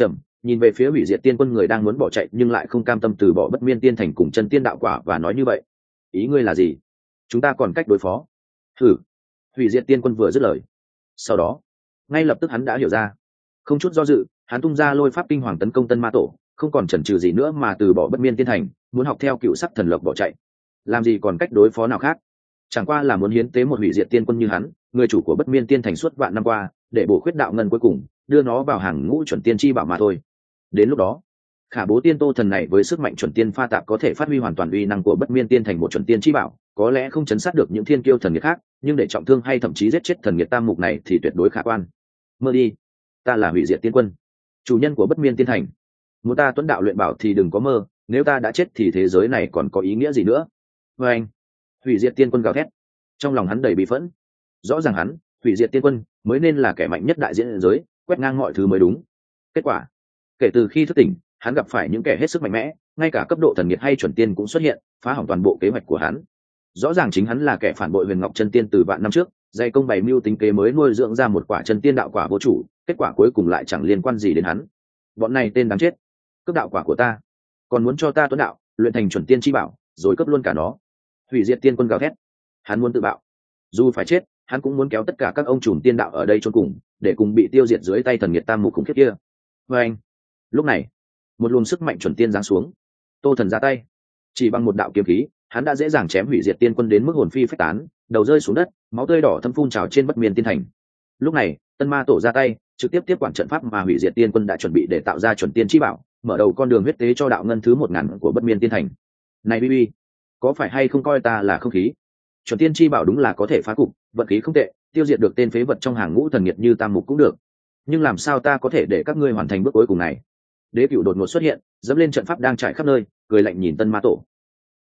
S1: nhìn về phía hủy diệt tiên quân người đang muốn bỏ chạy nhưng lại không cam tâm từ bỏ bất miên tiên thành cùng chân tiên đạo quả và nói như vậy: ý ngươi là gì? Chúng ta còn cách đối phó? Thử. Hủy diệt tiên quân vừa dứt lời, sau đó ngay lập tức hắn đã hiểu ra, không chút do dự hắn tung ra lôi pháp kinh hoàng tấn công Tân Ma Tổ, không còn chần chừ gì nữa mà từ bỏ bất miên tiên thành, muốn học theo cựu sắc thần lộc bỏ chạy. Làm gì còn cách đối phó nào khác, chẳng qua là muốn hiến tế một hủy diệt tiên quân như hắn, người chủ của bất miên tiên thành suốt vạn năm qua, để bổ khuyết đạo ngân cuối cùng, đưa nó vào hàng ngũ chuẩn tiên chi bảo mà thôi. Đến lúc đó, khả bố tiên tô thần này với sức mạnh chuẩn tiên pha tạp có thể phát huy hoàn toàn uy năng của bất miên tiên thành một chuẩn tiên chi bảo, có lẽ không chấn sát được những thiên kiêu thần nghiệt khác, nhưng để trọng thương hay thậm chí giết chết thần nghiệt tam mục này thì tuyệt đối khả quan. Mơ đi, ta là hủy diệt tiên quân, chủ nhân của bất miên tiên thành. Muốn ta tuấn đạo luyện bảo thì đừng có mơ, nếu ta đã chết thì thế giới này còn có ý nghĩa gì nữa? Vê anh, hủy diệt tiên quân gào thét, trong lòng hắn đầy bi phẫn. Rõ ràng hắn, hủy diệt tiên quân, mới nên là kẻ mạnh nhất đại diễn giới, quét ngang mọi thứ mới đúng. Kết quả, kể từ khi thức tỉnh, hắn gặp phải những kẻ hết sức mạnh mẽ, ngay cả cấp độ thần nghiệt hay chuẩn tiên cũng xuất hiện, phá hỏng toàn bộ kế hoạch của hắn. Rõ ràng chính hắn là kẻ phản bội Huyền Ngọc chân tiên từ vạn năm trước, dày công bày mưu tính kế mới nuôi dưỡng ra một quả chân tiên đạo quả vô chủ, kết quả cuối cùng lại chẳng liên quan gì đến hắn. Bọn này tên đáng chết, cướp đạo quả của ta, còn muốn cho ta tuấn đạo luyện thành chuẩn tiên chi bảo, rồi cướp luôn cả nó. Hủy diệt tiên quân gào thét, hắn muốn tự bạo, dù phải chết, hắn cũng muốn kéo tất cả các ông trùm tiên đạo ở đây chôn cùng, để cùng bị tiêu diệt dưới tay thần nghiệt tam mục khủng khiếp kia. Và anh, lúc này, một luồng sức mạnh chuẩn tiên giáng xuống, Tô Thần ra tay, chỉ bằng một đạo kiếm khí, hắn đã dễ dàng chém hủy diệt tiên quân đến mức hồn phi phách tán, đầu rơi xuống đất, máu tươi đỏ thâm phun trào trên bất miên tiên thành. Lúc này, Tân Ma Tổ ra tay, trực tiếp tiếp quản trận pháp mà hủy diệt tiên quân đã chuẩn bị để tạo ra chuẩn tiên chi bảo, mở đầu con đường huyết tế cho đạo ngân thứ 1000 của bất miên tiên thành. Này Bibi, có phải hay không coi ta là không khí? Chuẩn tiên chi bảo đúng là có thể phá cục, vận khí không tệ, tiêu diệt được tên phế vật trong hàng ngũ thần nghiệt như tam mục cũng được. Nhưng làm sao ta có thể để các ngươi hoàn thành bước cuối cùng này? Đế Cửu đột ngột xuất hiện, dẫm lên trận pháp đang trải khắp nơi, cười lạnh nhìn Tân Ma Tổ.